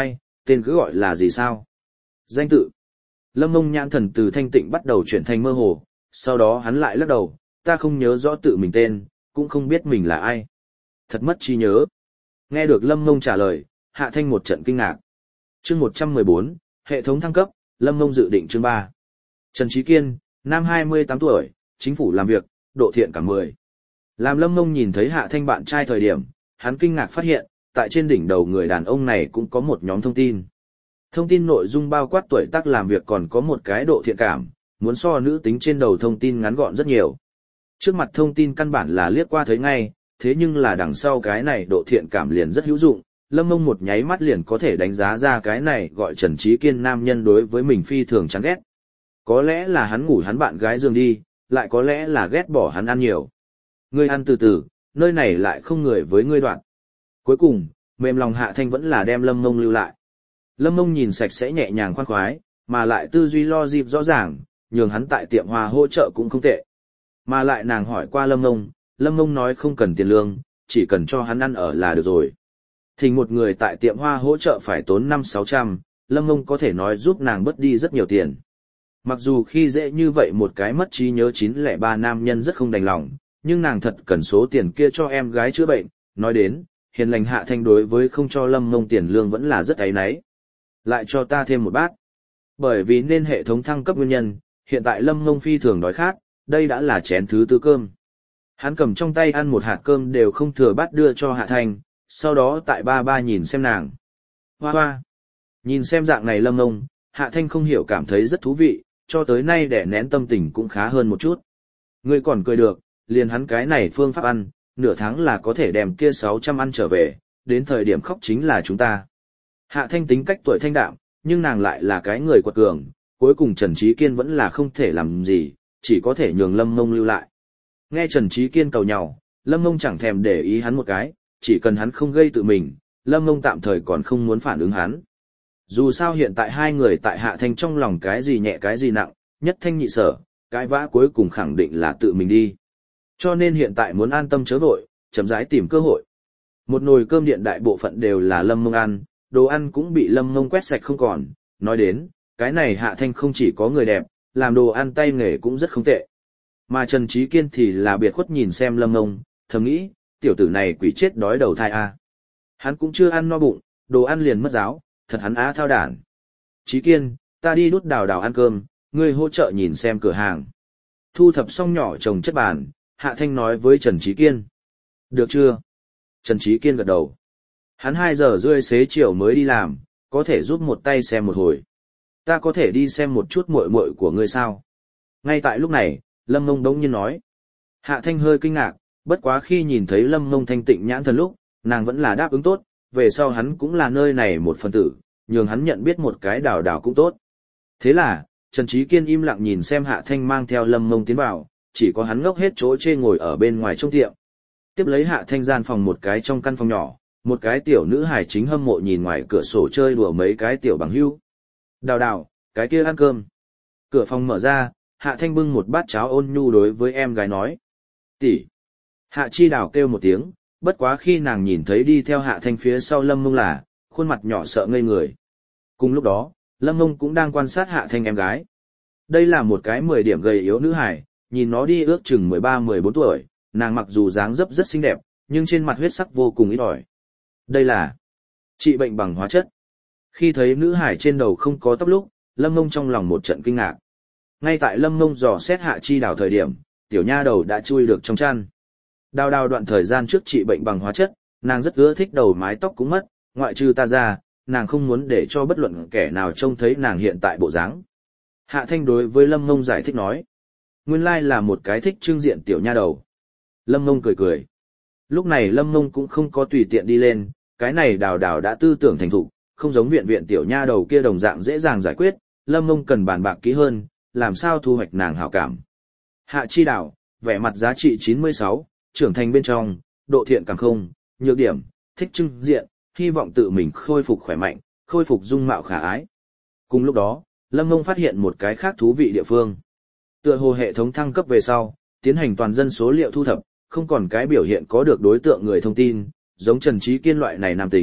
tên cứ gọi là gì sao? Danh tự. Lâm Mông nhãn thần từ thanh tịnh bắt đầu chuyển thành mơ hồ, sau đó hắn lại lắc đầu, ta không nhớ rõ tự mình tên, cũng không biết mình là ai. Thật mất trí nhớ. Nghe được Lâm Mông trả lời, Hạ Thanh một trận kinh ngạc. Chương 114, hệ thống thăng cấp, Lâm Mông dự định chương 3. Trần Trí Kiên, nam 28 tuổi, chính phủ làm việc, độ thiện cảm 10. Làm Lâm Mông nhìn thấy Hạ Thanh bạn trai thời điểm, hắn kinh ngạc phát hiện, tại trên đỉnh đầu người đàn ông này cũng có một nhóm thông tin. Thông tin nội dung bao quát tuổi tác làm việc còn có một cái độ thiện cảm, muốn so nữ tính trên đầu thông tin ngắn gọn rất nhiều. Trước mặt thông tin căn bản là liếc qua thấy ngay, thế nhưng là đằng sau cái này độ thiện cảm liền rất hữu dụng, Lâm Mông một nháy mắt liền có thể đánh giá ra cái này gọi Trần Trí Kiên nam nhân đối với mình phi thường chán ghét. Có lẽ là hắn ngủ hắn bạn gái giường đi, lại có lẽ là ghét bỏ hắn ăn nhiều. Ngươi ăn từ từ, nơi này lại không người với ngươi đoạn. Cuối cùng, mềm lòng Hạ Thanh vẫn là đem Lâm Mông lưu lại. Lâm Mông nhìn sạch sẽ nhẹ nhàng khoan khoái, mà lại tư duy lo dịp rõ ràng, nhường hắn tại tiệm hoa hỗ trợ cũng không tệ. Mà lại nàng hỏi qua Lâm Mông nói không cần tiền lương, chỉ cần cho hắn ăn ở là được rồi. Thì một người tại tiệm hoa hỗ trợ phải tốn 500-600, Lâm Mông có thể nói giúp nàng bớt đi rất nhiều tiền. Mặc dù khi dễ như vậy một cái mất trí nhớ 903 nam nhân rất không đành lòng, nhưng nàng thật cần số tiền kia cho em gái chữa bệnh, nói đến, hiền lành Hạ Thanh đối với không cho Lâm Mông tiền lương vẫn là rất áy náy. Lại cho ta thêm một bát. Bởi vì nên hệ thống thăng cấp nguyên nhân, hiện tại Lâm Mông phi thường đói khát, đây đã là chén thứ tư cơm. Hắn cầm trong tay ăn một hạt cơm đều không thừa bát đưa cho Hạ Thanh, sau đó tại ba nhìn xem nàng. Hoa hoa. Nhìn xem dạng này Lâm Mông, Hạ Thanh không hiểu cảm thấy rất thú vị, cho tới nay đẻ nén tâm tình cũng khá hơn một chút. Ngươi còn cười được, liền hắn cái này phương pháp ăn, nửa tháng là có thể đem kia 600 ăn trở về, đến thời điểm khóc chính là chúng ta. Hạ Thanh tính cách tuổi thanh đạm, nhưng nàng lại là cái người quật cường, cuối cùng Trần Trí Kiên vẫn là không thể làm gì, chỉ có thể nhường Lâm Mông lưu lại. Nghe Trần Trí Kiên cầu nhàu, Lâm Mông chẳng thèm để ý hắn một cái, chỉ cần hắn không gây tự mình, Lâm Mông tạm thời còn không muốn phản ứng hắn. Dù sao hiện tại hai người tại Hạ Thanh trong lòng cái gì nhẹ cái gì nặng, nhất thanh nhị sở, cái vã cuối cùng khẳng định là tự mình đi. Cho nên hiện tại muốn an tâm chớ vội, chậm rãi tìm cơ hội. Một nồi cơm điện đại bộ phận đều là Lâm Mông ăn, đồ ăn cũng bị Lâm Mông quét sạch không còn. Nói đến, cái này Hạ Thanh không chỉ có người đẹp, làm đồ ăn tay nghề cũng rất không tệ. Mà Trần Trí Kiên thì là biệt khuất nhìn xem Lâm Mông, thầm nghĩ, tiểu tử này quỷ chết đói đầu thai a. Hắn cũng chưa ăn no bụng, đồ ăn liền mất giáo, thật hắn á thao đản. Trí Kiên, ta đi đút đào đào ăn cơm, ngươi hỗ trợ nhìn xem cửa hàng. Thu thập xong nhỏ chồng chất bàn, Hạ Thanh nói với Trần Trí Kiên. Được chưa? Trần Trí Kiên gật đầu. Hắn 2 giờ rưỡi xế chiều mới đi làm, có thể giúp một tay xem một hồi. Ta có thể đi xem một chút muội muội của ngươi sao? Ngay tại lúc này, Lâm Mông đống nhiên nói. Hạ Thanh hơi kinh ngạc, bất quá khi nhìn thấy Lâm Mông thanh tịnh nhãn thần lúc, nàng vẫn là đáp ứng tốt, về sau hắn cũng là nơi này một phần tử, nhường hắn nhận biết một cái đào đào cũng tốt. Thế là, Trần Trí Kiên im lặng nhìn xem Hạ Thanh mang theo Lâm Mông tiến vào, chỉ có hắn ngốc hết chỗ chê ngồi ở bên ngoài trong tiệm. Tiếp lấy Hạ Thanh gian phòng một cái trong căn phòng nhỏ, một cái tiểu nữ hài chính hâm mộ nhìn ngoài cửa sổ chơi đùa mấy cái tiểu bằng hữu. Đào đào, cái kia ăn cơm. Cửa phòng mở ra, Hạ Thanh bưng một bát cháo ôn nhu đối với em gái nói. Tỷ. Hạ Chi Đào kêu một tiếng, bất quá khi nàng nhìn thấy đi theo Hạ Thanh phía sau Lâm Mông là, khuôn mặt nhỏ sợ ngây người. Cùng lúc đó, Lâm Mông cũng đang quan sát Hạ Thanh em gái. Đây là một cái 10 điểm gầy yếu nữ hài, nhìn nó đi ước chừng 13-14 tuổi, nàng mặc dù dáng dấp rất xinh đẹp, nhưng trên mặt huyết sắc vô cùng ít ỏi. Đây là trị bệnh bằng hóa chất. Khi thấy nữ hải trên đầu không có tóc lúc, Lâm Mông trong lòng một trận kinh ngạc. Ngay tại Lâm Mông dò xét Hạ Chi Đào thời điểm, tiểu nha đầu đã chui được trong chăn. Đào đào đoạn thời gian trước trị bệnh bằng hóa chất, nàng rất ưa thích đầu mái tóc cũng mất, ngoại trừ ta ra, nàng không muốn để cho bất luận kẻ nào trông thấy nàng hiện tại bộ dáng. Hạ Thanh đối với Lâm Mông giải thích nói. Nguyên lai là một cái thích trưng diện tiểu nha đầu. Lâm Mông cười cười. Lúc này Lâm Mông cũng không có tùy tiện đi lên, cái này đào đào đã tư tưởng thành thục, không giống viện viện tiểu nha đầu kia đồng dạng dễ dàng giải quyết, Lâm Mông cần bàn bạc kỹ hơn, làm sao thu hoạch nàng hảo cảm. Hạ Chi Đào, vẻ mặt giá trị 96, trưởng thành bên trong, độ thiện cảm không, nhược điểm, thích trưng diện, hy vọng tự mình khôi phục khỏe mạnh, khôi phục dung mạo khả ái. Cùng lúc đó, Lâm Mông phát hiện một cái khác thú vị địa phương. Tựa hồ hệ thống thăng cấp về sau, tiến hành toàn dân số liệu thu thập, không còn cái biểu hiện có được đối tượng người thông tin, giống Trần Trí Kiên loại này nam tính,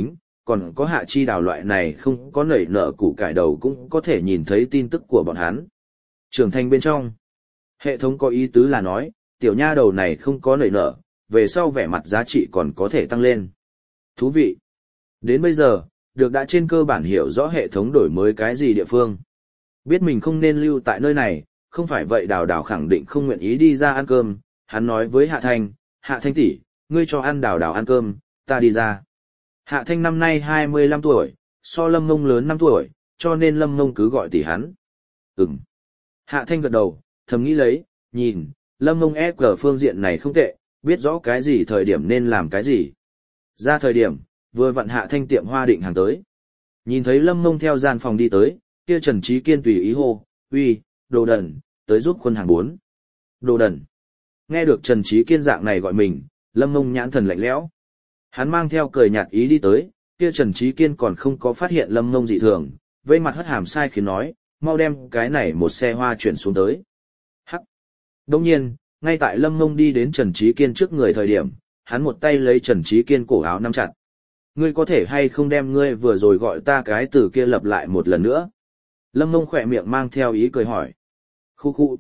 còn có Hạ Chi Đào loại này không có nảy nở củ cải đầu cũng có thể nhìn thấy tin tức của bọn hắn. Trưởng thành bên trong, hệ thống có ý tứ là nói, tiểu nha đầu này không có nảy nở, về sau vẻ mặt giá trị còn có thể tăng lên. Thú vị. Đến bây giờ, được đã trên cơ bản hiểu rõ hệ thống đổi mới cái gì địa phương. Biết mình không nên lưu tại nơi này, không phải vậy Đào Đào khẳng định không nguyện ý đi ra ăn cơm, hắn nói với Hạ Thanh tỷ, ngươi cho ăn Đào Đào ăn cơm, ta đi ra. Hạ Thanh năm nay 25 tuổi, so Lâm Ngông lớn 5 tuổi, cho nên Lâm Ngông cứ gọi tỷ hắn. Ừm. Hạ Thanh gật đầu, thầm nghĩ lấy, nhìn, Lâm Ngông EQ phương diện này không tệ, biết rõ cái gì thời điểm nên làm cái gì. Ra thời điểm, vừa vặn Hạ Thanh tiệm hoa định hàng tới. Nhìn thấy Lâm Ngông theo gian phòng đi tới, kia Trần Trí Kiên tùy ý hô, uy, đồ đần, tới giúp quân hàng 4. Đồ đần. Nghe được Trần Trí Kiên dạng này gọi mình, Lâm Ngông nhãn thần lạnh lẽo. Hắn mang theo cười nhạt ý đi tới, kia Trần Trí Kiên còn không có phát hiện Lâm Ngông dị thường, vây mặt hất hàm sai khiến nói, mau đem cái này một xe hoa chuyển xuống tới. Hắc. Đồng nhiên, ngay tại Lâm Ngông đi đến Trần Trí Kiên trước người thời điểm, hắn một tay lấy Trần Trí Kiên cổ áo nắm chặt. Ngươi có thể hay không đem ngươi vừa rồi gọi ta cái từ kia lặp lại một lần nữa? Lâm Ngông khỏe miệng mang theo ý cười hỏi. Khu khu.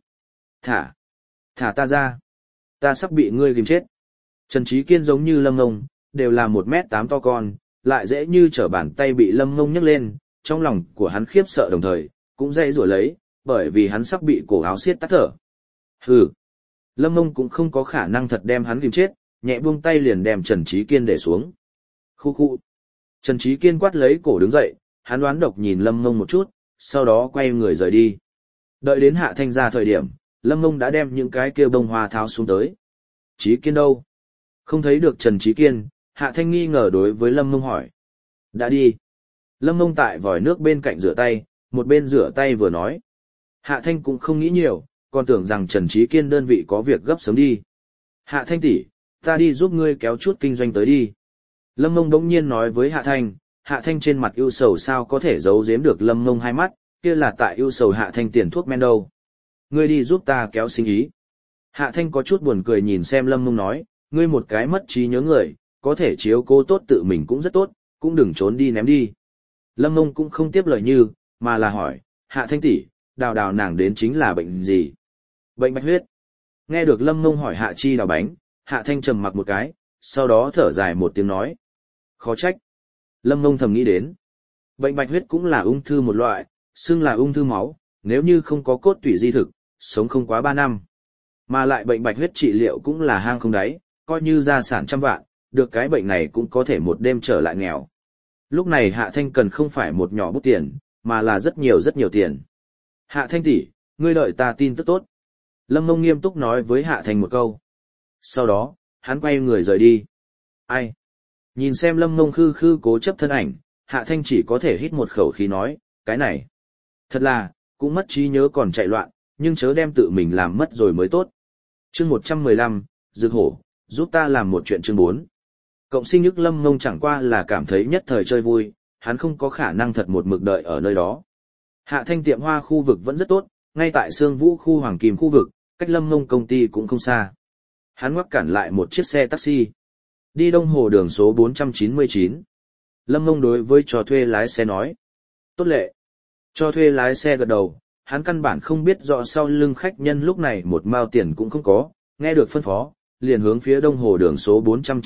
Thả ta ra. Ta sắp bị ngươi ghim chết. Trần Trí Kiên giống như Lâm Ngông, đều là 1m8 to con, lại dễ như trở bàn tay bị Lâm Ngông nhấc lên, trong lòng của hắn khiếp sợ đồng thời, cũng dây rủa lấy, bởi vì hắn sắp bị cổ áo siết tắt thở. Hừ. Lâm Ngông cũng không có khả năng thật đem hắn ghim chết, nhẹ buông tay liền đem Trần Trí Kiên để xuống. Khu khu. Trần Trí Kiên quát lấy cổ đứng dậy, hắn đoán độc nhìn Lâm Ngông một chút, sau đó quay người rời đi. Đợi đến Hạ Thanh ra thời điểm, Lâm Ngông đã đem những cái kia bông hoa tháo xuống tới. Trí Kiên đâu? Không thấy được Trần Trí Kiên, Hạ Thanh nghi ngờ đối với Lâm Ngông hỏi. Đã đi. Lâm Ngông tại vòi nước bên cạnh rửa tay, một bên rửa tay vừa nói. Hạ Thanh cũng không nghĩ nhiều, còn tưởng rằng Trần Trí Kiên đơn vị có việc gấp sớm đi. Hạ Thanh tỷ, ta đi giúp ngươi kéo chút kinh doanh tới đi. Lâm Ngông đống nhiên nói với Hạ Thanh trên mặt ưu sầu sao có thể giấu giếm được Lâm Ngông hai mắt, kia là tại ưu sầu Hạ Thanh tiền thuốc men đâu. Ngươi đi giúp ta kéo sinh ý. Hạ Thanh có chút buồn cười nhìn xem Lâm Ngông nói, ngươi một cái mất trí nhớ người, có thể chiếu cố tốt tự mình cũng rất tốt, cũng đừng trốn đi ném đi. Lâm Ngông cũng không tiếp lời như, mà là hỏi, Hạ Thanh tỷ, Đào Đào nàng đến chính là bệnh gì? Bệnh bạch huyết. Nghe được Lâm Ngông hỏi Hạ Chi Đào bánh, Hạ Thanh trầm mặc một cái, sau đó thở dài một tiếng nói. Khó trách. Lâm Ngông thầm nghĩ đến. Bệnh bạch huyết cũng là ung thư một loại, xưng là ung thư máu, nếu như không có cốt tủy di thực, sống không quá 3 năm. Mà lại bệnh bạch huyết trị liệu cũng là hang không đáy, coi như gia sản trăm vạn, được cái bệnh này cũng có thể một đêm trở lại nghèo. Lúc này Hạ Thanh cần không phải một nhỏ bút tiền, mà là rất nhiều tiền. Hạ Thanh tỷ, ngươi đợi ta tin tức tốt. Lâm Ngông nghiêm túc nói với Hạ Thanh một câu. Sau đó, hắn quay người rời đi. Ai? Nhìn xem Lâm Ngông khư khư cố chấp thân ảnh, Hạ Thanh chỉ có thể hít một khẩu khí nói, cái này. Thật là, cũng mất trí nhớ còn chạy loạn, nhưng chớ đem tự mình làm mất rồi mới tốt. Chương 115, Dược Hổ, giúp ta làm một chuyện chương 4. Cộng sinh nhức Lâm Ngông chẳng qua là cảm thấy nhất thời chơi vui, hắn không có khả năng thật một mực đợi ở nơi đó. Hạ Thanh tiệm hoa khu vực vẫn rất tốt, ngay tại Sương Vũ khu Hoàng Kim khu vực, cách Lâm Ngông công ty cũng không xa. Hắn ngoắc cản lại một chiếc xe taxi. Đi Đông Hồ đường số 499. Lâm Ngông đối với cho thuê lái xe nói. Tốt lệ. Cho thuê lái xe gật đầu, hắn căn bản không biết rõ sau lưng khách nhân lúc này một mao tiền cũng không có, nghe được phân phó, liền hướng phía Đông Hồ đường số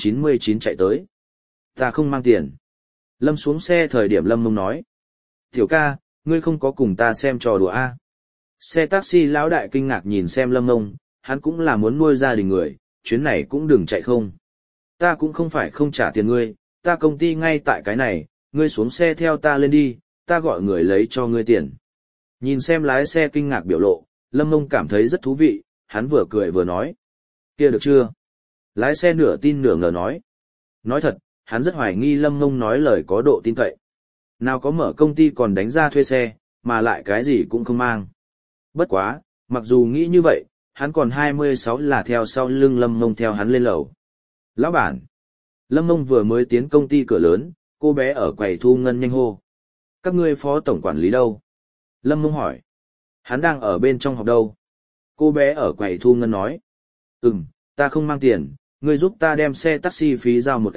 499 chạy tới. Ta không mang tiền. Lâm xuống xe thời điểm Lâm Ngông nói. Tiểu ca, ngươi không có cùng ta xem trò đùa a? Xe taxi lão đại kinh ngạc nhìn xem Lâm Ngông, hắn cũng là muốn nuôi gia đình người, chuyến này cũng đừng chạy không. Ta cũng không phải không trả tiền ngươi, ta công ty ngay tại cái này, ngươi xuống xe theo ta lên đi, ta gọi người lấy cho ngươi tiền. Nhìn xem lái xe kinh ngạc biểu lộ, Lâm Ngông cảm thấy rất thú vị, hắn vừa cười vừa nói. Kia được chưa? Lái xe nửa tin nửa ngờ nói. Nói thật, hắn rất hoài nghi Lâm Ngông nói lời có độ tin cậy. Nào có mở công ty còn đánh ra thuê xe, mà lại cái gì cũng không mang. Bất quá, mặc dù nghĩ như vậy, hắn còn 26 là theo sau lưng Lâm Ngông theo hắn lên lầu. Lão bản. Lâm Ngông vừa mới tiến công ty cửa lớn, cô bé ở quầy thu ngân nhanh hô. Các ngươi phó tổng quản lý đâu? Lâm Ngông hỏi. Hắn đang ở bên trong học đâu? Cô bé ở quầy thu ngân nói. Ta không mang tiền, ngươi giúp ta đem xe taxi phí giao một cái,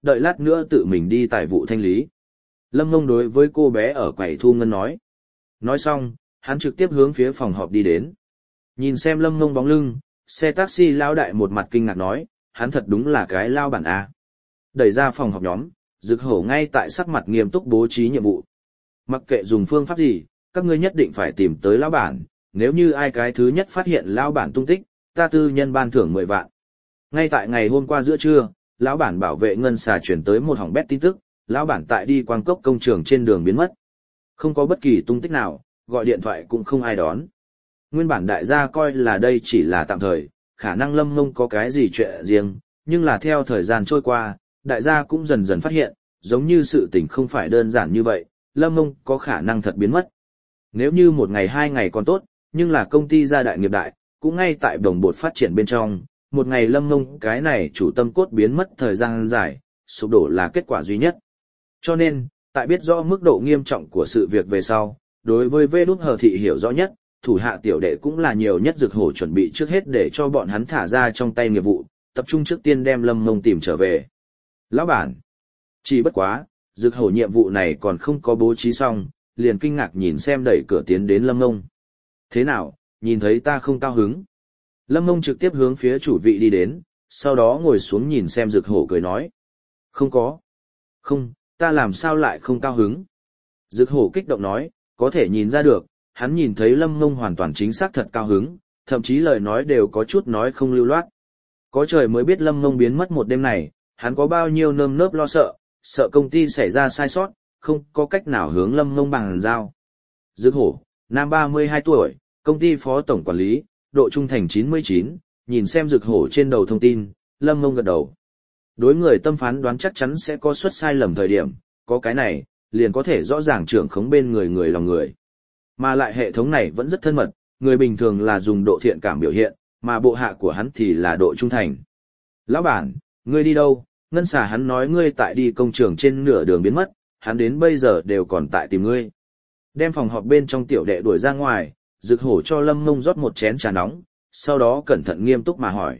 đợi lát nữa tự mình đi tài vụ thanh lý. Lâm Ngông đối với cô bé ở quầy thu ngân nói. Nói xong, hắn trực tiếp hướng phía phòng họp đi đến. Nhìn xem Lâm Ngông bóng lưng, xe taxi lao đại một mặt kinh ngạc nói, hắn thật đúng là cái lao bản A. Đẩy ra phòng họp nhóm, Dực Hổ ngay tại sắc mặt nghiêm túc bố trí nhiệm vụ. Mặc kệ dùng phương pháp gì, các ngươi nhất định phải tìm tới lão bản, nếu như ai cái thứ nhất phát hiện lão bản tung tích, ta tư nhân ban thưởng 10 vạn. Ngay tại ngày hôm qua giữa trưa, lão bản bảo vệ ngân xà chuyển tới một hỏng bét tin tức, lão bản tại đi quang cốc công trường trên đường biến mất. Không có bất kỳ tung tích nào, gọi điện thoại cũng không ai đón. Nguyên bản đại gia coi là đây chỉ là tạm thời, khả năng Lâm Ngông có cái gì chuyện riêng, nhưng là theo thời gian trôi qua, đại gia cũng dần dần phát hiện, giống như sự tình không phải đơn giản như vậy, Lâm Ngông có khả năng thật biến mất. Nếu như một ngày 2 ngày còn tốt, nhưng là công ty gia đại nghiệp đại, cũng ngay tại đồng bột phát triển bên trong, một ngày Lâm Ngông cái này chủ tâm cốt biến mất thời gian dài, sụp đổ là kết quả duy nhất. Cho nên, tại biết rõ mức độ nghiêm trọng của sự việc về sau, đối với Vê Đút Hờ Thị hiểu rõ nhất, thủ hạ tiểu đệ cũng là nhiều nhất. Dực Hổ chuẩn bị trước hết để cho bọn hắn thả ra trong tay nghiệp vụ, tập trung trước tiên đem Lâm Ngông tìm trở về. Lão bản, chỉ bất quá, Dực Hổ nhiệm vụ này còn không có bố trí xong, liền kinh ngạc nhìn xem đẩy cửa tiến đến Lâm Ngông. Thế nào, nhìn thấy ta không cao hứng? Lâm Ngông trực tiếp hướng phía chủ vị đi đến, sau đó ngồi xuống nhìn xem Dực Hổ cười nói. Không có. Không, ta làm sao lại không cao hứng? Dực Hổ kích động nói, có thể nhìn ra được, hắn nhìn thấy Lâm Ngông hoàn toàn chính xác thật cao hứng, thậm chí lời nói đều có chút nói không lưu loát. Có trời mới biết Lâm Ngông biến mất một đêm này, hắn có bao nhiêu nơm nớp lo sợ, sợ công ty xảy ra sai sót, không có cách nào hướng Lâm Ngông bằng giao. Dực Hổ, nam 32 tuổi, công ty phó tổng quản lý, độ trung thành 99, nhìn xem Dực Hổ trên đầu thông tin, Lâm Ngông gật đầu. Đối người tâm phán đoán chắc chắn sẽ có suất sai lầm thời điểm, có cái này, liền có thể rõ ràng trưởng khống bên người người lòng người. Mà lại hệ thống này vẫn rất thân mật, người bình thường là dùng độ thiện cảm biểu hiện, mà bộ hạ của hắn thì là độ trung thành. Lão bản, ngươi đi đâu? Ngân xà hắn nói ngươi tại đi công trường trên nửa đường biến mất, hắn đến bây giờ đều còn tại tìm ngươi. Đem phòng họp bên trong tiểu đệ đuổi ra ngoài, Dực Hổ cho Lâm Ngông rót một chén trà nóng, sau đó cẩn thận nghiêm túc mà hỏi.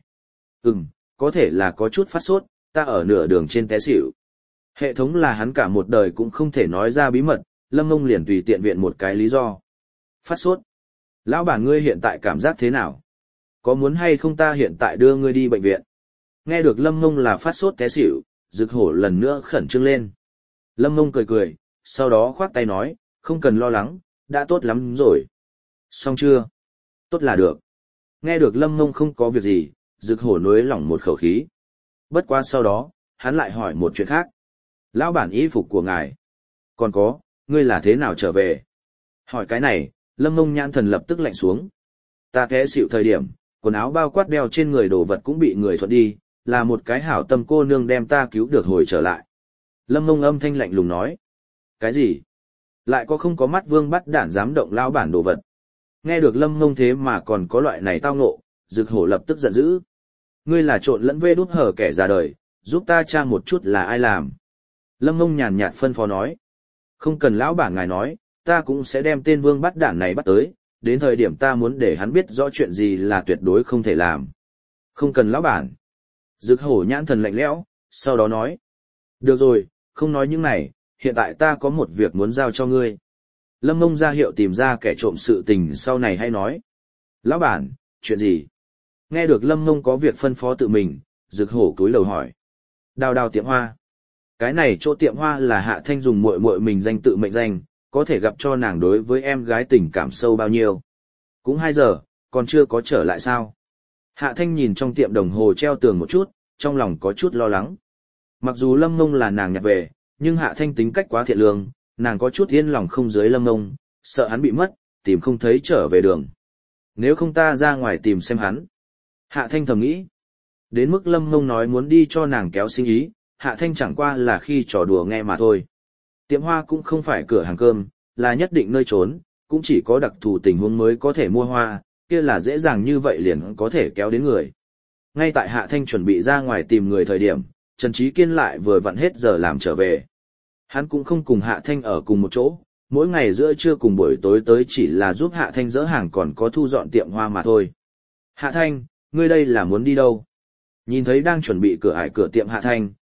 Có thể là có chút phát sốt, ta ở nửa đường trên té xỉu. Hệ thống là hắn cả một đời cũng không thể nói ra bí mật, Lâm Ngông liền tùy tiện viện một cái lý do. Phát sốt. Lão bản ngươi hiện tại cảm giác thế nào? Có muốn hay không ta hiện tại đưa ngươi đi bệnh viện? Nghe được Lâm Ngông là phát sốt té xỉu, Dực Hổ lần nữa khẩn trương lên. Lâm Ngông cười cười, sau đó khoác tay nói, không cần lo lắng, đã tốt lắm rồi. Xong chưa? Tốt là được. Nghe được Lâm Ngông không có việc gì, Dực Hổ nối lỏng một khẩu khí. Bất quá sau đó, hắn lại hỏi một chuyện khác. Lão bản y phục của ngài. Còn có, ngươi là thế nào trở về? Hỏi cái này, Lâm Ngông nhãn thần lập tức lạnh xuống. Ta té xỉu thời điểm, quần áo bao quát đeo trên người đồ vật cũng bị người thuận đi, là một cái hảo tâm cô nương đem ta cứu được hồi trở lại. Lâm Ngông âm thanh lạnh lùng nói. Cái gì? Lại có không có mắt vương bắt đản dám động lão bản đồ vật? Nghe được Lâm Ngông thế mà còn có loại này tao ngộ, Dực Hổ lập tức giận dữ. Ngươi là trộn lẫn Vê Đút Hờ kẻ già đời, giúp ta tra một chút là ai làm. Lâm Ngông nhàn nhạt phân phó nói. Không cần lão bản ngài nói, ta cũng sẽ đem tên vương bắt đản này bắt tới, đến thời điểm ta muốn để hắn biết rõ chuyện gì là tuyệt đối không thể làm. Không cần lão bản. Dực Hổ nhãn thần lạnh lẽo, sau đó nói. Được rồi, không nói những này, hiện tại ta có một việc muốn giao cho ngươi. Lâm Ngông ra hiệu tìm ra kẻ trộm sự tình sau này hay nói. Lão bản, chuyện gì? Nghe được Lâm Ngông có việc phân phó tự mình, Dực Hổ cúi đầu hỏi. Đào tiệm hoa. Cái này chỗ tiệm hoa là Hạ Thanh dùng muội muội mình danh tự mệnh danh, có thể gặp cho nàng đối với em gái tình cảm sâu bao nhiêu. Cũng 2 giờ, còn chưa có trở lại sao? Hạ Thanh nhìn trong tiệm đồng hồ treo tường một chút, trong lòng có chút lo lắng. Mặc dù Lâm Ngông là nàng nhặt về, nhưng Hạ Thanh tính cách quá thiện lương, nàng có chút yên lòng không dưới Lâm Ngông, sợ hắn bị mất, tìm không thấy trở về đường. Nếu không ta ra ngoài tìm xem hắn. Hạ Thanh thầm nghĩ. Đến mức Lâm Ngông nói muốn đi cho nàng kéo sinh ý, Hạ Thanh chẳng qua là khi trò đùa nghe mà thôi. Tiệm hoa cũng không phải cửa hàng cơm, là nhất định nơi trốn, cũng chỉ có đặc thù tình huống mới có thể mua hoa, kia là dễ dàng như vậy liền có thể kéo đến người. Ngay tại Hạ Thanh chuẩn bị ra ngoài tìm người thời điểm, Trần Trí Kiên lại vừa vặn hết giờ làm trở về. Hắn cũng không cùng Hạ Thanh ở cùng một chỗ, mỗi ngày giữa trưa cùng buổi tối tới chỉ là giúp Hạ Thanh dỡ hàng còn có thu dọn tiệm hoa mà thôi. Hạ Thanh, ngươi đây là muốn đi đâu? Nhìn thấy đang chuẩn bị cửa ải cửa tiệm Hạ Thanh,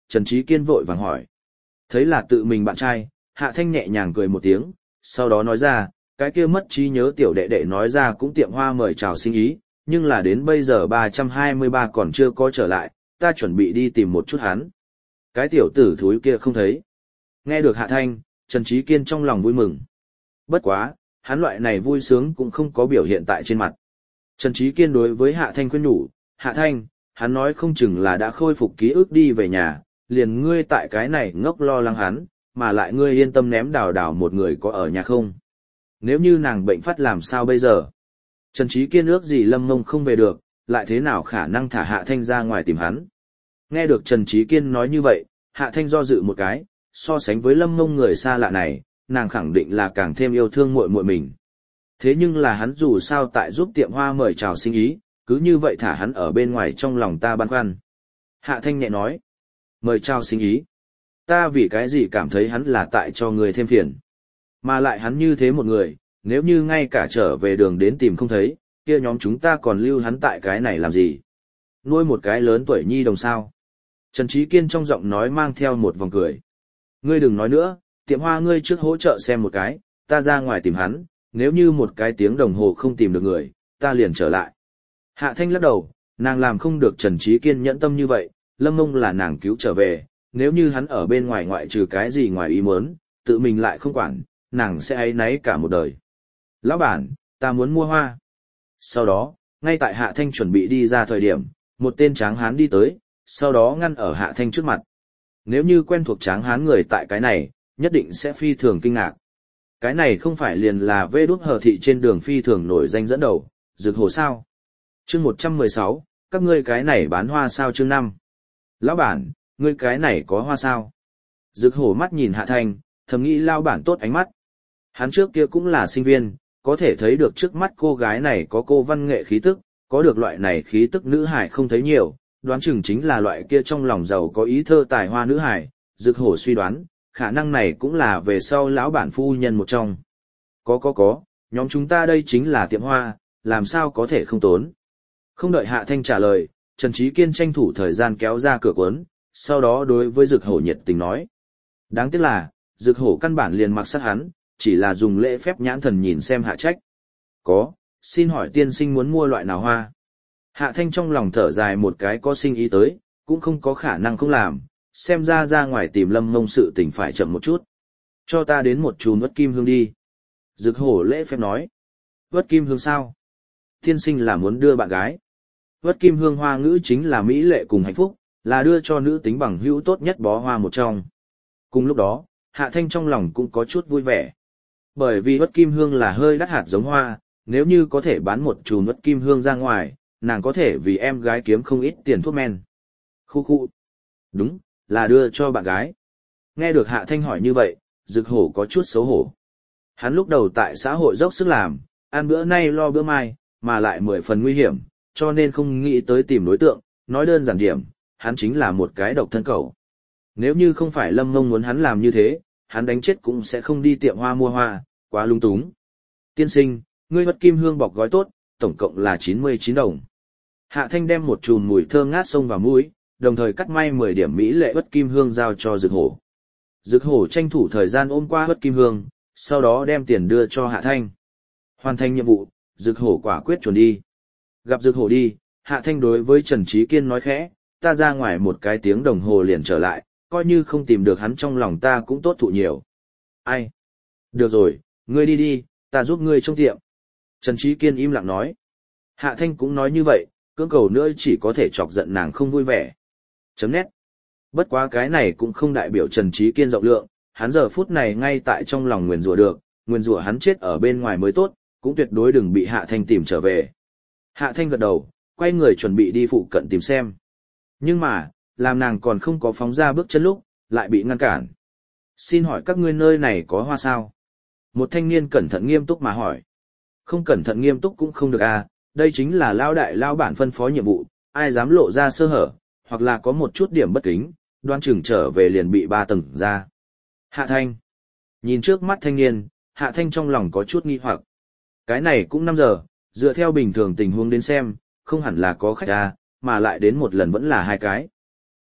Trần Trí Kiên vội vàng hỏi. Thấy là tự mình bạn trai, Hạ Thanh nhẹ nhàng cười một tiếng, sau đó nói ra, cái kia mất trí nhớ tiểu đệ đệ nói ra cũng tiệm hoa mời chào sinh ý, nhưng là đến bây giờ 323 còn chưa có trở lại, ta chuẩn bị đi tìm một chút hắn. Cái tiểu tử thúi kia không thấy. Nghe được Hạ Thanh, Trần Trí Kiên trong lòng vui mừng. Bất quá, hắn loại này vui sướng cũng không có biểu hiện tại trên mặt. Trần Trí Kiên đối với Hạ Thanh khuyên nhủ, Hạ Thanh, hắn nói không chừng là đã khôi phục ký ức đi về nhà, liền ngươi tại cái này ngốc lo lắng hắn, mà lại ngươi yên tâm ném Đào Đào một người có ở nhà không. Nếu như nàng bệnh phát làm sao bây giờ? Trần Trí Kiên ước gì Lâm Ngông không về được, lại thế nào khả năng thả Hạ Thanh ra ngoài tìm hắn. Nghe được Trần Trí Kiên nói như vậy, Hạ Thanh do dự một cái, so sánh với Lâm Ngông người xa lạ này, nàng khẳng định là càng thêm yêu thương muội muội mình. Thế nhưng là hắn dù sao tại giúp tiệm hoa mời chào sinh ý, cứ như vậy thả hắn ở bên ngoài trong lòng ta băn khoăn. Hạ Thanh nhẹ nói, mời chào sinh ý. Ta vì cái gì cảm thấy hắn là tại cho người thêm phiền. Mà lại hắn như thế một người, nếu như ngay cả trở về đường đến tìm không thấy, kia nhóm chúng ta còn lưu hắn tại cái này làm gì? Nuôi một cái lớn tuổi nhi đồng sao? Trần Trí Kiên trong giọng nói mang theo một vòng cười. Ngươi đừng nói nữa, tiệm hoa ngươi trước hỗ trợ xem một cái, ta ra ngoài tìm hắn, nếu như một cái tiếng đồng hồ không tìm được người, ta liền trở lại. Hạ Thanh lắc đầu, nàng làm không được Trần Trí Kiên nhẫn tâm như vậy, Lâm Ngông là nàng cứu trở về, nếu như hắn ở bên ngoài ngoại trừ cái gì ngoài ý muốn, tự mình lại không quản, nàng sẽ áy náy cả một đời. Lão bản, ta muốn mua hoa. Sau đó, ngay tại Hạ Thanh chuẩn bị đi ra thời điểm, một tên tráng hán đi tới, sau đó ngăn ở Hạ Thanh trước mặt. Nếu như quen thuộc tráng hán người tại cái này, nhất định sẽ phi thường kinh ngạc. Cái này không phải liền là Vê Đút Hờ Thị trên đường phi thường nổi danh dẫn đầu, Dực Hồ sao? Chương 116, các ngươi cái này bán hoa sao chương 5. Lão bản, ngươi cái này có hoa sao? Dực Hổ mắt nhìn Hạ Thanh, thầm nghĩ lao bản tốt ánh mắt. Hắn trước kia cũng là sinh viên, có thể thấy được trước mắt cô gái này có cô văn nghệ khí tức, có được loại này khí tức nữ hải không thấy nhiều, đoán chừng chính là loại kia trong lòng giàu có ý thơ tài hoa nữ hải. Dực Hổ suy đoán, khả năng này cũng là về sau lão bản phu nhân một trong. Có, nhóm chúng ta đây chính là tiệm hoa, làm sao có thể không tốn. Không đợi Hạ Thanh trả lời, Trần Trí Kiên tranh thủ thời gian kéo ra cửa cuốn, sau đó đối với Dực Hổ nhiệt tình nói. Đáng tiếc là, Dực Hổ căn bản liền mặc sát hắn, chỉ là dùng lễ phép nhãn thần nhìn xem Hạ Trách. Xin hỏi tiên sinh muốn mua loại nào hoa? Hạ Thanh trong lòng thở dài một cái có sinh ý tới, cũng không có khả năng không làm, xem ra ngoài tìm Lâm Ngông sự tình phải chậm một chút. Cho ta đến một chùm Uất Kim Hương đi. Dực Hổ lễ phép nói. Uất Kim Hương sao? Tiên sinh là muốn đưa bạn gái. Uất Kim Hương hoa ngữ chính là mỹ lệ cùng hạnh phúc, là đưa cho nữ tính bằng hữu tốt nhất bó hoa một trong. Cùng lúc đó, Hạ Thanh trong lòng cũng có chút vui vẻ. Bởi vì Uất Kim Hương là hơi đắt hạt giống hoa, nếu như có thể bán một chùm Uất Kim Hương ra ngoài, nàng có thể vì em gái kiếm không ít tiền thuốc men. Khu. Đúng, là đưa cho bạn gái. Nghe được Hạ Thanh hỏi như vậy, Dực Hổ có chút xấu hổ. Hắn lúc đầu tại xã hội dốc sức làm, ăn bữa nay lo bữa mai, mà lại 10 phần nguy hiểm, cho nên không nghĩ tới tìm đối tượng, nói đơn giản điểm, hắn chính là một cái độc thân cẩu. Nếu như không phải Lâm Ngông muốn hắn làm như thế, hắn đánh chết cũng sẽ không đi tiệm hoa mua hoa, quá lung túng. Tiên sinh, ngươi Uất Kim Hương bọc gói tốt, tổng cộng là 99 đồng. Hạ Thanh đem một chùm mùi thơm ngát xông vào mũi, đồng thời cắt may 10 điểm mỹ lệ Uất Kim Hương giao cho Dực Hổ. Dực Hổ tranh thủ thời gian ôm qua Uất Kim Hương, sau đó đem tiền đưa cho Hạ Thanh. Hoàn thành nhiệm vụ, Dực Hổ quả quyết chuẩn đi. Gặp Dực Hổ đi, Hạ Thanh đối với Trần Trí Kiên nói khẽ, ta ra ngoài một cái tiếng đồng hồ liền trở lại, coi như không tìm được hắn trong lòng ta cũng tốt thụ nhiều. Ai? Được rồi, ngươi đi, ta giúp ngươi trong tiệm. Trần Trí Kiên im lặng nói. Hạ Thanh cũng nói như vậy, cưỡng cầu nữa chỉ có thể chọc giận nàng không vui vẻ. Chấm nét. Bất quá cái này cũng không đại biểu Trần Trí Kiên rộng lượng, hắn giờ phút này ngay tại trong lòng nguyền rủa được, nguyền rủa hắn chết ở bên ngoài mới tốt, cũng tuyệt đối đừng bị Hạ Thanh tìm trở về. Hạ Thanh gật đầu, quay người chuẩn bị đi phụ cận tìm xem. Nhưng mà, làm nàng còn không có phóng ra bước chân lúc, lại bị ngăn cản. Xin hỏi các ngươi nơi này có hoa sao? Một thanh niên cẩn thận nghiêm túc mà hỏi. Không cẩn thận nghiêm túc cũng không được à, đây chính là lao đại lao bản phân phó nhiệm vụ, ai dám lộ ra sơ hở, hoặc là có một chút điểm bất kính, đoan chừng trở về liền bị 3 tầng ra. Hạ Thanh. Nhìn trước mắt thanh niên, Hạ Thanh trong lòng có chút nghi hoặc. Cái này cũng 5 giờ, dựa theo bình thường tình huống đến xem, không hẳn là có khách à, mà lại đến một lần vẫn là 2 cái.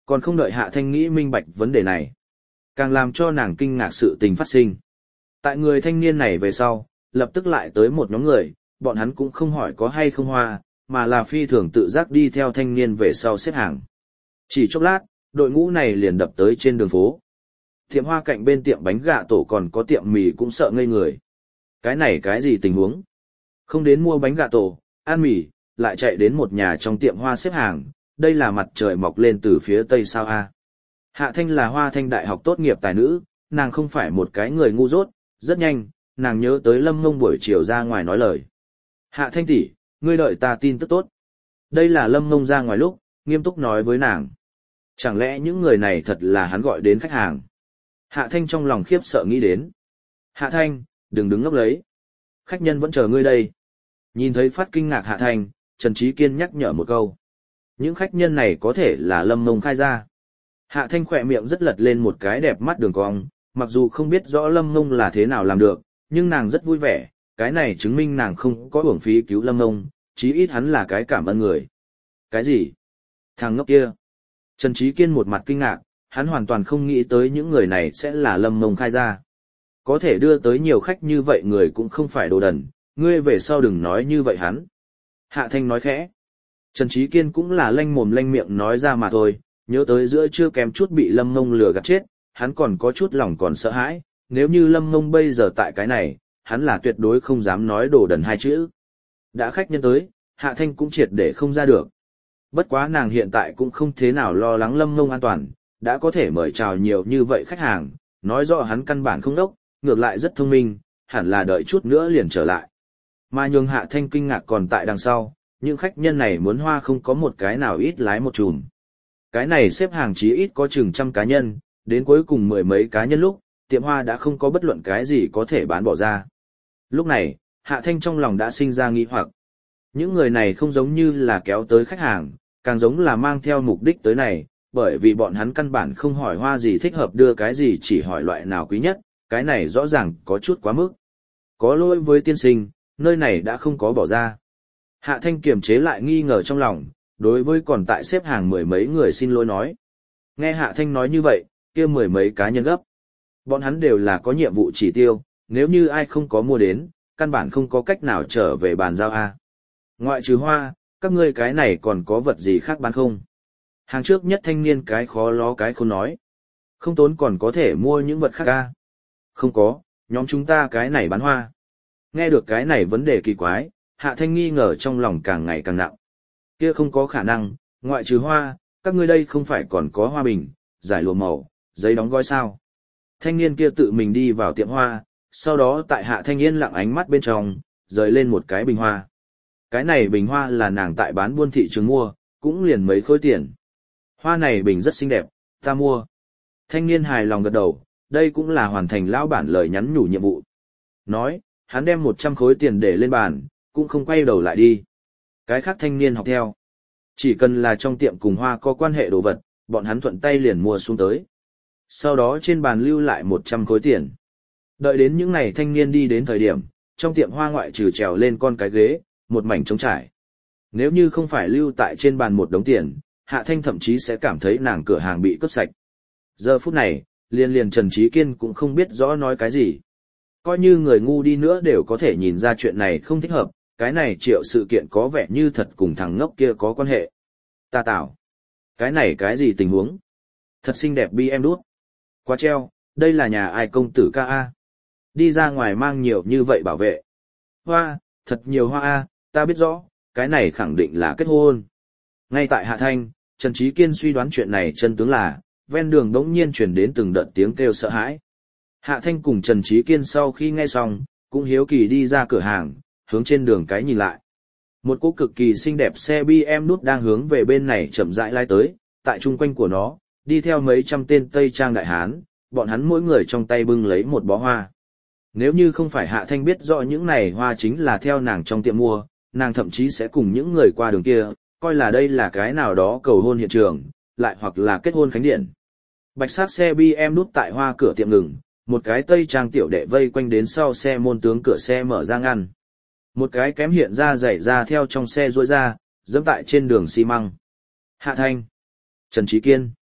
Còn không đợi Hạ Thanh nghĩ minh bạch vấn đề này. Càng làm cho nàng kinh ngạc sự tình phát sinh. Tại người thanh niên này về sau, lập tức lại tới một nhóm người, bọn hắn cũng không hỏi có hay không hoa, mà là phi thường tự giác đi theo thanh niên về sau xếp hàng. Chỉ chốc lát, đội ngũ này liền đập tới trên đường phố. Tiệm hoa cạnh bên tiệm bánh gà tổ còn có tiệm mì cũng sợ ngây người. Cái này cái gì tình huống? Không đến mua bánh gà tổ, ăn mì, lại chạy đến một nhà trong tiệm hoa xếp hàng, đây là mặt trời mọc lên từ phía tây sao a? Hạ Thanh là Hoa Thanh đại học tốt nghiệp tài nữ, nàng không phải một cái người ngu dốt, rất nhanh, nàng nhớ tới Lâm Ngông buổi chiều ra ngoài nói lời. Hạ Thanh tỷ, ngươi đợi ta tin tức tốt. Đây là Lâm Ngông ra ngoài lúc, nghiêm túc nói với nàng. Chẳng lẽ những người này thật là hắn gọi đến khách hàng? Hạ Thanh trong lòng khiếp sợ nghĩ đến. Hạ Thanh, đừng đứng ngốc lấy. Khách nhân vẫn chờ ngươi đây. Nhìn thấy phát kinh ngạc Hạ Thanh, Trần Trí Kiên nhắc nhở một câu. Những khách nhân này có thể là Lâm Ngông khai ra. Hạ Thanh khỏe miệng rất lật lên một cái đẹp mắt đường cong, mặc dù không biết rõ Lâm Ngông là thế nào làm được, nhưng nàng rất vui vẻ, cái này chứng minh nàng không có uổng phí cứu Lâm Ngông, chí ít hắn là cái cảm ơn người. Cái gì? Thằng ngốc kia. Trần Trí Kiên một mặt kinh ngạc, hắn hoàn toàn không nghĩ tới những người này sẽ là Lâm Ngông khai ra. Có thể đưa tới nhiều khách như vậy người cũng không phải đồ đần, ngươi về sau đừng nói như vậy hắn. Hạ Thanh nói khẽ. Trần Trí Kiên cũng là lanh mồm lanh miệng nói ra mà thôi, nhớ tới giữa trưa kém chút bị Lâm Ngông lừa gạt chết, hắn còn có chút lòng còn sợ hãi, nếu như Lâm Ngông bây giờ tại cái này, hắn là tuyệt đối không dám nói đồ đần hai chữ. Đã khách nhân tới, Hạ Thanh cũng triệt để không ra được. Bất quá nàng hiện tại cũng không thế nào lo lắng Lâm Ngông an toàn, đã có thể mời chào nhiều như vậy khách hàng, nói rõ hắn căn bản không đốc, ngược lại rất thông minh, hẳn là đợi chút nữa liền trở lại. Mà nhường Hạ Thanh kinh ngạc còn tại đằng sau, những khách nhân này muốn hoa không có một cái nào ít lái một chùm. Cái này xếp hàng chí ít có chừng trăm cá nhân, đến cuối cùng mười mấy cá nhân lúc, tiệm hoa đã không có bất luận cái gì có thể bán bỏ ra. Lúc này, Hạ Thanh trong lòng đã sinh ra nghi hoặc. Những người này không giống như là kéo tới khách hàng, càng giống là mang theo mục đích tới này, bởi vì bọn hắn căn bản không hỏi hoa gì thích hợp đưa cái gì chỉ hỏi loại nào quý nhất, cái này rõ ràng có chút quá mức. Có lỗi với tiên sinh, nơi này đã không có bỏ ra. Hạ Thanh kiềm chế lại nghi ngờ trong lòng, đối với còn tại xếp hàng mười mấy người xin lỗi nói. Nghe Hạ Thanh nói như vậy, kia mười mấy cá nhân gấp. Bọn hắn đều là có nhiệm vụ chỉ tiêu, nếu như ai không có mua đến, căn bản không có cách nào trở về bàn giao A. Ngoại trừ hoa, các ngươi cái này còn có vật gì khác bán không? Hàng trước nhất thanh niên cái khó ló cái không nói. Không tốn còn có thể mua những vật khác A. Không có, nhóm chúng ta cái này bán hoa. Nghe được cái này vấn đề kỳ quái, Hạ Thanh nghi ngờ trong lòng càng ngày càng nặng. Kia không có khả năng, ngoại trừ hoa, các ngươi đây không phải còn có hoa bình, giải lụa màu, giấy đóng gói sao. Thanh niên kia tự mình đi vào tiệm hoa, sau đó tại Hạ Thanh yên lặng ánh mắt bên trong, rời lên một cái bình hoa. Cái này bình hoa là nàng tại bán buôn thị trường mua, cũng liền mấy khối tiền. Hoa này bình rất xinh đẹp, ta mua. Thanh niên hài lòng gật đầu, đây cũng là hoàn thành lão bản lời nhắn nhủ nhiệm vụ. Nói, hắn đem 100 khối tiền để lên bàn, cũng không quay đầu lại đi. Cái khác thanh niên học theo. Chỉ cần là trong tiệm cùng hoa có quan hệ đồ vật, bọn hắn thuận tay liền mua xuống tới. Sau đó trên bàn lưu lại 100 khối tiền. Đợi đến những ngày thanh niên đi đến thời điểm, trong tiệm hoa ngoại trừ trèo lên con cái ghế, một mảnh trống trải. Nếu như không phải lưu tại trên bàn một đống tiền, Hạ Thanh thậm chí sẽ cảm thấy nàng cửa hàng bị cướp sạch. Giờ phút này, liền Trần Trí Kiên cũng không biết rõ nói cái gì. Coi như người ngu đi nữa đều có thể nhìn ra chuyện này không thích hợp, cái này Triệu sự kiện có vẻ như thật cùng thằng ngốc kia có quan hệ. Ta tạo. Cái này cái gì tình huống? Thật xinh đẹp bi em đút. Quá treo, đây là nhà ai công tử ca A. Đi ra ngoài mang nhiều như vậy bảo vệ. Hoa, thật nhiều hoa A, ta biết rõ, cái này khẳng định là kết hôn. Ngay tại Hạ Thanh, Trần Trí Kiên suy đoán chuyện này chân tướng là, ven đường đống nhiên truyền đến từng đợt tiếng kêu sợ hãi. Hạ Thanh cùng Trần Trí Kiên sau khi nghe xong, cũng hiếu kỳ đi ra cửa hàng, hướng trên đường cái nhìn lại. Một cỗ cực kỳ xinh đẹp xe BMW nút đang hướng về bên này chậm rãi lai tới, tại chung quanh của nó, đi theo mấy trăm tên Tây Trang đại hán, bọn hắn mỗi người trong tay bưng lấy một bó hoa. Nếu như không phải Hạ Thanh biết rõ những này hoa chính là theo nàng trong tiệm mua, nàng thậm chí sẽ cùng những người qua đường kia, coi là đây là cái nào đó cầu hôn hiện trường, lại hoặc là kết hôn khánh điện. Bạch sắc xe BMW nút tại hoa cửa tiệm ngừng, một cái Tây Trang tiểu đệ vây quanh đến sau xe môn tướng cửa xe mở ra ngăn. Một cái kém hiện ra giày ra theo trong xe rũa ra, dẫm tại trên đường xi măng. Hạ Thanh, Trần Trí Kiên,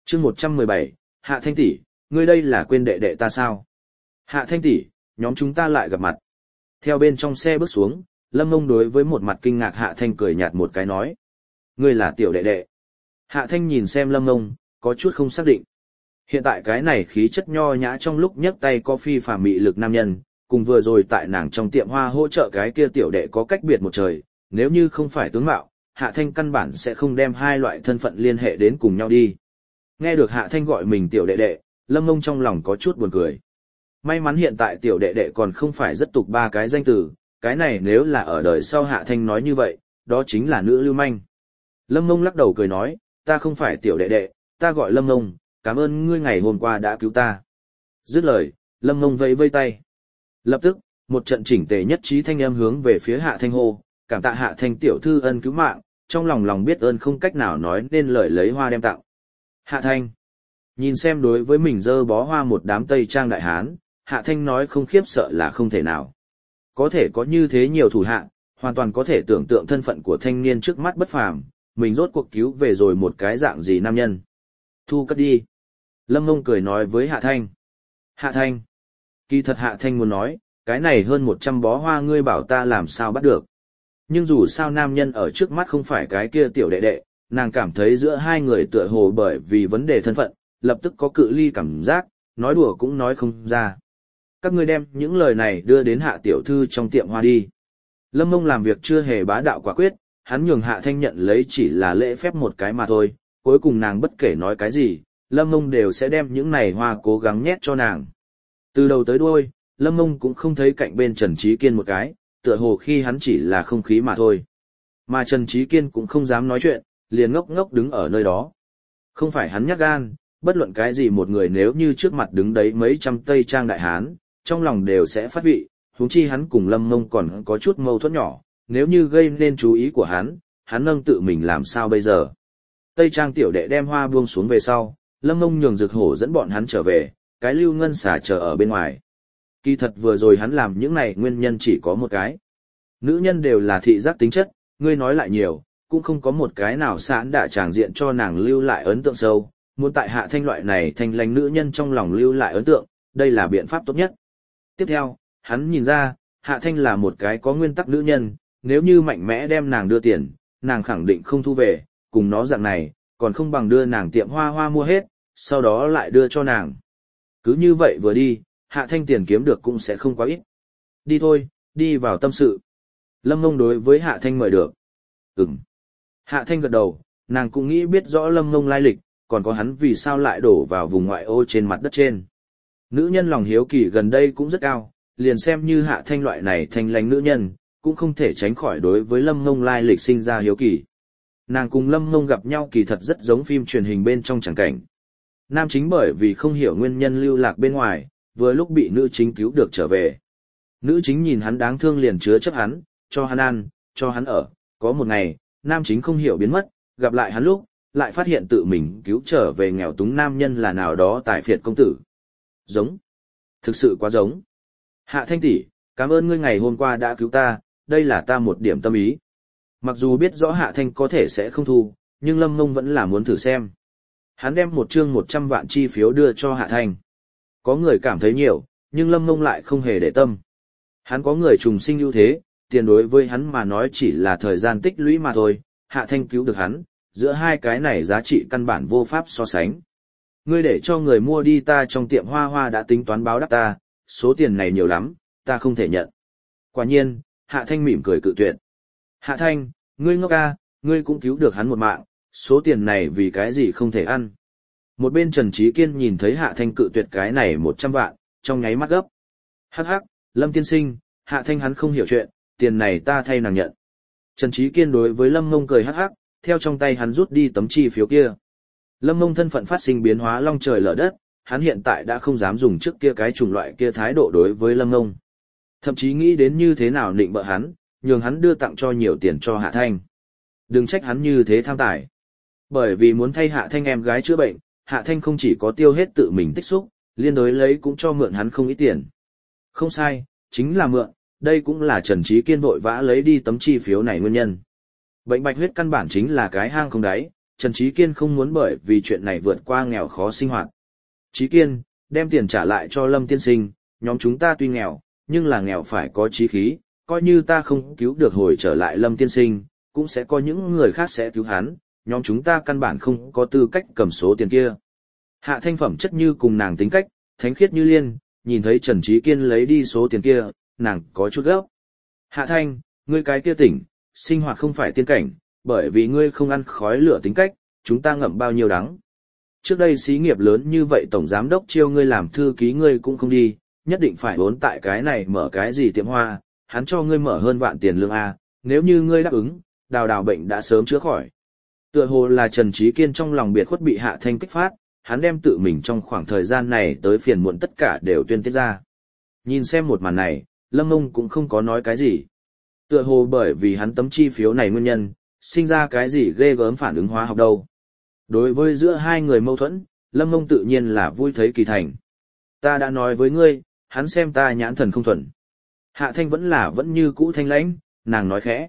Chương 117, Hạ Thanh tỷ, ngươi đây là quên đệ đệ ta sao? Hạ Thanh tỷ, nhóm chúng ta lại gặp mặt. Theo bên trong xe bước xuống, Lâm Ngông đối với một mặt kinh ngạc Hạ Thanh cười nhạt một cái nói. Ngươi là tiểu đệ đệ. Hạ Thanh nhìn xem Lâm Ngông, có chút không xác định. Hiện tại cái này khí chất nho nhã trong lúc nhấc tay có phi phàm mị lực nam nhân, cùng vừa rồi tại nàng trong tiệm hoa hỗ trợ cái kia tiểu đệ có cách biệt một trời, nếu như không phải tướng mạo, Hạ Thanh căn bản sẽ không đem hai loại thân phận liên hệ đến cùng nhau đi. Nghe được Hạ Thanh gọi mình tiểu đệ đệ, Lâm Ngông trong lòng có chút buồn cười. May mắn hiện tại tiểu đệ đệ còn không phải rất tục ba cái danh từ, cái này nếu là ở đời sau Hạ Thanh nói như vậy, đó chính là nữ lưu manh. Lâm Ngông lắc đầu cười nói, ta không phải tiểu đệ đệ, ta gọi Lâm Ngông, cảm ơn ngươi ngày hôm qua đã cứu ta. Dứt lời, Lâm Ngông vẫy vây tay. Lập tức, một trận chỉnh tề nhất trí thanh âm hướng về phía Hạ Thanh hô, cảm tạ Hạ Thanh tiểu thư ân cứu mạng, trong lòng biết ơn không cách nào nói nên lời lấy hoa đem tặng. Hạ Thanh. Nhìn xem đối với mình dơ bó hoa một đám Tây Trang đại hán, Hạ Thanh nói không khiếp sợ là không thể nào. Có thể có như thế nhiều thủ hạ, hoàn toàn có thể tưởng tượng thân phận của thanh niên trước mắt bất phàm, mình rốt cuộc cứu về rồi một cái dạng gì nam nhân. Thu cất đi. Lâm Ngông cười nói với Hạ Thanh. Hạ Thanh. Kỳ thật Hạ Thanh muốn nói, cái này hơn 100 bó hoa ngươi bảo ta làm sao bắt được. Nhưng dù sao nam nhân ở trước mắt không phải cái kia tiểu đệ đệ, nàng cảm thấy giữa hai người tựa hồ bởi vì vấn đề thân phận, lập tức có cự ly cảm giác, nói đùa cũng nói không ra. Các ngươi đem những lời này đưa đến Hạ tiểu thư trong tiệm hoa đi. Lâm Ngông làm việc chưa hề bá đạo quả quyết, hắn nhường Hạ Thanh nhận lấy chỉ là lễ phép một cái mà thôi, cuối cùng nàng bất kể nói cái gì, Lâm Ngông đều sẽ đem những này hoa cố gắng nhét cho nàng. Từ đầu tới đuôi, Lâm Ngông cũng không thấy cạnh bên Trần Trí Kiên một cái, tựa hồ khi hắn chỉ là không khí mà thôi. Mà Trần Trí Kiên cũng không dám nói chuyện, liền ngốc ngốc đứng ở nơi đó. Không phải hắn nhát gan, bất luận cái gì một người nếu như trước mặt đứng đấy mấy trăm Tây Trang đại hán, trong lòng đều sẽ phát vị, huống chi hắn cùng Lâm Ngông còn có chút mâu thuẫn nhỏ, nếu như gây nên chú ý của hắn nâng tự mình làm sao bây giờ. Tây Trang tiểu đệ đem hoa buông xuống về sau, Lâm Ngông nhường Dực Hổ dẫn bọn hắn trở về, cái Lưu Ngân Xà chờ ở bên ngoài. Kỳ thật vừa rồi hắn làm những này nguyên nhân chỉ có một cái. Nữ nhân đều là thị giác tính chất, ngươi nói lại nhiều, cũng không có một cái nào sẵn đã tràng diện cho nàng lưu lại ấn tượng sâu, muốn tại Hạ Thanh loại này thanh lành nữ nhân trong lòng lưu lại ấn tượng, đây là biện pháp tốt nhất. Tiếp theo, hắn nhìn ra, Hạ Thanh là một cái có nguyên tắc nữ nhân, nếu như mạnh mẽ đem nàng đưa tiền, nàng khẳng định không thu về, cùng nó dạng này, còn không bằng đưa nàng tiệm hoa hoa mua hết, sau đó lại đưa cho nàng. Cứ như vậy vừa đi, Hạ Thanh tiền kiếm được cũng sẽ không quá ít. Đi thôi, đi vào tâm sự. Lâm Ngông đối với Hạ Thanh mời được. Ừm. Hạ Thanh gật đầu, nàng cũng nghĩ biết rõ Lâm Ngông lai lịch, còn có hắn vì sao lại đổ vào vùng ngoại ô trên mặt đất trên. Nữ nhân lòng hiếu kỳ gần đây cũng rất cao, liền xem như Hạ Thanh loại này thanh lãnh nữ nhân, cũng không thể tránh khỏi đối với Lâm Ngông lai lịch sinh ra hiếu kỳ. Nàng cùng Lâm Ngông gặp nhau kỳ thật rất giống phim truyền hình bên trong tràng cảnh. Nam chính bởi vì không hiểu nguyên nhân lưu lạc bên ngoài, vừa lúc bị nữ chính cứu được trở về. Nữ chính nhìn hắn đáng thương liền chứa chấp hắn, cho hắn ăn, cho hắn ở. Có một ngày, nam chính không hiểu biến mất, gặp lại hắn lúc, lại phát hiện tự mình cứu trở về nghèo túng nam nhân là nào đó tài phiệt công tử. Giống. Thực sự quá giống. Hạ Thanh tỷ, cảm ơn ngươi ngày hôm qua đã cứu ta, đây là ta một điểm tâm ý. Mặc dù biết rõ Hạ Thanh có thể sẽ không thu, nhưng Lâm Ngông vẫn là muốn thử xem. Hắn đem một chương 100 vạn chi phiếu đưa cho Hạ Thanh. Có người cảm thấy nhiều, nhưng Lâm Ngông lại không hề để tâm. Hắn có người trùng sinh ưu thế, tiền đối với hắn mà nói chỉ là thời gian tích lũy mà thôi, Hạ Thanh cứu được hắn, giữa hai cái này giá trị căn bản vô pháp so sánh. Ngươi để cho người mua đi, ta trong tiệm hoa hoa đã tính toán báo đáp ta, số tiền này nhiều lắm, ta không thể nhận. Quả nhiên, Hạ Thanh mỉm cười cự tuyệt. Hạ Thanh, ngươi ngốc à, ngươi cũng cứu được hắn một mạng, số tiền này vì cái gì không thể ăn. Một bên Trần Trí Kiên nhìn thấy Hạ Thanh cự tuyệt cái này 100 vạn, trong nháy mắt gấp. Hắc hắc, Lâm tiên sinh, Hạ Thanh hắn không hiểu chuyện, tiền này ta thay nàng nhận. Trần Trí Kiên đối với Lâm Ngông cười hắc hắc, theo trong tay hắn rút đi tấm chi phiếu kia. Lâm Ngông thân phận phát sinh biến hóa long trời lở đất, hắn hiện tại đã không dám dùng trước kia cái chủng loại kia thái độ đối với Lâm Ngông. Thậm chí nghĩ đến như thế nào định bợ hắn, nhường hắn đưa tặng cho nhiều tiền cho Hạ Thanh. Đừng trách hắn như thế tham tài. Bởi vì muốn thay Hạ Thanh em gái chữa bệnh, Hạ Thanh không chỉ có tiêu hết tự mình tích xúc, liên đối lấy cũng cho mượn hắn không ít tiền. Không sai, chính là mượn, đây cũng là Trần Trí Kiên vội vã lấy đi tấm chi phiếu này nguyên nhân. Bệnh bạch huyết căn bản chính là cái hang không đáy, Trần Trí Kiên không muốn bởi vì chuyện này vượt qua nghèo khó sinh hoạt. Trí Kiên, đem tiền trả lại cho Lâm tiên sinh, nhóm chúng ta tuy nghèo, nhưng là nghèo phải có chí khí, coi như ta không cứu được hồi trở lại Lâm tiên sinh, cũng sẽ có những người khác sẽ cứu hắn, nhóm chúng ta căn bản không có tư cách cầm số tiền kia. Hạ Thanh phẩm chất như cùng nàng tính cách, thánh khiết như liên, nhìn thấy Trần Trí Kiên lấy đi số tiền kia, nàng có chút gấp. Hạ Thanh, ngươi cái kia tỉnh, sinh hoạt không phải tiên cảnh, bởi vì ngươi không ăn khói lửa tính cách, chúng ta ngậm bao nhiêu đắng. Trước đây xí nghiệp lớn như vậy tổng giám đốc chiêu ngươi làm thư ký ngươi cũng không đi, nhất định phải vốn tại cái này mở cái gì tiệm hoa, hắn cho ngươi mở hơn vạn tiền lương A, nếu như ngươi đáp ứng, đào bệnh đã sớm chữa khỏi. Tựa hồ là Trần Trí Kiên trong lòng biệt khuất bị Hạ Thanh kích phát, hắn đem tự mình trong khoảng thời gian này tới phiền muộn tất cả đều tuyên tiết ra. Nhìn xem một màn này, Lâm Ngông cũng không có nói cái gì. Tựa hồ bởi vì hắn tấm chi phiếu này nguyên nhân, sinh ra cái gì ghê gớm phản ứng hóa học đâu. Đối với giữa hai người mâu thuẫn, Lâm Ngông tự nhiên là vui thấy kỳ thành. Ta đã nói với ngươi, hắn xem ta nhãn thần không thuần. Hạ Thanh vẫn như cũ thanh lãnh, nàng nói khẽ.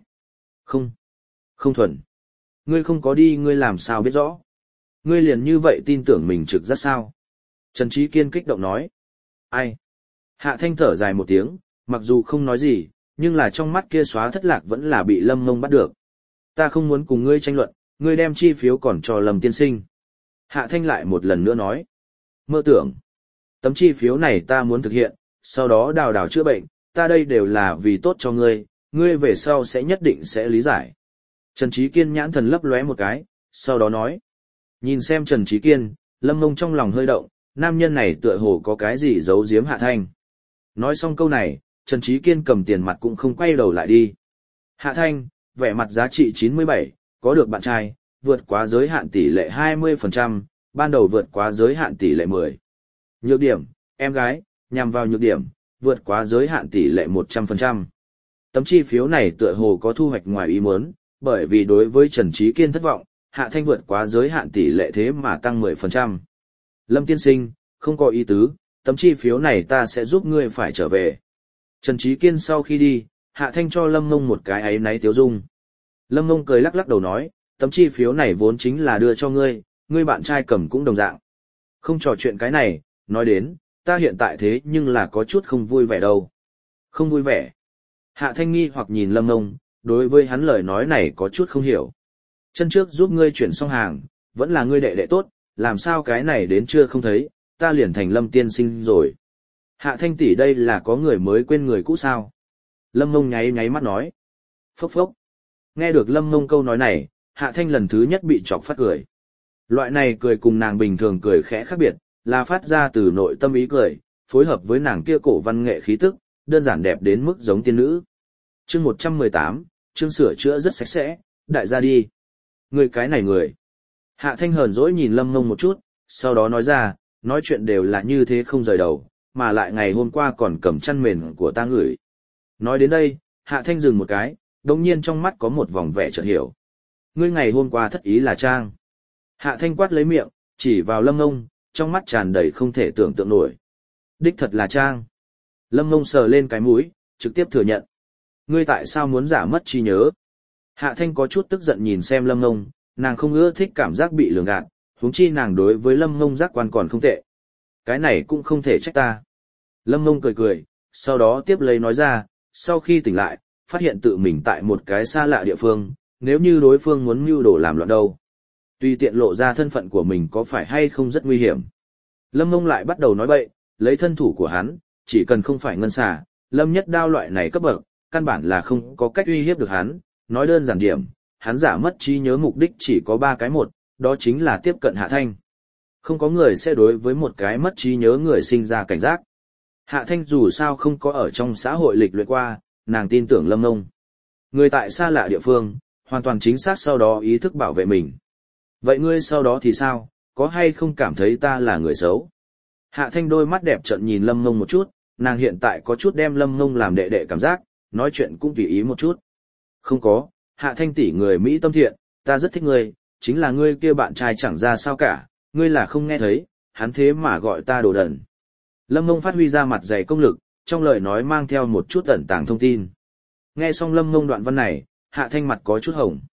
Không thuần. Ngươi không có đi ngươi làm sao biết rõ. Ngươi liền như vậy tin tưởng mình trực giác sao. Trần Trí Kiên kích động nói. Ai? Hạ Thanh thở dài một tiếng, mặc dù không nói gì, nhưng là trong mắt kia xóa thất lạc vẫn là bị Lâm Ngông bắt được. Ta không muốn cùng ngươi tranh luận, ngươi đem chi phiếu còn cho Lâm tiên sinh. Hạ Thanh lại một lần nữa nói. Mơ tưởng. Tấm chi phiếu này ta muốn thực hiện, sau đó đào chữa bệnh, ta đây đều là vì tốt cho ngươi, ngươi về sau sẽ nhất định sẽ lý giải. Trần Trí Kiên nhãn thần lấp lóe một cái, sau đó nói. Nhìn xem Trần Trí Kiên, Lâm Ngông trong lòng hơi động, nam nhân này tựa hồ có cái gì giấu giếm Hạ Thanh. Nói xong câu này, Trần Trí Kiên cầm tiền mặt cũng không quay đầu lại đi. Hạ Thanh, vẻ mặt giá trị 97, có được bạn trai, vượt quá giới hạn tỷ lệ 20%, ban đầu vượt quá giới hạn tỷ lệ 10. Nhược điểm, em gái, nhằm vào nhược điểm, vượt quá giới hạn tỷ lệ 100%. Tấm chi phiếu này tựa hồ có thu hoạch ngoài ý muốn, bởi vì đối với Trần Trí Kiên thất vọng, Hạ Thanh vượt quá giới hạn tỷ lệ thế mà tăng 10%. Lâm tiên sinh, không có ý tứ, tấm chi phiếu này ta sẽ giúp ngươi phải trở về. Trần Trí Kiên sau khi đi, Hạ Thanh cho Lâm Ngông một cái áy náy tiếu dung. Lâm Ngông cười lắc lắc đầu nói, tấm chi phiếu này vốn chính là đưa cho ngươi, ngươi bạn trai cầm cũng đồng dạng. Không trò chuyện cái này, nói đến, ta hiện tại thế nhưng là có chút không vui vẻ đâu. Không vui vẻ. Hạ Thanh nghi hoặc nhìn Lâm Ngông, đối với hắn lời nói này có chút không hiểu. Chân trước giúp ngươi chuyển xong hàng, vẫn là ngươi đệ đệ tốt, làm sao cái này đến chưa không thấy, ta liền thành Lâm tiên sinh rồi. Hạ Thanh tỷ đây là có người mới quên người cũ sao? Lâm Ngông nháy nháy mắt nói. Phốc phốc. Nghe được Lâm Ngông câu nói này, Hạ Thanh lần thứ nhất bị chọc phát cười. Loại này cười cùng nàng bình thường cười khẽ khác biệt, là phát ra từ nội tâm ý cười, phối hợp với nàng kia cổ văn nghệ khí tức, đơn giản đẹp đến mức giống tiên nữ. Chương 118, chương sửa chữa rất sạch sẽ, đại gia đi. Người cái này người. Hạ Thanh hờn dỗi nhìn Lâm Ngông một chút, sau đó nói ra, nói chuyện đều là như thế không rời đầu, mà lại ngày hôm qua còn cầm chăn mền của ta ngửi. Nói đến đây, Hạ Thanh dừng một cái, đồng nhiên trong mắt có một vòng vẻ chợt hiểu. Ngươi ngày hôm qua thất ý là Trang. Hạ Thanh quát lấy miệng, chỉ vào Lâm Ngông, trong mắt tràn đầy không thể tưởng tượng nổi. Đích thật là Trang. Lâm Ngông sờ lên cái mũi, trực tiếp thừa nhận. Ngươi tại sao muốn giả mất trí nhớ? Hạ Thanh có chút tức giận nhìn xem Lâm Ngông, nàng không ưa thích cảm giác bị lường gạt, huống chi nàng đối với Lâm Ngông giác quan còn không tệ. Cái này cũng không thể trách ta. Lâm Ngông cười cười, sau đó tiếp lấy nói ra, sau khi tỉnh lại, phát hiện tự mình tại một cái xa lạ địa phương, nếu như đối phương muốn mưu đồ làm loạn đâu. Tùy tiện lộ ra thân phận của mình có phải hay không rất nguy hiểm. Lâm Ngông lại bắt đầu nói bậy, lấy thân thủ của hắn, chỉ cần không phải ngân xà, Lâm Nhất Đao loại này cấp bậc, căn bản là không có cách uy hiếp được hắn, nói đơn giản điểm, hắn giả mất trí nhớ mục đích chỉ có 3 cái một, đó chính là tiếp cận Hạ Thanh. Không có người sẽ đối với một cái mất trí nhớ người sinh ra cảnh giác. Hạ Thanh dù sao không có ở trong xã hội lịch luyện qua, nàng tin tưởng Lâm Ngông. Người tại xa lạ địa phương, hoàn toàn chính xác sau đó ý thức bảo vệ mình. Vậy ngươi sau đó thì sao, có hay không cảm thấy ta là người xấu? Hạ Thanh đôi mắt đẹp trợn nhìn Lâm Ngông một chút, nàng hiện tại có chút đem Lâm Ngông làm đệ đệ cảm giác, nói chuyện cũng tùy ý một chút. Không có, Hạ Thanh tỷ người Mỹ tâm thiện, ta rất thích ngươi, chính là ngươi kia bạn trai chẳng ra sao cả, ngươi là không nghe thấy, hắn thế mà gọi ta đồ đần. Lâm Ngông phát huy ra mặt dày công lực, trong lời nói mang theo một chút ẩn tàng thông tin. Nghe xong Lâm Ngông đoạn văn này, Hạ Thanh mặt có chút hồng.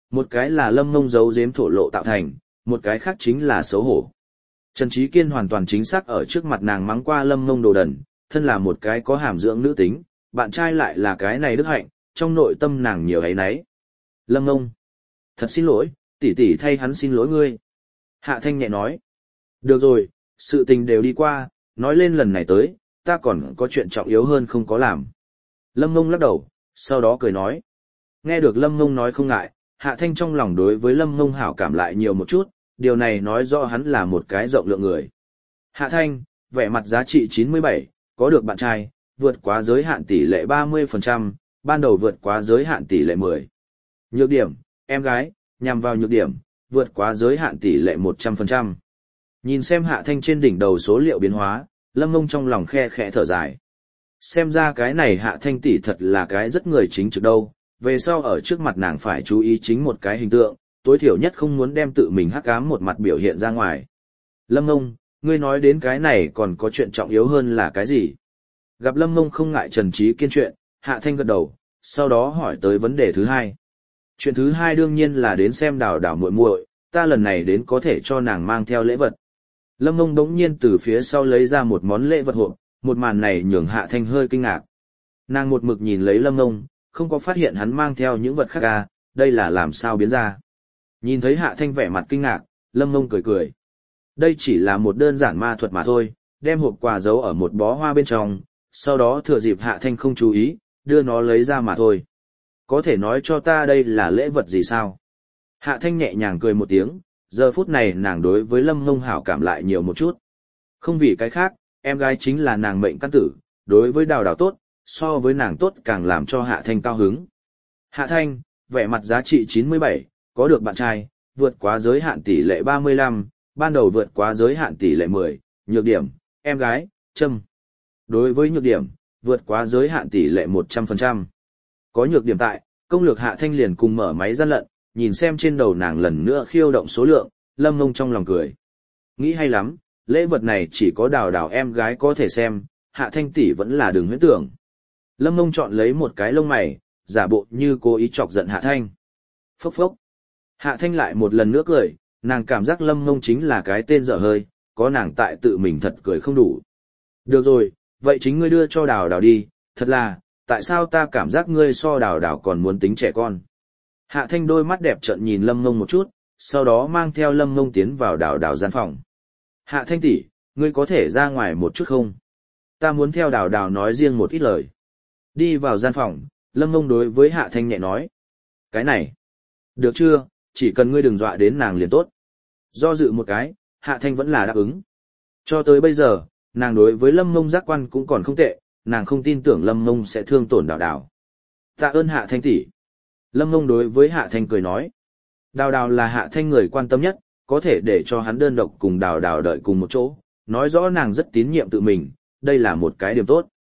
Một cái là Lâm Ngông giấu giếm thổ lộ tạo thành, một cái khác chính là xấu hổ. Trần Trí Kiên hoàn toàn chính xác ở trước mặt nàng mắng qua Lâm Ngông đồ đần, thân là một cái có hàm dưỡng nữ tính, bạn trai lại là cái này đức hạnh, trong nội tâm nàng nhiều ấy nấy. Lâm Ngông, thật xin lỗi, tỷ tỷ thay hắn xin lỗi ngươi. Hạ Thanh nhẹ nói. Được rồi, sự tình đều đi qua, nói lên lần này tới, ta còn có chuyện trọng yếu hơn không có làm. Lâm Ngông lắc đầu, sau đó cười nói. Nghe được Lâm Ngông nói không ngại, Hạ Thanh trong lòng đối với Lâm Ngông hảo cảm lại nhiều một chút, điều này nói rõ hắn là một cái rộng lượng người. Hạ Thanh, vẻ mặt giá trị 97, có được bạn trai, vượt quá giới hạn tỷ lệ 30%, ban đầu vượt quá giới hạn tỷ lệ 10. Nhược điểm, em gái, nhằm vào nhược điểm, vượt quá giới hạn tỷ lệ 100%. Nhìn xem Hạ Thanh trên đỉnh đầu số liệu biến hóa, Lâm Ngông trong lòng khe khẽ thở dài. Xem ra cái này Hạ Thanh tỷ thật là cái rất người chính trực đâu, về sau ở trước mặt nàng phải chú ý chính một cái hình tượng, tối thiểu nhất không muốn đem tự mình hắc ám một mặt biểu hiện ra ngoài. Lâm Ngông, ngươi nói đến cái này còn có chuyện trọng yếu hơn là cái gì? Gặp Lâm Ngông không ngại Trần Trí Kiên chuyện, Hạ Thanh gật đầu, sau đó hỏi tới vấn đề thứ hai. Chuyện thứ hai đương nhiên là đến xem Đào Đào muội muội, ta lần này đến có thể cho nàng mang theo lễ vật. Lâm Ngông đống nhiên từ phía sau lấy ra một món lễ vật hộp, một màn này nhường Hạ Thanh hơi kinh ngạc. Nàng một mực nhìn lấy Lâm Ngông, không có phát hiện hắn mang theo những vật khác à, đây là làm sao biến ra. Nhìn thấy Hạ Thanh vẻ mặt kinh ngạc, Lâm Ngông cười cười. Đây chỉ là một đơn giản ma thuật mà thôi, đem hộp quà giấu ở một bó hoa bên trong, sau đó thừa dịp Hạ Thanh không chú ý, đưa nó lấy ra mà thôi. Có thể nói cho ta đây là lễ vật gì sao? Hạ Thanh nhẹ nhàng cười một tiếng, giờ phút này nàng đối với Lâm Ngông hảo cảm lại nhiều một chút. Không vì cái khác, em gái chính là nàng mệnh căn tử, đối với Đào Đào tốt, so với nàng tốt càng làm cho Hạ Thanh cao hứng. Hạ Thanh, vẻ mặt giá trị 97, có được bạn trai, vượt quá giới hạn tỷ lệ 35, ban đầu vượt quá giới hạn tỷ lệ 10, nhược điểm, em gái, Trâm. Đối với nhược điểm, vượt quá giới hạn tỷ lệ 100%. Có nhược điểm tại, công lược Hạ Thanh liền cùng mở máy gian lận, nhìn xem trên đầu nàng lần nữa khiêu động số lượng, Lâm Ngông trong lòng cười. Nghĩ hay lắm, lễ vật này chỉ có Đào Đào em gái có thể xem, Hạ Thanh tỷ vẫn là đừng huyễn tưởng. Lâm Ngông chọn lấy một cái lông mày, giả bộ như cố ý chọc giận Hạ Thanh. Phốc phốc. Hạ Thanh lại một lần nữa cười, nàng cảm giác Lâm Ngông chính là cái tên dở hơi, có nàng tại tự mình thật cười không đủ. Được rồi, vậy chính ngươi đưa cho Đào Đào đi, thật là, tại sao ta cảm giác ngươi so Đào Đào còn muốn tính trẻ con. Hạ Thanh đôi mắt đẹp trợn nhìn Lâm Ngông một chút, sau đó mang theo Lâm Ngông tiến vào Đào Đào gian phòng. Hạ Thanh tỷ, ngươi có thể ra ngoài một chút không? Ta muốn theo Đào Đào nói riêng một ít lời. Đi vào gian phòng, Lâm Ngông đối với Hạ Thanh nhẹ nói. Cái này, được chưa, chỉ cần ngươi đừng dọa đến nàng liền tốt. Do dự một cái, Hạ Thanh vẫn là đáp ứng. Cho tới bây giờ, nàng đối với Lâm Ngông giác quan cũng còn không tệ, nàng không tin tưởng Lâm Ngông sẽ thương tổn Đào Đào. Tạ ơn Hạ Thanh tỷ. Lâm Ngông đối với Hạ Thanh cười nói. Đào Đào là Hạ Thanh người quan tâm nhất, có thể để cho hắn đơn độc cùng Đào Đào đợi cùng một chỗ, nói rõ nàng rất tín nhiệm tự mình, đây là một cái điểm tốt.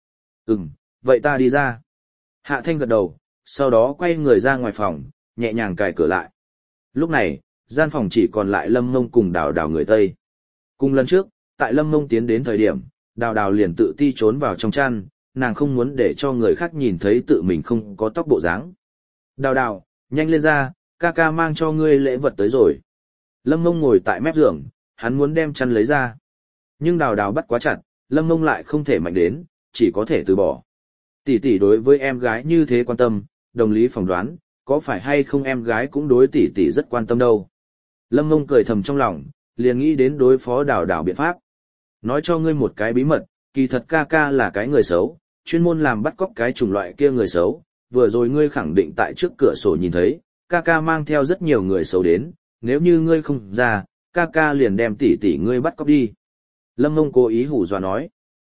Vậy ta đi ra. Hạ Thanh gật đầu, sau đó quay người ra ngoài phòng, nhẹ nhàng cài cửa lại. Lúc này, gian phòng chỉ còn lại Lâm Ngông cùng Đào Đào người Tây. Cùng lần trước, tại Lâm Ngông tiến đến thời điểm, Đào Đào liền tự ti trốn vào trong chăn, nàng không muốn để cho người khác nhìn thấy tự mình không có tóc bộ dáng. Đào Đào, nhanh lên ra, ca ca mang cho ngươi lễ vật tới rồi. Lâm Ngông ngồi tại mép giường, hắn muốn đem chăn lấy ra. Nhưng Đào Đào bắt quá chặt, Lâm Ngông lại không thể mạnh đến, chỉ có thể từ bỏ. Tỷ tỷ đối với em gái như thế quan tâm, đồng lý phỏng đoán, có phải hay không em gái cũng đối tỷ tỷ rất quan tâm đâu. Lâm Ngông cười thầm trong lòng, liền nghĩ đến đối phó Đào Đào biện pháp. Nói cho ngươi một cái bí mật, kỳ thật ca ca là cái người xấu, chuyên môn làm bắt cóc cái chủng loại kia người xấu, vừa rồi ngươi khẳng định tại trước cửa sổ nhìn thấy, ca ca mang theo rất nhiều người xấu đến, nếu như ngươi không ra, ca ca liền đem tỷ tỷ ngươi bắt cóc đi. Lâm Ngông cố ý hù dọa nói.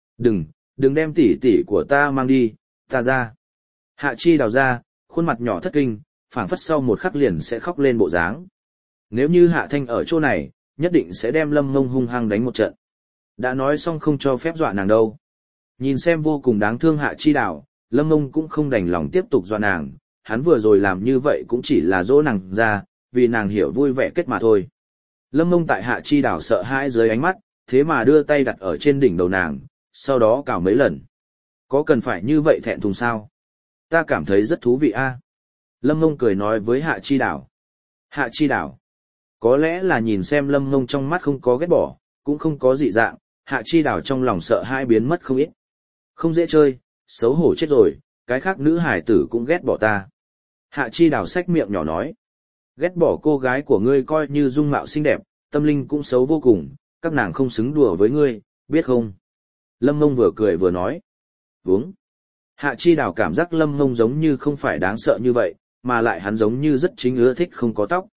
Đừng đem tỷ tỷ của ta mang đi, ta ra. Hạ Chi Đào ra, khuôn mặt nhỏ thất kinh, phảng phất sau một khắc liền sẽ khóc lên bộ dáng. Nếu như Hạ Thanh ở chỗ này, nhất định sẽ đem Lâm Ngông hung hăng đánh một trận. Đã nói xong không cho phép dọa nàng đâu. Nhìn xem vô cùng đáng thương Hạ Chi Đào, Lâm Ngông cũng không đành lòng tiếp tục dọa nàng, hắn vừa rồi làm như vậy cũng chỉ là dỗ nàng ra, vì nàng hiểu vui vẻ kết mà thôi. Lâm Ngông tại Hạ Chi Đào sợ hãi dưới ánh mắt, thế mà đưa tay đặt ở trên đỉnh đầu nàng, sau đó cào mấy lần. Có cần phải như vậy thẹn thùng sao? Ta cảm thấy rất thú vị a. Lâm Ngông cười nói với Hạ Chi Đào. Hạ chi đảo. Có lẽ là nhìn xem Lâm Ngông trong mắt không có ghét bỏ, cũng không có dị dạng, Hạ chi đảo trong lòng sợ hai biến mất không ít. Không dễ chơi, xấu hổ chết rồi, cái khác nữ hải tử cũng ghét bỏ ta. Hạ chi đảo xách miệng nhỏ nói. Ghét bỏ cô gái của ngươi coi như dung mạo xinh đẹp, tâm linh cũng xấu vô cùng, các nàng không xứng đùa với ngươi, biết không? Lâm Ngông vừa cười vừa nói. Uống. Hạ chi đảo cảm giác Lâm Ngông giống như không phải đáng sợ như vậy, mà lại hắn giống như rất chính ưa thích không có tóc.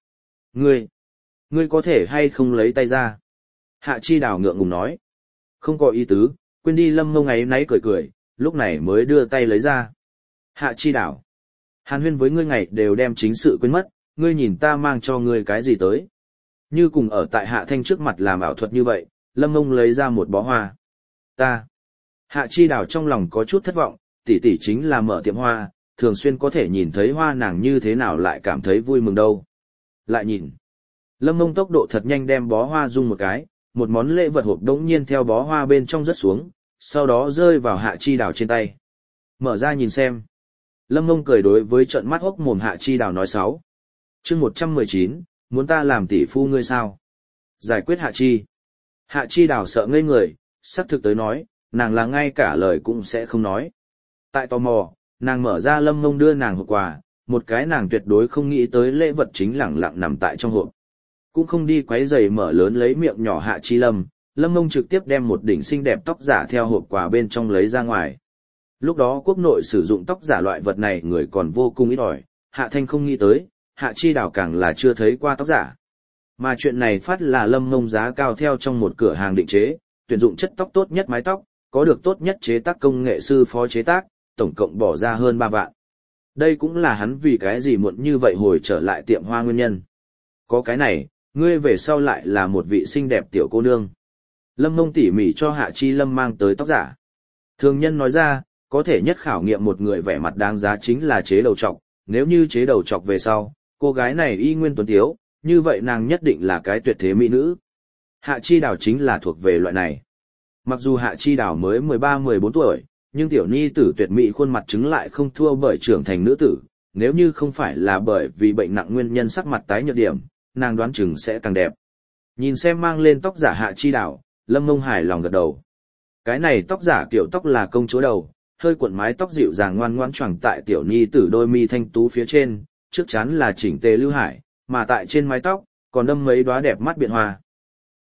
Ngươi có thể hay không lấy tay ra? Hạ chi đảo ngượng ngùng nói. Không có ý tứ, quên đi. Lâm Ngông ấy náy cười cười, lúc này mới đưa tay lấy ra. Hạ chi đảo. Hàn huyên với ngươi ngày đều đem chính sự quên mất, ngươi nhìn ta mang cho ngươi cái gì tới. Như cùng ở tại Hạ Thanh trước mặt làm ảo thuật như vậy, Lâm Ngông lấy ra một bó hoa. Ta. Hạ chi đảo trong lòng có chút thất vọng, tỷ tỷ chính là mở tiệm hoa, thường xuyên có thể nhìn thấy hoa nàng như thế nào lại cảm thấy vui mừng đâu. Lại nhìn. Lâm Ngông tốc độ thật nhanh đem bó hoa rung một cái, một món lễ vật hộp đống nhiên theo bó hoa bên trong rớt xuống, sau đó rơi vào Hạ chi đảo trên tay. Mở ra nhìn xem. Lâm Ngông cười đối với trợn mắt hốc mồm Hạ chi đảo nói. Chương 119, muốn ta làm tỷ phu ngươi sao? Giải quyết Hạ chi. Hạ chi đảo sợ ngây người, sắp thực tới nói, nàng là ngay cả lời cũng sẽ không nói. Tại tò mò, nàng mở ra Lâm Ngông đưa nàng hộp quà, một cái nàng tuyệt đối không nghĩ tới lễ vật chính lẳng lặng nằm tại trong hộp. Cũng không đi quấy giày mở lớn lấy miệng nhỏ Hạ chi Lâm Ngông trực tiếp đem một đỉnh xinh đẹp tóc giả theo hộp quà bên trong lấy ra ngoài. Lúc đó quốc nội sử dụng tóc giả loại vật này người còn vô cùng ít ỏi, Hạ Thanh không nghĩ tới, Hạ chi đảo càng là chưa thấy qua tóc giả. Mà chuyện này phát là Lâm Ngông giá cao theo trong một cửa hàng định chế, tuyển dụng chất tóc tốt nhất mái tóc, có được tốt nhất chế tác công nghệ sư phó chế tác, tổng cộng bỏ ra hơn 3 vạn. Đây cũng là hắn vì cái gì muộn như vậy hồi trở lại tiệm hoa nguyên nhân. Có cái này, ngươi về sau lại là một vị xinh đẹp tiểu cô nương. Lâm Ngông tỉ mỉ cho Hạ chi Lâm mang tới tóc giả. Thường nhân nói ra, có thể nhất khảo nghiệm một người vẻ mặt đáng giá chính là chế đầu trọc, nếu như chế đầu trọc về sau, cô gái này y nguyên tuấn tiếu, như vậy nàng nhất định là cái tuyệt thế mỹ nữ. Hạ chi đảo chính là thuộc về loại này. Mặc dù Hạ chi đảo mới 13-14 tuổi, nhưng tiểu nhi tử tuyệt mỹ khuôn mặt chứng lại không thua bởi trưởng thành nữ tử, nếu như không phải là bởi vì bệnh nặng nguyên nhân sắc mặt tái nhợt điểm, nàng đoán chừng sẽ càng đẹp. Nhìn xem mang lên tóc giả Hạ chi đảo, Lâm Ngông hài lòng gật đầu. Cái này tóc giả kiểu tóc là công chúa đầu, hơi cuộn mái tóc dịu dàng ngoan ngoãn choàng tại tiểu nhi tử đôi mi thanh tú phía trên, trước chắn là chỉnh tề lưu hải, mà tại trên mái tóc còn đâm mấy đóa đẹp mắt biện hoa.